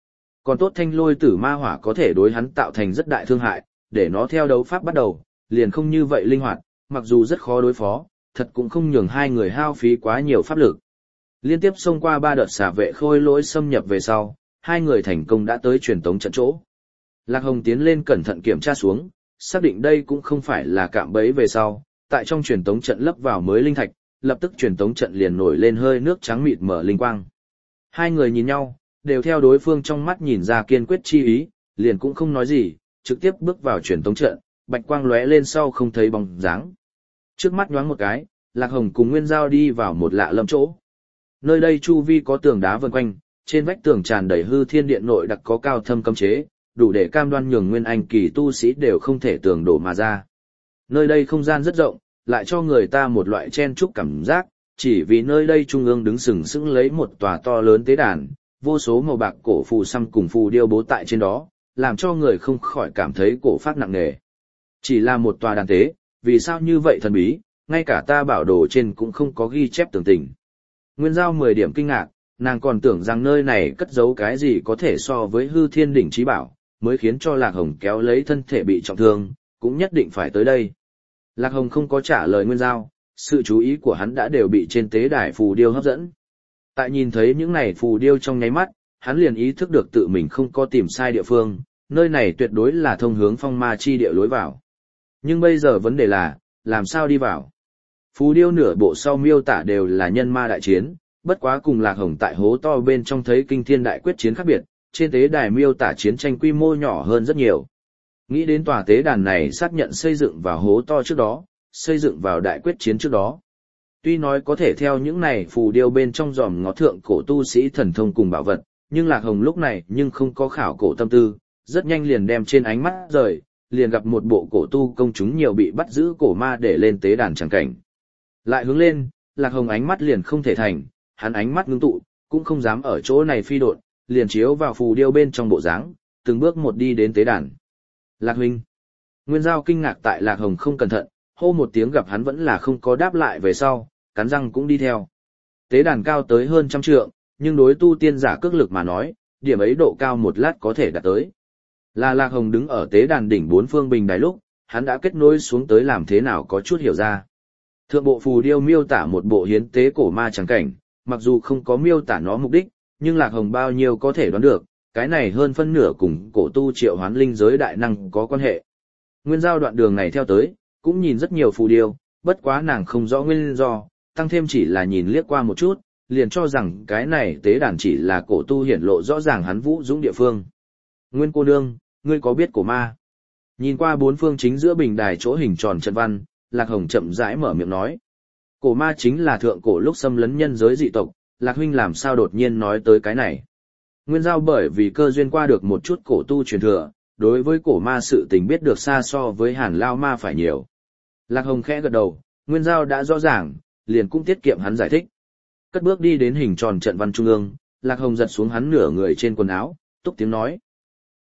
Còn tốt thanh lôi tử ma hỏa có thể đối hắn tạo thành rất đại thương hại, để nó theo đấu pháp bắt đầu, liền không như vậy linh hoạt, mặc dù rất khó đối phó, thật cũng không nhường hai người hao phí quá nhiều pháp lực. Liên tiếp xông qua ba đợt xả vệ khôi lỗi xâm nhập về sau, hai người thành công đã tới truyền tống trận chỗ. Lạc Hồng tiến lên cẩn thận kiểm tra xuống, xác định đây cũng không phải là cạm bẫy về sau, tại trong truyền tống trận lấp vào mới linh thạch, lập tức truyền tống trận liền nổi lên hơi nước trắng mịt mở linh quang. Hai người nhìn nhau, đều theo đối phương trong mắt nhìn ra kiên quyết chi ý, liền cũng không nói gì, trực tiếp bước vào truyền tống trận, bạch quang lóe lên sau không thấy bóng dáng. Trước mắt nhoáng một cái, Lạc Hồng cùng Nguyên Giao đi vào một lạ lâm chỗ. Nơi đây chu vi có tường đá vần quanh, trên vách tường tràn đầy hư thiên điện nội đặc có cao thâm cấm chế, đủ để cam đoan nhường nguyên anh kỳ tu sĩ đều không thể tường đổ mà ra. Nơi đây không gian rất rộng, lại cho người ta một loại chen chúc cảm giác, chỉ vì nơi đây trung ương đứng sừng sững lấy một tòa to lớn tế đàn, vô số màu bạc cổ phù xăm cùng phù điêu bố tại trên đó, làm cho người không khỏi cảm thấy cổ phát nặng nề. Chỉ là một tòa đàn tế, vì sao như vậy thần bí, ngay cả ta bảo đồ trên cũng không có ghi chép tường tình. Nguyên Giao mười điểm kinh ngạc, nàng còn tưởng rằng nơi này cất giấu cái gì có thể so với hư thiên đỉnh trí bảo, mới khiến cho Lạc Hồng kéo lấy thân thể bị trọng thương, cũng nhất định phải tới đây. Lạc Hồng không có trả lời Nguyên Giao, sự chú ý của hắn đã đều bị trên tế đài phù điêu hấp dẫn. Tại nhìn thấy những này phù điêu trong nháy mắt, hắn liền ý thức được tự mình không có tìm sai địa phương, nơi này tuyệt đối là thông hướng phong ma chi địa lối vào. Nhưng bây giờ vấn đề là, làm sao đi vào? Phù điêu nửa bộ sau miêu tả đều là nhân ma đại chiến, bất quá cùng Lạc Hồng tại hố to bên trong thấy kinh thiên đại quyết chiến khác biệt, trên tế đài miêu tả chiến tranh quy mô nhỏ hơn rất nhiều. Nghĩ đến tòa tế đàn này xác nhận xây dựng vào hố to trước đó, xây dựng vào đại quyết chiến trước đó. Tuy nói có thể theo những này phù điêu bên trong dòm ngó thượng cổ tu sĩ thần thông cùng bảo vật, nhưng Lạc Hồng lúc này nhưng không có khảo cổ tâm tư, rất nhanh liền đem trên ánh mắt rời, liền gặp một bộ cổ tu công chúng nhiều bị bắt giữ cổ ma để lên tế đàn chẳng cảnh. Lại hướng lên, Lạc Hồng ánh mắt liền không thể thành, hắn ánh mắt ngưng tụ, cũng không dám ở chỗ này phi độn, liền chiếu vào phù điêu bên trong bộ dáng, từng bước một đi đến tế đàn. Lạc huynh. Nguyên Giao kinh ngạc tại Lạc Hồng không cẩn thận, hô một tiếng gặp hắn vẫn là không có đáp lại về sau, cắn răng cũng đi theo. Tế đàn cao tới hơn trăm trượng, nhưng đối tu tiên giả cước lực mà nói, điểm ấy độ cao một lát có thể đạt tới. Là Lạc Hồng đứng ở tế đàn đỉnh bốn phương bình đài lúc, hắn đã kết nối xuống tới làm thế nào có chút hiểu ra. Thượng bộ phù điêu miêu tả một bộ hiến tế cổ ma trắng cảnh, mặc dù không có miêu tả nó mục đích, nhưng Lạc Hồng bao nhiêu có thể đoán được, cái này hơn phân nửa cùng cổ tu triệu hoán linh giới đại năng có quan hệ. Nguyên Giao đoạn đường này theo tới, cũng nhìn rất nhiều phù điêu, bất quá nàng không rõ nguyên do, tăng thêm chỉ là nhìn liếc qua một chút, liền cho rằng cái này tế đàn chỉ là cổ tu hiển lộ rõ ràng hắn vũ dũng địa phương. Nguyên cô nương, ngươi có biết cổ ma? Nhìn qua bốn phương chính giữa bình đài chỗ hình tròn trận văn, Lạc Hồng chậm rãi mở miệng nói. Cổ ma chính là thượng cổ lúc xâm lấn nhân giới dị tộc, Lạc huynh làm sao đột nhiên nói tới cái này? Nguyên Giao bởi vì cơ duyên qua được một chút cổ tu truyền thừa, đối với cổ ma sự tình biết được xa so với Hàn Lao ma phải nhiều. Lạc Hồng khẽ gật đầu, Nguyên Giao đã rõ ràng, liền cũng tiết kiệm hắn giải thích. Cất bước đi đến hình tròn trận văn trung ương, Lạc Hồng giật xuống hắn nửa người trên quần áo, túc tiếng nói.